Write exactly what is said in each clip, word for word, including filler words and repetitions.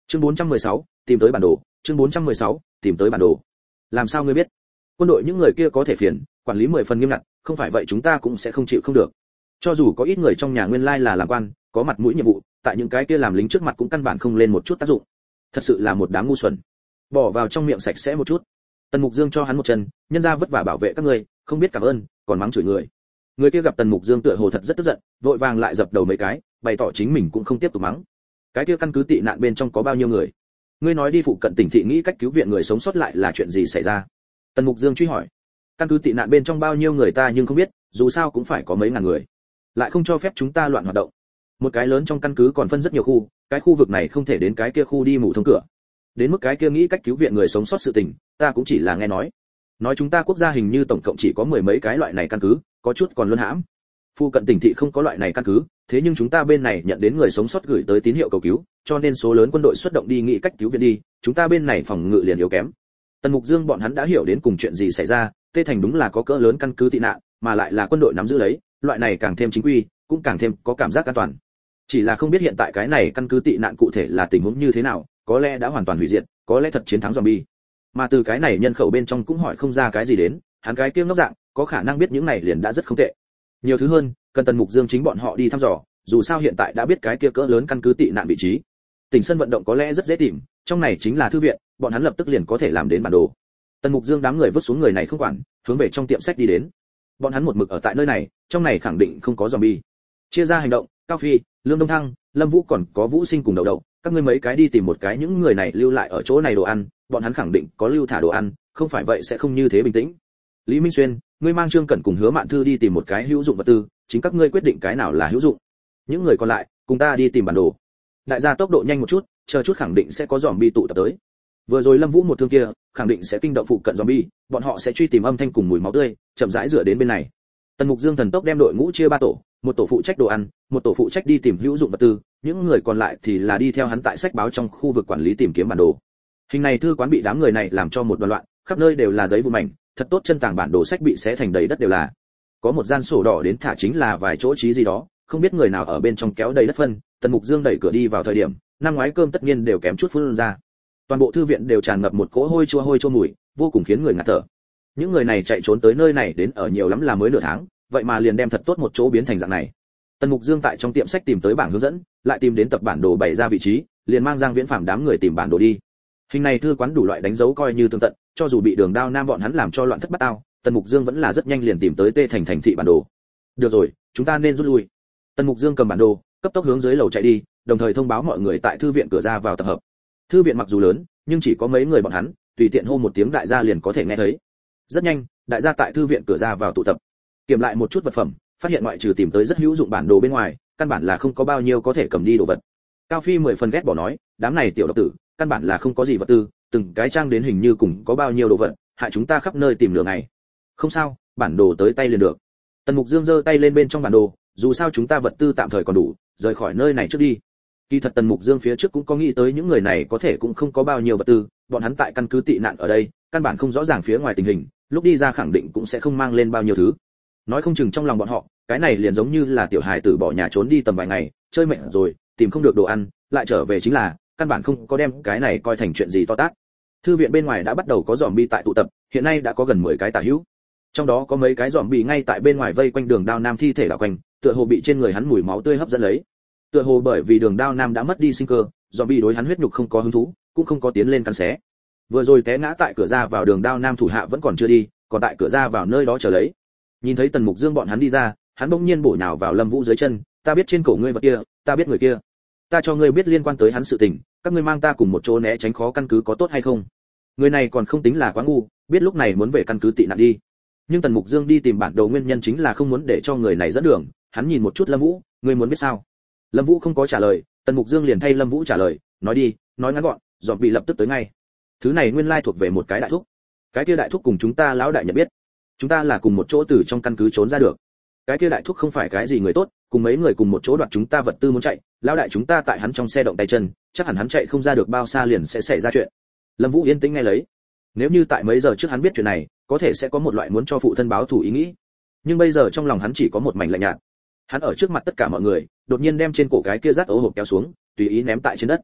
Chương bốn trăm mười sáu, tìm tới bản đồ, chương bốn trăm mười sáu, tìm tới bản đồ. Làm sao ngươi biết? Quân đội những người kia có thể phiền, quản lý mười phần nghiêm ngặt, không phải vậy chúng ta cũng sẽ không chịu không được. Cho dù có ít người trong nhà nguyên lai là làm quan, có mặt mũi nhiệm vụ, tại những cái kia làm lính trước mặt cũng căn bản không lên một chút tác dụng. Thật sự là một đám ngu xuẩn. Bỏ vào trong miệng sạch sẽ một chút. Tần Mục Dương cho hắn một chân, nhân ra vất vả bảo vệ các ngươi, không biết cảm ơn, còn mắng chửi người. Người kia gặp Tần Mục Dương tựa hồ thật rất tức giận, vội vàng lại dập đầu mấy cái, bày tỏ chính mình cũng không tiếp tục mắng. Cái kia căn cứ tị nạn bên trong có bao nhiêu người? Ngươi nói đi phụ cận tỉnh thị nghĩ cách cứu viện người sống sót lại là chuyện gì xảy ra? Tần Mục Dương truy hỏi. Căn cứ tị nạn bên trong bao nhiêu người ta nhưng không biết, dù sao cũng phải có mấy ngàn người, lại không cho phép chúng ta loạn hoạt động. Một cái lớn trong căn cứ còn phân rất nhiều khu, cái khu vực này không thể đến cái kia khu đi mù thông cửa. Đến mức cái kia nghĩ cách cứu viện người sống sót sự tình, ta cũng chỉ là nghe nói. Nói chúng ta quốc gia hình như tổng cộng chỉ có mười mấy cái loại này căn cứ, có chút còn luân hãm. Phụ cận tỉnh thị không có loại này căn cứ, thế nhưng chúng ta bên này nhận đến người sống sót gửi tới tín hiệu cầu cứu, cho nên số lớn quân đội xuất động đi nghĩ cách cứu viện đi, chúng ta bên này phòng ngự liền yếu kém. Tần Mục Dương bọn hắn đã hiểu đến cùng chuyện gì xảy ra, Tê Thành đúng là có cỡ lớn căn cứ tị nạn, mà lại là quân đội nắm giữ lấy, loại này càng thêm chính quy, cũng càng thêm có cảm giác an toàn. Chỉ là không biết hiện tại cái này căn cứ tị nạn cụ thể là tình huống như thế nào, có lẽ đã hoàn toàn hủy diệt, có lẽ thật chiến thắng zombie. Mà từ cái này nhân khẩu bên trong cũng hỏi không ra cái gì đến, hắn cái kia ngốc dạng, có khả năng biết những này liền đã rất không tệ. Nhiều thứ hơn, cần Tần Mục Dương chính bọn họ đi thăm dò, dù sao hiện tại đã biết cái kia cỡ lớn căn cứ tị nạn vị trí. Tỉnh sân vận động có lẽ rất dễ tìm, trong này chính là thư viện, bọn hắn lập tức liền có thể làm đến bản đồ. Tần Mục Dương đám người vứt xuống người này không quản, hướng về trong tiệm sách đi đến. Bọn hắn một mực ở tại nơi này, trong này khẳng định không có zombie. Chia ra hành động, Cao Phi, Lương Đông Thăng, Lâm Vũ còn có Vũ Sinh cùng Đầu Đầu, các ngươi mấy cái đi tìm một cái những người này lưu lại ở chỗ này đồ ăn, bọn hắn khẳng định có lưu thả đồ ăn, không phải vậy sẽ không như thế bình tĩnh. Lý Minh Xuyên, ngươi mang Trương Cẩn cùng Hứa Mạn Thư đi tìm một cái hữu dụng vật tư, chính các ngươi quyết định cái nào là hữu dụng. Những người còn lại, cùng ta đi tìm bản đồ. Đại gia tốc độ nhanh một chút, chờ chút khẳng định sẽ có zombie tụ tập tới. Vừa rồi Lâm Vũ một thương kia, khẳng định sẽ kinh động phụ cận zombie, bọn họ sẽ truy tìm âm thanh cùng mùi máu tươi, chậm rãi dựa đến bên này. Tần Mục Dương thần tốc đem đội ngũ chia ba tổ, một tổ phụ trách đồ ăn, một tổ phụ trách đi tìm hữu dụng vật tư, những người còn lại thì là đi theo hắn tại sách báo trong khu vực quản lý tìm kiếm bản đồ. Hình này thư quán bị đám người này làm cho một đoàn loạn, khắp nơi đều là giấy vụn mảnh, thật tốt chân tàng bản đồ sách bị xé thành đầy đất đều là. Có một gian sổ đỏ đến thả chính là vài chỗ trí gì đó, không biết người nào ở bên trong kéo đầy đất phân. Tần Mục Dương đẩy cửa đi vào thời điểm, năm ngoái cơm tất nhiên đều kém chút phun ra. Toàn bộ thư viện đều tràn ngập một cỗ hôi chua hôi chua mùi, vô cùng khiến người ngạt thở. Những người này chạy trốn tới nơi này đến ở nhiều lắm là mới nửa tháng, vậy mà liền đem thật tốt một chỗ biến thành dạng này. Tần Mục Dương tại trong tiệm sách tìm tới bảng hướng dẫn, lại tìm đến tập bản đồ bày ra vị trí, liền mang Giang Viễn Phàm đám người tìm bản đồ đi. Hình này thư quán đủ loại đánh dấu coi như tương tận, cho dù bị Đường Đao Nam bọn hắn làm cho loạn thất bát tao, Tần Mục Dương vẫn là rất nhanh liền tìm tới Tê Thành thành thị bản đồ. Được rồi, chúng ta nên rút lui. Tần Mục Dương cầm bản đồ, cấp tốc hướng dưới lầu chạy đi, đồng thời thông báo mọi người tại thư viện cửa ra vào tập hợp. Thư viện mặc dù lớn, nhưng chỉ có mấy người bọn hắn, tùy tiện hô một tiếng đại gia liền có thể nghe thấy. Rất nhanh, đại gia tại thư viện cửa ra vào tụ tập. Kiểm lại một chút vật phẩm, phát hiện ngoại trừ tìm tới rất hữu dụng bản đồ bên ngoài, căn bản là không có bao nhiêu có thể cầm đi đồ vật. Cao Phi mười phần ghét bỏ nói, đám này tiểu độc tử, căn bản là không có gì vật tư, từng cái trang đến hình như cùng có bao nhiêu đồ vật, hại chúng ta khắp nơi tìm lừa ngày. Không sao, bản đồ tới tay liền được. Tần Mục Dương giơ tay lên bên trong bản đồ, dù sao chúng ta vật tư tạm thời còn đủ, rời khỏi nơi này trước đi. Kỳ thật Tần Mục Dương phía trước cũng có nghĩ tới những người này có thể cũng không có bao nhiêu vật tư, bọn hắn tại căn cứ tị nạn ở đây, căn bản không rõ ràng phía ngoài tình hình, lúc đi ra khẳng định cũng sẽ không mang lên bao nhiêu thứ. Nói không chừng trong lòng bọn họ, cái này liền giống như là tiểu hài tử bỏ nhà trốn đi tầm vài ngày, chơi mệt rồi, tìm không được đồ ăn, lại trở về chính là, căn bản không có đem cái này coi thành chuyện gì to tát. Thư viện bên ngoài đã bắt đầu có zombie tại tụ tập, hiện nay đã có gần mười cái tả hữu. Trong đó có mấy cái zombie ngay tại bên ngoài vây quanh Đường Đao Nam thi thể đảo quanh, tựa hồ bị trên người hắn mùi máu tươi hấp dẫn lấy. Tựa hồ bởi vì Đường Đao Nam đã mất đi sinh cơ, zombie đối hắn huyết nhục không có hứng thú, cũng không có tiến lên cắn xé. Vừa rồi té ngã tại cửa ra vào Đường Đao Nam thủ hạ vẫn còn chưa đi, còn tại cửa ra vào nơi đó chờ lấy. Nhìn thấy Tần Mục Dương bọn hắn đi ra, hắn bỗng nhiên bổ nhào vào Lâm Vũ dưới chân, ta biết trên cổ ngươi vật kia, ta biết người kia, ta cho ngươi biết liên quan tới hắn sự tình, các ngươi mang ta cùng một chỗ né tránh khó căn cứ có tốt hay không? Người này còn không tính là quá ngu, biết lúc này muốn về căn cứ tị nạn đi. Nhưng Tần Mục Dương đi tìm bản đồ nguyên nhân chính là không muốn để cho người này dẫn đường, hắn nhìn một chút Lâm Vũ, ngươi muốn biết sao? Lâm Vũ không có trả lời, Tần Mục Dương liền thay Lâm Vũ trả lời, nói đi, nói ngắn gọn, dọn bị lập tức tới ngay. Thứ này nguyên lai thuộc về một cái đại thúc. Cái kia đại thúc cùng chúng ta lão đại nhận biết. Chúng ta là cùng một chỗ từ trong căn cứ trốn ra được. Cái kia đại thúc không phải cái gì người tốt, cùng mấy người cùng một chỗ đoạt chúng ta vật tư muốn chạy, lão đại chúng ta tại hắn trong xe động tay chân, chắc hẳn hắn chạy không ra được bao xa liền sẽ xảy ra chuyện. Lâm Vũ yên tĩnh nghe lấy. Nếu như tại mấy giờ trước hắn biết chuyện này, có thể sẽ có một loại muốn cho phụ thân báo thù ý nghĩ. Nhưng bây giờ trong lòng hắn chỉ có một mảnh lạnh nhạt. Hắn ở trước mặt tất cả mọi người, đột nhiên đem trên cổ cái kia rát ấu hộp kéo xuống, tùy ý ném tại trên đất.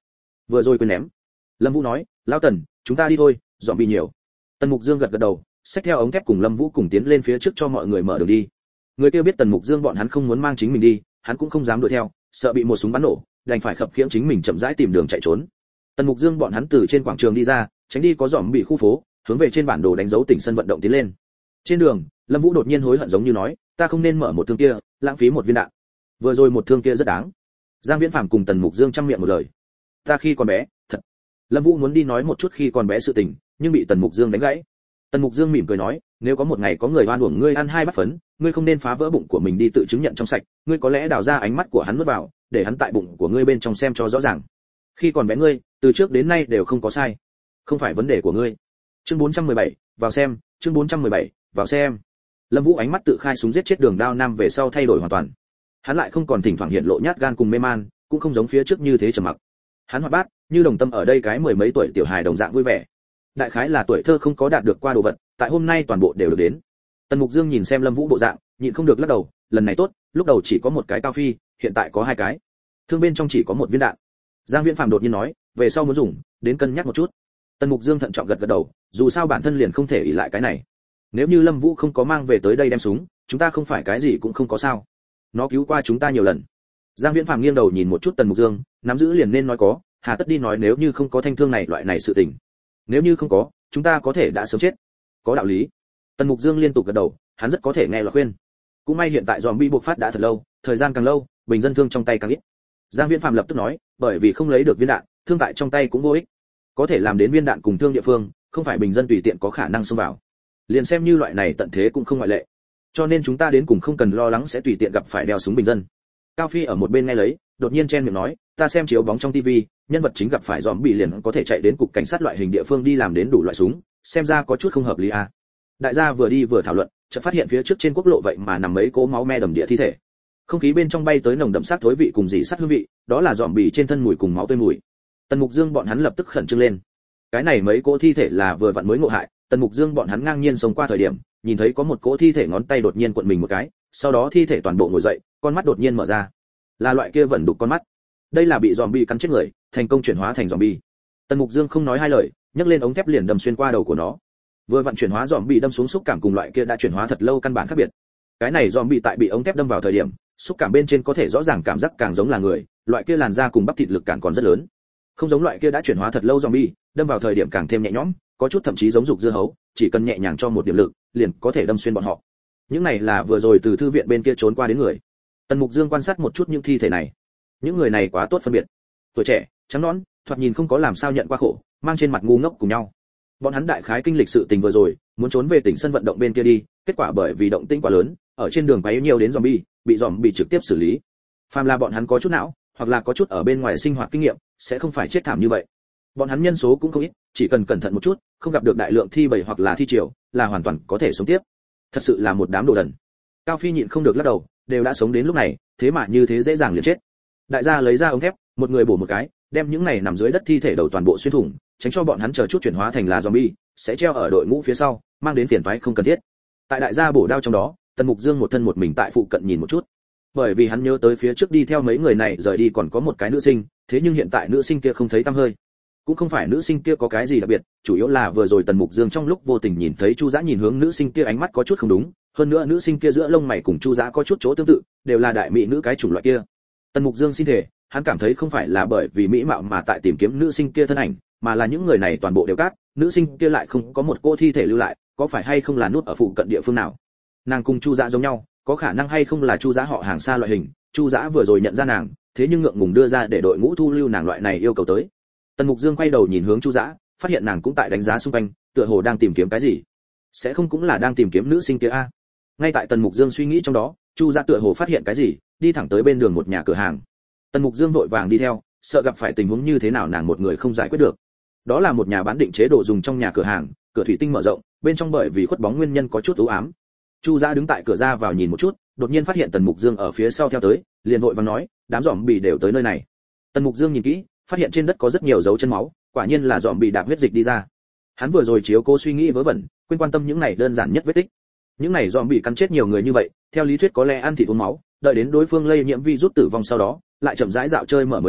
vừa rồi quên ném. Lâm Vũ nói, lão Tần, chúng ta đi thôi, dọn bị nhiều. Tần Mục Dương gật gật đầu, xách theo ống thép cùng Lâm Vũ cùng tiến lên phía trước cho mọi người mở đường đi. Người kia biết Tần Mục Dương bọn hắn không muốn mang chính mình đi, hắn cũng không dám đuổi theo, sợ bị một súng bắn nổ, đành phải khập khiễng chính mình chậm rãi tìm đường chạy trốn. Tần Mục Dương bọn hắn từ trên quảng trường đi ra, tránh đi có dòm bị khu phố, hướng về trên bản đồ đánh dấu tỉnh sân vận động tiến lên. Trên đường, Lâm Vũ đột nhiên hối hận giống như nói, ta không nên mở một thương kia, lãng phí một viên đạn. Vừa rồi một thương kia rất đáng. Giang Viễn Phàm cùng Tần Mục Dương trăm miệng một lời. Ta khi còn bé, thật. Lâm Vũ muốn đi nói một chút khi còn bé sự tình, nhưng bị Tần Mục Dương đánh gãy. Tần Mục Dương mỉm cười nói, nếu có một ngày có người oan uổng ngươi ăn hai bát phấn, ngươi không nên phá vỡ bụng của mình đi tự chứng nhận trong sạch, ngươi có lẽ đào ra ánh mắt của hắn nuốt vào, để hắn tại bụng của ngươi bên trong xem cho rõ ràng. Khi còn bé ngươi, từ trước đến nay đều không có sai, không phải vấn đề của ngươi. Chương bốn trăm mười bảy, vào xem, chương bốn trăm mười bảy, vào xem. Lâm Vũ ánh mắt tự khai súng giết chết Đường Đao Nam về sau thay đổi hoàn toàn. Hắn lại không còn thỉnh thoảng hiện lộ nhát gan cùng mê man, cũng không giống phía trước như thế trầm mặc. Hắn hoạt bát, như đồng tâm ở đây cái mười mấy tuổi tiểu hài đồng dạng vui vẻ. Đại khái là tuổi thơ không có đạt được qua đồ vật, tại hôm nay toàn bộ đều được đến. Tần Mục Dương nhìn xem Lâm Vũ bộ dạng, nhịn không được lắc đầu, lần này tốt, lúc đầu chỉ có một cái cao phi, hiện tại có hai cái. Thương bên trong chỉ có một viên đạn. Giang Viễn Phàm đột nhiên nói, về sau muốn dùng, đến cân nhắc một chút. Tần Mục Dương thận trọng gật gật đầu, dù sao bản thân liền không thể ỷ lại cái này. Nếu như Lâm Vũ không có mang về tới đây đem súng, chúng ta không phải cái gì cũng không có sao. Nó cứu qua chúng ta nhiều lần. Giang Viễn Phàm nghiêng đầu nhìn một chút Tần Mục Dương, nắm giữ liền nên nói có, hà tất đi nói nếu như không có thanh thương này loại này sự tình. Nếu như không có, chúng ta có thể đã sớm chết. Có đạo lý. Tần Mục Dương liên tục gật đầu, hắn rất có thể nghe lời khuyên. Cũng may hiện tại zombie bộc phát đã thật lâu, thời gian càng lâu, bình dân thương trong tay càng ít. Giang Viễn Phàm lập tức nói, bởi vì không lấy được viên đạn, thương tại trong tay cũng vô ích. Có thể làm đến viên đạn cùng thương địa phương, không phải bình dân tùy tiện có khả năng xông vào. Liền xem như loại này tận thế cũng không ngoại lệ. Cho nên chúng ta đến cùng không cần lo lắng sẽ tùy tiện gặp phải đeo súng bình dân. Cao Phi ở một bên nghe lấy, đột nhiên chen miệng nói, ta xem chiếu bóng trong tivi, nhân vật chính gặp phải zombie liền có thể chạy đến cục cảnh sát loại hình địa phương đi làm đến đủ loại súng, xem ra có chút không hợp lý à. Đại gia vừa đi vừa thảo luận, chợt phát hiện phía trước trên quốc lộ vậy mà nằm mấy cỗ máu me đầm địa thi thể. Không khí bên trong bay tới nồng đậm sát thối vị cùng dị sát hương vị, đó là zombie trên thân mùi cùng máu tươi mùi. Tần Mục Dương bọn hắn lập tức khẩn trương lên. Cái này mấy cỗ thi thể là vừa vặn mới ngộ hại, Tần Mục Dương bọn hắn ngang nhiên sống qua thời điểm, nhìn thấy có một cỗ thi thể ngón tay đột nhiên cuộn mình một cái, sau đó thi thể toàn bộ ngồi dậy, con mắt đột nhiên mở ra. Là loại kia vẫn đục con mắt. Đây là bị zombie cắn chết người, thành công chuyển hóa thành zombie. Tần Mục Dương không nói hai lời, nhấc lên ống thép liền đâm xuyên qua đầu của nó. Vừa vặn chuyển hóa zombie đâm xuống xúc cảm cùng loại kia đã chuyển hóa thật lâu căn bản khác biệt. Cái này zombie tại bị ống thép đâm vào thời điểm, xúc cảm bên trên có thể rõ ràng cảm giác càng giống là người, loại kia làn da cùng bắp thịt lực cản còn rất lớn. Không giống loại kia đã chuyển hóa thật lâu zombie, đâm vào thời điểm càng thêm nhẹ nhõm, có chút thậm chí giống dục dưa hấu, chỉ cần nhẹ nhàng cho một điểm lực, liền có thể đâm xuyên bọn họ. Những này là vừa rồi từ thư viện bên kia trốn qua đến người. Tần Mục Dương quan sát một chút những thi thể này. Những người này quá tốt phân biệt. Tuổi trẻ, trắng nõn, thoạt nhìn không có làm sao nhận qua khổ, mang trên mặt ngu ngốc cùng nhau. Bọn hắn đại khái kinh lịch sự tình vừa rồi, muốn trốn về tỉnh sân vận động bên kia đi, kết quả bởi vì động tĩnh quá lớn, ở trên đường quấy nhiều đến zombie, bị zombie trực tiếp xử lý. Phàm là bọn hắn có chút não, hoặc là có chút ở bên ngoài sinh hoạt kinh nghiệm, sẽ không phải chết thảm như vậy. Bọn hắn nhân số cũng không ít, chỉ cần cẩn thận một chút, không gặp được đại lượng thi bầy hoặc là thi triều, là hoàn toàn có thể sống tiếp. Thật sự là một đám đồ đần. Cao Phi nhịn không được lắc đầu, đều đã sống đến lúc này, thế mà như thế dễ dàng liền chết. Đại gia lấy ra ống thép, một người bổ một cái, đem những này nằm dưới đất thi thể đầu toàn bộ xuyên thủng, tránh cho bọn hắn chờ chút chuyển hóa thành là zombie, sẽ treo ở đội ngũ phía sau, mang đến phiền toái không cần thiết. Tại đại gia bổ đao trong đó, Tần Mục Dương một thân một mình tại phụ cận nhìn một chút. Bởi vì hắn nhớ tới phía trước đi theo mấy người này rời đi còn có một cái nữ sinh, thế nhưng hiện tại nữ sinh kia không thấy tăm hơi. Cũng không phải nữ sinh kia có cái gì đặc biệt, chủ yếu là vừa rồi Tần Mục Dương trong lúc vô tình nhìn thấy Chu Dã nhìn hướng nữ sinh kia ánh mắt có chút không đúng, hơn nữa nữ sinh kia giữa lông mày cùng Chu Dã có chút chỗ tương tự, đều là đại mỹ nữ cái chủng loại kia. Tần Mục Dương xin thể, hắn cảm thấy không phải là bởi vì mỹ mạo mà tại tìm kiếm nữ sinh kia thân ảnh, mà là những người này toàn bộ đều cát, nữ sinh kia lại không có một cô thi thể lưu lại, có phải hay không là nút ở phụ cận địa phương nào? Nàng cùng Chu Dã giống nhau, có khả năng hay không là Chu Dã họ hàng xa loại hình, Chu Dã vừa rồi nhận ra nàng, thế nhưng ngượng ngùng đưa ra để đội ngũ thu lưu nàng loại này yêu cầu tới. Tần Mục Dương quay đầu nhìn hướng Chu Dã, phát hiện nàng cũng tại đánh giá xung quanh, tựa hồ đang tìm kiếm cái gì. Sẽ không cũng là đang tìm kiếm nữ sinh kia a? Ngay tại Tần Mục Dương suy nghĩ trong đó, Chu Dã tựa hồ phát hiện cái gì, đi thẳng tới bên đường một nhà cửa hàng. Tần Mục Dương vội vàng đi theo, sợ gặp phải tình huống như thế nào nàng một người không giải quyết được. Đó là một nhà bán định chế đồ dùng trong nhà cửa hàng, cửa thủy tinh mở rộng, bên trong bởi vì khuất bóng nguyên nhân có chút u ám. Chu Dã đứng tại cửa ra vào nhìn một chút, đột nhiên phát hiện Tần Mục Dương ở phía sau theo tới, liền vội vàng nói, đám zombie đều tới nơi này. Tần Mục Dương nhìn kỹ, phát hiện trên đất có rất nhiều dấu chân máu, quả nhiên là zombie đạp huyết dịch đi ra. Hắn vừa rồi chiếu cố suy nghĩ vớ vẩn, quên quan tâm những này đơn giản nhất vết tích. Những này zombie cắn chết nhiều người như vậy, theo lý thuyết có lẽ ăn thịt uống máu, đợi đến đối phương lây nhiễm virus tử vong sau đó, lại chậm rãi dạo chơi mở mới đúng,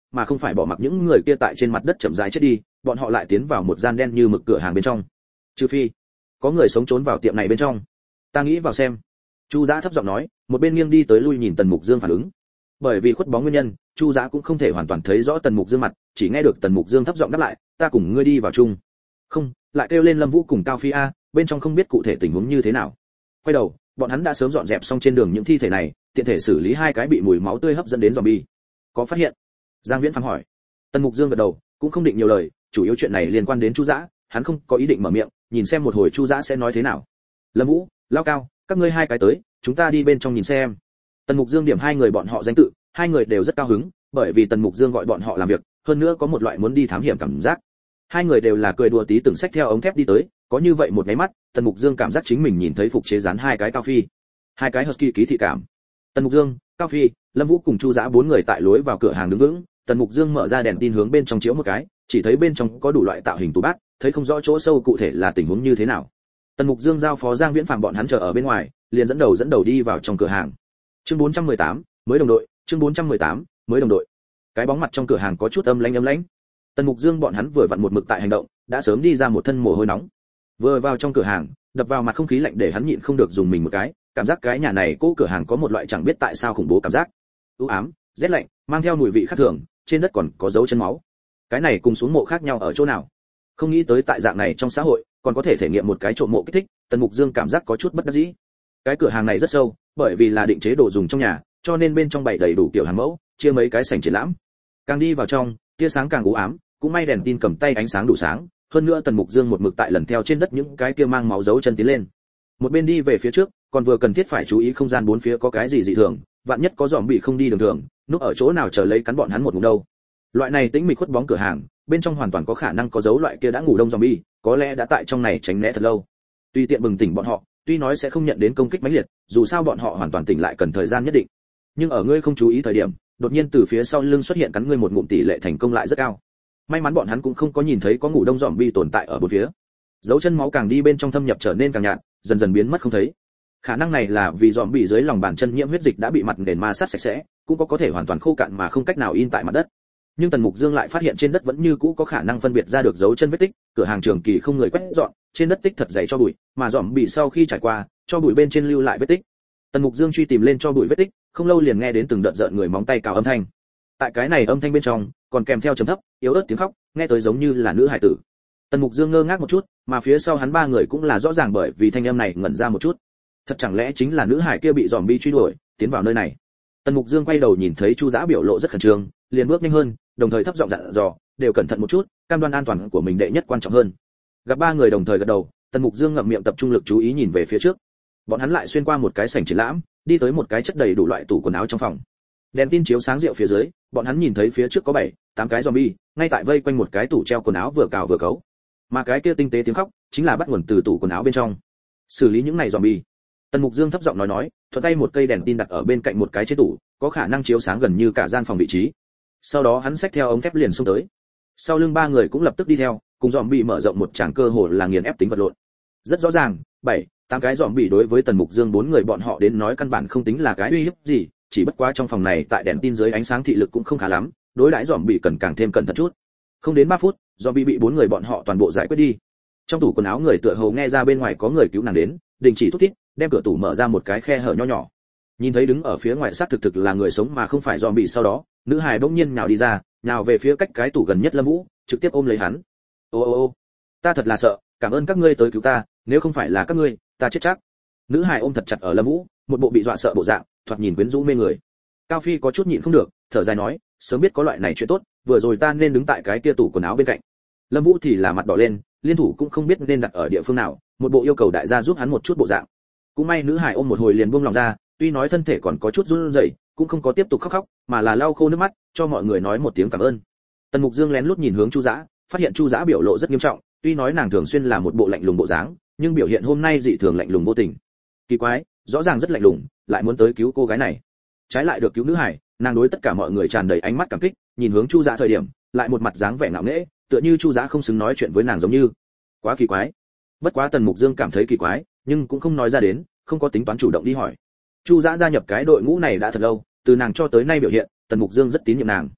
mà không phải bỏ mặc những người kia tại trên mặt đất chậm rãi chết đi, bọn họ lại tiến vào một gian đen như mực cửa hàng bên trong. Trừ phi có người sống trốn vào tiệm này bên trong. Ta nghĩ vào xem. Chu Dã thấp giọng nói, một bên nghiêng đi tới lui nhìn Tần Mục Dương phản ứng. Bởi vì khuất bóng nguyên nhân, Chu Dã cũng không thể hoàn toàn thấy rõ Tần Mục Dương mặt, chỉ nghe được Tần Mục Dương thấp giọng đáp lại, ta cùng ngươi đi vào chung. Không, lại kêu lên Lâm Vũ cùng Cao Phi a, bên trong không biết cụ thể tình huống như thế nào. Quay đầu, bọn hắn đã sớm dọn dẹp xong trên đường những thi thể này, tiện thể xử lý hai cái bị mùi máu tươi hấp dẫn đến zombie. Có phát hiện? Giang Viễn phang hỏi. Tần Mục Dương gật đầu, cũng không định nhiều lời, chủ yếu chuyện này liên quan đến Chu Dã, hắn không có ý định mở miệng, nhìn xem một hồi Chu Dã sẽ nói thế nào. Lâm Vũ, Lao Cao, các ngươi hai cái tới, chúng ta đi bên trong nhìn xem. Tần Mục Dương điểm hai người bọn họ danh tự, hai người đều rất cao hứng, bởi vì Tần Mục Dương gọi bọn họ làm việc, hơn nữa có một loại muốn đi thám hiểm cảm giác. Hai người đều là cười đùa tí từng xách theo ống thép đi tới, có như vậy một cái mắt, Tần Mục Dương cảm giác chính mình nhìn thấy phục chế dán hai cái Cao Phi, hai cái husky ký thị cảm. Tần Mục Dương, Cao Phi, Lâm Vũ cùng Chu Dã bốn người tại lối vào cửa hàng đứng vững, Tần Mục Dương mở ra đèn tin hướng bên trong chiếu một cái, chỉ thấy bên trong có đủ loại tạo hình tủ bát, thấy không rõ chỗ sâu cụ thể là tình huống như thế nào. Tần Mục Dương giao phó Giang Viễn Phàm bọn hắn chờ ở bên ngoài, liền dẫn đầu dẫn đầu đi vào trong cửa hàng. Chương bốn trăm mười tám, mới đồng đội, chương bốn trăm mười tám, mới đồng đội. Cái bóng mặt trong cửa hàng có chút âm lãnh âm lãnh. Tần Mục Dương bọn hắn vừa vặn một mực tại hành động, đã sớm đi ra một thân mồ hôi nóng. Vừa vào trong cửa hàng, đập vào mặt không khí lạnh để hắn nhịn không được dùng mình một cái, cảm giác cái nhà này cố cửa hàng có một loại chẳng biết tại sao khủng bố cảm giác. U ám, rét lạnh, mang theo mùi vị khác thường, trên đất còn có dấu chân máu. Cái này cùng xuống mộ khác nhau ở chỗ nào? Không nghĩ tới tại dạng này trong xã hội, còn có thể thể nghiệm một cái trộm mộ kích thích, Tần Mục Dương cảm giác có chút bất đắc dĩ. Cái cửa hàng này rất sâu, bởi vì là định chế đồ dùng trong nhà, cho nên bên trong bày đầy đủ kiểu hàng mẫu, chia mấy cái sảnh triển lãm. Càng đi vào trong, tia sáng càng u ám, cũng may đèn tin cầm tay ánh sáng đủ sáng, hơn nữa Tần Mục Dương một mực tại lần theo trên đất những cái kia mang máu dấu chân tiến lên. Một bên đi về phía trước, còn vừa cần thiết phải chú ý không gian bốn phía có cái gì dị thường, vạn nhất có dòm bị không đi đường thường, núp ở chỗ nào chờ lấy cắn bọn hắn một ngụm đâu. Loại này tĩnh mịch khuất bóng cửa hàng, bên trong hoàn toàn có khả năng có dấu loại kia đã ngủ đông zombie, có lẽ đã tại trong này tránh né thật lâu. Tuy tiện bừng tỉnh bọn họ, tuy nói sẽ không nhận đến công kích mãnh liệt, dù sao bọn họ hoàn toàn tỉnh lại cần thời gian nhất định. Nhưng ở ngươi không chú ý thời điểm, đột nhiên từ phía sau lưng xuất hiện cắn ngươi một ngụm tỷ lệ thành công lại rất cao. May mắn bọn hắn cũng không có nhìn thấy có ngủ đông zombie tồn tại ở bốn phía. Dấu chân máu càng đi bên trong thâm nhập trở nên càng nhạt, dần dần biến mất không thấy. Khả năng này là vì zombie dưới lòng bàn chân nhiễm huyết dịch đã bị mặt nền ma sát sạch sẽ, cũng có có thể hoàn toàn khô cạn mà không cách nào in tại mặt đất. Nhưng Tần Mục Dương lại phát hiện trên đất vẫn như cũ có khả năng phân biệt ra được dấu chân vết tích, cửa hàng trường kỳ không người quét dọn, trên đất tích thật dày cho bụi, mà dòm bị sau khi trải qua, cho bụi bên trên lưu lại vết tích. Tần Mục Dương truy tìm lên cho bụi vết tích, không lâu liền nghe đến từng đợt rợn người móng tay cào âm thanh. Tại cái này âm thanh bên trong, còn kèm theo trầm thấp, yếu ớt tiếng khóc, nghe tới giống như là nữ hải tử. Tần Mục Dương ngơ ngác một chút, mà phía sau hắn ba người cũng là rõ ràng bởi vì thanh âm này ngẩn ra một chút. Thật chẳng lẽ chính là nữ hải kia bị dòm bi truy đuổi, tiến vào nơi này. Tần Mục Dương quay đầu nhìn thấy Chu Dã biểu lộ rất khẩn trương, liền bước nhanh hơn, đồng thời thấp giọng dặn dò, đều cẩn thận một chút, cam đoan an toàn của mình đệ nhất quan trọng hơn. Gặp ba người đồng thời gật đầu, Tần Mục Dương ngậm miệng tập trung lực chú ý nhìn về phía trước. Bọn hắn lại xuyên qua một cái sảnh triển lãm, đi tới một cái chất đầy đủ loại tủ quần áo trong phòng. Đèn tin chiếu sáng rượu phía dưới, bọn hắn nhìn thấy phía trước có bảy, tám cái zombie, ngay tại vây quanh một cái tủ treo quần áo vừa cào vừa cấu. Mà cái kia tinh tế tiếng khóc, chính là bắt nguồn từ tủ quần áo bên trong. Xử lý những này zombie. Tần Mục Dương thấp giọng nói nói, thuận tay một cây đèn tin đặt ở bên cạnh một cái chế tủ, có khả năng chiếu sáng gần như cả gian phòng vị trí. Sau đó hắn xách theo ống thép liền xông tới. Sau lưng ba người cũng lập tức đi theo, cùng dòm bị mở rộng một tràng cơ hồ là nghiền ép tính vật lộn. Rất rõ ràng, bảy, tám cái dòm bị đối với Tần Mục Dương bốn người bọn họ đến nói căn bản không tính là cái uy hiếp gì, chỉ bất quá trong phòng này tại đèn tin dưới ánh sáng thị lực cũng không khá lắm, đối đãi dòm bị cần càng thêm cẩn thận chút. Không đến ba phút, dòm bị bị bốn người bọn họ toàn bộ giải quyết đi. Trong tủ quần áo người tựa hồ nghe ra bên ngoài có người cứu nàng đến, đình chỉ thúc thiết, đem cửa tủ mở ra một cái khe hở nho nhỏ. Nhìn thấy đứng ở phía ngoài xác thực thực là người sống mà không phải dòm bị, sau đó nữ hài bỗng nhiên nhào đi ra, nhào về phía cách cái tủ gần nhất Lâm Vũ, trực tiếp ôm lấy hắn. Ô ô ô, ta thật là sợ, cảm ơn các ngươi tới cứu ta, nếu không phải là các ngươi, ta chết chắc. Nữ hài ôm thật chặt ở Lâm Vũ, một bộ bị dọa sợ bộ dạng, thoạt nhìn quyến rũ mê người. Cao Phi có chút nhịn không được, thở dài nói, sớm biết có loại này chuyện tốt, vừa rồi ta nên đứng tại cái kia tủ quần áo bên cạnh. Lâm Vũ thì là mặt đỏ lên, liên thủ cũng không biết nên đặt ở địa phương nào, một bộ yêu cầu đại gia giúp hắn một chút bộ dạng. Cũng may nữ hài ôm một hồi liền buông lòng ra, tuy nói thân thể còn có chút run rẩy, cũng không có tiếp tục khóc khóc, mà là lau khô nước mắt, cho mọi người nói một tiếng cảm ơn. Tần Mục Dương lén lút nhìn hướng Chu Dã, phát hiện Chu Dã biểu lộ rất nghiêm trọng, tuy nói nàng thường xuyên là một bộ lạnh lùng bộ dáng, nhưng biểu hiện hôm nay dị thường lạnh lùng vô tình. Kỳ quái, rõ ràng rất lạnh lùng, lại muốn tới cứu cô gái này. Trái lại được cứu nữ hải, nàng đối tất cả mọi người tràn đầy ánh mắt cảm kích, nhìn hướng Chu Dã thời điểm, lại một mặt dáng vẻ ngạo nghễ, tựa như Chu Dã không xứng nói chuyện với nàng giống như. Quá kỳ quái. Bất quá Tần Mục Dương cảm thấy kỳ quái, nhưng cũng không nói ra đến, không có tính toán chủ động đi hỏi. Chu Dã gia nhập cái đội ngũ này đã thật lâu, từ nàng cho tới nay biểu hiện, Tần Mục Dương rất tín nhiệm nàng.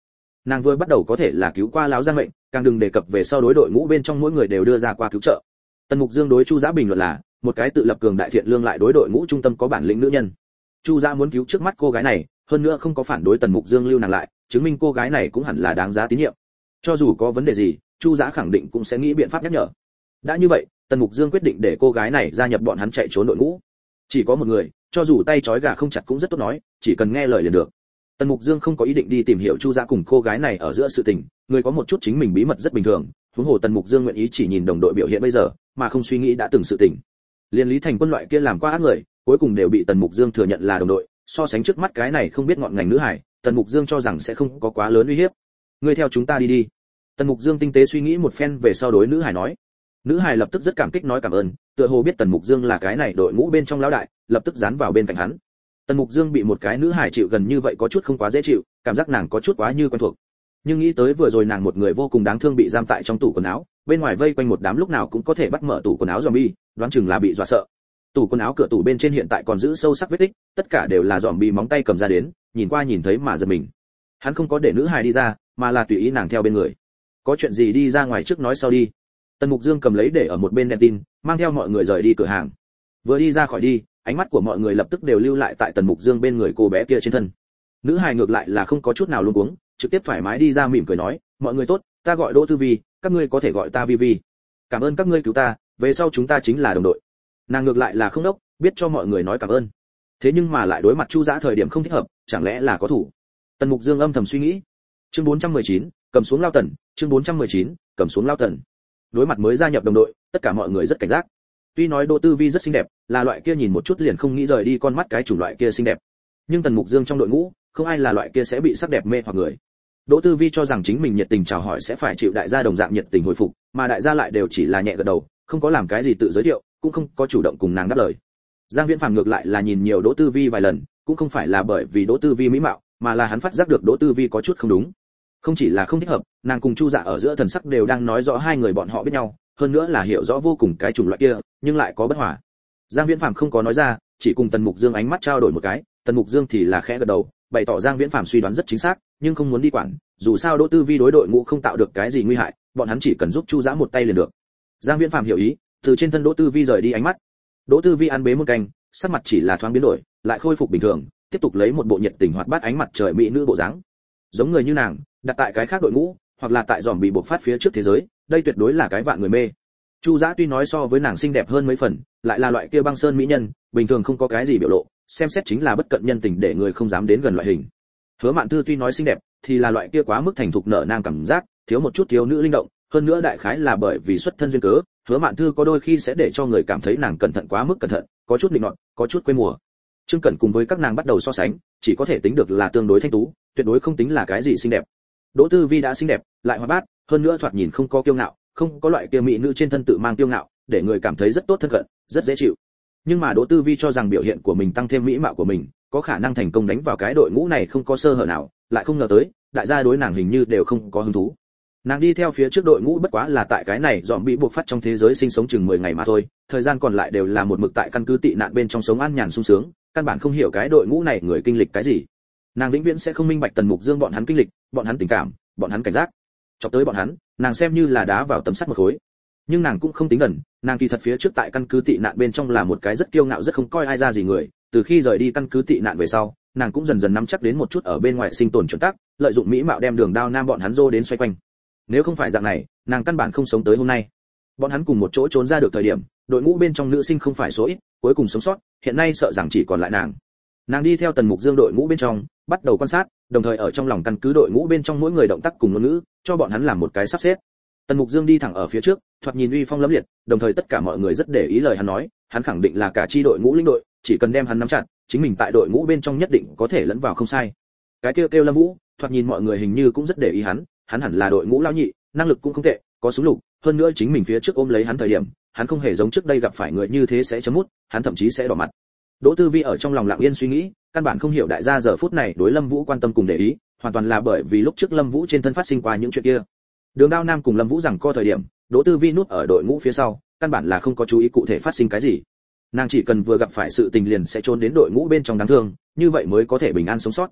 Nàng vừa bắt đầu có thể là cứu qua lão Giang mệnh, càng đừng đề cập về sau đối đội ngũ bên trong mỗi người đều đưa ra qua cứu trợ. Tần Mục Dương đối Chu Dã bình luận là một cái tự lập cường đại thiện lương lại đối đội ngũ trung tâm có bản lĩnh nữ nhân. Chu Dã muốn cứu trước mắt cô gái này, hơn nữa không có phản đối Tần Mục Dương lưu nàng lại, chứng minh cô gái này cũng hẳn là đáng giá tín nhiệm. Cho dù có vấn đề gì, Chu Dã khẳng định cũng sẽ nghĩ biện pháp nhắc nhở. Đã như vậy, Tần Mục Dương quyết định để cô gái này gia nhập bọn hắn chạy trốn đội ngũ. Chỉ có một người, cho dù tay trói gà không chặt cũng rất tốt nói, chỉ cần nghe lời liền được. Tần Mục Dương không có ý định đi tìm hiểu Chu Dã cùng cô gái này ở giữa sự tình, người có một chút chính mình bí mật rất bình thường, huống hồ Tần Mục Dương nguyện ý chỉ nhìn đồng đội biểu hiện bây giờ, mà không suy nghĩ đã từng sự tình. Liên Lý Thành Quân loại kia làm qua ác người, cuối cùng đều bị Tần Mục Dương thừa nhận là đồng đội, so sánh trước mắt cái này không biết ngọn ngành nữ hải, Tần Mục Dương cho rằng sẽ không có quá lớn uy hiếp. Ngươi theo chúng ta đi đi. Tần Mục Dương tinh tế suy nghĩ một phen về sau đối nữ hải nói. Nữ hải lập tức rất cảm kích nói cảm ơn, tựa hồ biết Tần Mục Dương là cái này đội ngũ bên trong lão đại, lập tức dán vào bên cạnh hắn. Tần Mục Dương bị một cái nữ hải chịu gần như vậy có chút không quá dễ chịu, cảm giác nàng có chút quá như quen thuộc. Nhưng nghĩ tới vừa rồi nàng một người vô cùng đáng thương bị giam tại trong tủ quần áo, bên ngoài vây quanh một đám lúc nào cũng có thể bắt mở tủ quần áo zombie, đoán chừng là bị dọa sợ. Tủ quần áo cửa tủ bên trên hiện tại còn giữ sâu sắc vết tích, tất cả đều là zombie móng tay cầm ra đến, nhìn qua nhìn thấy mà giật mình. Hắn không có để nữ hài đi ra, mà là tùy ý nàng theo bên người. Có chuyện gì đi ra ngoài trước nói sau đi. Tần Mục Dương cầm lấy để ở một bên đèn tin, mang theo mọi người rời đi cửa hàng. Vừa đi ra khỏi đi, ánh mắt của mọi người lập tức đều lưu lại tại Tần Mục Dương bên người cô bé kia trên thân. Nữ hài ngược lại là không có chút nào luống cuống, trực tiếp thoải mái đi ra mỉm cười nói, mọi người tốt, ta gọi Đỗ Tư Vi, các ngươi có thể gọi ta Vi Vi. Cảm ơn các ngươi cứu ta, về sau chúng ta chính là đồng đội. Nàng ngược lại là không đốc, biết cho mọi người nói cảm ơn. Thế nhưng mà lại đối mặt Chu Dã thời điểm không thích hợp, chẳng lẽ là có thủ. Tần Mục Dương âm thầm suy nghĩ. Chương bốn trăm mười chín, cầm xuống Lao Tần, chương bốn trăm mười chín, cầm xuống Lao Tần. Đối mặt mới gia nhập đồng đội, tất cả mọi người rất cảnh giác. Tuy nói Đỗ Tư Vi rất xinh đẹp, là loại kia nhìn một chút liền không nghĩ rời đi con mắt cái chủng loại kia xinh đẹp. Nhưng Tần Mục Dương trong đội ngũ, không ai là loại kia sẽ bị sắc đẹp mê hoặc người. Đỗ Tư Vi cho rằng chính mình nhiệt tình chào hỏi sẽ phải chịu đại gia đồng dạng nhiệt tình hồi phục, mà đại gia lại đều chỉ là nhẹ gật đầu, không có làm cái gì tự giới thiệu, cũng không có chủ động cùng nàng đáp lời. Giang Viễn Phàm ngược lại là nhìn nhiều Đỗ Tư Vi vài lần, cũng không phải là bởi vì Đỗ Tư Vi mỹ mạo, mà là hắn phát giác được Đỗ Tư Vi có chút không đúng. Không chỉ là không thích hợp, nàng cùng Chu Dạ ở giữa thần sắc đều đang nói rõ hai người bọn họ biết nhau, hơn nữa là hiểu rõ vô cùng cái chủng loại kia, nhưng lại có bất hòa. Giang Viễn Phàm không có nói ra, chỉ cùng Tần Mục Dương ánh mắt trao đổi một cái, Tần Mục Dương thì là khẽ gật đầu, bày tỏ Giang Viễn Phàm suy đoán rất chính xác, nhưng không muốn đi quản, dù sao Đỗ Tư Vi đối đội ngũ không tạo được cái gì nguy hại, bọn hắn chỉ cần giúp Chu Dã một tay liền được. Giang Viễn Phàm hiểu ý, từ trên thân Đỗ Tư Vi rời đi ánh mắt. Đỗ Tư Vi ăn bế muôn canh, sắc mặt chỉ là thoáng biến đổi, lại khôi phục bình thường, tiếp tục lấy một bộ nhiệt tình hoạt bát ánh mặt trời mỹ nữ bộ dáng. Giống người như nàng, đặt tại cái khác đội ngũ, hoặc là tại dòm bị bộc phát phía trước thế giới, đây tuyệt đối là cái vạn người mê. Chu Dã tuy nói so với nàng xinh đẹp hơn mấy phần, lại là loại kia băng sơn mỹ nhân, bình thường không có cái gì biểu lộ, xem xét chính là bất cận nhân tình để người không dám đến gần loại hình. Hứa Mạn Thư tuy nói xinh đẹp, thì là loại kia quá mức thành thục nở nang cảm giác, thiếu một chút thiếu nữ linh động, hơn nữa đại khái là bởi vì xuất thân duyên cớ, Hứa Mạn Thư có đôi khi sẽ để cho người cảm thấy nàng cẩn thận quá mức cẩn thận, có chút định nọt, có chút quê mùa. Trương Cẩn cùng với các nàng bắt đầu so sánh, chỉ có thể tính được là tương đối thanh tú, tuyệt đối không tính là cái gì xinh đẹp. Đỗ Tư Vi đã xinh đẹp, lại hoạt bát, hơn nữa thoạt nhìn không có kiêu ngạo, không có loại kia mỹ nữ trên thân tự mang kiêu ngạo, để người cảm thấy rất tốt thân cận, rất dễ chịu. Nhưng mà Đỗ Tư Vi cho rằng biểu hiện của mình tăng thêm mỹ mạo của mình, có khả năng thành công đánh vào cái đội ngũ này không có sơ hở nào, lại không ngờ tới, đại gia đối nàng hình như đều không có hứng thú. Nàng đi theo phía trước đội ngũ bất quá là tại cái này dòm bị buộc phát trong thế giới sinh sống chừng mười ngày mà thôi, thời gian còn lại đều là một mực tại căn cứ tị nạn bên trong sống an nhàn sung sướng, căn bản không hiểu cái đội ngũ này người kinh lịch cái gì. Nàng vĩnh viễn sẽ không minh bạch Tần Mục Dương bọn hắn kinh lịch, bọn hắn tình cảm, bọn hắn cảnh giác. Chọc tới bọn hắn, nàng xem như là đá vào tấm sắt một khối. Nhưng nàng cũng không tính đần, nàng kỳ thật phía trước tại căn cứ tị nạn bên trong là một cái rất kiêu ngạo rất không coi ai ra gì người, từ khi rời đi căn cứ tị nạn về sau, nàng cũng dần dần nắm chắc đến một chút ở bên ngoài sinh tồn chuẩn tắc, lợi dụng mỹ mạo đem Đường Đao Nam bọn hắn rô đến xoay quanh. Nếu không phải dạng này, nàng căn bản không sống tới hôm nay. Bọn hắn cùng một chỗ trốn ra được thời điểm, đội ngũ bên trong nữ sinh không phải số ít, cuối cùng sống sót, hiện nay sợ rằng chỉ còn lại nàng. Nàng đi theo Tần Mục Dương đội ngũ bên trong, bắt đầu quan sát, đồng thời ở trong lòng căn cứ đội ngũ bên trong mỗi người động tác cùng ngôn ngữ, cho bọn hắn làm một cái sắp xếp. Tần Mục Dương đi thẳng ở phía trước, thoạt nhìn uy phong lẫm liệt, đồng thời tất cả mọi người rất để ý lời hắn nói, hắn khẳng định là cả chi đội ngũ lĩnh đội, chỉ cần đem hắn nắm chặt, chính mình tại đội ngũ bên trong nhất định có thể lẫn vào không sai. Cái kêu kêu Lâm Vũ, thoạt nhìn mọi người hình như cũng rất để ý hắn, hắn hẳn là đội ngũ lão nhị, năng lực cũng không tệ, có súng lục, hơn nữa chính mình phía trước ôm lấy hắn thời điểm, hắn không hề giống trước đây gặp phải người như thế sẽ chấm mút, hắn thậm chí sẽ đỏ mặt. Đỗ Tư Vi ở trong lòng lặng yên suy nghĩ, căn bản không hiểu đại gia giờ phút này đối Lâm Vũ quan tâm cùng để ý, hoàn toàn là bởi vì lúc trước Lâm Vũ trên thân phát sinh qua những chuyện kia. Đường Đao Nam cùng Lâm Vũ rằng co thời điểm, Đỗ Tư Vi núp ở đội ngũ phía sau, căn bản là không có chú ý cụ thể phát sinh cái gì. Nàng chỉ cần vừa gặp phải sự tình liền sẽ trốn đến đội ngũ bên trong đáng thương, như vậy mới có thể bình an sống sót.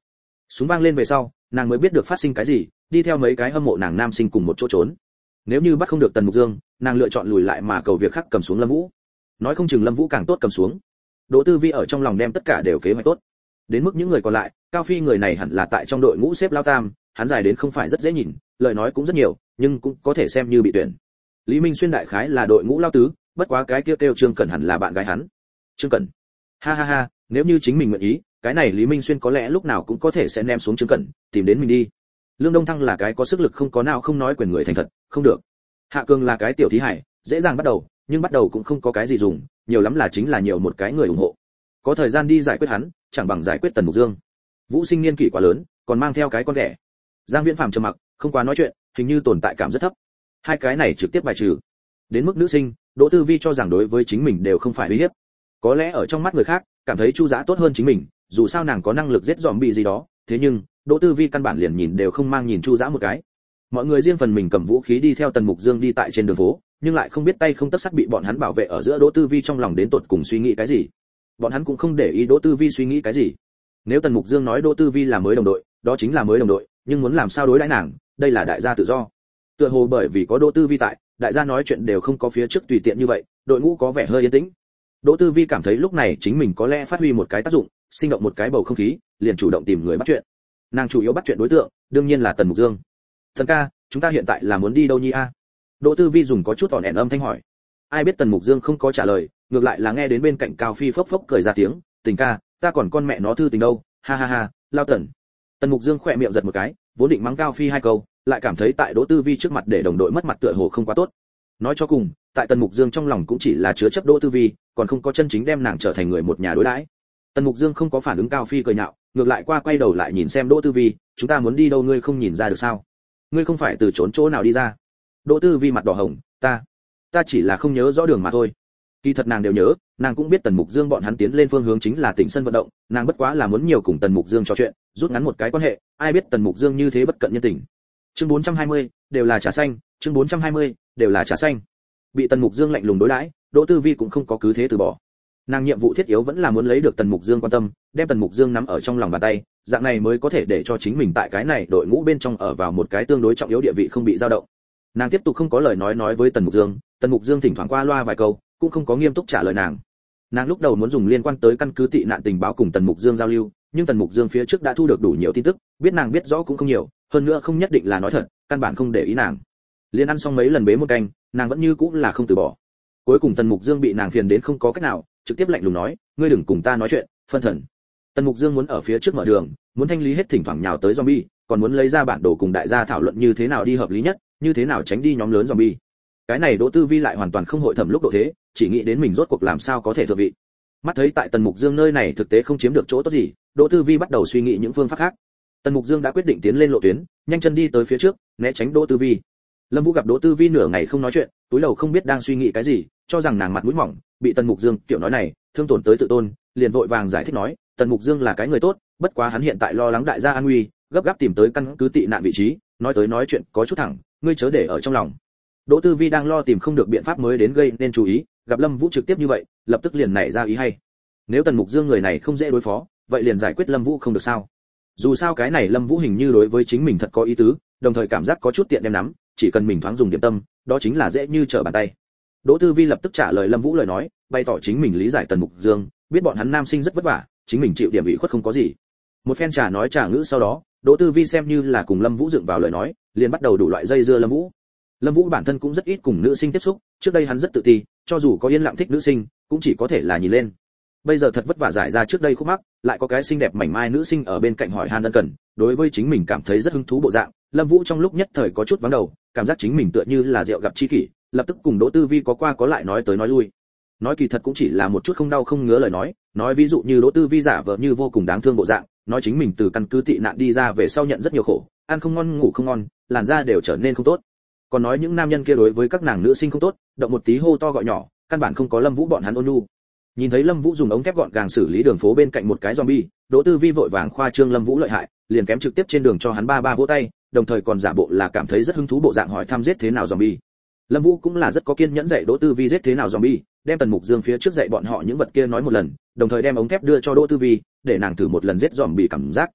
Súng vang lên về sau, nàng mới biết được phát sinh cái gì, đi theo mấy cái hâm mộ nàng nam sinh cùng một chỗ trốn. Nếu như bắt không được Tần Mục Dương, nàng lựa chọn lùi lại mà cầu việc khác cầm xuống Lâm Vũ. Nói không chừng Lâm Vũ càng tốt cầm xuống. Đỗ Tư Vi ở trong lòng đem tất cả đều kế hoạch tốt. Đến mức những người còn lại, Cao Phi người này hẳn là tại trong đội ngũ xếp lao tam, hắn dài đến không phải rất dễ nhìn, lời nói cũng rất nhiều, nhưng cũng có thể xem như bị tuyển. Lý Minh Xuyên đại khái là đội ngũ lao tứ, bất quá cái kia kêu Trương Cẩn hẳn là bạn gái hắn. Trương Cẩn. Ha ha ha, nếu như chính mình nguyện ý, cái này Lý Minh Xuyên có lẽ lúc nào cũng có thể sẽ ném xuống Trương Cẩn, tìm đến mình đi. Lương Đông Thăng là cái có sức lực không có nào không nói quyền người thành thật, không được. Hạ Cường là cái tiểu thí hải, dễ dàng bắt đầu, nhưng bắt đầu cũng không có cái gì dùng, nhiều lắm là chính là nhiều một cái người ủng hộ. Có thời gian đi giải quyết hắn, chẳng bằng giải quyết Tần Mục Dương. Vũ Sinh niên kỷ quá lớn, còn mang theo cái con ghẻ. Giang Viễn Phàm trầm mặc, không quá nói chuyện, hình như tồn tại cảm rất thấp. Hai cái này trực tiếp bài trừ. Đến mức nữ sinh, Đỗ Tư Vi cho rằng đối với chính mình đều không phải uy hiếp. Có lẽ ở trong mắt người khác, cảm thấy Chu Dã tốt hơn chính mình, dù sao nàng có năng lực giết zombie gì đó, thế nhưng, Đỗ Tư Vi căn bản liền nhìn đều không mang nhìn Chu Dã một cái. Mọi người riêng phần mình cầm vũ khí đi theo Tần Mục Dương đi tại trên đường phố, nhưng lại không biết tay không tấc sắt bị bọn hắn bảo vệ ở giữa. Đỗ Tư Vi trong lòng đến tột cùng suy nghĩ cái gì. Bọn hắn cũng không để ý Đỗ Tư Vi suy nghĩ cái gì. Nếu Tần Mục Dương nói Đỗ Tư Vi là mới đồng đội, đó chính là mới đồng đội, nhưng muốn làm sao đối đãi nàng, đây là đại gia tự do. Tựa hồ bởi vì có Đỗ Tư Vi tại, đại gia nói chuyện đều không có phía trước tùy tiện như vậy, đội ngũ có vẻ hơi yên tĩnh. Đỗ Tư Vi cảm thấy lúc này chính mình có lẽ phát huy một cái tác dụng, sinh động một cái bầu không khí, liền chủ động tìm người bắt chuyện. Nàng chủ yếu bắt chuyện đối tượng, đương nhiên là Tần Mục Dương. "Thần ca, chúng ta hiện tại là muốn đi đâu nhi a?" Đỗ Tư Vi dùng có chút ỏn ẻn âm thanh hỏi. Ai biết Tần Mục Dương không có trả lời, ngược lại là nghe đến bên cạnh Cao Phi phốc phốc cười ra tiếng, "Tình ca, ta còn con mẹ nó thư tình đâu, ha ha ha, lao Tần." Tần Mục Dương khỏe miệng giật một cái, vốn định mắng Cao Phi hai câu, lại cảm thấy tại Đỗ Tư Vi trước mặt để đồng đội mất mặt tựa hồ không quá tốt. Nói cho cùng, tại Tần Mục Dương trong lòng cũng chỉ là chứa chấp Đỗ Tư Vi, còn không có chân chính đem nàng trở thành người một nhà đối đãi. Tần Mục Dương không có phản ứng Cao Phi cười nhạo, ngược lại qua quay đầu lại nhìn xem Đỗ Tư Vi, "Chúng ta muốn đi đâu ngươi không nhìn ra được sao? Ngươi không phải từ trốn chỗ nào đi ra?" Đỗ Tư Vi mặt đỏ hồng, "Ta, ta chỉ là không nhớ rõ đường mà thôi." Kỳ thật nàng đều nhớ, nàng cũng biết Tần Mục Dương bọn hắn tiến lên phương hướng chính là tỉnh sân vận động, nàng bất quá là muốn nhiều cùng Tần Mục Dương trò chuyện, rút ngắn một cái quan hệ, ai biết Tần Mục Dương như thế bất cận nhân tình. Chương bốn trăm hai mươi, đều là trà xanh, chương bốn trăm hai mươi, đều là trà xanh. Bị Tần Mục Dương lạnh lùng đối đãi, Đỗ Tư Vi cũng không có cứ thế từ bỏ. Nàng nhiệm vụ thiết yếu vẫn là muốn lấy được Tần Mục Dương quan tâm, đem Tần Mục Dương nắm ở trong lòng bàn tay, dạng này mới có thể để cho chính mình tại cái này đội ngũ bên trong ở vào một cái tương đối trọng yếu địa vị không bị dao động. Nàng tiếp tục không có lời nói nói với Tần Mục Dương, Tần Mục Dương thỉnh thoảng qua loa vài câu, cũng không có nghiêm túc trả lời nàng. Nàng lúc đầu muốn dùng liên quan tới căn cứ tị nạn tình báo cùng Tần Mục Dương giao lưu, nhưng Tần Mục Dương phía trước đã thu được đủ nhiều tin tức, biết nàng biết rõ cũng không nhiều, hơn nữa không nhất định là nói thật, căn bản không để ý nàng. Liên ăn xong mấy lần bế một canh, nàng vẫn như cũng là không từ bỏ. Cuối cùng Tần Mục Dương bị nàng phiền đến không có cách nào, trực tiếp lạnh lùng nói, "Ngươi đừng cùng ta nói chuyện, phân thần." Tần Mục Dương muốn ở phía trước mở đường, muốn thanh lý hết thỉnh thoảng nhào tới zombie, còn muốn lấy ra bản đồ cùng đại gia thảo luận như thế nào đi hợp lý nhất, như thế nào tránh đi nhóm lớn zombie. Cái này Đỗ Tư Vi lại hoàn toàn không hội thẩm lúc độ thế, chỉ nghĩ đến mình rốt cuộc làm sao có thể thượng vị. Mắt thấy tại Tần Mục Dương nơi này thực tế không chiếm được chỗ tốt gì, Đỗ Tư Vi bắt đầu suy nghĩ những phương pháp khác. Tần Mục Dương đã quyết định tiến lên lộ tuyến, nhanh chân đi tới phía trước, né tránh Đỗ Tư Vi. Lâm Vũ gặp Đỗ Tư Vi nửa ngày không nói chuyện, túi đầu không biết đang suy nghĩ cái gì, cho rằng nàng mặt mũi mỏng, bị Tần Mục Dương tiểu nói này thương tổn tới tự tôn, liền vội vàng giải thích nói, Tần Mục Dương là cái người tốt, bất quá hắn hiện tại lo lắng đại gia an nguy, gấp gáp tìm tới căn cứ tị nạn vị trí, nói tới nói chuyện có chút thẳng, ngươi chớ để ở trong lòng. Đỗ Tư Vi đang lo tìm không được biện pháp mới đến gây nên chú ý, gặp Lâm Vũ trực tiếp như vậy, lập tức liền nảy ra ý hay. Nếu Tần Mục Dương người này không dễ đối phó, vậy liền giải quyết Lâm Vũ không được sao? Dù sao cái này Lâm Vũ hình như đối với chính mình thật có ý tứ, đồng thời cảm giác có chút tiện đem nắm, chỉ cần mình thoáng dùng điểm tâm, đó chính là dễ như trở bàn tay. Đỗ Tư Vi lập tức trả lời Lâm Vũ lời nói, bày tỏ chính mình lý giải Tần Mục Dương, biết bọn hắn nam sinh rất vất vả, chính mình chịu điểm ủy khuất không có gì. Một phen trà nói trà ngữ sau đó, Đỗ Tư Vi xem như là cùng Lâm Vũ dựng vào lời nói, liền bắt đầu đủ loại dây dưa Lâm Vũ. Lâm Vũ bản thân cũng rất ít cùng nữ sinh tiếp xúc, trước đây hắn rất tự ti, cho dù có yên lặng thích nữ sinh, cũng chỉ có thể là nhìn lên. Bây giờ thật vất vả giải ra trước đây khúc mắc, lại có cái xinh đẹp mảnh mai nữ sinh ở bên cạnh hỏi han ân cần, đối với chính mình cảm thấy rất hứng thú bộ dạng, Lâm Vũ trong lúc nhất thời có chút vắng đầu, cảm giác chính mình tựa như là rượu gặp tri kỷ, lập tức cùng Đỗ Tư Vi có qua có lại nói tới nói lui. Nói kỳ thật cũng chỉ là một chút không đau không ngứa lời nói, nói ví dụ như Đỗ Tư Vi giả vờ như vô cùng đáng thương bộ dạng, nói chính mình từ căn cứ tị nạn đi ra về sau nhận rất nhiều khổ, ăn không ngon ngủ không ngon, làn da đều trở nên không tốt. Còn nói những nam nhân kia đối với các nàng nữ sinh không tốt, động một tí hô to gọi nhỏ, căn bản không có Lâm Vũ bọn hắn ôn nhu. Nhìn thấy Lâm Vũ dùng ống thép gọn gàng xử lý đường phố bên cạnh một cái zombie, Đỗ Tư Vi vội vàng khoa trương Lâm Vũ lợi hại, liền kém trực tiếp trên đường cho hắn ba ba vỗ tay, đồng thời còn giả bộ là cảm thấy rất hứng thú bộ dạng hỏi thăm giết thế nào zombie. Lâm Vũ cũng là rất có kiên nhẫn dạy Đỗ Tư Vi giết thế nào zombie, đem Tần Mục Dương phía trước dạy bọn họ những vật kia nói một lần, đồng thời đem ống thép đưa cho Đỗ Tư Vi, để nàng thử một lần giết zombie cảm giác.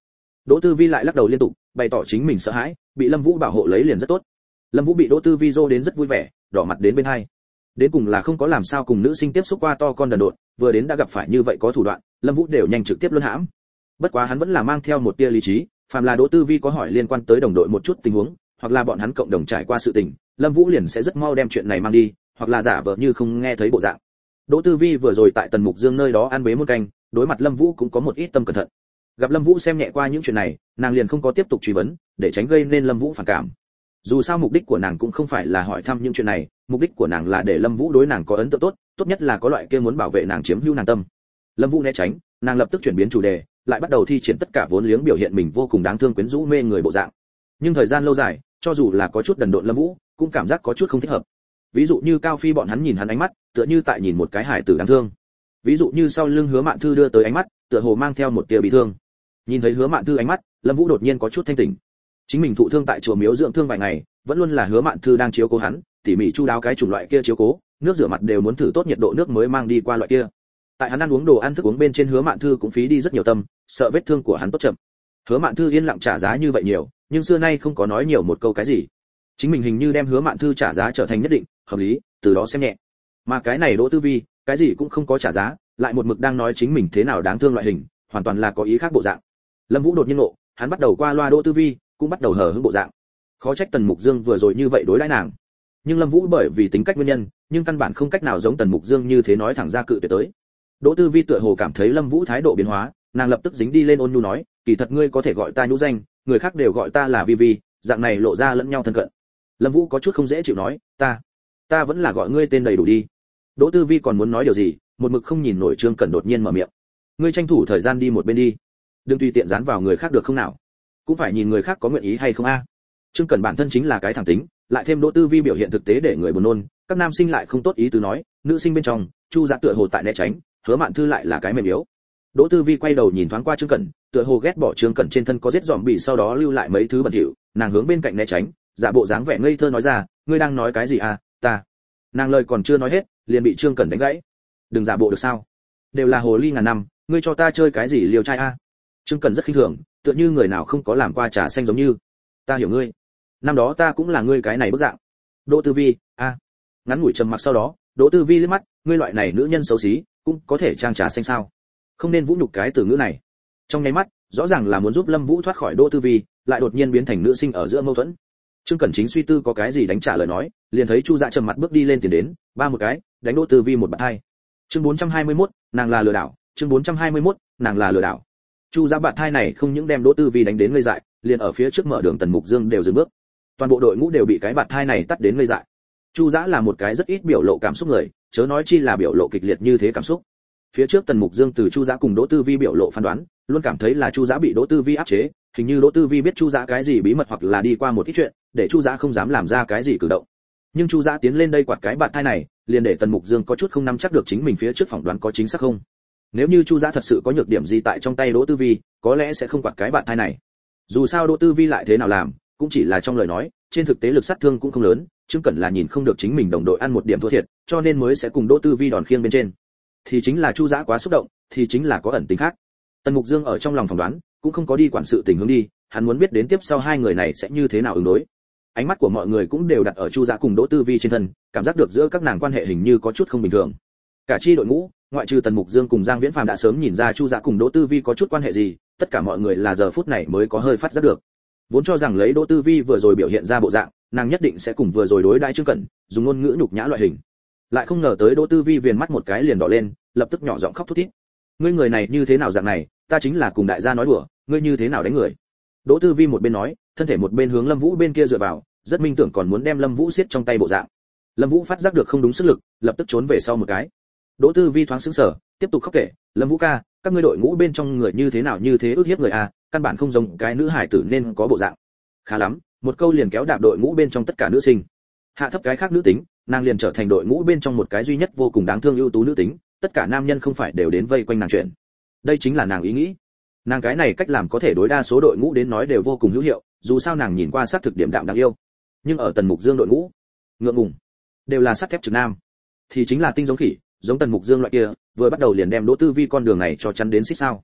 Đỗ Tư Vi lại lắc đầu liên tục, bày tỏ chính mình sợ hãi, bị Lâm Vũ bảo hộ lấy liền rất tốt. Lâm Vũ bị Đỗ Tư Vi dô đến rất vui vẻ, đỏ mặt đến bên hai. Đến cùng là không có làm sao cùng nữ sinh tiếp xúc qua to con đần độn, vừa đến đã gặp phải như vậy có thủ đoạn, Lâm Vũ đều nhanh trực tiếp luân hãm. Bất quá hắn vẫn là mang theo một tia lý trí, phàm là Đỗ Tư Vi có hỏi liên quan tới đồng đội một chút tình huống, hoặc là bọn hắn cộng đồng trải qua sự tình, Lâm Vũ liền sẽ rất mau đem chuyện này mang đi, hoặc là giả vờ như không nghe thấy bộ dạng. Đỗ Tư Vi vừa rồi tại Tần Mục Dương nơi đó ăn bế một canh, đối mặt Lâm Vũ cũng có một ít tâm cẩn thận. Gặp Lâm Vũ xem nhẹ qua những chuyện này, nàng liền không có tiếp tục truy vấn, để tránh gây nên Lâm Vũ phản cảm. Dù sao mục đích của nàng cũng không phải là hỏi thăm những chuyện này, mục đích của nàng là để Lâm Vũ đối nàng có ấn tượng tốt, tốt nhất là có loại kia muốn bảo vệ nàng chiếm hữu nàng tâm. Lâm Vũ né tránh, nàng lập tức chuyển biến chủ đề, lại bắt đầu thi triển tất cả vốn liếng biểu hiện mình vô cùng đáng thương quyến rũ mê người bộ dạng. Nhưng thời gian lâu dài, cho dù là có chút đần độn Lâm Vũ, cũng cảm giác có chút không thích hợp. Ví dụ như Cao Phi bọn hắn nhìn hắn ánh mắt, tựa như tại nhìn một cái hải tử đáng thương. Ví dụ như sau lưng Hứa Mạn Thư đưa tới ánh mắt, tựa hồ mang theo một tia bị thương. Nhìn thấy Hứa Mạn Thư ánh mắt, Lâm Vũ đột nhiên có chút thanh tỉnh. Chính mình thụ thương tại chùa miếu dưỡng thương vài ngày, vẫn luôn là Hứa Mạn Thư đang chiếu cố hắn, tỉ mỉ chu đáo cái chủng loại kia chiếu cố, nước rửa mặt đều muốn thử tốt nhiệt độ nước mới mang đi qua loại kia. Tại hắn ăn uống đồ ăn thức uống bên trên Hứa Mạn Thư cũng phí đi rất nhiều tâm, sợ vết thương của hắn tốt chậm. Hứa Mạn Thư yên lặng trả giá như vậy nhiều, nhưng xưa nay không có nói nhiều một câu cái gì. Chính mình hình như đem Hứa Mạn Thư trả giá trở thành nhất định, hợp lý, từ đó xem nhẹ. Mà cái này Đỗ Tư Vi, cái gì cũng không có trả giá, lại một mực đang nói chính mình thế nào đáng thương loại hình, hoàn toàn là có ý khác bộ dạng. Lâm Vũ đột nhiên ngộ, hắn bắt đầu qua loa Đỗ Tư Vi, cũng bắt đầu hờ hững bộ dạng. Khó trách Tần Mục Dương vừa rồi như vậy đối đãi nàng. Nhưng Lâm Vũ bởi vì tính cách nguyên nhân, nhưng căn bản không cách nào giống Tần Mục Dương như thế nói thẳng ra cự tuyệt tới. Đỗ Tư Vi tựa hồ cảm thấy Lâm Vũ thái độ biến hóa, nàng lập tức dính đi lên ôn nhu nói, kỳ thật ngươi có thể gọi ta nhũ danh, người khác đều gọi ta là Vi Vi, dạng này lộ ra lẫn nhau thân cận. Lâm Vũ có chút không dễ chịu nói, ta, ta vẫn là gọi ngươi tên đầy đủ đi. Đỗ Tư Vi còn muốn nói điều gì, một mực không nhìn nổi Trương Cẩn đột nhiên mở miệng, ngươi tranh thủ thời gian đi một bên đi, đừng tùy tiện dán vào người khác được không nào, cũng phải nhìn người khác có nguyện ý hay không a. À. Trương Cẩn bản thân chính là cái thẳng tính, lại thêm Đỗ Tư Vi biểu hiện thực tế để người buồn nôn, các nam sinh lại không tốt ý tứ nói, nữ sinh bên trong, Chu Dạ tựa hồ tại né tránh, Hứa Mạn Thư lại là cái mềm yếu. Đỗ Tư Vi quay đầu nhìn thoáng qua Trương Cẩn, tựa hồ ghét bỏ Trương Cẩn trên thân có giết dòm bị sau đó lưu lại mấy thứ bẩn thỉu, nàng hướng bên cạnh né tránh, giả bộ dáng vẻ ngây thơ nói ra, ngươi đang nói cái gì à, ta. Nàng lời còn chưa nói hết, liền bị Trương Cẩn đánh gãy. Đừng giả bộ được sao? Đều là hồ ly ngàn năm, ngươi cho ta chơi cái gì liều trai a? À? Trương Cẩn rất khinh thường, tựa như người nào không có làm qua trà xanh giống như. Ta hiểu ngươi. Năm đó ta cũng là ngươi cái này bức dạng. Đỗ Tư Vi, a. À. Ngắn ngủi trầm mặc sau đó, Đỗ Tư Vi liếc mắt, ngươi loại này nữ nhân xấu xí, cũng có thể trang trà xanh sao? Không nên vũ nhục cái từ ngữ này. Trong nháy mắt, rõ ràng là muốn giúp Lâm Vũ thoát khỏi Đỗ Tư Vi, lại đột nhiên biến thành nữ sinh ở giữa mâu thuẫn. Trương Cẩn chính suy tư có cái gì đánh trả lời nói, liền thấy Chu Dạ trầm mặt bước đi lên tiền đến, ba một cái, đánh Đỗ Tư Vi một bạt hai. Chương bốn trăm hai mươi mốt, nàng là lừa đảo, chương bốn trăm hai mươi mốt, nàng là lừa đảo. Chu Dạ bạt hai này không những đem Đỗ Tư Vi đánh đến ngây dại, liền ở phía trước mở đường Tần Mục Dương đều dừng bước. Toàn bộ đội ngũ đều bị cái bạt hai này tắt đến ngây dại. Chu Dạ là một cái rất ít biểu lộ cảm xúc người, chớ nói chi là biểu lộ kịch liệt như thế cảm xúc. Phía trước Tần Mục Dương từ Chu Dạ cùng Đỗ Tư Vi biểu lộ phán đoán, luôn cảm thấy là Chu Dạ bị Đỗ Tư Vi áp chế, hình như Đỗ Tư Vi biết Chu Dạ cái gì bí mật hoặc là đi qua một ít chuyện, để Chu Dạ không dám làm ra cái gì cử động. Nhưng Chu Dạ tiến lên đây quạt cái bạt thai này, liền để Tần Mục Dương có chút không nắm chắc được chính mình phía trước phỏng đoán có chính xác không. Nếu như Chu Dạ thật sự có nhược điểm gì tại trong tay Đỗ Tư Vi, có lẽ sẽ không quạt cái bạt thai này. Dù sao Đỗ Tư Vi lại thế nào làm, cũng chỉ là trong lời nói, trên thực tế lực sát thương cũng không lớn, Trương Cẩn là nhìn không được chính mình đồng đội ăn một điểm thua thiệt, cho nên mới sẽ cùng Đỗ Tư Vi đòn khiêng bên trên. Thì chính là Chu Dạ quá xúc động, thì chính là có ẩn tình khác. Tần Mục Dương ở trong lòng phỏng đoán, cũng không có đi quản sự tình hướng đi, hắn muốn biết đến tiếp sau hai người này sẽ như thế nào ứng đối. Ánh mắt của mọi người cũng đều đặt ở Chu Dạ cùng Đỗ Tư Vi trên thân, cảm giác được giữa các nàng quan hệ hình như có chút không bình thường. Cả chi đội ngũ, ngoại trừ Tần Mục Dương cùng Giang Viễn Phàm đã sớm nhìn ra Chu Dạ cùng Đỗ Tư Vi có chút quan hệ gì, tất cả mọi người là giờ phút này mới có hơi phát giác được. Vốn cho rằng lấy Đỗ Tư Vi vừa rồi biểu hiện ra bộ dạng, nàng nhất định sẽ cùng vừa rồi đối đãi Trương Cẩn, dùng ngôn ngữ nhục nhã loại hình. Lại không ngờ tới Đỗ Tư Vi viền mắt một cái liền đỏ lên, lập tức nhỏ giọng khóc thút thít. Ngươi người này như thế nào dạng này, ta chính là cùng đại gia nói đùa, ngươi như thế nào đánh người? Đỗ Tư Vi một bên nói, thân thể một bên hướng Lâm Vũ bên kia dựa vào, rất minh tưởng còn muốn đem Lâm Vũ siết trong tay bộ dạng. Lâm Vũ phát giác được không đúng sức lực, lập tức trốn về sau một cái. Đỗ Tư Vi thoáng sững sờ, tiếp tục khóc kể, Lâm Vũ ca, các ngươi đội ngũ bên trong người như thế nào như thế ức hiếp người à, căn bản không giống cái nữ hải tử nên có bộ dạng. Khá lắm, một câu liền kéo đạp đội ngũ bên trong tất cả nữ sinh. Hạ thấp cái khác nữ tính, nàng liền trở thành đội ngũ bên trong một cái duy nhất vô cùng đáng thương ưu tú nữ tính, tất cả nam nhân không phải đều đến vây quanh nàng chuyện. Đây chính là nàng ý nghĩ. Nàng cái này cách làm có thể đối đa số đội ngũ đến nói đều vô cùng hữu hiệu, dù sao nàng nhìn qua sát thực điểm đạm đáng yêu. Nhưng ở Tần Mục Dương đội ngũ, ngượng ngùng, đều là sắt thép trực nam, thì chính là tinh giống khỉ, giống Tần Mục Dương loại kia, vừa bắt đầu liền đem Đỗ Tư Vi con đường này cho chắn đến xích sao.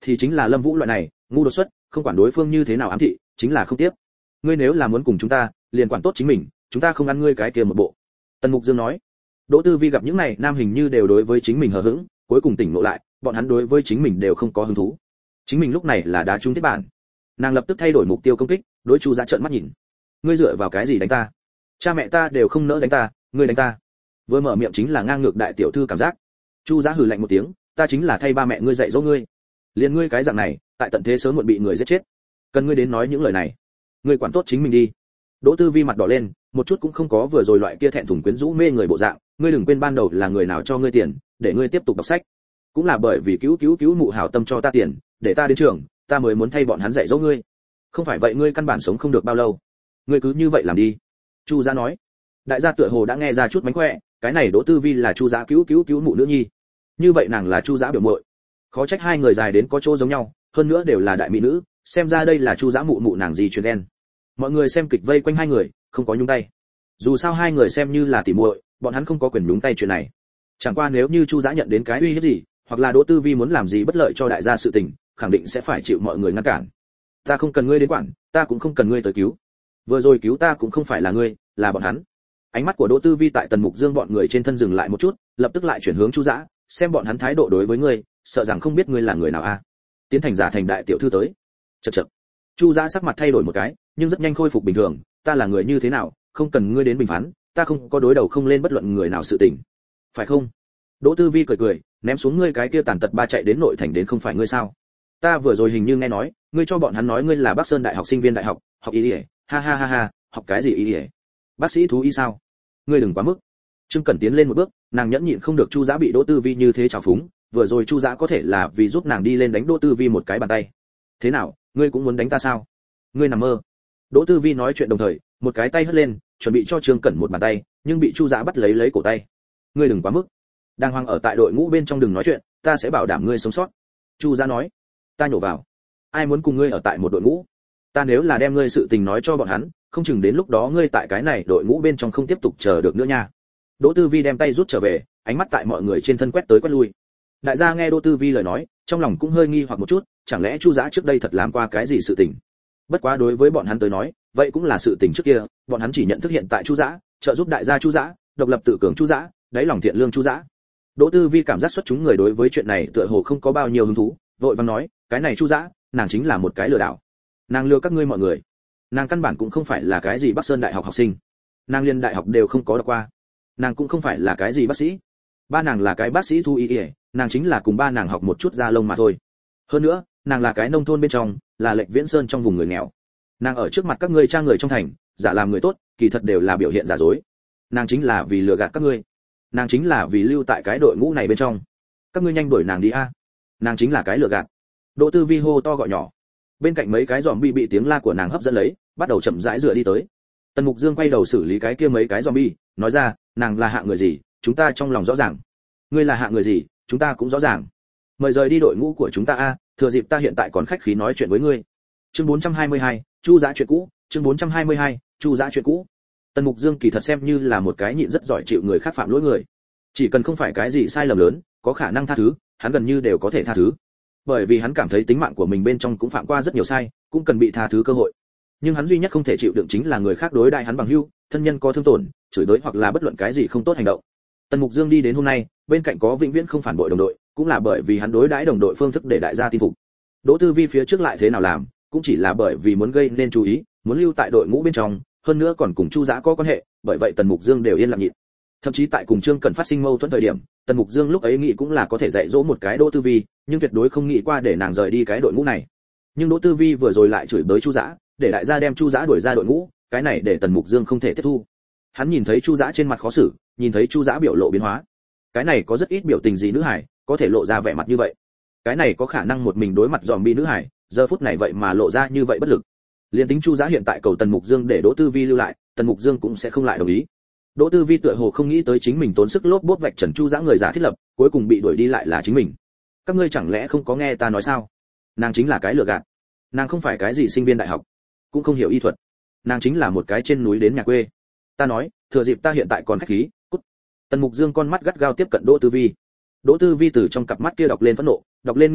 thì chính là Lâm Vũ loại này, ngu đột xuất, không quản đối phương như thế nào ám thị, chính là không tiếp. Ngươi nếu là muốn cùng chúng ta, liền quản tốt chính mình, chúng ta không ăn ngươi cái kia một bộ. Tần Mục Dương nói. Đỗ Tư Vi gặp những này nam hình như đều đối với chính mình hờ hững, cuối cùng tỉnh ngộ lại, bọn hắn đối với chính mình đều không có hứng thú. Chính mình lúc này là đá trúng thiết bản. Nàng lập tức thay đổi mục tiêu công kích, đối Chu Dã trợn mắt nhìn. Ngươi dựa vào cái gì đánh ta? Cha mẹ ta đều không nỡ đánh ta, ngươi đánh ta. Vừa mở miệng chính là ngang ngược đại tiểu thư cảm giác. Chu Dã hừ lạnh một tiếng, ta chính là thay ba mẹ ngươi dạy dỗ ngươi. Liên ngươi cái dạng này, tại tận thế sớm muộn bị người giết chết. Cần ngươi đến nói những lời này? Ngươi quản tốt chính mình đi. Đỗ Tư Vi mặt đỏ lên, một chút cũng không có vừa rồi loại kia thẹn thùng quyến rũ mê người bộ dạng, ngươi đừng quên ban đầu là người nào cho ngươi tiền, để ngươi tiếp tục đọc sách. Cũng là bởi vì cứu cứu cứu mụ hảo tâm cho ta tiền, để ta đến trường, ta mới muốn thay bọn hắn dạy dỗ ngươi. Không phải vậy ngươi căn bản sống không được bao lâu. Ngươi cứ như vậy làm đi. Chu Dã nói. Đại gia tựa hồ đã nghe ra chút mánh khỏe, cái này Đỗ Tư Vi là Chu Dã cứu cứu cứu mụ nữ nhi. Như vậy nàng là Chu Dã biểu muội. Khó trách hai người dài đến có chỗ giống nhau, hơn nữa đều là đại mỹ nữ, xem ra đây là Chu Dã mụ mụ nàng gì truyền đen. Mọi người xem kịch vây quanh hai người, không có nhúng tay. Dù sao hai người xem như là tỉ muội, bọn hắn không có quyền nhúng tay chuyện này. Chẳng qua nếu như Chu Dã nhận đến cái uy hiếp gì, hoặc là Đỗ Tư Vi muốn làm gì bất lợi cho đại gia sự tình, khẳng định sẽ phải chịu mọi người ngăn cản. Ta không cần ngươi đến quản, ta cũng không cần ngươi tới cứu. Vừa rồi cứu ta cũng không phải là ngươi, là bọn hắn. Ánh mắt của Đỗ Tư Vi tại Tần Mục Dương bọn người trên thân dừng lại một chút, lập tức lại chuyển hướng Chu Dã, xem bọn hắn thái độ đối với ngươi, sợ rằng không biết ngươi là người nào a. Tiến thành giả thành đại tiểu thư tới. Chậc chậc. Chu Dã sắc mặt thay đổi một cái, nhưng rất nhanh khôi phục bình thường, ta là người như thế nào, không cần ngươi đến bình phán, ta không có đối đầu không lên bất luận người nào sự tình. Phải không? Đỗ Tư Vi cười cười, ném xuống ngươi cái kia tàn tật ba chạy đến nội thành đến không phải ngươi sao? Ta vừa rồi hình như nghe nói, ngươi cho bọn hắn nói ngươi là Bắc Sơn đại học sinh viên đại học, học y y, ha ha ha ha, học cái gì y y? Bác sĩ thú y sao? Ngươi đừng quá mức. Trương Cẩn tiến lên một bước, nàng nhẫn nhịn không được Chu Dã bị Đỗ Tư Vi như thế trào phúng, vừa rồi Chu Dã có thể là vì giúp nàng đi lên đánh Đỗ Tư Vi một cái bàn tay. Thế nào, ngươi cũng muốn đánh ta sao? Ngươi nằm mơ. Đỗ Tư Vi nói chuyện đồng thời, một cái tay hất lên, chuẩn bị cho Trương Cẩn một bàn tay, nhưng bị Chu Dã bắt lấy lấy cổ tay. Ngươi đừng quá mức. Đang hoang ở tại đội ngũ bên trong đừng nói chuyện, ta sẽ bảo đảm ngươi sống sót. Chu Dã nói. Ta nhổ vào. Ai muốn cùng ngươi ở tại một đội ngũ? Ta nếu là đem ngươi sự tình nói cho bọn hắn, không chừng đến lúc đó ngươi tại cái này đội ngũ bên trong không tiếp tục chờ được nữa nha. Đỗ Tư Vi đem tay rút trở về, ánh mắt tại mọi người trên thân quét tới quét lui. Đại gia nghe Đỗ Tư Vi lời nói, trong lòng cũng hơi nghi hoặc một chút, chẳng lẽ Chu Dã trước đây thật làm qua cái gì sự tình? Bất quá đối với bọn hắn tới nói, vậy cũng là sự tình trước kia, bọn hắn chỉ nhận thức hiện tại Chu Dã, trợ giúp đại gia Chu Dã, độc lập tự cường Chu Dã, đáy lòng thiện lương Chu Dã. Đỗ Tư Vi cảm giác xuất chúng người đối với chuyện này tựa hồ không có bao nhiêu hứng thú, vội vàng nói, cái này Chu Dã, nàng chính là một cái lừa đảo. Nàng lừa các ngươi mọi người. Nàng căn bản cũng không phải là cái gì Bắc Sơn đại học học sinh. Nàng liên đại học đều không có đọc qua. Nàng cũng không phải là cái gì bác sĩ. Ba nàng là cái bác sĩ thú y, nàng chính là cùng ba nàng học một chút da lông mà thôi. Hơn nữa, nàng là cái nông thôn bên trong, là Lệnh Viễn Sơn trong vùng người nghèo. Nàng ở trước mặt các ngươi trang người trong thành, giả làm người tốt, kỳ thật đều là biểu hiện giả dối. Nàng chính là vì lừa gạt các ngươi. Nàng chính là vì lưu tại cái đội ngũ này bên trong. Các ngươi nhanh đuổi nàng đi a. Nàng chính là cái lừa gạt. Đỗ Tư Vi hô to gọi nhỏ. Bên cạnh mấy cái zombie bị tiếng la của nàng hấp dẫn lấy, bắt đầu chậm rãi dựa đi tới. Tần Mục Dương quay đầu xử lý cái kia mấy cái zombie, nói ra, nàng là hạng người gì, chúng ta trong lòng rõ ràng. Ngươi là hạng người gì, chúng ta cũng rõ ràng. Mời rời đi đội ngũ của chúng ta a, thừa dịp ta hiện tại còn khách khí nói chuyện với ngươi. Chương bốn trăm hai mươi hai, Chu Dã chuyện cũ, chương bốn trăm hai mươi hai, Chu Dã chuyện cũ. Tần Mục Dương kỳ thật xem như là một cái nhịn rất giỏi chịu người khác phạm lỗi người. Chỉ cần không phải cái gì sai lầm lớn, có khả năng tha thứ, hắn gần như đều có thể tha thứ. Bởi vì hắn cảm thấy tính mạng của mình bên trong cũng phạm qua rất nhiều sai, cũng cần bị tha thứ cơ hội. Nhưng hắn duy nhất không thể chịu đựng chính là người khác đối đãi hắn bằng hữu, thân nhân có thương tổn, chửi bới hoặc là bất luận cái gì không tốt hành động. Tần Mục Dương đi đến hôm nay, bên cạnh có vĩnh viễn không phản bội đồng đội, cũng là bởi vì hắn đối đãi đồng đội phương thức để đại gia tin phục. Đỗ Tư Vi phía trước lại thế nào làm, cũng chỉ là bởi vì muốn gây nên chú ý, muốn lưu tại đội ngũ bên trong, hơn nữa còn cùng Chu Dã có quan hệ, bởi vậy Tần Mục Dương đều yên lặng nhịn. Thậm chí tại cùng Trương Cần phát sinh mâu thuẫn thời điểm, Tần Mục Dương lúc ấy nghĩ cũng là có thể dạy dỗ một cái Đỗ Tư Vi, nhưng tuyệt đối không nghĩ qua để nàng rời đi cái đội ngũ này. Nhưng Đỗ Tư Vi vừa rồi lại chửi bới Chu Dã, để đại gia đem Chu Dã đuổi ra đội ngũ, cái này để Tần Mục Dương không thể tiếp thu. Hắn nhìn thấy Chu Dã trên mặt khó xử, nhìn thấy Chu Dã biểu lộ biến hóa. Cái này có rất ít biểu tình gì nữ hải, có thể lộ ra vẻ mặt như vậy. Cái này có khả năng một mình đối mặt zombie nữ hải, giờ phút này vậy mà lộ ra như vậy bất lực. Liên tính Chu Dã hiện tại cầu Tần Mục Dương để Đỗ Tư Vi lưu lại, Tần Mục Dương cũng sẽ không lại đồng ý. Đỗ Tư Vi tựa hồ không nghĩ tới chính mình tốn sức lốp bốp vạch trần Chu Dã người giả thiết lập, cuối cùng bị đuổi đi lại là chính mình. Các ngươi chẳng lẽ không có nghe ta nói sao? Nàng chính là cái lừa gạt. Nàng không phải cái gì sinh viên đại học, cũng không hiểu y thuật. Nàng chính là một cái trên núi đến nhà quê. Ta nói, thừa dịp ta hiện tại còn khách khí, cút. Tần Mục Dương con mắt gắt gao tiếp cận Đỗ Tư Vi. Đỗ Tư Vi từ trong cặp mắt kia đọc lên phẫn nộ, đọc lên nguy hiểm,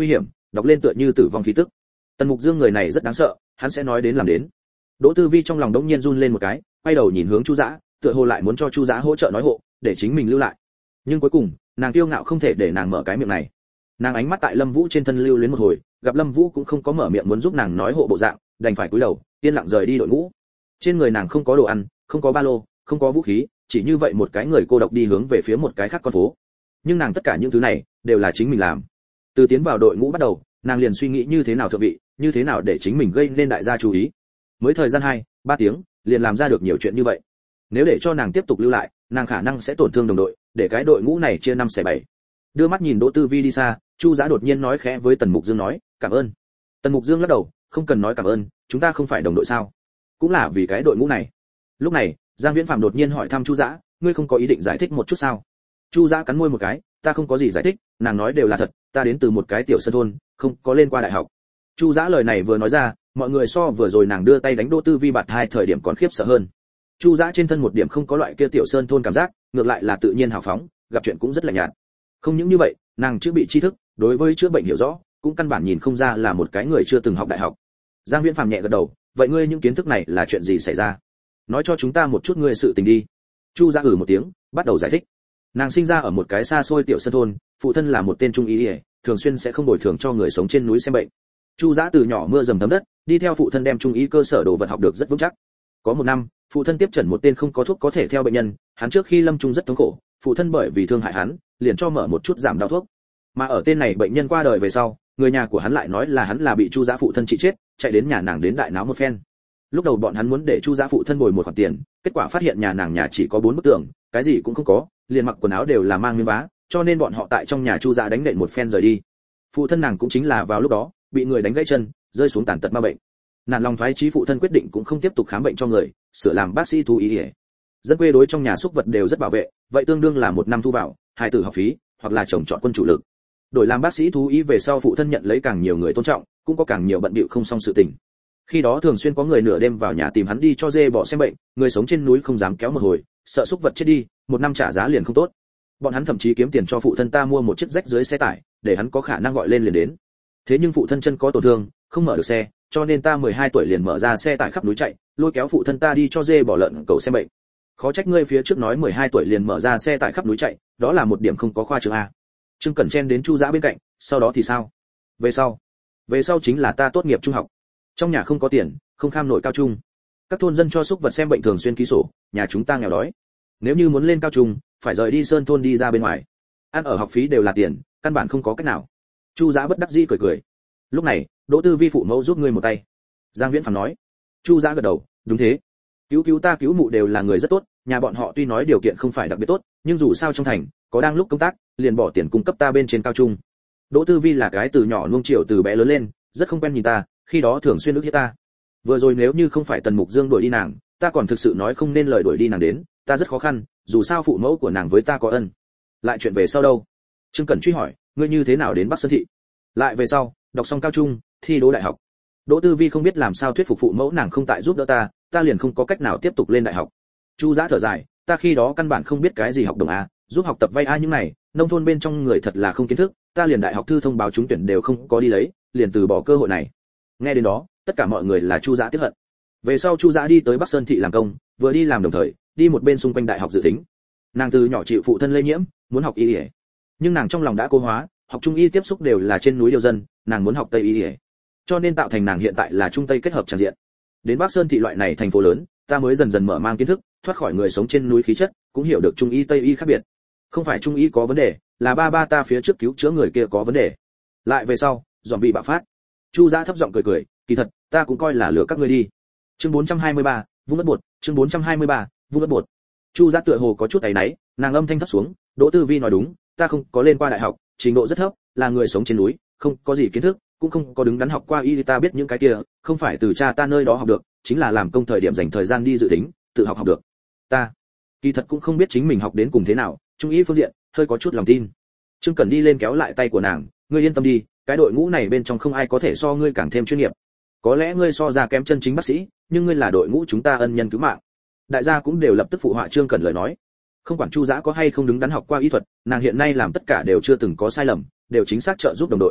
đọc lên tựa như tử vong khí tức. Tần Mục Dương người này rất đáng sợ, hắn sẽ nói đến làm đến. Đỗ Tư Vi trong lòng đống nhiên run lên một cái, quay đầu nhìn hướng Chu Dã, tựa hồ lại muốn cho Chu Dã hỗ trợ nói hộ, để chính mình lưu lại. Nhưng cuối cùng, nàng kiêu ngạo không thể để nàng mở cái miệng này. Nàng ánh mắt tại Lâm Vũ trên thân lưu luyến một hồi, gặp Lâm Vũ cũng không có mở miệng muốn giúp nàng nói hộ bộ dạng, đành phải cúi đầu, yên lặng rời đi đội ngũ. Trên người nàng không có đồ ăn, không có ba lô, không có vũ khí, chỉ như vậy một cái người cô độc đi hướng về phía một cái khác con phố. Nhưng nàng tất cả những thứ này đều là chính mình làm. Từ tiến vào đội ngũ bắt đầu, nàng liền suy nghĩ như thế nào thượng vị, như thế nào để chính mình gây nên đại gia chú ý. Mới thời gian hai, ba tiếng, liền làm ra được nhiều chuyện như vậy. Nếu để cho nàng tiếp tục lưu lại, nàng khả năng sẽ tổn thương đồng đội, để cái đội ngũ này chia năm xẻ bảy. Đưa mắt nhìn Đỗ Tư Vi đi xa, Chu Dã đột nhiên nói khẽ với Tần Mục Dương nói, "Cảm ơn." Tần Mục Dương lắc đầu, "Không cần nói cảm ơn, chúng ta không phải đồng đội sao? Cũng là vì cái đội ngũ này." Lúc này, Giang Viễn Phàm đột nhiên hỏi thăm Chu Dã, "Ngươi không có ý định giải thích một chút sao?" Chu Dã cắn môi một cái, "Ta không có gì giải thích, nàng nói đều là thật, ta đến từ một cái tiểu sơn thôn, không có lên qua đại học." Chu Dã lời này vừa nói ra, mọi người so vừa rồi nàng đưa tay đánh Đỗ Tư Vi bạt hai thời điểm còn khiếp sợ hơn. Chu Dã trên thân một điểm không có loại kia tiểu sơn thôn cảm giác, ngược lại là tự nhiên hào phóng, gặp chuyện cũng rất là nhạt. Không những như vậy, nàng chữa bị tri thức, đối với chữa bệnh hiểu rõ, cũng căn bản nhìn không ra là một cái người chưa từng học đại học. Giang Viễn Phàm nhẹ gật đầu, "Vậy ngươi những kiến thức này là chuyện gì xảy ra? Nói cho chúng ta một chút ngươi sự tình đi." Chu Dã ử một tiếng, bắt đầu giải thích. Nàng sinh ra ở một cái xa xôi tiểu sơn thôn, phụ thân là một tên trung y, thường xuyên sẽ không bồi thường cho người sống trên núi xem bệnh. Chu Dã từ nhỏ mưa dầm thấm đất, đi theo phụ thân đem trung y cơ sở đồ vật học được rất vững chắc. Có một năm, phụ thân tiếp诊một tên không có thuốc có thể theo bệnh nhân, hắn trước khi lâm chung rất thống khổ, phụ thân bởi vì thương hại hắn, liền cho mở một chút giảm đau thuốc. Mà ở tên này bệnh nhân qua đời về sau, người nhà của hắn lại nói là hắn là bị Chu Dã phụ thân trị chết, chạy đến nhà nàng đến đại náo một phen. Lúc đầu bọn hắn muốn để Chu Dã phụ thân bồi một khoản tiền, kết quả phát hiện nhà nàng nhà chỉ có bốn bức tường, cái gì cũng không có, liền mặc quần áo đều là mang miếng vá, cho nên bọn họ tại trong nhà Chu Dã đánh nện một phen rời đi. Phụ thân nàng cũng chính là vào lúc đó, bị người đánh gãy chân, rơi xuống tàn tật ma bệnh. Nàng lòng thoái chí phụ thân quyết định cũng không tiếp tục khám bệnh cho người, sửa làm bác sĩ thú y. Dân quê đối trong nhà súc vật đều rất bảo vệ, vậy tương đương là một năm thu vào, hai tử học phí, hoặc là chồng chọn quân chủ lực. Đổi làm bác sĩ thú y về sau phụ thân nhận lấy càng nhiều người tôn trọng, cũng có càng nhiều bận bịu không xong sự tình. Khi đó thường xuyên có người nửa đêm vào nhà tìm hắn đi cho dê bò xem bệnh, người sống trên núi không dám kéo một hồi, sợ súc vật chết đi, một năm trả giá liền không tốt. Bọn hắn thậm chí kiếm tiền cho phụ thân ta mua một chiếc rách dưới xe tải, để hắn có khả năng gọi lên liền đến. Thế nhưng phụ thân chân có tổn thương, không mở được xe, cho nên ta mười hai tuổi liền mở ra xe tải khắp núi chạy, lôi kéo phụ thân ta đi cho dê bò lợn cẩu xem bệnh. Khó trách ngươi phía trước nói mười hai tuổi liền mở ra xe tải khắp núi chạy, đó là một điểm không có khoa trương a. Trương Cẩn chen đến Chu Dã bên cạnh, sau đó thì sao? Về sau, về sau chính là ta tốt nghiệp trung học. Trong nhà không có tiền, không kham nổi cao trung. Các thôn dân cho súc vật xem bệnh thường xuyên ký sổ, nhà chúng ta nghèo đói. Nếu như muốn lên cao trung, phải rời đi sơn thôn đi ra bên ngoài. Ăn ở học phí đều là tiền, căn bản không có cách nào. Chu Dã bất đắc dĩ cười cười. Lúc này, Đỗ Tư Vi phụ mẫu giúp ngươi một tay. Giang Viễn Phàm nói. Chu Dã gật đầu, đúng thế. Cứu cứu ta cứu mụ đều là người rất tốt, nhà bọn họ tuy nói điều kiện không phải đặc biệt tốt, nhưng dù sao trong thành, có đang lúc công tác, liền bỏ tiền cung cấp ta bên trên cao trung. Đỗ Tư Vi là cái từ nhỏ nuông chiều từ bé lớn lên, rất không quen nhìn ta, khi đó thường xuyên ức hiếp ta. Vừa rồi nếu như không phải Tần Mục Dương đuổi đi nàng, ta còn thực sự nói không nên lời đuổi đi nàng đến, ta rất khó khăn, dù sao phụ mẫu của nàng với ta có ân. Lại chuyện về sau đâu? Trương Cẩn truy hỏi, ngươi như thế nào đến Bắc Sơn thị? Lại về sau, đọc xong cao trung, thi đỗ đại học. Đỗ Tư Vi không biết làm sao thuyết phục phụ mẫu nàng không tại giúp đỡ ta, ta liền không có cách nào tiếp tục lên đại học. Chu Dã thở dài, ta khi đó căn bản không biết cái gì học đồng a, giúp học tập vay a những này, nông thôn bên trong người thật là không kiến thức, ta liền đại học thư thông báo trúng tuyển đều không có đi lấy, liền từ bỏ cơ hội này. Nghe đến đó, tất cả mọi người là Chu Dã tiếc hận. Về sau Chu Dã đi tới Bắc Sơn thị làm công, vừa đi làm đồng thời, đi một bên xung quanh đại học dự tính. Nàng từ nhỏ chịu phụ thân lây nhiễm, muốn học y y, nhưng nàng trong lòng đã cố hóa, học trung y tiếp xúc đều là trên núi điều dân, nàng muốn học tây y y, cho nên tạo thành nàng hiện tại là trung tây kết hợp tràn diện. Đến Bắc Sơn thị loại này thành phố lớn, ta mới dần dần mở mang kiến thức, thoát khỏi người sống trên núi khí chất, cũng hiểu được trung y tây y khác biệt. Không phải trung y có vấn đề, là ba ba ta phía trước cứu chữa người kia có vấn đề. Lại về sau, dòm bị bạo phát. Chu Dã thấp giọng cười cười, kỳ thật, ta cũng coi là lừa các ngươi đi. Chương bốn trăm hai mươi ba, vung đất bột, chương bốn trăm hai mươi ba, vung đất bột. Chu Dã tựa hồ có chút áy náy, nàng âm thanh thấp xuống, Đỗ Tư Vi nói đúng, ta không có lên qua đại học, trình độ rất thấp, là người sống trên núi, không có gì kiến thức, cũng không có đứng đắn học qua y, ta biết những cái kia, không phải từ cha ta nơi đó học được, chính là làm công thời điểm dành thời gian đi dự tính, tự học học được. Ta, kỳ thật cũng không biết chính mình học đến cùng thế nào, trung y phương diện, hơi có chút lòng tin. Trương Cẩn đi lên kéo lại tay của nàng, ngươi yên tâm đi, cái đội ngũ này bên trong không ai có thể so ngươi càng thêm chuyên nghiệp. Có lẽ ngươi so ra kém chân chính bác sĩ, nhưng ngươi là đội ngũ chúng ta ân nhân cứu mạng. Đại gia cũng đều lập tức phụ họa Trương Cẩn lời nói. Không quản Chu Dã có hay không đứng đắn học qua y thuật, nàng hiện nay làm tất cả đều chưa từng có sai lầm, đều chính xác trợ giúp đồng đội.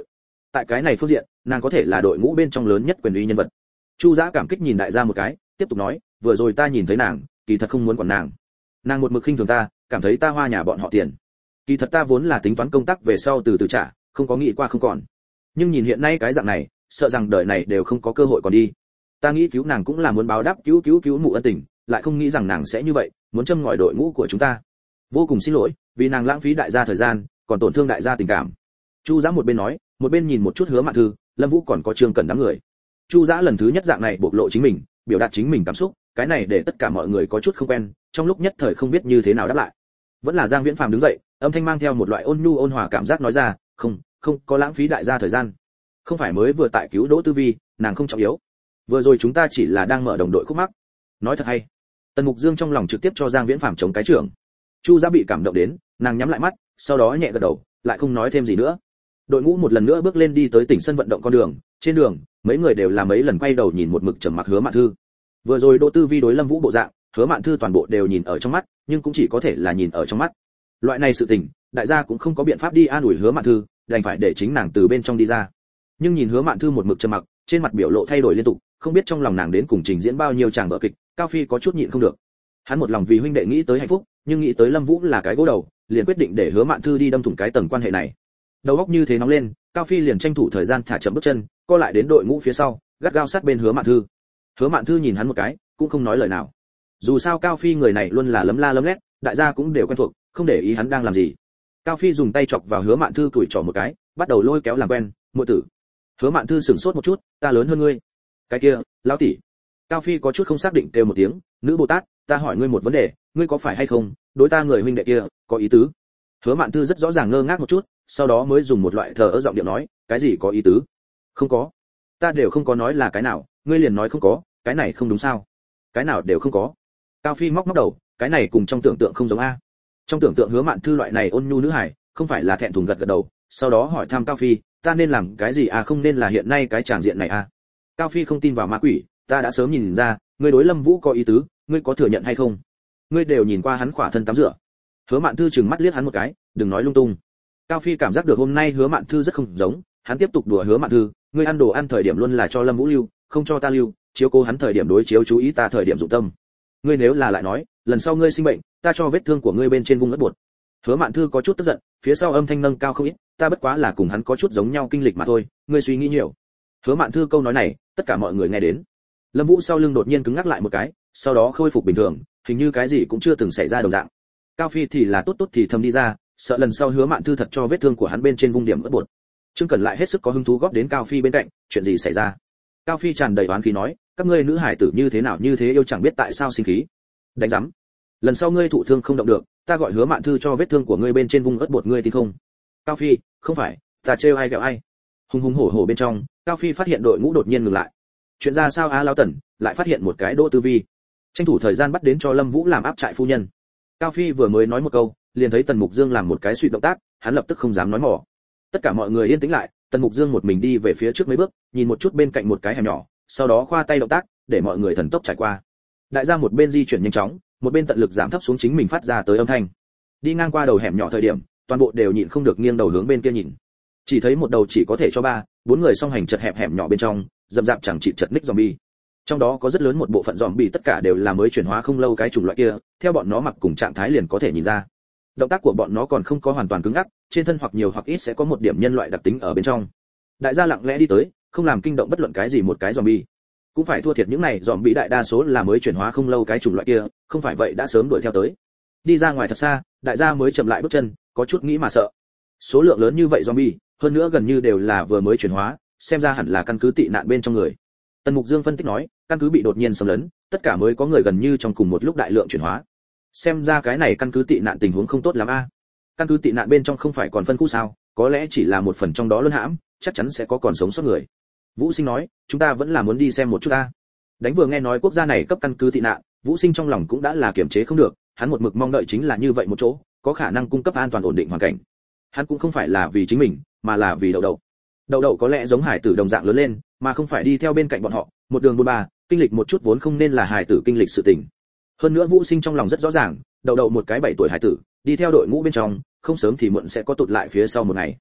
Tại cái này phương diện, nàng có thể là đội ngũ bên trong lớn nhất quyền uy nhân vật. Chu Dã cảm kích nhìn đại gia một cái, tiếp tục nói, vừa rồi ta nhìn thấy nàng, kỳ thật không muốn quản nàng. Nàng một mực khinh thường ta, cảm thấy ta hoa nhà bọn họ tiền. Kỳ thật ta vốn là tính toán công tác về sau từ từ trả, không có nghĩ qua không còn. Nhưng nhìn hiện nay cái dạng này, sợ rằng đời này đều không có cơ hội còn đi. Ta nghĩ cứu nàng cũng là muốn báo đáp cứu cứu cứu mụ ân tình, lại không nghĩ rằng nàng sẽ như vậy, muốn châm ngòi đội ngũ của chúng ta. Vô cùng xin lỗi, vì nàng lãng phí đại gia thời gian, còn tổn thương đại gia tình cảm. Chu Dã một bên nói, một bên nhìn một chút Hứa Mạn Thư, Lâm Vũ còn có Trương Cẩn đám người. Chu Dã lần thứ nhất dạng này bộc lộ chính mình, biểu đạt chính mình cảm xúc, cái này để tất cả mọi người có chút không quen, trong lúc nhất thời không biết như thế nào đáp lại. Vẫn là Giang Viễn Phàm đứng dậy, âm thanh mang theo một loại ôn nhu ôn hòa cảm giác nói ra, "Không, không có lãng phí đại gia thời gian. Không phải mới vừa tại cứu Đỗ Tư Vi, nàng không trọng yếu. Vừa rồi chúng ta chỉ là đang mở đồng đội khúc mắc." Nói thật hay. Tần Mục Dương trong lòng trực tiếp cho Giang Viễn Phàm chống cái trưởng. Chu Dã bị cảm động đến, nàng nhắm lại mắt, sau đó nhẹ gật đầu, lại không nói thêm gì nữa. Đội ngũ một lần nữa bước lên đi tới tỉnh sân vận động con đường, trên đường, mấy người đều là mấy lần quay đầu nhìn một mực trầm mặc Hứa Mạn Thư. Vừa rồi Đỗ Tư Vi đối Lâm Vũ bộ dạng, Hứa Mạn Thư toàn bộ đều nhìn ở trong mắt, nhưng cũng chỉ có thể là nhìn ở trong mắt. Loại này sự tình, đại gia cũng không có biện pháp đi an ủi Hứa Mạn Thư, đành phải để chính nàng từ bên trong đi ra. Nhưng nhìn Hứa Mạn Thư một mực trầm mặc, trên mặt biểu lộ thay đổi liên tục, không biết trong lòng nàng đến cùng trình diễn bao nhiêu tràng vở kịch, Cao Phi có chút nhịn không được. Hắn một lòng vì huynh đệ nghĩ tới hạnh phúc, nhưng nghĩ tới Lâm Vũ là cái gỗ đầu, liền quyết định để Hứa Mạn Thư đi đâm thủng cái tầng quan hệ này. Đầu óc như thế nóng lên, Cao Phi liền tranh thủ thời gian thả chậm bước chân, co lại đến đội ngũ phía sau, gắt gao sát bên Hứa Mạn Thư. Hứa Mạn Thư nhìn hắn một cái, cũng không nói lời nào. Dù sao Cao Phi người này luôn là lấm la lấm lét, đại gia cũng đều quen thuộc, không để ý hắn đang làm gì. Cao Phi dùng tay chọc vào Hứa Mạn Thư tuổi trỏ một cái, bắt đầu lôi kéo làm quen, "Muội tử." Hứa Mạn Thư sửng sốt một chút, "Ta lớn hơn ngươi." "Cái kia, lão tỷ." Cao Phi có chút không xác định kêu một tiếng, "Nữ Bồ Tát, ta hỏi ngươi một vấn đề, ngươi có phải hay không đối ta người huynh đệ kia có ý tứ?" Hứa Mạn Thư rất rõ ràng ngơ ngác một chút, sau đó mới dùng một loại thờ ơ giọng điệu nói, "Cái gì có ý tứ? Không có. Ta đều không có nói là cái nào, ngươi liền nói không có, cái này không đúng sao? Cái nào đều không có." Cao Phi móc móc đầu, "Cái này cùng trong tưởng tượng không giống a." Trong tưởng tượng Hứa Mạn Thư loại này ôn nhu nữ hải, không phải là thẹn thùng gật gật đầu, sau đó hỏi thăm Cao Phi, "Ta nên làm cái gì à, không nên là hiện nay cái tràng diện này à?" Cao Phi không tin vào ma quỷ, "Ta đã sớm nhìn ra, ngươi đối Lâm Vũ có ý tứ, ngươi có thừa nhận hay không? Ngươi đều nhìn qua hắn khỏa thân tắm rửa." Hứa Mạn Thư trừng mắt liếc hắn một cái, "Đừng nói lung tung." Cao Phi cảm giác được hôm nay Hứa Mạn Thư rất không giống, hắn tiếp tục đùa Hứa Mạn Thư, "Ngươi ăn đồ ăn thời điểm luôn là cho Lâm Vũ lưu, không cho ta lưu, chiếu cố hắn thời điểm đối chiếu chú ý ta thời điểm dụng tâm. Ngươi nếu là lại nói, lần sau ngươi sinh bệnh, ta cho vết thương của ngươi bên trên vung ớt bột." Hứa Mạn Thư có chút tức giận, phía sau âm thanh nâng cao không ít, "Ta bất quá là cùng hắn có chút giống nhau kinh lịch mà thôi, ngươi suy nghĩ nhiều." Hứa Mạn Thư câu nói này, tất cả mọi người nghe đến. Lâm Vũ sau lưng đột nhiên cứng ngắc lại một cái, sau đó khôi phục bình thường, hình như cái gì cũng chưa từng xảy ra đồng dạng. Cao Phi thì là tốt tốt thì thầm đi ra, sợ lần sau Hứa Mạn Thư thật cho vết thương của hắn bên trên vung điểm ớt bột. Trương Cẩn lại hết sức có hứng thú góp đến Cao Phi bên cạnh, "Chuyện gì xảy ra?" Cao Phi tràn đầy oán khí nói, "Các ngươi nữ hải tử như thế nào như thế yêu chẳng biết tại sao sinh khí. Đánh rắm. Lần sau ngươi thụ thương không động được, ta gọi Hứa Mạn Thư cho vết thương của ngươi bên trên vung ớt bột, ngươi tin không?" Cao Phi, "Không phải, ta trêu ai ghẹo ai." Hùng hùng hổ hổ bên trong, Cao Phi phát hiện đội ngũ đột nhiên ngừng lại. Chuyện ra sao a? Lão Tần lại phát hiện một cái Đỗ Tư Vi, tranh thủ thời gian bắt đến cho Lâm Vũ làm áp trại phu nhân. Cao Phi vừa mới nói một câu, liền thấy Tần Mục Dương làm một cái suy động tác, hắn lập tức không dám nói mỏ. Tất cả mọi người yên tĩnh lại, Tần Mục Dương một mình đi về phía trước mấy bước, nhìn một chút bên cạnh một cái hẻm nhỏ, sau đó khoa tay động tác, để mọi người thần tốc trải qua. Đại gia một bên di chuyển nhanh chóng, một bên tận lực giảm thấp xuống chính mình phát ra tới âm thanh. Đi ngang qua đầu hẻm nhỏ thời điểm, toàn bộ đều nhịn không được nghiêng đầu hướng bên kia nhìn. Chỉ thấy một đầu chỉ có thể cho ba, bốn người song hành chật hẹp hẻm nhỏ bên trong, rậm rạp chẳng chịt chật ních zombie. Trong đó có rất lớn một bộ phận zombie tất cả đều là mới chuyển hóa không lâu cái chủng loại kia, theo bọn nó mặc cùng trạng thái liền có thể nhìn ra. Động tác của bọn nó còn không có hoàn toàn cứng ngắc, trên thân hoặc nhiều hoặc ít sẽ có một điểm nhân loại đặc tính ở bên trong. Đại gia lặng lẽ đi tới, không làm kinh động bất luận cái gì một cái zombie. Cũng phải thua thiệt những này zombie đại đa số là mới chuyển hóa không lâu cái chủng loại kia, không phải vậy đã sớm đuổi theo tới. Đi ra ngoài thật xa, đại gia mới chậm lại bước chân, có chút nghĩ mà sợ. Số lượng lớn như vậy zombie, hơn nữa gần như đều là vừa mới chuyển hóa, xem ra hẳn là căn cứ tị nạn bên trong người. Tần Mục Dương phân tích nói, căn cứ bị đột nhiên xâm lấn, tất cả mới có người gần như trong cùng một lúc đại lượng chuyển hóa. Xem ra cái này căn cứ tị nạn tình huống không tốt lắm a. Căn cứ tị nạn bên trong không phải còn phân khu sao, có lẽ chỉ là một phần trong đó luân hãm, chắc chắn sẽ có còn sống sót người. Vũ Sinh nói, chúng ta vẫn là muốn đi xem một chút a. Đánh vừa nghe nói quốc gia này cấp căn cứ tị nạn, Vũ Sinh trong lòng cũng đã là kiềm chế không được, hắn một mực mong đợi chính là như vậy một chỗ, có khả năng cung cấp an toàn ổn định hoàn cảnh. Hắn cũng không phải là vì chính mình, mà là vì Đậu Đậu. Đậu Đậu có lẽ giống hải tử đồng dạng lớn lên, mà không phải đi theo bên cạnh bọn họ, một đường buôn ba, kinh lịch một chút vốn không nên là hải tử kinh lịch sự tình. Hơn nữa Vũ Sinh trong lòng rất rõ ràng, Đậu Đậu một cái bảy tuổi hải tử, đi theo đội ngũ bên trong, không sớm thì muộn sẽ có tụt lại phía sau một ngày.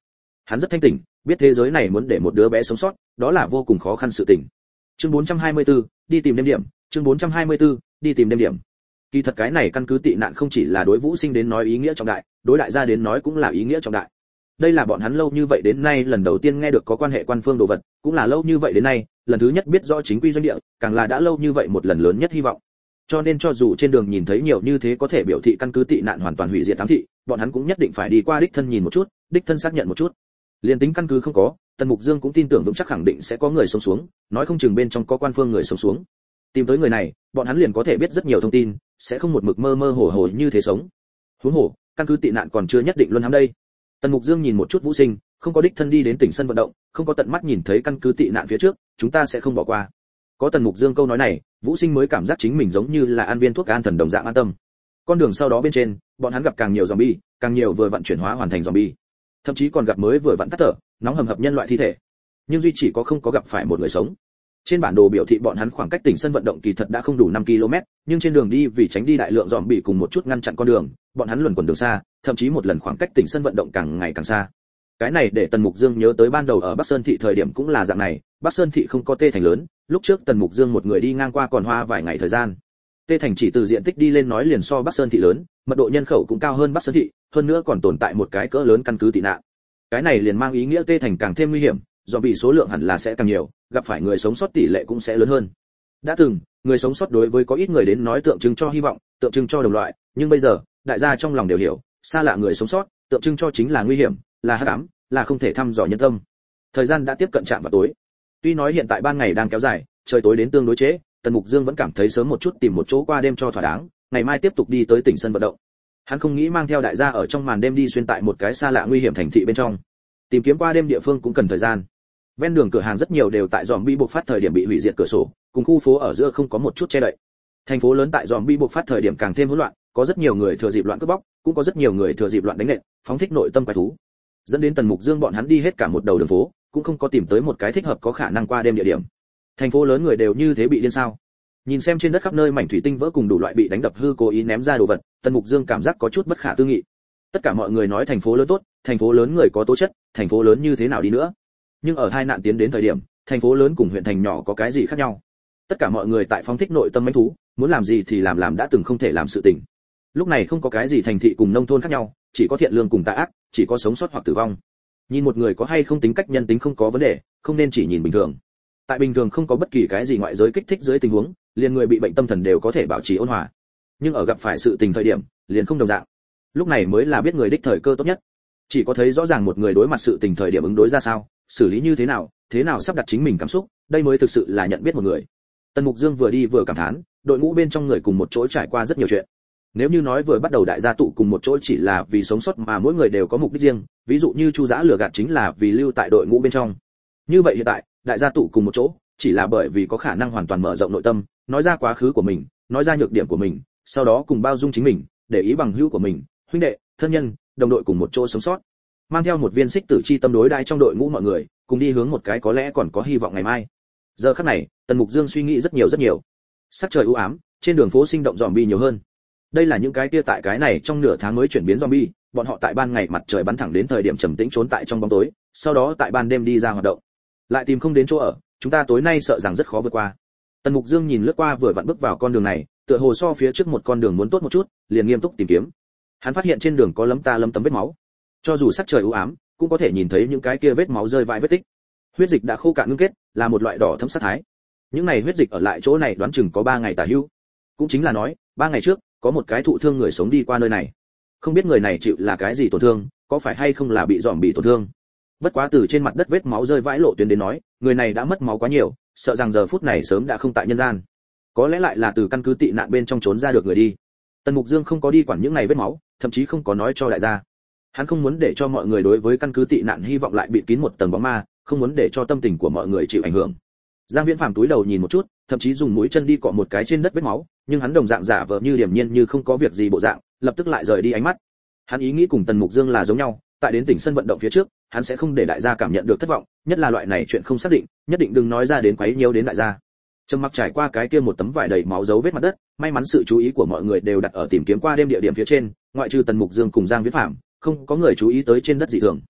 Hắn rất thanh tỉnh, biết thế giới này muốn để một đứa bé sống sót, đó là vô cùng khó khăn sự tình. Chương bốn trăm hai mươi tư, đi tìm đêm điểm, chương bốn trăm hai mươi tư, đi tìm đêm điểm. Kỳ thật cái này căn cứ tị nạn không chỉ là đối Vũ Sinh đến nói ý nghĩa trọng đại, đối đại gia đến nói cũng là ý nghĩa trọng đại. Đây là bọn hắn lâu như vậy đến nay lần đầu tiên nghe được có quan hệ quan phương đồ vật, cũng là lâu như vậy đến nay, lần thứ nhất biết rõ chính quy doanh địa, càng là đã lâu như vậy một lần lớn nhất hy vọng. Cho nên cho dù trên đường nhìn thấy nhiều như thế có thể biểu thị căn cứ tị nạn hoàn toàn hủy diệt ám thị, bọn hắn cũng nhất định phải đi qua đích thân nhìn một chút, đích thân xác nhận một chút. Liên tính căn cứ không có, Tần Mục Dương cũng tin tưởng vững chắc khẳng định sẽ có người sống xuống, nói không chừng bên trong có quan phương người sống xuống. Tìm tới người này, bọn hắn liền có thể biết rất nhiều thông tin, sẽ không một mực mơ mơ hồ hồ như thế sống. Huống hồ, căn cứ tị nạn còn chưa nhất định luôn hám đây. Tần Mục Dương nhìn một chút Vũ Sinh, không có đích thân đi đến tỉnh sân vận động, không có tận mắt nhìn thấy căn cứ tị nạn phía trước, chúng ta sẽ không bỏ qua. Có Tần Mục Dương câu nói này, Vũ Sinh mới cảm giác chính mình giống như là ăn viên thuốc an thần đồng dạng an tâm. Con đường sau đó bên trên, bọn hắn gặp càng nhiều zombie, càng nhiều vừa vận chuyển hóa hoàn thành zombie. Thậm chí còn gặp mới vừa vận tắt thở, nóng hầm hập nhân loại thi thể. Nhưng duy chỉ có không có gặp phải một người sống. Trên bản đồ biểu thị bọn hắn khoảng cách tỉnh sân vận động kỳ thật đã không đủ năm ki lô mét, nhưng trên đường đi vì tránh đi đại lượng zombie cùng một chút ngăn chặn con đường, bọn hắn luẩn quẩn đường xa, thậm chí một lần khoảng cách tỉnh sân vận động càng ngày càng xa. Cái này để Tần Mục Dương nhớ tới ban đầu ở Bắc Sơn thị thời điểm cũng là dạng này, Bắc Sơn thị không có Tê Thành lớn, lúc trước Tần Mục Dương một người đi ngang qua còn hoa vài ngày thời gian. Tê Thành chỉ từ diện tích đi lên nói liền so Bắc Sơn thị lớn, mật độ nhân khẩu cũng cao hơn Bắc Sơn thị, hơn nữa còn tồn tại một cái cỡ lớn căn cứ tị nạn. Cái này liền mang ý nghĩa Tê Thành càng thêm nguy hiểm, do bị số lượng hẳn là sẽ càng nhiều, gặp phải người sống sót tỷ lệ cũng sẽ lớn hơn. Đã từng, người sống sót đối với có ít người đến nói tượng trưng cho hy vọng, tượng trưng cho đồng loại, nhưng bây giờ, đại gia trong lòng đều hiểu, xa lạ người sống sót, tượng trưng cho chính là nguy hiểm, là hắc ám, là không thể thăm dò nhân tâm. Thời gian đã tiếp cận chạm vào tối. Tuy nói hiện tại ban ngày đang kéo dài, trời tối đến tương đối trễ, Tần Mục Dương vẫn cảm thấy sớm một chút tìm một chỗ qua đêm cho thỏa đáng, ngày mai tiếp tục đi tới tỉnh sân vận động. Hắn không nghĩ mang theo đại gia ở trong màn đêm đi xuyên tại một cái xa lạ nguy hiểm thành thị bên trong. Tìm kiếm qua đêm địa phương cũng cần thời gian. Ven đường cửa hàng rất nhiều đều tại zombie bộc phát thời điểm bị hủy diệt cửa sổ, cùng khu phố ở giữa không có một chút che đậy. Thành phố lớn tại zombie bộc phát thời điểm càng thêm hỗn loạn, có rất nhiều người thừa dịp loạn cướp bóc, cũng có rất nhiều người thừa dịp loạn đánh nện, phóng thích nội tâm quái thú. Dẫn đến Tần Mục Dương bọn hắn đi hết cả một đầu đường phố, cũng không có tìm tới một cái thích hợp có khả năng qua đêm địa điểm. Thành phố lớn người đều như thế bị điên sao? Nhìn xem trên đất khắp nơi mảnh thủy tinh vỡ cùng đủ loại bị đánh đập hư cố ý ném ra đồ vật, Tần Mục Dương cảm giác có chút bất khả tư nghị. Tất cả mọi người nói thành phố lớn tốt, thành phố lớn người có tố chất, thành phố lớn như thế nào đi nữa? Nhưng ở hai nạn tiến đến thời điểm, thành phố lớn cùng huyện thành nhỏ có cái gì khác nhau? Tất cả mọi người tại phóng thích nội tâm mãnh thú, muốn làm gì thì làm làm đã từng không thể làm sự tình. Lúc này không có cái gì thành thị cùng nông thôn khác nhau, chỉ có thiện lương cùng tà ác, chỉ có sống sót hoặc tử vong. Nhìn một người có hay không tính cách nhân tính không có vấn đề, không nên chỉ nhìn bình thường. Tại bình thường không có bất kỳ cái gì ngoại giới kích thích dưới tình huống, liền người bị bệnh tâm thần đều có thể bảo trì ôn hòa. Nhưng ở gặp phải sự tình thời điểm, liền không đồng dạng. Lúc này mới là biết người đích thời cơ tốt nhất. Chỉ có thấy rõ ràng một người đối mặt sự tình thời điểm ứng đối ra sao, xử lý như thế nào, thế nào sắp đặt chính mình cảm xúc, đây mới thực sự là nhận biết một người. Tần Mục Dương vừa đi vừa cảm thán, đội ngũ bên trong người cùng một chỗ trải qua rất nhiều chuyện. Nếu như nói vừa bắt đầu đại gia tụ cùng một chỗ chỉ là vì sống sót mà mỗi người đều có mục đích riêng, ví dụ như Chu Dã lừa gạt chính là vì lưu tại đội ngũ bên trong. Như vậy hiện tại, đại gia tụ cùng một chỗ, chỉ là bởi vì có khả năng hoàn toàn mở rộng nội tâm, nói ra quá khứ của mình, nói ra nhược điểm của mình, sau đó cùng bao dung chính mình, để ý bằng hữu của mình, huynh đệ, thân nhân, đồng đội cùng một chỗ sống sót. Mang theo một viên xích tử chi tâm đối đãi trong đội ngũ mọi người, cùng đi hướng một cái có lẽ còn có hy vọng ngày mai. Giờ khắc này, Tần Mục Dương suy nghĩ rất nhiều rất nhiều. Sắc trời u ám, trên đường phố sinh động zombie nhiều hơn. Đây là những cái kia tại cái này trong nửa tháng mới chuyển biến zombie, bọn họ tại ban ngày mặt trời bắn thẳng đến thời điểm trầm tĩnh trốn tại trong bóng tối, sau đó tại ban đêm đi ra hoạt động. Lại tìm không đến chỗ ở, chúng ta tối nay sợ rằng rất khó vượt qua. Tần Mục Dương nhìn lướt qua vừa vặn bước vào con đường này, tựa hồ so phía trước một con đường muốn tốt một chút, liền nghiêm túc tìm kiếm. Hắn phát hiện trên đường có lấm ta lấm tấm vết máu. Cho dù sắc trời u ám, cũng có thể nhìn thấy những cái kia vết máu rơi vãi vết tích. Huyết dịch đã khô cạn ngưng kết, là một loại đỏ thẫm sắc thái. Những này huyết dịch ở lại chỗ này đoán chừng có ba ngày tả hữu. Cũng chính là nói, ba ngày trước, có một cái thụ thương người sống đi qua nơi này. Không biết người này chịu là cái gì tổn thương, có phải hay không là bị giòm bị tổn thương. Bất quá từ trên mặt đất vết máu rơi vãi lộ tuyến đến nói, người này đã mất máu quá nhiều, sợ rằng giờ phút này sớm đã không tại nhân gian. Có lẽ lại là từ căn cứ tị nạn bên trong trốn ra được người đi. Tần Mục Dương không có đi quản những này vết máu, thậm chí không có nói cho đại gia. Hắn không muốn để cho mọi người đối với căn cứ tị nạn hy vọng lại bị kín một tầng bóng ma, không muốn để cho tâm tình của mọi người chịu ảnh hưởng. Giang Viễn Phàm túi đầu nhìn một chút, thậm chí dùng mũi chân đi cọ một cái trên đất vết máu, nhưng hắn đồng dạng giả vờ như điềm nhiên như không có việc gì bộ dạng, lập tức lại rời đi ánh mắt. Hắn ý nghĩ cùng Tần Mục Dương là giống nhau, tại đến tỉnh sân vận động phía trước, hắn sẽ không để đại gia cảm nhận được thất vọng, nhất là loại này chuyện không xác định, nhất định đừng nói ra đến quấy nhiễu đến đại gia. Trầm mặc trải qua cái kia một tấm vải đầy máu dấu vết mặt đất, may mắn sự chú ý của mọi người đều đặt ở tìm kiếm qua đêm địa điểm phía trên, ngoại trừ Tần Mục Dương cùng Giang Viễn Phàm, không có người chú ý tới trên đất dị thường.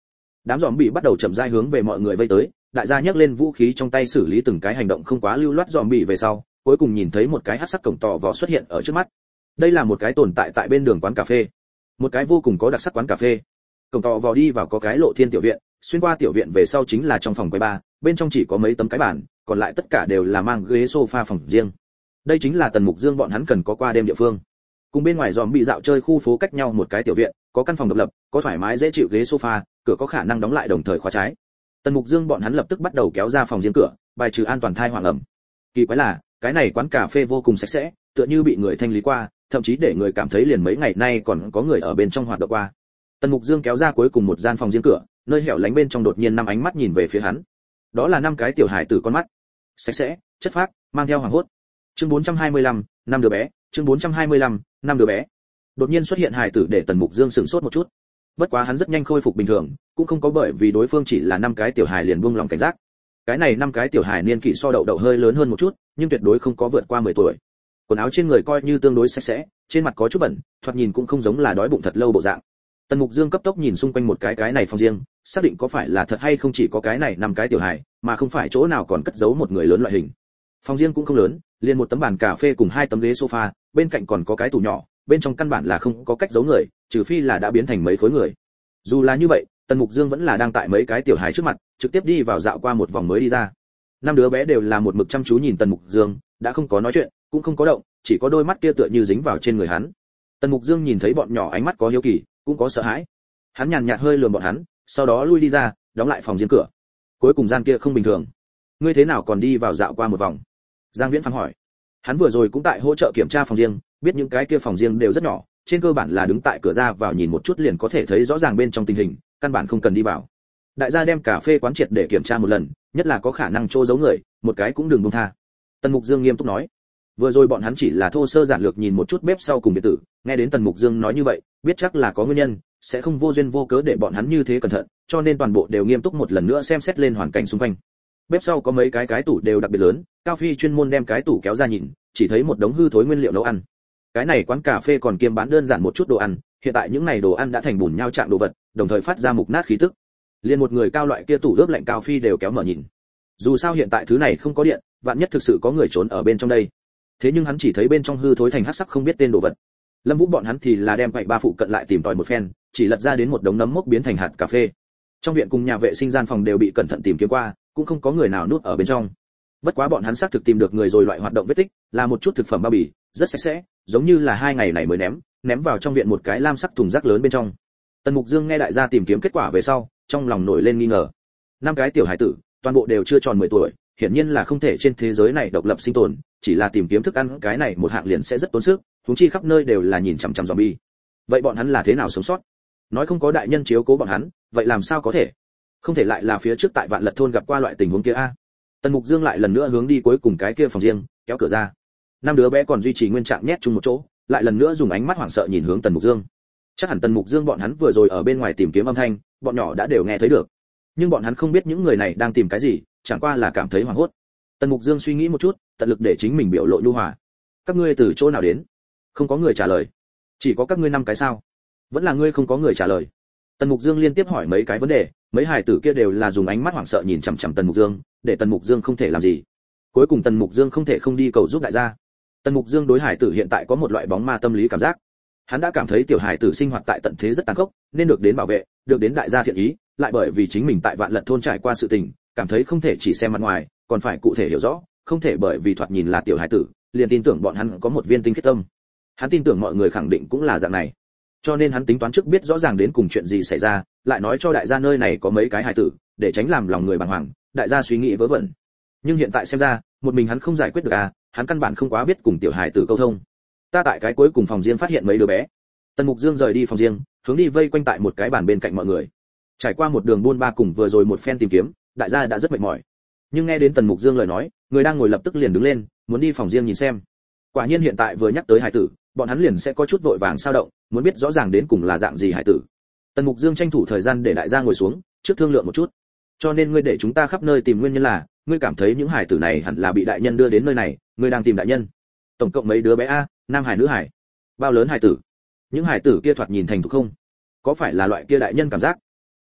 Đám giòm bị bắt đầu chậm rãi hướng về mọi người vây tới, đại gia nhấc lên vũ khí trong tay xử lý từng cái hành động không quá lưu loát giòm bị về sau, cuối cùng nhìn thấy một cái hắc sắc cổng tò vò xuất hiện ở trước mắt. Đây là một cái tồn tại tại bên đường quán cà phê, một cái vô cùng có đặc sắc quán cà phê. Cổng tò vò đi vào có cái lộ thiên tiểu viện, xuyên qua tiểu viện về sau chính là trong phòng quầy bar, bên trong chỉ có mấy tấm cái bàn, còn lại tất cả đều là mang ghế sofa phòng riêng. Đây chính là Tần Mục Dương bọn hắn cần có qua đêm địa phương. Cùng bên ngoài giòm bị dạo chơi khu phố cách nhau một cái tiểu viện, có căn phòng độc lập, có thoải mái dễ chịu ghế sofa, cửa có khả năng đóng lại đồng thời khóa trái. Tần Mục Dương bọn hắn lập tức bắt đầu kéo ra phòng riêng cửa, bài trừ an toàn thai hoàng ẩm. Kỳ quái là, cái này quán cà phê vô cùng sạch sẽ, tựa như bị người thanh lý qua, thậm chí để người cảm thấy liền mấy ngày nay còn có người ở bên trong hoạt động qua. Tần Mục Dương kéo ra cuối cùng một gian phòng riêng cửa, nơi hẻo lánh bên trong đột nhiên năm ánh mắt nhìn về phía hắn. Đó là năm cái tiểu hài tử con mắt, sạch sẽ, chất phác, mang theo hoàng hốt. Chương bốn trăm hai mươi lăm, năm đứa bé, chương bốn trăm hai mươi lăm, năm đứa bé. Đột nhiên xuất hiện hài tử để Tần Mục Dương sửng sốt một chút. Bất quá hắn rất nhanh khôi phục bình thường, cũng không có bởi vì đối phương chỉ là năm cái tiểu hài liền buông lòng cảnh giác. Cái này năm cái tiểu hài niên kỷ so đậu đậu hơi lớn hơn một chút, nhưng tuyệt đối không có vượt qua mười tuổi. Quần áo trên người coi như tương đối sạch sẽ, trên mặt có chút bẩn, thoạt nhìn cũng không giống là đói bụng thật lâu bộ dạng. Tần Mục Dương cấp tốc nhìn xung quanh một cái cái này phòng riêng, xác định có phải là thật hay không chỉ có cái này năm cái tiểu hài, mà không phải chỗ nào còn cất giấu một người lớn loại hình. Phòng riêng cũng không lớn, liền một tấm bàn cà phê cùng hai tấm ghế sofa, bên cạnh còn có cái tủ nhỏ, bên trong căn bản là không có cách giấu người, trừ phi là đã biến thành mấy khối người. Dù là như vậy, Tần Mục Dương vẫn là đang tại mấy cái tiểu hài trước mặt, trực tiếp đi vào dạo qua một vòng mới đi ra. Năm đứa bé đều là một mực chăm chú nhìn Tần Mục Dương, đã không có nói chuyện, cũng không có động, chỉ có đôi mắt kia tựa như dính vào trên người hắn. Tần Mục Dương nhìn thấy bọn nhỏ ánh mắt có hiếu kỳ, cũng có sợ hãi. Hắn nhàn nhạt hơi lườm bọn hắn, sau đó lui đi ra, đóng lại phòng riêng cửa. Cuối cùng gian kia không bình thường. Ngươi thế nào còn đi vào dạo qua một vòng? Giang Viễn phán hỏi. Hắn vừa rồi cũng tại hỗ trợ kiểm tra phòng riêng, biết những cái kia phòng riêng đều rất nhỏ, trên cơ bản là đứng tại cửa ra vào nhìn một chút liền có thể thấy rõ ràng bên trong tình hình, căn bản không cần đi vào. Đại gia đem cà phê quán triệt để kiểm tra một lần, nhất là có khả năng trô giấu người, một cái cũng đừng buông tha. Tần Mục Dương nghiêm túc nói. Vừa rồi bọn hắn chỉ là thô sơ giản lược nhìn một chút bếp sau cùng biệt tử, nghe đến Tần Mục Dương nói như vậy, biết chắc là có nguyên nhân, sẽ không vô duyên vô cớ để bọn hắn như thế cẩn thận, cho nên toàn bộ đều nghiêm túc một lần nữa xem xét lên hoàn cảnh xung quanh. Bếp sau có mấy cái cái tủ đều đặc biệt lớn, Cao Phi chuyên môn đem cái tủ kéo ra nhìn, chỉ thấy một đống hư thối nguyên liệu nấu ăn. Cái này quán cà phê còn kiêm bán đơn giản một chút đồ ăn, hiện tại những này đồ ăn đã thành bùn nhau trạng đồ vật, đồng thời phát ra mục nát khí tức. Liên một người cao loại kia tủ ướp lạnh Cao Phi đều kéo mở nhìn. Dù sao hiện tại thứ này không có điện, vạn nhất thực sự có người trốn ở bên trong đây. Thế nhưng hắn chỉ thấy bên trong hư thối thành hắc sắc không biết tên đồ vật. Lâm Vũ bọn hắn thì là đem quậy ba phụ cận lại tìm tòi một phen, chỉ lật ra đến một đống nấm mốc biến thành hạt cà phê. Trong viện cùng nhà vệ sinh gian phòng đều bị cẩn thận tìm kiếm qua, cũng không có người nào nuốt ở bên trong. Bất quá bọn hắn xác thực tìm được người rồi loại hoạt động vết tích, là một chút thực phẩm bao bì, rất sạch sẽ, giống như là hai ngày này mới ném, ném vào trong viện một cái lam sắc thùng rác lớn bên trong. Tần Mục Dương nghe đại gia tìm kiếm kết quả về sau, trong lòng nổi lên nghi ngờ. Năm cái tiểu hải tử, toàn bộ đều chưa tròn mười tuổi, hiển nhiên là không thể trên thế giới này độc lập sinh tồn, chỉ là tìm kiếm thức ăn cái này một hạng liền sẽ rất tốn sức, huống chi khắp nơi đều là nhìn chằm chằm zombie. Vậy bọn hắn là thế nào sống sót? Nói không có đại nhân chiếu cố bọn hắn, vậy làm sao có thể? Không thể lại là phía trước tại Vạn Lật thôn gặp qua loại tình huống kia a. Tần Mục Dương lại lần nữa hướng đi cuối cùng cái kia phòng riêng, kéo cửa ra. Năm đứa bé còn duy trì nguyên trạng nhét chung một chỗ, lại lần nữa dùng ánh mắt hoảng sợ nhìn hướng Tần Mục Dương. Chắc hẳn Tần Mục Dương bọn hắn vừa rồi ở bên ngoài tìm kiếm âm thanh, bọn nhỏ đã đều nghe thấy được. Nhưng bọn hắn không biết những người này đang tìm cái gì, chẳng qua là cảm thấy hoảng hốt. Tần Mục Dương suy nghĩ một chút, tận lực để chính mình biểu lộ nhu hòa. Các ngươi từ chỗ nào đến? Không có người trả lời. Chỉ có các ngươi năm cái sao? Vẫn là ngươi không có người trả lời. Tần Mục Dương liên tiếp hỏi mấy cái vấn đề, mấy hài tử kia đều là dùng ánh mắt hoảng sợ nhìn chằm chằm Tần Mục Dương, để Tần Mục Dương không thể làm gì. Cuối cùng Tần Mục Dương không thể không đi cầu giúp đại gia. Tần Mục Dương đối hài tử hiện tại có một loại bóng ma tâm lý cảm giác. Hắn đã cảm thấy tiểu hài tử sinh hoạt tại tận thế rất tàn khốc, nên được đến bảo vệ, được đến đại gia thiện ý, lại bởi vì chính mình tại Vạn Lật thôn trải qua sự tình, cảm thấy không thể chỉ xem mặt ngoài, còn phải cụ thể hiểu rõ, không thể bởi vì thoạt nhìn là tiểu hài tử, liền tin tưởng bọn hắn có một viên tinh khiết tâm. Hắn tin tưởng mọi người khẳng định cũng là dạng này. Cho nên hắn tính toán trước biết rõ ràng đến cùng chuyện gì xảy ra, lại nói cho đại gia nơi này có mấy cái hài tử, để tránh làm lòng người bàng hoàng, đại gia suy nghĩ vớ vẩn. Nhưng hiện tại xem ra, một mình hắn không giải quyết được à, hắn căn bản không quá biết cùng tiểu hài tử câu thông. Ta tại cái cuối cùng phòng riêng phát hiện mấy đứa bé. Tần Mục Dương rời đi phòng riêng, hướng đi vây quanh tại một cái bàn bên cạnh mọi người. Trải qua một đường buôn ba cùng vừa rồi một phen tìm kiếm, đại gia đã rất mệt mỏi. Nhưng nghe đến Tần Mục Dương lời nói, người đang ngồi lập tức liền đứng lên, muốn đi phòng riêng nhìn xem. Quả nhiên hiện tại vừa nhắc tới hài tử, bọn hắn liền sẽ có chút vội vàng sao động, muốn biết rõ ràng đến cùng là dạng gì hài tử. Tần Mục Dương tranh thủ thời gian để đại gia ngồi xuống, trước thương lượng một chút. Cho nên ngươi để chúng ta khắp nơi tìm nguyên nhân là, ngươi cảm thấy những hài tử này hẳn là bị đại nhân đưa đến nơi này, ngươi đang tìm đại nhân. Tổng cộng mấy đứa bé a, nam hài nữ hài? Bao lớn hài tử? Những hài tử kia thoạt nhìn thành thục không? Có phải là loại kia đại nhân cảm giác?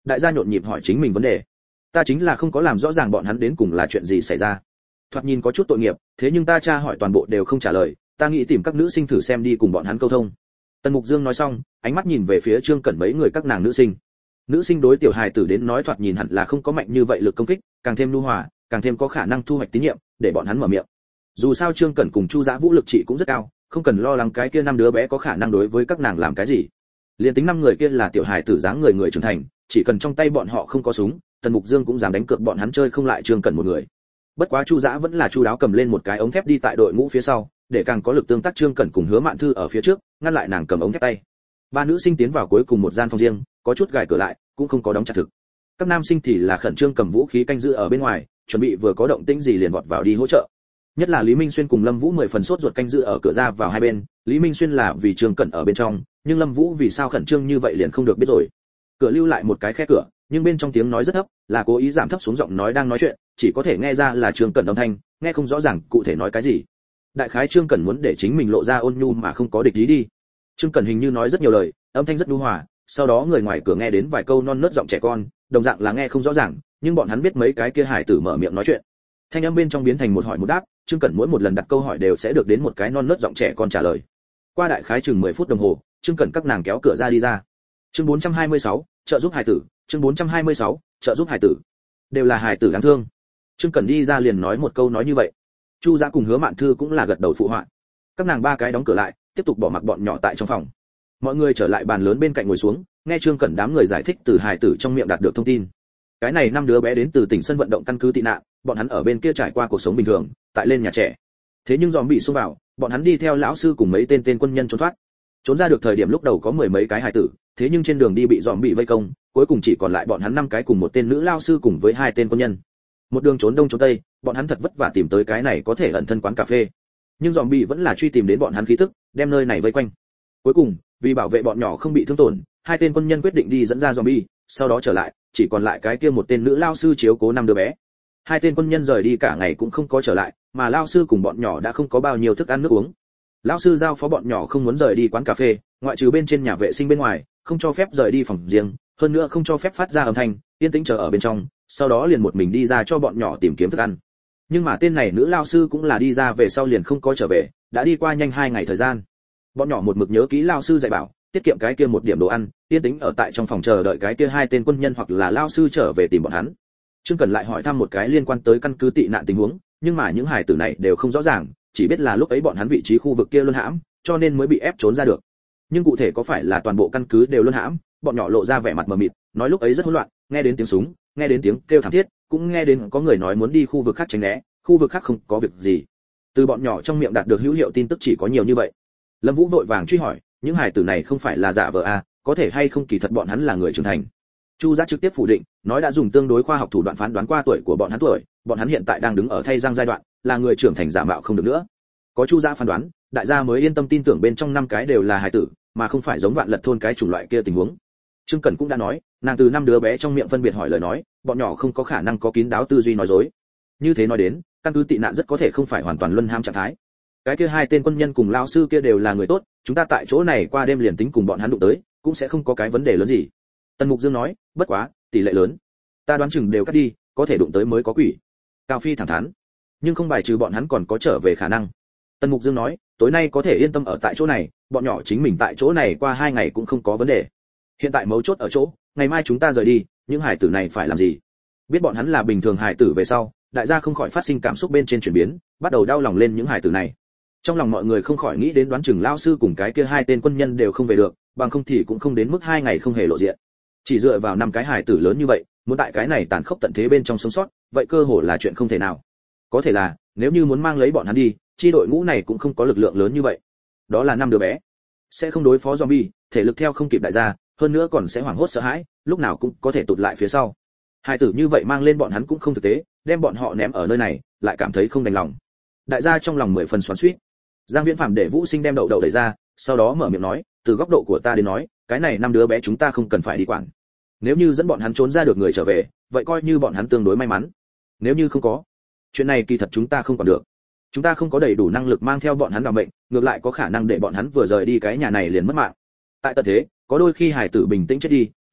Đại gia nhộn nhịp hỏi chính mình vấn đề. Ta chính là không có làm rõ ràng bọn hắn đến cùng là chuyện gì xảy ra. Thoạt nhìn có chút tội nghiệp, thế nhưng ta tra hỏi toàn bộ đều không trả lời, ta nghĩ tìm các nữ sinh thử xem đi cùng bọn hắn câu thông. Tần Mục Dương nói xong, ánh mắt nhìn về phía Trương Cẩn mấy người các nàng nữ sinh. Nữ sinh đối tiểu hài tử đến nói thoạt nhìn hẳn là không có mạnh như vậy lực công kích, càng thêm nhu hòa, càng thêm có khả năng thu hoạch tín nhiệm, để bọn hắn mở miệng. Dù sao Trương Cẩn cùng Chu Dã vũ lực trị cũng rất cao, không cần lo lắng cái kia năm đứa bé có khả năng đối với các nàng làm cái gì. Liên tính năm người kia là tiểu hài tử dáng người người trưởng thành, chỉ cần trong tay bọn họ không có súng, Tần Mục Dương cũng dám đánh cược bọn hắn chơi không lại Trương Cẩn một người. Bất quá Chu Dã vẫn là chu đáo cầm lên một cái ống thép đi tại đội ngũ phía sau, để càng có lực tương tác. Trương Cẩn cùng Hứa Mạn Thư ở phía trước, ngăn lại nàng cầm ống thép tay. Ba nữ sinh tiến vào cuối cùng một gian phòng riêng, có chút gài cửa lại, cũng không có đóng chặt thực. Các nam sinh thì là khẩn trương cầm vũ khí canh giữ ở bên ngoài, chuẩn bị vừa có động tĩnh gì liền vọt vào đi hỗ trợ. Nhất là Lý Minh Xuyên cùng Lâm Vũ mười phần sốt ruột canh giữ ở cửa ra vào hai bên, Lý Minh Xuyên là vì Trương Cẩn ở bên trong, nhưng Lâm Vũ vì sao khẩn trương như vậy liền không được biết rồi. Cửa lưu lại một cái khe cửa, nhưng bên trong tiếng nói rất thấp, là cố ý giảm thấp xuống giọng nói đang nói chuyện, chỉ có thể nghe ra là Trương Cẩn âm thanh, nghe không rõ ràng cụ thể nói cái gì. Đại khái Trương Cẩn muốn để chính mình lộ ra ôn nhu mà không có địch ý đi. Trương Cẩn hình như nói rất nhiều lời, âm thanh rất nhu hòa, sau đó người ngoài cửa nghe đến vài câu non nớt giọng trẻ con, đồng dạng là nghe không rõ ràng, nhưng bọn hắn biết mấy cái kia hải tử mở miệng nói chuyện. Thanh âm bên trong biến thành một hỏi một đáp, Trương Cẩn mỗi một lần đặt câu hỏi đều sẽ được đến một cái non nớt giọng trẻ con trả lời. Qua đại khái chừng mười phút đồng hồ, Trương Cẩn các nàng kéo cửa ra đi ra. Chương bốn trăm hai mươi sáu, trợ giúp hải tử, chương bốn trăm hai mươi sáu, trợ giúp hải tử. Đều là hải tử đáng thương. Trương Cẩn đi ra liền nói một câu nói như vậy. Chu Dã cùng Hứa Mạn Thư cũng là gật đầu phụ họa. Các nàng ba cái đóng cửa lại, tiếp tục bỏ mặc bọn nhỏ tại trong phòng. Mọi người trở lại bàn lớn bên cạnh ngồi xuống, nghe Trương Cẩn đám người giải thích từ hải tử trong miệng đạt được thông tin. Cái này năm đứa bé đến từ tỉnh sân vận động căn cứ tị nạn, bọn hắn ở bên kia trải qua cuộc sống bình thường, tại lên nhà trẻ. Thế nhưng dòm bị xông vào, bọn hắn đi theo lão sư cùng mấy tên tên quân nhân trốn thoát. Trốn ra được thời điểm lúc đầu có mười mấy cái hải tử, thế nhưng trên đường đi bị dòm bị vây công, cuối cùng chỉ còn lại bọn hắn năm cái cùng một tên nữ lao sư cùng với hai tên quân nhân. Một đường trốn đông trốn tây, bọn hắn thật vất vả tìm tới cái này có thể ẩn thân quán cà phê. Nhưng dòm bị vẫn là truy tìm đến bọn hắn khí tức, đem nơi này vây quanh. Cuối cùng, vì bảo vệ bọn nhỏ không bị thương tổn, hai tên quân nhân quyết định đi dẫn ra zombie, sau đó trở lại, chỉ còn lại cái kia một tên nữ lao sư chiếu cố năm đứa bé. Hai tên quân nhân rời đi cả ngày cũng không có trở lại, mà lao sư cùng bọn nhỏ đã không có bao nhiêu thức ăn nước uống. Lao sư giao phó bọn nhỏ không muốn rời đi quán cà phê, ngoại trừ bên trên nhà vệ sinh bên ngoài, không cho phép rời đi phòng riêng, hơn nữa không cho phép phát ra âm thanh, yên tĩnh chờ ở bên trong, sau đó liền một mình đi ra cho bọn nhỏ tìm kiếm thức ăn. Nhưng mà tên này nữ lao sư cũng là đi ra về sau liền không có trở về, đã đi qua nhanh hai ngày thời gian. Bọn nhỏ một mực nhớ kỹ lao sư dạy bảo, tiết kiệm cái kia một điểm đồ ăn, yên tĩnh ở tại trong phòng chờ đợi cái kia hai tên quân nhân hoặc là lao sư trở về tìm bọn hắn. Trương Cẩn lại hỏi thăm một cái liên quan tới căn cứ tị nạn tình huống, nhưng mà những hài tử này đều không rõ ràng, chỉ biết là lúc ấy bọn hắn vị trí khu vực kia luân hãm, cho nên mới bị ép trốn ra được. Nhưng cụ thể có phải là toàn bộ căn cứ đều luân hãm, bọn nhỏ lộ ra vẻ mặt mờ mịt, nói lúc ấy rất hỗn loạn, nghe đến tiếng súng, nghe đến tiếng kêu thảm thiết, cũng nghe đến có người nói muốn đi khu vực khác tránh né, khu vực khác không có việc gì. Từ bọn nhỏ trong miệng đạt được hữu hiệu tin tức chỉ có nhiều như vậy. Lâm Vũ vội vàng truy hỏi, những hài tử này không phải là giả vờ à, có thể hay không kỳ thật bọn hắn là người trưởng thành. Chu Dã trực tiếp phủ định, nói đã dùng tương đối khoa học thủ đoạn phán đoán qua tuổi của bọn hắn tuổi, bọn hắn hiện tại đang đứng ở thay răng giai đoạn, là người trưởng thành giả mạo không được nữa. Có Chu Dã phán đoán, đại gia mới yên tâm tin tưởng bên trong năm cái đều là hài tử, mà không phải giống Vạn Lật thôn cái chủng loại kia tình huống. Trương Cẩn cũng đã nói, nàng từ năm đứa bé trong miệng phân biệt hỏi lời nói, bọn nhỏ không có khả năng có kín đáo tư duy nói dối. Như thế nói đến, căn cứ tị nạn rất có thể không phải hoàn toàn luân ham trạng thái. Cái kia hai tên quân nhân cùng lao sư kia đều là người tốt, chúng ta tại chỗ này qua đêm liền tính cùng bọn hắn đụng tới, cũng sẽ không có cái vấn đề lớn gì. Tần Mục Dương nói, bất quá, tỷ lệ lớn, ta đoán chừng đều cắt đi, có thể đụng tới mới có quỷ. Cao Phi thẳng thắn, nhưng không bài trừ bọn hắn còn có trở về khả năng. Tần Mục Dương nói, tối nay có thể yên tâm ở tại chỗ này, bọn nhỏ chính mình tại chỗ này qua hai ngày cũng không có vấn đề. Hiện tại mấu chốt ở chỗ, ngày mai chúng ta rời đi, những hải tử này phải làm gì? Biết bọn hắn là bình thường hải tử về sau, đại gia không khỏi phát sinh cảm xúc bên trên chuyển biến, bắt đầu đau lòng lên những hải tử này. Trong lòng mọi người không khỏi nghĩ đến đoán chừng lao sư cùng cái kia hai tên quân nhân đều không về được, bằng không thì cũng không đến mức hai ngày không hề lộ diện. Chỉ dựa vào năm cái hải tử lớn như vậy, muốn tại cái này tàn khốc tận thế bên trong sống sót, vậy cơ hồ là chuyện không thể nào. Có thể là, nếu như muốn mang lấy bọn hắn đi, chi đội ngũ này cũng không có lực lượng lớn như vậy. Đó là năm đứa bé, sẽ không đối phó zombie, thể lực theo không kịp đại gia, hơn nữa còn sẽ hoảng hốt sợ hãi, lúc nào cũng có thể tụt lại phía sau. Hải tử như vậy mang lên bọn hắn cũng không thực tế, đem bọn họ ném ở nơi này, lại cảm thấy không đành lòng. Đại gia trong lòng mười phần xoắn xuýt. Giang Viễn Phạm để Vũ Sinh đem đậu đậu đẩy ra, sau đó mở miệng nói, từ góc độ của ta đến nói, cái này năm đứa bé chúng ta không cần phải đi quản. Nếu như dẫn bọn hắn trốn ra được người trở về, vậy coi như bọn hắn tương đối may mắn. Nếu như không có, chuyện này kỳ thật chúng ta không quản được. Chúng ta không có đầy đủ năng lực mang theo bọn hắn đảm mệnh, ngược lại có khả năng để bọn hắn vừa rời đi cái nhà này liền mất mạng. Tại tận thế, có đôi khi hải tử bình tĩnh chết đi,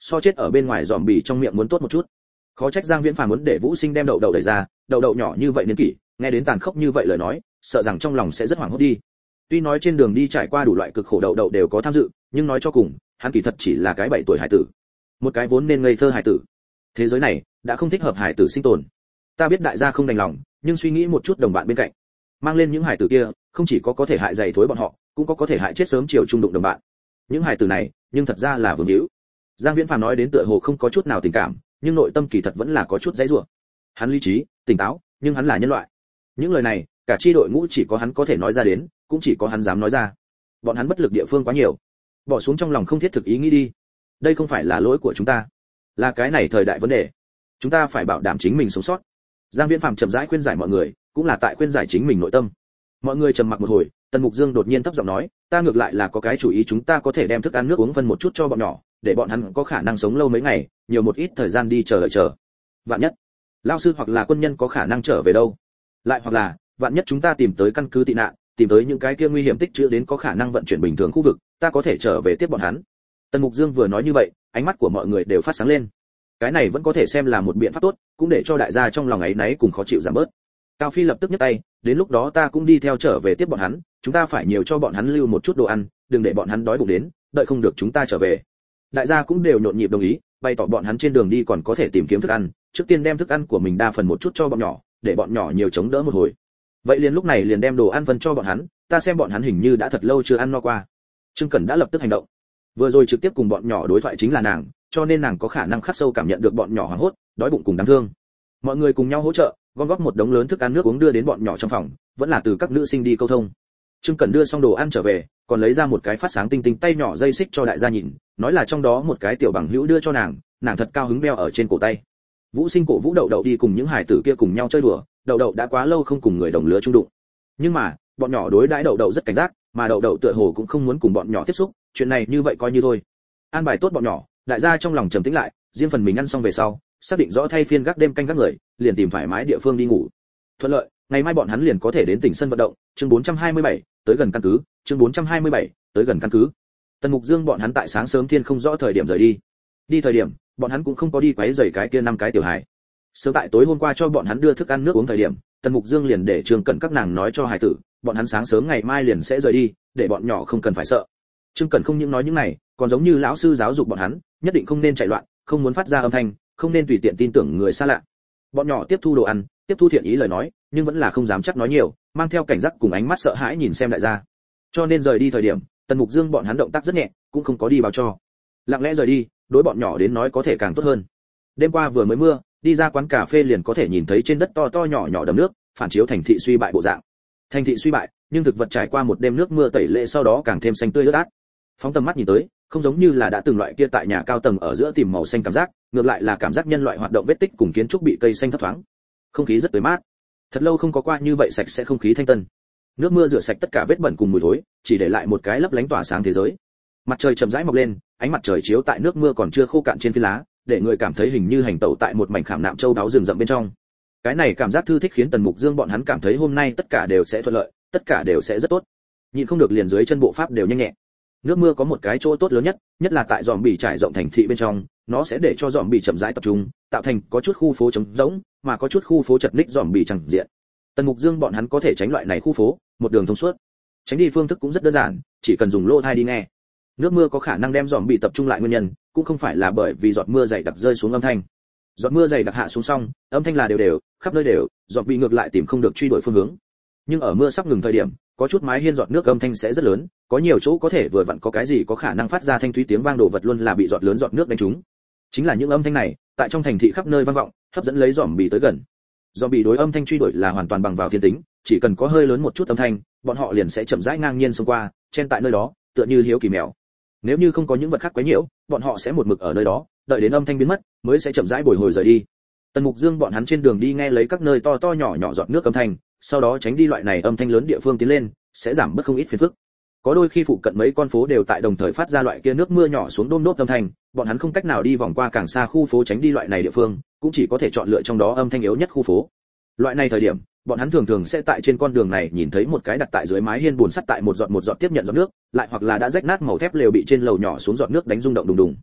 so chết ở bên ngoài dòm bì trong miệng muốn tốt một chút. Khó trách Giang Viễn Phàm muốn để Vũ Sinh đem đậu đậu đẩy ra, đậu đậu nhỏ như vậy niên kỷ, nghe đến tàn khốc như vậy lời nói, sợ rằng trong lòng sẽ rất hoảng hốt đi. Tuy nói trên đường đi trải qua đủ loại cực khổ đậu đậu đều có tham dự, nhưng nói cho cùng, hắn kỳ thật chỉ là cái bảy tuổi hải tử, một cái vốn nên ngây thơ hải tử. Thế giới này đã không thích hợp hải tử sinh tồn. Ta biết đại gia không đành lòng, nhưng suy nghĩ một chút đồng bạn bên cạnh, mang lên những hải tử kia, không chỉ có có thể hại dày thối bọn họ, cũng có có thể hại chết sớm chiều trung đụng đồng bạn. Những hải tử này, nhưng thật ra là vương hữu. Giang Viễn Phàm nói đến tựa hồ không có chút nào tình cảm, nhưng nội tâm kỳ thật vẫn là có chút dãy rủa. Hắn lý trí, tỉnh táo, nhưng hắn là nhân loại. Những lời này, cả chi đội ngũ chỉ có hắn có thể nói ra đến, cũng chỉ có hắn dám nói ra. Bọn hắn bất lực địa phương quá nhiều, bỏ xuống trong lòng không thiết thực ý nghĩ đi. Đây không phải là lỗi của chúng ta, là cái này thời đại vấn đề. Chúng ta phải bảo đảm chính mình sống sót. Giang Viễn Phàm chậm rãi khuyên giải mọi người, cũng là tại khuyên giải chính mình nội tâm. Mọi người trầm mặc một hồi, Tần Mục Dương đột nhiên thấp giọng nói, ta ngược lại là có cái chủ ý, chúng ta có thể đem thức ăn nước uống phân một chút cho bọn nhỏ, để bọn hắn có khả năng sống lâu mấy ngày, nhiều một ít thời gian đi chờ đợi chờ. Vạn nhất, lão sư hoặc là quân nhân có khả năng trở về đâu? Lại hoặc là, vạn nhất chúng ta tìm tới căn cứ tị nạn, tìm tới những cái kia nguy hiểm tích trữ đến có khả năng vận chuyển bình thường khu vực, ta có thể trở về tiếp bọn hắn. Tần Mục Dương vừa nói như vậy, ánh mắt của mọi người đều phát sáng lên. Cái này vẫn có thể xem là một biện pháp tốt, cũng để cho đại gia trong lòng ấy náy cùng khó chịu giảm bớt. Cao Phi lập tức nhấc tay, đến lúc đó ta cũng đi theo trở về tiếp bọn hắn, chúng ta phải nhiều cho bọn hắn lưu một chút đồ ăn, đừng để bọn hắn đói bụng đến, đợi không được chúng ta trở về. Đại gia cũng đều nhộn nhịp đồng ý, bày tỏ bọn hắn trên đường đi còn có thể tìm kiếm thức ăn, trước tiên đem thức ăn của mình đa phần một chút cho bọn nhỏ, để bọn nhỏ nhiều chống đỡ một hồi. Vậy liền lúc này liền đem đồ ăn phân cho bọn hắn, ta xem bọn hắn hình như đã thật lâu chưa ăn no qua. Trương Cẩn đã lập tức hành động. Vừa rồi trực tiếp cùng bọn nhỏ đối thoại chính là nàng, cho nên nàng có khả năng khắc sâu cảm nhận được bọn nhỏ hoảng hốt, đói bụng cùng đáng thương. Mọi người cùng nhau hỗ trợ, gom góp một đống lớn thức ăn nước uống đưa đến bọn nhỏ trong phòng, vẫn là từ các nữ sinh đi câu thông. Trương Cẩn đưa xong đồ ăn trở về, còn lấy ra một cái phát sáng tinh tinh tay nhỏ dây xích cho đại gia nhìn, nói là trong đó một cái tiểu bằng hữu đưa cho nàng, nàng thật cao hứng đeo ở trên cổ tay. Vũ Sinh cổ vũ Đậu Đậu đi cùng những hải tử kia cùng nhau chơi đùa, Đậu Đậu đã quá lâu không cùng người đồng lứa chung đụng. Nhưng mà, bọn nhỏ đối đãi Đậu Đậu rất cảnh giác, mà Đậu Đậu tựa hồ cũng không muốn cùng bọn nhỏ tiếp xúc, chuyện này như vậy coi như thôi. An bài tốt bọn nhỏ, đại gia trong lòng trầm tĩnh lại, riêng phần mình ăn xong về sau, xác định rõ thay phiên gác đêm canh các người, liền tìm thoải mái địa phương đi ngủ. Thuận lợi, ngày mai bọn hắn liền có thể đến tỉnh sân vận động, chương bốn trăm hai mươi bảy, tới gần căn cứ, chương bốn trăm hai mươi bảy, tới gần căn cứ. Tần Mục Dương bọn hắn tại sáng sớm thiên không rõ thời điểm rời đi. Đi thời điểm, bọn hắn cũng không có đi quấy rầy cái kia năm cái tiểu hài. Sớm tại tối hôm qua cho bọn hắn đưa thức ăn nước uống thời điểm, Tần Mục Dương liền để Trương Cẩn các nàng nói cho hài tử, bọn hắn sáng sớm ngày mai liền sẽ rời đi, để bọn nhỏ không cần phải sợ. Trương Cẩn không những nói những này, còn giống như lão sư giáo dục bọn hắn, nhất định không nên chạy loạn, không muốn phát ra âm thanh, không nên tùy tiện tin tưởng người xa lạ. Bọn nhỏ tiếp thu đồ ăn, tiếp thu thiện ý lời nói, nhưng vẫn là không dám chắc nói nhiều, mang theo cảnh giác cùng ánh mắt sợ hãi nhìn xem đại gia. Cho nên rời đi thời điểm, Tần Mục Dương bọn hắn động tác rất nhẹ, cũng không có đi báo cho. Lặng lẽ rời đi, đối bọn nhỏ đến nói có thể càng tốt hơn. Đêm qua vừa mới mưa, đi ra quán cà phê liền có thể nhìn thấy trên đất to to nhỏ nhỏ đầm nước, phản chiếu thành thị suy bại bộ dạng. Thành thị suy bại, nhưng thực vật trải qua một đêm nước mưa tẩy lệ sau đó càng thêm xanh tươi ướt át. Phóng tầm mắt nhìn tới, không giống như là đã từng loại kia tại nhà cao tầng ở giữa tìm màu xanh cảm giác, ngược lại là cảm giác nhân loại hoạt động vết tích cùng kiến trúc bị cây xanh thấp thoáng. Không khí rất tươi mát. Thật lâu không có qua như vậy sạch sẽ không khí thanh tân. Nước mưa rửa sạch tất cả vết bẩn cùng mùi thối, chỉ để lại một cái lấp lánh tỏa sáng thế giới. Mặt trời chậm rãi mọc lên, ánh mặt trời chiếu tại nước mưa còn chưa khô cạn trên phi lá, để người cảm thấy hình như hành tẩu tại một mảnh khảm nạm châu đáo rừng rậm bên trong. Cái này cảm giác thư thích khiến Tần Mục Dương bọn hắn cảm thấy hôm nay tất cả đều sẽ thuận lợi, tất cả đều sẽ rất tốt. Nhìn không được liền dưới chân bộ pháp đều nhanh nhẹ. Nước mưa có một cái chỗ tốt lớn nhất, nhất là tại dòm bì trải rộng thành thị bên trong, nó sẽ để cho dòm bì chậm rãi tập trung, tạo thành có chút khu phố trống rỗng, mà có chút khu phố chật ních dòm bì chẳng diện. Tần Mục Dương bọn hắn có thể tránh loại này khu phố, một đường thông suốt. Tránh đi phương thức cũng rất đơn giản, chỉ cần dùng lỗ tai đi nghe. Nước mưa có khả năng đem dòm bì tập trung lại nguyên nhân, cũng không phải là bởi vì giọt mưa dày đặc rơi xuống âm thanh. Giọt mưa dày đặc hạ xuống xong, âm thanh là đều đều, khắp nơi đều, dòm bì ngược lại tìm không được truy đuổi phương hướng. Nhưng ở mưa sắp ngừng thời điểm, có chút mái hiên giọt nước âm thanh sẽ rất lớn, có nhiều chỗ có thể vừa vặn có cái gì có khả năng phát ra thanh thúy tiếng vang đồ vật luôn là bị giọt lớn giọt nước đánh trúng. Chính là những âm thanh này, tại trong thành thị khắp nơi vang vọng, hấp dẫn lấy dòm bì tới gần. Dòm bì đối âm thanh truy đuổi là hoàn toàn bằng vào thiên tính, chỉ cần có hơi lớn một chút âm thanh, bọn họ liền sẽ chậm rãi ngang nhiên xông qua, chen tại nơi đó, tựa như hiếu kỳ mèo. Nếu như không có những vật khác quấy nhiễu, bọn họ sẽ một mực ở nơi đó, đợi đến âm thanh biến mất, mới sẽ chậm rãi bồi hồi rời đi. Tần Mục Dương bọn hắn trên đường đi nghe lấy các nơi to to nhỏ nhỏ giọt nước âm thanh, sau đó tránh đi loại này âm thanh lớn địa phương tiến lên, sẽ giảm bớt không ít phiền phức. Có đôi khi phụ cận mấy con phố đều tại đồng thời phát ra loại kia nước mưa nhỏ xuống đôm đốp âm thanh, bọn hắn không cách nào đi vòng qua càng xa khu phố tránh đi loại này địa phương, cũng chỉ có thể chọn lựa trong đó âm thanh yếu nhất khu phố. Loại này thời điểm, bọn hắn thường thường sẽ tại trên con đường này nhìn thấy một cái đặt tại dưới mái hiên buồn sắt tại một giọt một giọt tiếp nhận giọt nước, lại hoặc là đã rách nát màu thép lều bị trên lầu nhỏ xuống giọt nước đánh rung động đùng đùng.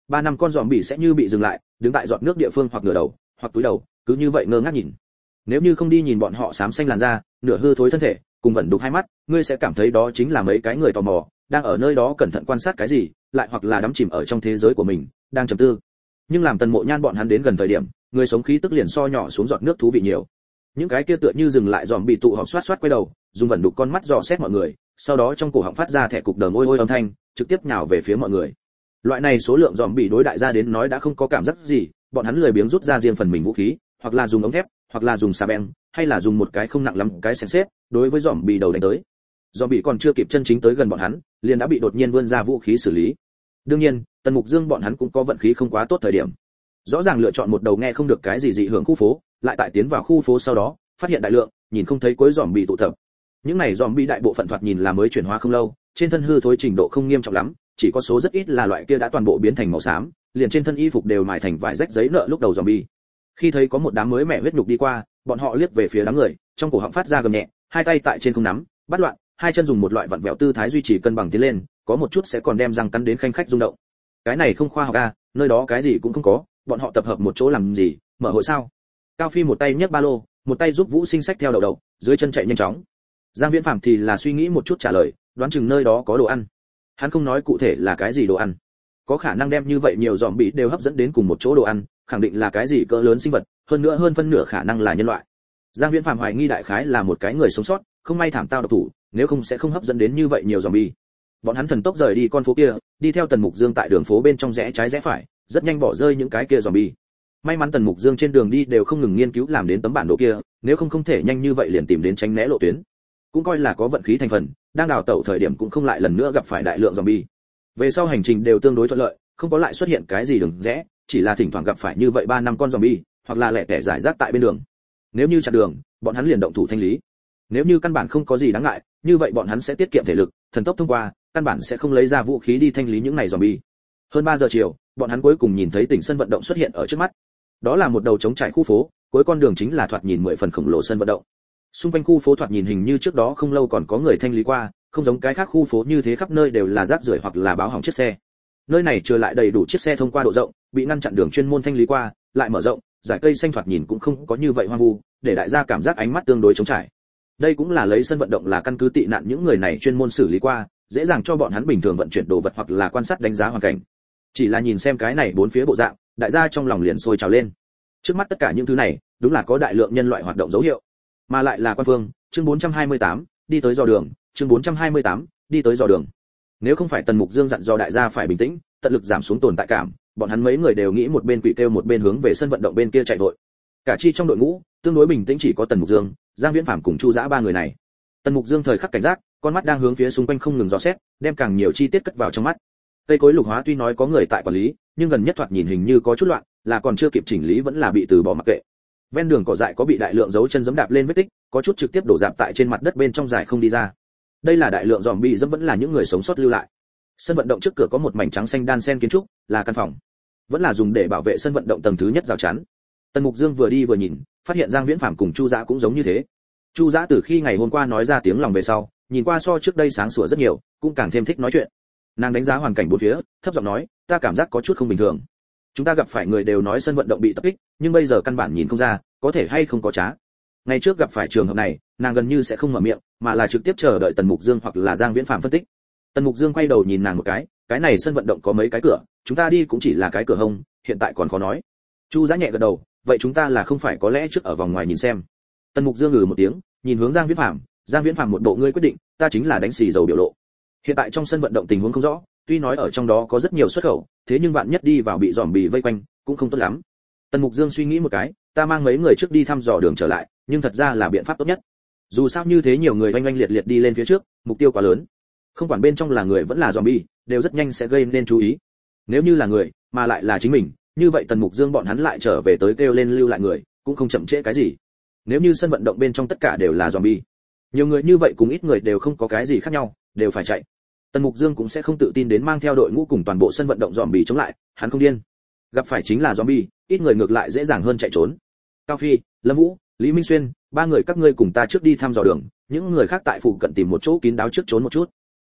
ba năm con zombie sẽ như bị dừng lại, đứng tại giọt nước địa phương hoặc ngửa đầu, hoặc cúi đầu, cứ như vậy ngơ ngác nhìn. Nếu như không đi nhìn bọn họ xám xanh làn da, nửa hư thối thân thể, cùng vẫn đục hai mắt, ngươi sẽ cảm thấy đó chính là mấy cái người tò mò, đang ở nơi đó cẩn thận quan sát cái gì, lại hoặc là đắm chìm ở trong thế giới của mình, đang trầm tư. Nhưng làm Tần Mộ Nhan bọn hắn đến gần thời điểm, người sống khí tức liền so nhỏ xuống giọt nước thú vị nhiều. Những cái kia tựa như dừng lại dòm bị tụ họp xoát xoát quay đầu, dùng vẫn đục con mắt dò xét mọi người, sau đó trong cổ họng phát ra thẻ cục đờm ôi ôi âm thanh, trực tiếp nhào về phía mọi người. Loại này số lượng dòm bị đối đại gia đến nói đã không có cảm giác gì, bọn hắn lười biếng rút ra riêng phần mình vũ khí, hoặc là dùng ống thép, hoặc là dùng xà beng, hay là dùng một cái không nặng lắm cái xén xếp, đối với dòm bị đầu đánh tới. Dòm bị còn chưa kịp chân chính tới gần bọn hắn, liền đã bị đột nhiên vươn ra vũ khí xử lý. Đương nhiên, Tần Mục Dương bọn hắn cũng có vận khí không quá tốt thời điểm. Rõ ràng lựa chọn một đầu nghe không được cái gì dị hưởng khu phố, lại tại tiến vào khu phố sau đó, phát hiện đại lượng, nhìn không thấy cuối dòm bị tụ tập. Những này dòm bị đại bộ phận thoạt nhìn là mới chuyển hóa không lâu, trên thân hư thối trình độ không nghiêm trọng lắm, chỉ có số rất ít là loại kia đã toàn bộ biến thành màu xám, liền trên thân y phục đều mài thành vải rách giấy nợ lúc đầu dòm bị. Khi thấy có một đám mới mẹ huyết nhục đi qua, bọn họ liếc về phía đám người, trong cổ họng phát ra gầm nhẹ, hai tay tại trên không nắm, bắt loạn, hai chân dùng một loại vặn vẹo tư thái duy trì cân bằng tiến lên, có một chút sẽ còn đem răng cắn đến khanh khách rung động. Cái này không khoa học a, nơi đó cái gì cũng không có, bọn họ tập hợp một chỗ làm gì, mở hội sao? Cao Phi một tay nhấc ba lô, một tay giúp Vũ Sinh sách theo đầu đầu, dưới chân chạy nhanh chóng. Giang Viễn Phàm thì là suy nghĩ một chút trả lời, đoán chừng nơi đó có đồ ăn. Hắn không nói cụ thể là cái gì đồ ăn, có khả năng đem như vậy nhiều dòm bị đều hấp dẫn đến cùng một chỗ đồ ăn, khẳng định là cái gì cỡ lớn sinh vật, hơn nữa hơn phân nửa khả năng là nhân loại. Giang Viễn Phàm hoài nghi đại khái là một cái người sống sót, không may thảm tao độc thủ, nếu không sẽ không hấp dẫn đến như vậy nhiều zombie. Bọn hắn thần tốc rời đi con phố kia, đi theo Tần Mục Dương tại đường phố bên trong rẽ trái rẽ phải, rất nhanh bỏ rơi những cái kia zombie. May mắn Tần Mục Dương trên đường đi đều không ngừng nghiên cứu làm đến tấm bản đồ kia, nếu không không thể nhanh như vậy liền tìm đến tránh né lộ tuyến. Cũng coi là có vận khí thành phần, đang đào tẩu thời điểm cũng không lại lần nữa gặp phải đại lượng zombie. Về sau hành trình đều tương đối thuận lợi, không có lại xuất hiện cái gì đường rẽ, chỉ là thỉnh thoảng gặp phải như vậy ba năm con zombie, hoặc là lẻ tẻ giải rác tại bên đường. Nếu như chặn đường, bọn hắn liền động thủ thanh lý. Nếu như căn bản không có gì đáng ngại, như vậy bọn hắn sẽ tiết kiệm thể lực, thần tốc thông qua, căn bản sẽ không lấy ra vũ khí đi thanh lý những này zombie. Hơn ba giờ chiều, bọn hắn cuối cùng nhìn thấy tỉnh sân vận động xuất hiện ở trước mắt. Đó là một đầu trống trải khu phố, cuối con đường chính là thoạt nhìn mười phần khổng lồ sân vận động. Xung quanh khu phố thoạt nhìn hình như trước đó không lâu còn có người thanh lý qua, không giống cái khác khu phố như thế khắp nơi đều là rác rưởi hoặc là báo hỏng chiếc xe. Nơi này chưa lại đầy đủ chiếc xe thông qua độ rộng, bị ngăn chặn đường chuyên môn thanh lý qua, lại mở rộng, dải cây xanh thoạt nhìn cũng không có như vậy hoang vu, để đại gia cảm giác ánh mắt tương đối trống trải. Đây cũng là lấy sân vận động là căn cứ tị nạn những người này chuyên môn xử lý qua, dễ dàng cho bọn hắn bình thường vận chuyển đồ vật hoặc là quan sát đánh giá hoàn cảnh. Chỉ là nhìn xem cái này bốn phía bộ dạng, đại gia trong lòng liền sôi trào lên. Trước mắt tất cả những thứ này, đúng là có đại lượng nhân loại hoạt động dấu hiệu, mà lại là quan phương. Chương bốn trăm hai mươi tám, đi tới dò đường. Chương bốn trăm hai mươi tám, đi tới dò đường. Nếu không phải Tần Mục Dương dặn dò đại gia phải bình tĩnh, tận lực giảm xuống tồn tại cảm, bọn hắn mấy người đều nghĩ một bên quỷ kêu một bên hướng về sân vận động bên kia chạy vội. Cả chi trong đội ngũ, tương đối bình tĩnh chỉ có Tần Mục Dương, Giang Viễn Phàm cùng Chu Dã ba người này. Tần Mục Dương thời khắc cảnh giác, con mắt đang hướng phía xung quanh không ngừng dò xét, đem càng nhiều chi tiết cất vào trong mắt. Cây cối lục hóa tuy nói có người tại quản lý, nhưng gần nhất thoạt nhìn hình như có chút loạn, là còn chưa kịp chỉnh lý vẫn là bị từ bỏ mặc kệ. Ven đường cỏ dại có bị đại lượng dấu chân giẫm đạp lên vết tích, có chút trực tiếp đổ rạp tại trên mặt đất bên trong dài không đi ra. Đây là đại lượng zombie dẫm vẫn là những người sống sót lưu lại. Sân vận động trước cửa có một mảnh trắng xanh đan xen kiến trúc, là căn phòng. Vẫn là dùng để bảo vệ sân vận động tầng thứ nhất rào chắn. Tần Mục Dương vừa đi vừa nhìn, phát hiện Giang Viễn Phàm cùng Chu Dã cũng giống như thế. Chu Dã từ khi ngày hôm qua nói ra tiếng lòng về sau, nhìn qua so trước đây sáng sủa rất nhiều, cũng càng thêm thích nói chuyện. Nàng đánh giá hoàn cảnh bốn phía, thấp giọng nói, ta cảm giác có chút không bình thường. Chúng ta gặp phải người đều nói sân vận động bị tập kích, nhưng bây giờ căn bản nhìn không ra, có thể hay không có trá. Ngày trước gặp phải trường hợp này, nàng gần như sẽ không mở miệng, mà là trực tiếp chờ đợi Tần Mục Dương hoặc là Giang Viễn Phàm phân tích. Tần Mục Dương quay đầu nhìn nàng một cái, cái này sân vận động có mấy cái cửa, chúng ta đi cũng chỉ là cái cửa hông, hiện tại còn khó nói. Chu Dã nhẹ gật đầu, vậy chúng ta là không phải có lẽ trước ở vòng ngoài nhìn xem. Tần Mục Dương ngừ một tiếng, nhìn hướng Giang Viễn Phàm, Giang Viễn Phàm một bộ ngươi quyết định, ta chính là đánh xì dầu biểu lộ. Hiện tại trong sân vận động tình huống không rõ, tuy nói ở trong đó có rất nhiều xuất khẩu, thế nhưng bạn nhất đi vào bị giòm bì vây quanh, cũng không tốt lắm. Tần Mục Dương suy nghĩ một cái, ta mang mấy người trước đi thăm dò đường trở lại, nhưng thật ra là biện pháp tốt nhất. Dù sao như thế nhiều người oanh oanh liệt liệt đi lên phía trước, mục tiêu quá lớn. Không quản bên trong là người vẫn là zombie, đều rất nhanh sẽ gây nên chú ý. Nếu như là người, mà lại là chính mình, như vậy Tần Mục Dương bọn hắn lại trở về tới kêu lên lưu lại người, cũng không chậm trễ cái gì. Nếu như sân vận động bên trong tất cả đều là zombie, nhiều người như vậy cùng ít người đều không có cái gì khác nhau, đều phải chạy. Tần Mục Dương cũng sẽ không tự tin đến mang theo đội ngũ cùng toàn bộ sân vận động zombie chống lại, hắn không điên. Gặp phải chính là zombie, ít người ngược lại dễ dàng hơn chạy trốn. Cao Phi, Lâm Vũ, Lý Minh Xuyên, ba người các ngươi cùng ta trước đi thăm dò đường, những người khác tại phụ cận tìm một chỗ kín đáo trước trốn một chút.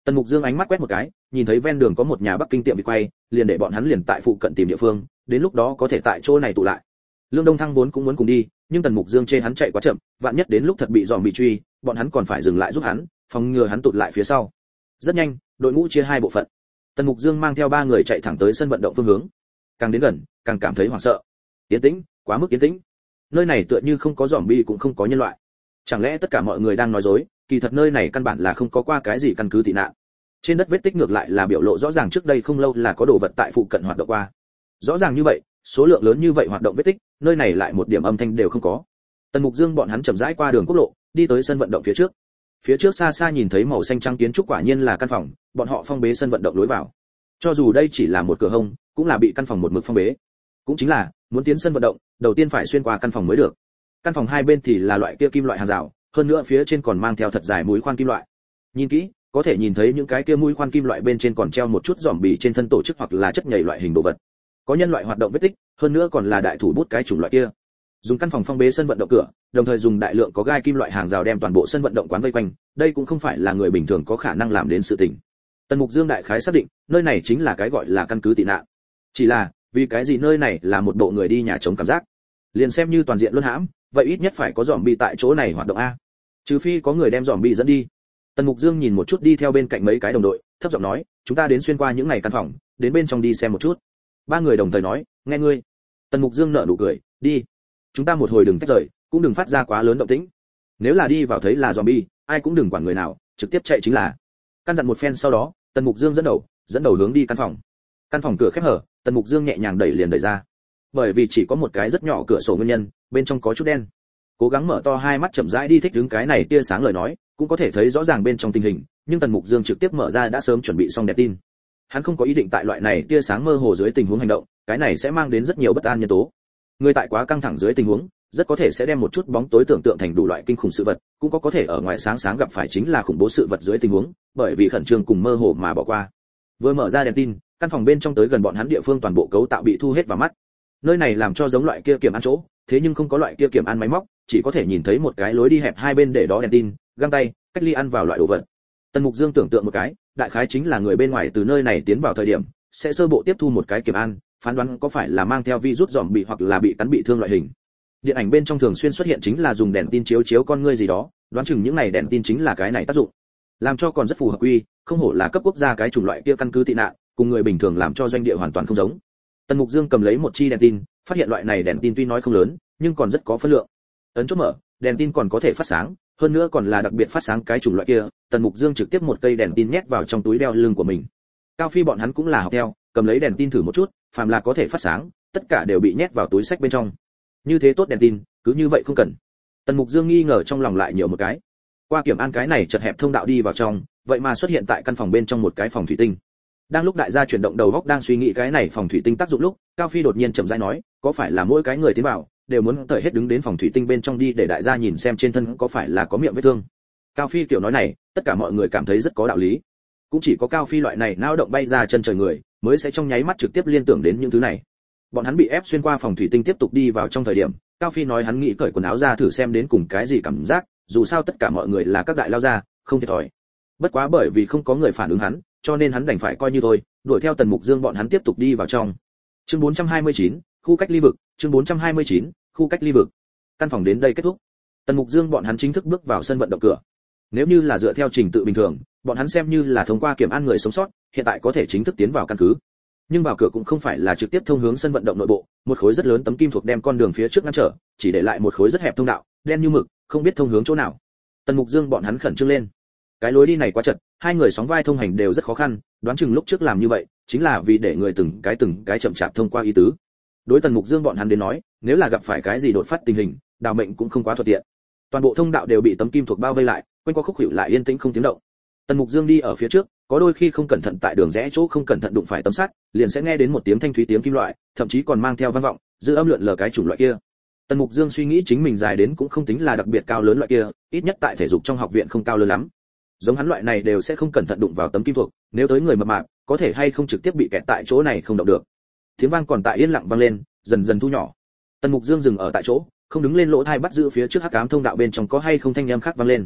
Tần Mục Dương ánh mắt quét một cái, nhìn thấy ven đường có một nhà Bắc Kinh tiệm vịt quay, liền để bọn hắn liền tại phụ cận tìm địa phương, đến lúc đó có thể tại chỗ này tụ lại. Lương Đông Thăng vốn cũng muốn cùng đi, nhưng Tần Mục Dương chê hắn chạy quá chậm, vạn nhất đến lúc thật bị dòm bị truy, bọn hắn còn phải dừng lại giúp hắn, phòng ngừa hắn tụt lại phía sau. Rất nhanh, đội ngũ chia hai bộ phận. Tần Mục Dương mang theo ba người chạy thẳng tới sân vận động phương hướng. Càng đến gần, càng cảm thấy hoảng sợ. Yên tĩnh, quá mức yên tĩnh. Nơi này tựa như không có dòm bi cũng không có nhân loại. Chẳng lẽ tất cả mọi người đang nói dối? Kỳ thật nơi này căn bản là không có qua cái gì căn cứ tị nạn. Trên đất vết tích ngược lại là biểu lộ rõ ràng trước đây không lâu là có đồ vật tại phụ cận hoạt động qua. Rõ ràng như vậy, số lượng lớn như vậy hoạt động vết tích, nơi này lại một điểm âm thanh đều không có. Tần Mục Dương bọn hắn chậm rãi qua đường quốc lộ, đi tới sân vận động phía trước. Phía trước xa xa nhìn thấy màu xanh trắng kiến trúc quả nhiên là căn phòng, bọn họ phong bế sân vận động lối vào. Cho dù đây chỉ là một cửa hông, cũng là bị căn phòng một mực phong bế. Cũng chính là, muốn tiến sân vận động, đầu tiên phải xuyên qua căn phòng mới được. Căn phòng hai bên thì là loại kia kim loại hàng rào, hơn nữa phía trên còn mang theo thật dài mũi khoan kim loại. Nhìn kỹ, có thể nhìn thấy những cái kia mũi khoan kim loại bên trên còn treo một chút giòm bì trên thân tổ chức hoặc là chất nhầy loại hình đồ vật. Có nhân loại hoạt động vết tích, hơn nữa còn là đại thủ bút cái chủng loại kia. Dùng căn phòng phong bế sân vận động cửa, đồng thời dùng đại lượng có gai kim loại hàng rào đem toàn bộ sân vận động quán vây quanh, đây cũng không phải là người bình thường có khả năng làm đến sự tình. Tần Mục Dương đại khái xác định, nơi này chính là cái gọi là căn cứ tị nạn. Chỉ là, vì cái gì nơi này là một bộ người đi nhà trống cảm giác? Liền xem như toàn diện luân hãm, vậy ít nhất phải có zombie tại chỗ này hoạt động a. Trừ phi có người đem zombie dẫn đi. Tần Mục Dương nhìn một chút đi theo bên cạnh mấy cái đồng đội, thấp giọng nói, chúng ta đến xuyên qua những ngày căn phòng, đến bên trong đi xem một chút. Ba người đồng thời nói, nghe ngươi. Tần Mục Dương nở nụ cười, đi. Chúng ta một hồi đừng tách rời, cũng đừng phát ra quá lớn động tĩnh. Nếu là đi vào thấy là zombie, ai cũng đừng quản người nào, trực tiếp chạy chính là. Căn dặn một phen sau đó, Tần Mục Dương dẫn đầu, dẫn đầu hướng đi căn phòng. Căn phòng cửa khép hở, Tần Mục Dương nhẹ nhàng đẩy liền đẩy ra. Bởi vì chỉ có một cái rất nhỏ cửa sổ nguyên nhân, bên trong có chút đen. Cố gắng mở to hai mắt chậm rãi đi thích đứng cái này tia sáng lời nói, cũng có thể thấy rõ ràng bên trong tình hình, nhưng Tần Mục Dương trực tiếp mở ra đã sớm chuẩn bị xong đèn tin. Hắn không có ý định tại loại này tia sáng mơ hồ dưới tình huống hành động, cái này sẽ mang đến rất nhiều bất an nhân tố. Người tại quá căng thẳng dưới tình huống, rất có thể sẽ đem một chút bóng tối tưởng tượng thành đủ loại kinh khủng sự vật, cũng có có thể ở ngoài sáng sáng gặp phải chính là khủng bố sự vật dưới tình huống, bởi vì khẩn trương cùng mơ hồ mà bỏ qua. Vừa mở ra đèn tin, căn phòng bên trong tới gần bọn hắn địa phương toàn bộ cấu tạo bị thu hết vào mắt. Nơi này làm cho giống loại kia kiểm an chỗ, thế nhưng không có loại kia kiểm an máy móc, chỉ có thể nhìn thấy một cái lối đi hẹp hai bên để đó đèn tin, găng tay, cách ly ăn vào loại đồ vật. Tần Mục Dương tưởng tượng một cái, đại khái chính là người bên ngoài từ nơi này tiến vào thời điểm, sẽ sơ bộ tiếp thu một cái kiểm an, phán đoán có phải là mang theo virus dòm bị hoặc là bị cắn bị thương loại hình. Điện ảnh bên trong thường xuyên xuất hiện chính là dùng đèn tin chiếu chiếu con ngươi gì đó, đoán chừng những này đèn tin chính là cái này tác dụng. Làm cho còn rất phù hợp quy, không hổ là cấp quốc gia cái chủng loại kia căn cứ tị nạn, cùng người bình thường làm cho doanh địa hoàn toàn không giống. Tần Mục Dương cầm lấy một chi đèn tin, phát hiện loại này đèn tin tuy nói không lớn, nhưng còn rất có phân lượng. Ấn chốt mở, đèn tin còn có thể phát sáng, hơn nữa còn là đặc biệt phát sáng cái chủng loại kia. Tần Mục Dương trực tiếp một cây đèn tin nhét vào trong túi đeo lưng của mình. Cao Phi bọn hắn cũng là học theo, cầm lấy đèn tin thử một chút, phàm là có thể phát sáng, tất cả đều bị nhét vào túi sách bên trong. Như thế tốt đèn tin, cứ như vậy không cần. Tần Mục Dương nghi ngờ trong lòng lại nhiều một cái. Qua kiểm an cái này chật hẹp thông đạo đi vào trong, vậy mà xuất hiện tại căn phòng bên trong một cái phòng thủy tinh. Đang lúc đại gia chuyển động đầu óc đang suy nghĩ cái này phòng thủy tinh tác dụng lúc, Cao Phi đột nhiên chậm rãi nói, có phải là mỗi cái người tiến vào đều muốn tởi hết đứng đến phòng thủy tinh bên trong đi để đại gia nhìn xem trên thân có phải là có miệng vết thương. Cao Phi kiểu nói này, tất cả mọi người cảm thấy rất có đạo lý. Cũng chỉ có Cao Phi loại này nao động bay ra chân trời người, mới sẽ trong nháy mắt trực tiếp liên tưởng đến những thứ này. Bọn hắn bị ép xuyên qua phòng thủy tinh tiếp tục đi vào trong thời điểm, Cao Phi nói hắn nghĩ cởi quần áo ra thử xem đến cùng cái gì cảm giác, dù sao tất cả mọi người là các đại lao gia, không thiệt thòi. Bất quá bởi vì không có người phản ứng hắn, cho nên hắn đành phải coi như thôi, đuổi theo Tần Mục Dương bọn hắn tiếp tục đi vào trong. Chương bốn trăm hai mươi chín, khu cách ly vực, chương bốn trăm hai mươi chín, khu cách ly vực. Căn phòng đến đây kết thúc. Tần Mục Dương bọn hắn chính thức bước vào sân vận động cửa. Nếu như là dựa theo trình tự bình thường, bọn hắn xem như là thông qua kiểm an người sống sót, hiện tại có thể chính thức tiến vào căn cứ. Nhưng vào cửa cũng không phải là trực tiếp thông hướng sân vận động nội bộ, một khối rất lớn tấm kim thuộc đem con đường phía trước ngăn trở, chỉ để lại một khối rất hẹp thông đạo, đen như mực, không biết thông hướng chỗ nào. Tần Mục Dương bọn hắn khẩn trương lên. Cái lối đi này quá chật, hai người sóng vai thông hành đều rất khó khăn, đoán chừng lúc trước làm như vậy, chính là vì để người từng cái từng cái chậm chạp thông qua ý tứ. Đối Tần Mục Dương bọn hắn đến nói, nếu là gặp phải cái gì đột phát tình hình, đào mệnh cũng không quá thuận tiện. Toàn bộ thông đạo đều bị tấm kim thuộc bao vây lại, quanh qua khúc hữu lại yên tĩnh không tiếng động. Tần Mục Dương đi ở phía trước, có đôi khi không cẩn thận tại đường rẽ chỗ không cẩn thận đụng phải tấm sắt, liền sẽ nghe đến một tiếng thanh thúy tiếng kim loại, thậm chí còn mang theo vang vọng, dư âm lượn lờ cái chủng loại kia. Tần Mục Dương suy nghĩ chính mình dài đến cũng không tính là đặc biệt cao lớn loại kia, ít nhất tại thể dục trong học viện không cao lớn lắm. Giống hắn loại này đều sẽ không cẩn thận đụng vào tấm kim thuộc, nếu tới người mập mạp, có thể hay không trực tiếp bị kẹt tại chỗ này không động được. Tiếng vang còn tại yên lặng vang lên, dần dần thu nhỏ. Tần Mục Dương dừng ở tại chỗ, không đứng lên lỗ tai bắt giữ phía trước hắc ám thông đạo bên trong có hay không thanh âm khác vang lên.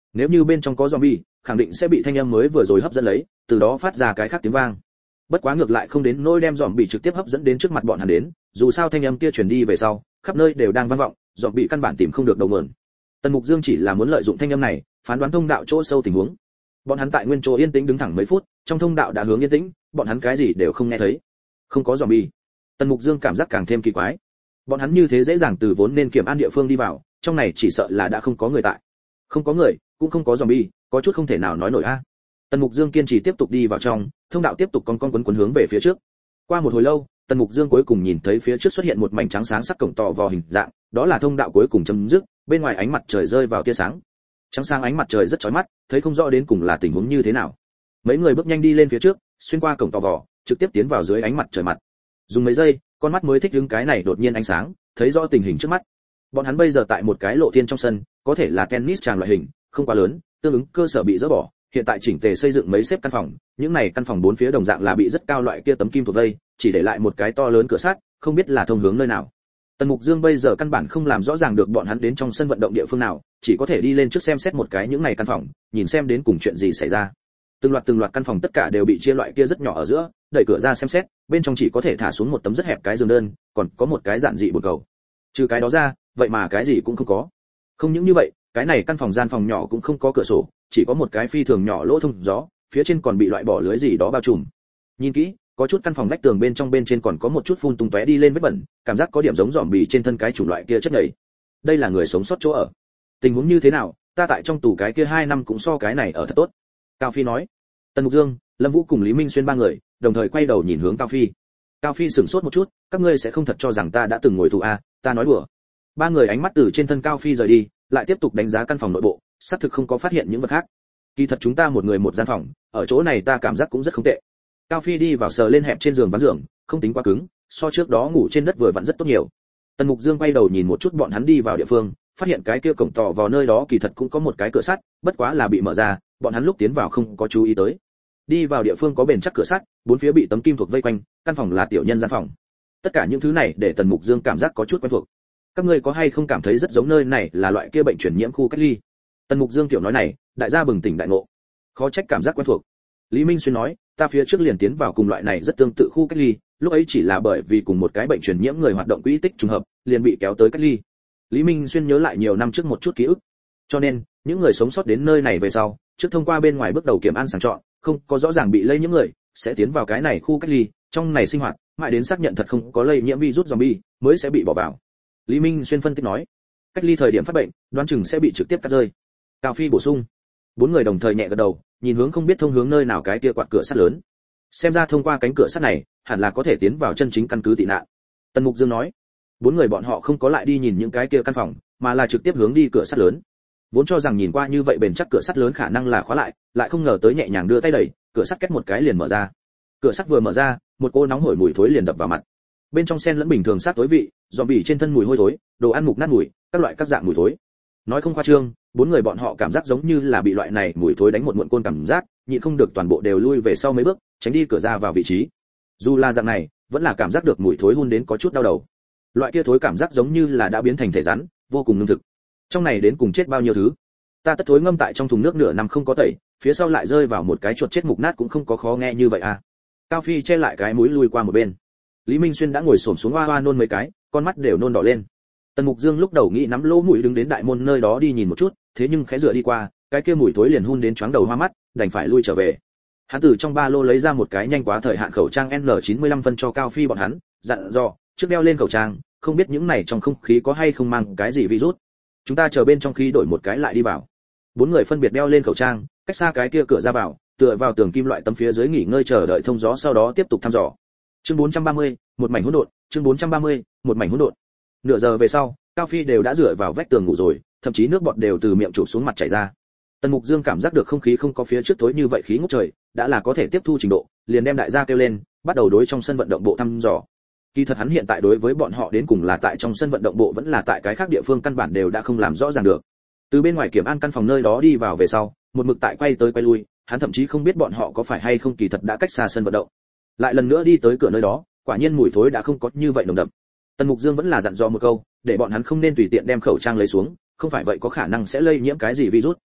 Nếu như bên trong có zombie, khẳng định sẽ bị thanh âm mới vừa rồi hấp dẫn lấy, từ đó phát ra cái khác tiếng vang. Bất quá ngược lại không đến nỗi đem zombie trực tiếp hấp dẫn đến trước mặt bọn hắn đến, dù sao thanh âm kia truyền đi về sau, khắp nơi đều đang vang vọng, zombie căn bản tìm không được đầu nguồn. Tần Mục Dương chỉ là muốn lợi dụng thanh âm này, phán đoán thông đạo chỗ sâu tình huống. Bọn hắn tại nguyên chỗ yên tĩnh đứng thẳng mấy phút, trong thông đạo đã hướng yên tĩnh, bọn hắn cái gì đều không nghe thấy. Không có zombie. Tần Mục Dương cảm giác càng thêm kỳ quái. Bọn hắn như thế dễ dàng từ vốn nên kiểm an địa phương đi vào, trong này chỉ sợ là đã không có người tại. Không có người, cũng không có zombie, có chút không thể nào nói nổi a. Tần Mục Dương kiên trì tiếp tục đi vào trong, thông đạo tiếp tục con con quấn quấn hướng về phía trước. Qua một hồi lâu, Tần Mục Dương cuối cùng nhìn thấy phía trước xuất hiện một mảnh trắng sáng sắc cổng tò vò hình dạng, đó là thông đạo cuối cùng chấm dứt, bên ngoài ánh mặt trời rơi vào tia sáng. Trắng sáng ánh mặt trời rất chói mắt, thấy không rõ đến cùng là tình huống như thế nào. Mấy người bước nhanh đi lên phía trước, xuyên qua cổng tò vò, trực tiếp tiến vào dưới ánh mặt trời mặt. Dùng mấy giây, con mắt mới thích ứng cái này đột nhiên ánh sáng, thấy rõ tình hình trước mắt. Bọn hắn bây giờ tại một cái lộ thiên trong sân, có thể là tennis tràng loại hình, không quá lớn, tương ứng cơ sở bị dỡ bỏ, hiện tại chỉnh tề xây dựng mấy xếp căn phòng, những này căn phòng bốn phía đồng dạng là bị rất cao loại kia tấm kim thuộc vây, chỉ để lại một cái to lớn cửa sắt, không biết là thông hướng nơi nào. Tần Mục Dương bây giờ căn bản không làm rõ ràng được bọn hắn đến trong sân vận động địa phương nào, chỉ có thể đi lên trước xem xét một cái những này căn phòng, nhìn xem đến cùng chuyện gì xảy ra. Từng loạt từng loạt căn phòng tất cả đều bị chia loại kia rất nhỏ ở giữa, đẩy cửa ra xem xét, bên trong chỉ có thể thả xuống một tấm rất hẹp cái giường đơn, còn có một cái giản dị bồn cầu. Trừ cái đó ra, vậy mà cái gì cũng không có. Không những như vậy, cái này căn phòng gian phòng nhỏ cũng không có cửa sổ, chỉ có một cái phi thường nhỏ lỗ thông gió, phía trên còn bị loại bỏ lưới gì đó bao trùm. Nhìn kỹ, có chút căn phòng vách tường bên trong bên trên còn có một chút phun tung tóe đi lên vết bẩn, cảm giác có điểm giống dòm bì trên thân cái chủng loại kia chất nhầy. Đây là người sống sót chỗ ở. Tình huống như thế nào, ta tại trong tù cái kia hai năm cũng so cái này ở thật tốt. Cao Phi nói. Tần Mục Dương, Lâm Vũ cùng Lý Minh Xuyên ba người, đồng thời quay đầu nhìn hướng Cao Phi. Cao Phi sửng sốt một chút, các ngươi sẽ không thật cho rằng ta đã từng ngồi tù à, ta nói đùa. Ba người ánh mắt từ trên thân Cao Phi rời đi, lại tiếp tục đánh giá căn phòng nội bộ, xác thực không có phát hiện những vật khác. Kỳ thật chúng ta một người một gian phòng, ở chỗ này ta cảm giác cũng rất không tệ. Cao Phi đi vào sờ lên hẹp trên giường ván giường, không tính quá cứng, so trước đó ngủ trên đất vừa vặn rất tốt nhiều. Tần Mục Dương quay đầu nhìn một chút bọn hắn đi vào địa phương, phát hiện cái kia cổng tò vào nơi đó kỳ thật cũng có một cái cửa sắt, bất quá là bị mở ra, bọn hắn lúc tiến vào không có chú ý tới. Đi vào địa phương có bền chắc cửa sắt, bốn phía bị tấm kim thuộc vây quanh, căn phòng là tiểu nhân gian phòng. Tất cả những thứ này để Tần Mục Dương cảm giác có chút quen thuộc. Các ngươi có hay không cảm thấy rất giống nơi này là loại kia bệnh truyền nhiễm khu cách ly? Tần Mục Dương tiểu nói này, đại gia bừng tỉnh đại ngộ. Khó trách cảm giác quen thuộc. Lý Minh Xuyên nói, ta phía trước liền tiến vào cùng loại này rất tương tự khu cách ly, lúc ấy chỉ là bởi vì cùng một cái bệnh truyền nhiễm người hoạt động quỹ tích trùng hợp, liền bị kéo tới cách ly. Lý Minh Xuyên nhớ lại nhiều năm trước một chút ký ức. Cho nên, những người sống sót đến nơi này về sau, trước thông qua bên ngoài bước đầu kiểm an sàng chọn, không có rõ ràng bị lây nhiễm người, sẽ tiến vào cái này khu cách ly, trong này sinh hoạt, mãi đến xác nhận thật không có lây nhiễm virus zombie, mới sẽ bị bỏ vào. Lý Minh Xuyên phân tích nói, cách ly thời điểm phát bệnh, đoán chừng sẽ bị trực tiếp cắt rơi. Cao Phi bổ sung. Bốn người đồng thời nhẹ gật đầu, nhìn hướng không biết thông hướng nơi nào cái kia quạt cửa sắt lớn. Xem ra thông qua cánh cửa sắt này, hẳn là có thể tiến vào chân chính căn cứ tị nạn. Tần Mục Dương nói. Bốn người bọn họ không có lại đi nhìn những cái kia căn phòng, mà là trực tiếp hướng đi cửa sắt lớn. Vốn cho rằng nhìn qua như vậy bền chắc cửa sắt lớn khả năng là khóa lại, lại không ngờ tới nhẹ nhàng đưa tay đẩy, cửa sắt két một cái liền mở ra. Cửa sắt vừa mở ra, một cô nóng hổi mùi thối liền đập vào mặt. Bên trong xen lẫn bình thường sát tối vị, zombie trên thân mùi hôi thối, đồ ăn mục nát mùi, các loại các dạng mùi thối. Nói không khoa trương, bốn người bọn họ cảm giác giống như là bị loại này mùi thối đánh một muộn côn cảm giác, nhịn không được toàn bộ đều lui về sau mấy bước, tránh đi cửa ra vào vị trí. Dù là dạng này, vẫn là cảm giác được mùi thối hun đến có chút đau đầu. Loại kia thối cảm giác giống như là đã biến thành thể rắn, vô cùng ngưng thực. Trong này đến cùng chết bao nhiêu thứ. Ta tất thối ngâm tại trong thùng nước nửa năm không có tẩy, phía sau lại rơi vào một cái chuột chết mục nát cũng không có khó nghe như vậy à. Cao Phi che lại cái mũi lui qua một bên. Lý Minh Xuyên đã ngồi xổm xuống hoa hoa nôn mấy cái, con mắt đều nôn đỏ lên. Tần Mục Dương lúc đầu nghĩ nắm lỗ mũi đứng đến đại môn nơi đó đi nhìn một chút, thế nhưng khẽ dựa đi qua, cái kia mùi thối liền hun đến choáng đầu hoa mắt, đành phải lui trở về. Hắn từ trong ba lô lấy ra một cái nhanh quá thời hạn khẩu trang N chín mươi lăm phân cho Cao Phi bọn hắn, dặn dò, trước đeo lên khẩu trang, không biết những này trong không khí có hay không mang cái gì virus. Chúng ta chờ bên trong khi đổi một cái lại đi vào. Bốn người phân biệt đeo lên khẩu trang, cách xa cái kia cửa ra vào, tựa vào tường kim loại tấm phía dưới nghỉ ngơi chờ đợi thông gió, sau đó tiếp tục thăm dò. Chương bốn trăm ba mươi, một mảnh hỗn độn, chương bốn trăm ba mươi, một mảnh hỗn độn. Nửa giờ về sau, Cao Phi đều đã dựa vào vách tường ngủ rồi, thậm chí nước bọt đều từ miệng chụp xuống mặt chảy ra. Tần Mục Dương cảm giác được không khí không có phía trước tối như vậy khí ngút trời, đã là có thể tiếp thu trình độ, liền đem đại gia kêu lên, bắt đầu đối trong sân vận động bộ thăm dò. Kỳ thật hắn hiện tại đối với bọn họ đến cùng là tại trong sân vận động bộ vẫn là tại cái khác địa phương căn bản đều đã không làm rõ ràng được. Từ bên ngoài kiểm an căn phòng nơi đó đi vào về sau, một mực tại quay tới quay lui, hắn thậm chí không biết bọn họ có phải hay không kỳ thật đã cách xa sân vận động. Lại lần nữa đi tới cửa nơi đó, quả nhiên mùi thối đã không có như vậy nồng đậm. Tần Mục Dương vẫn là dặn dò một câu, để bọn hắn không nên tùy tiện đem khẩu trang lấy xuống, không phải vậy có khả năng sẽ lây nhiễm cái gì virus.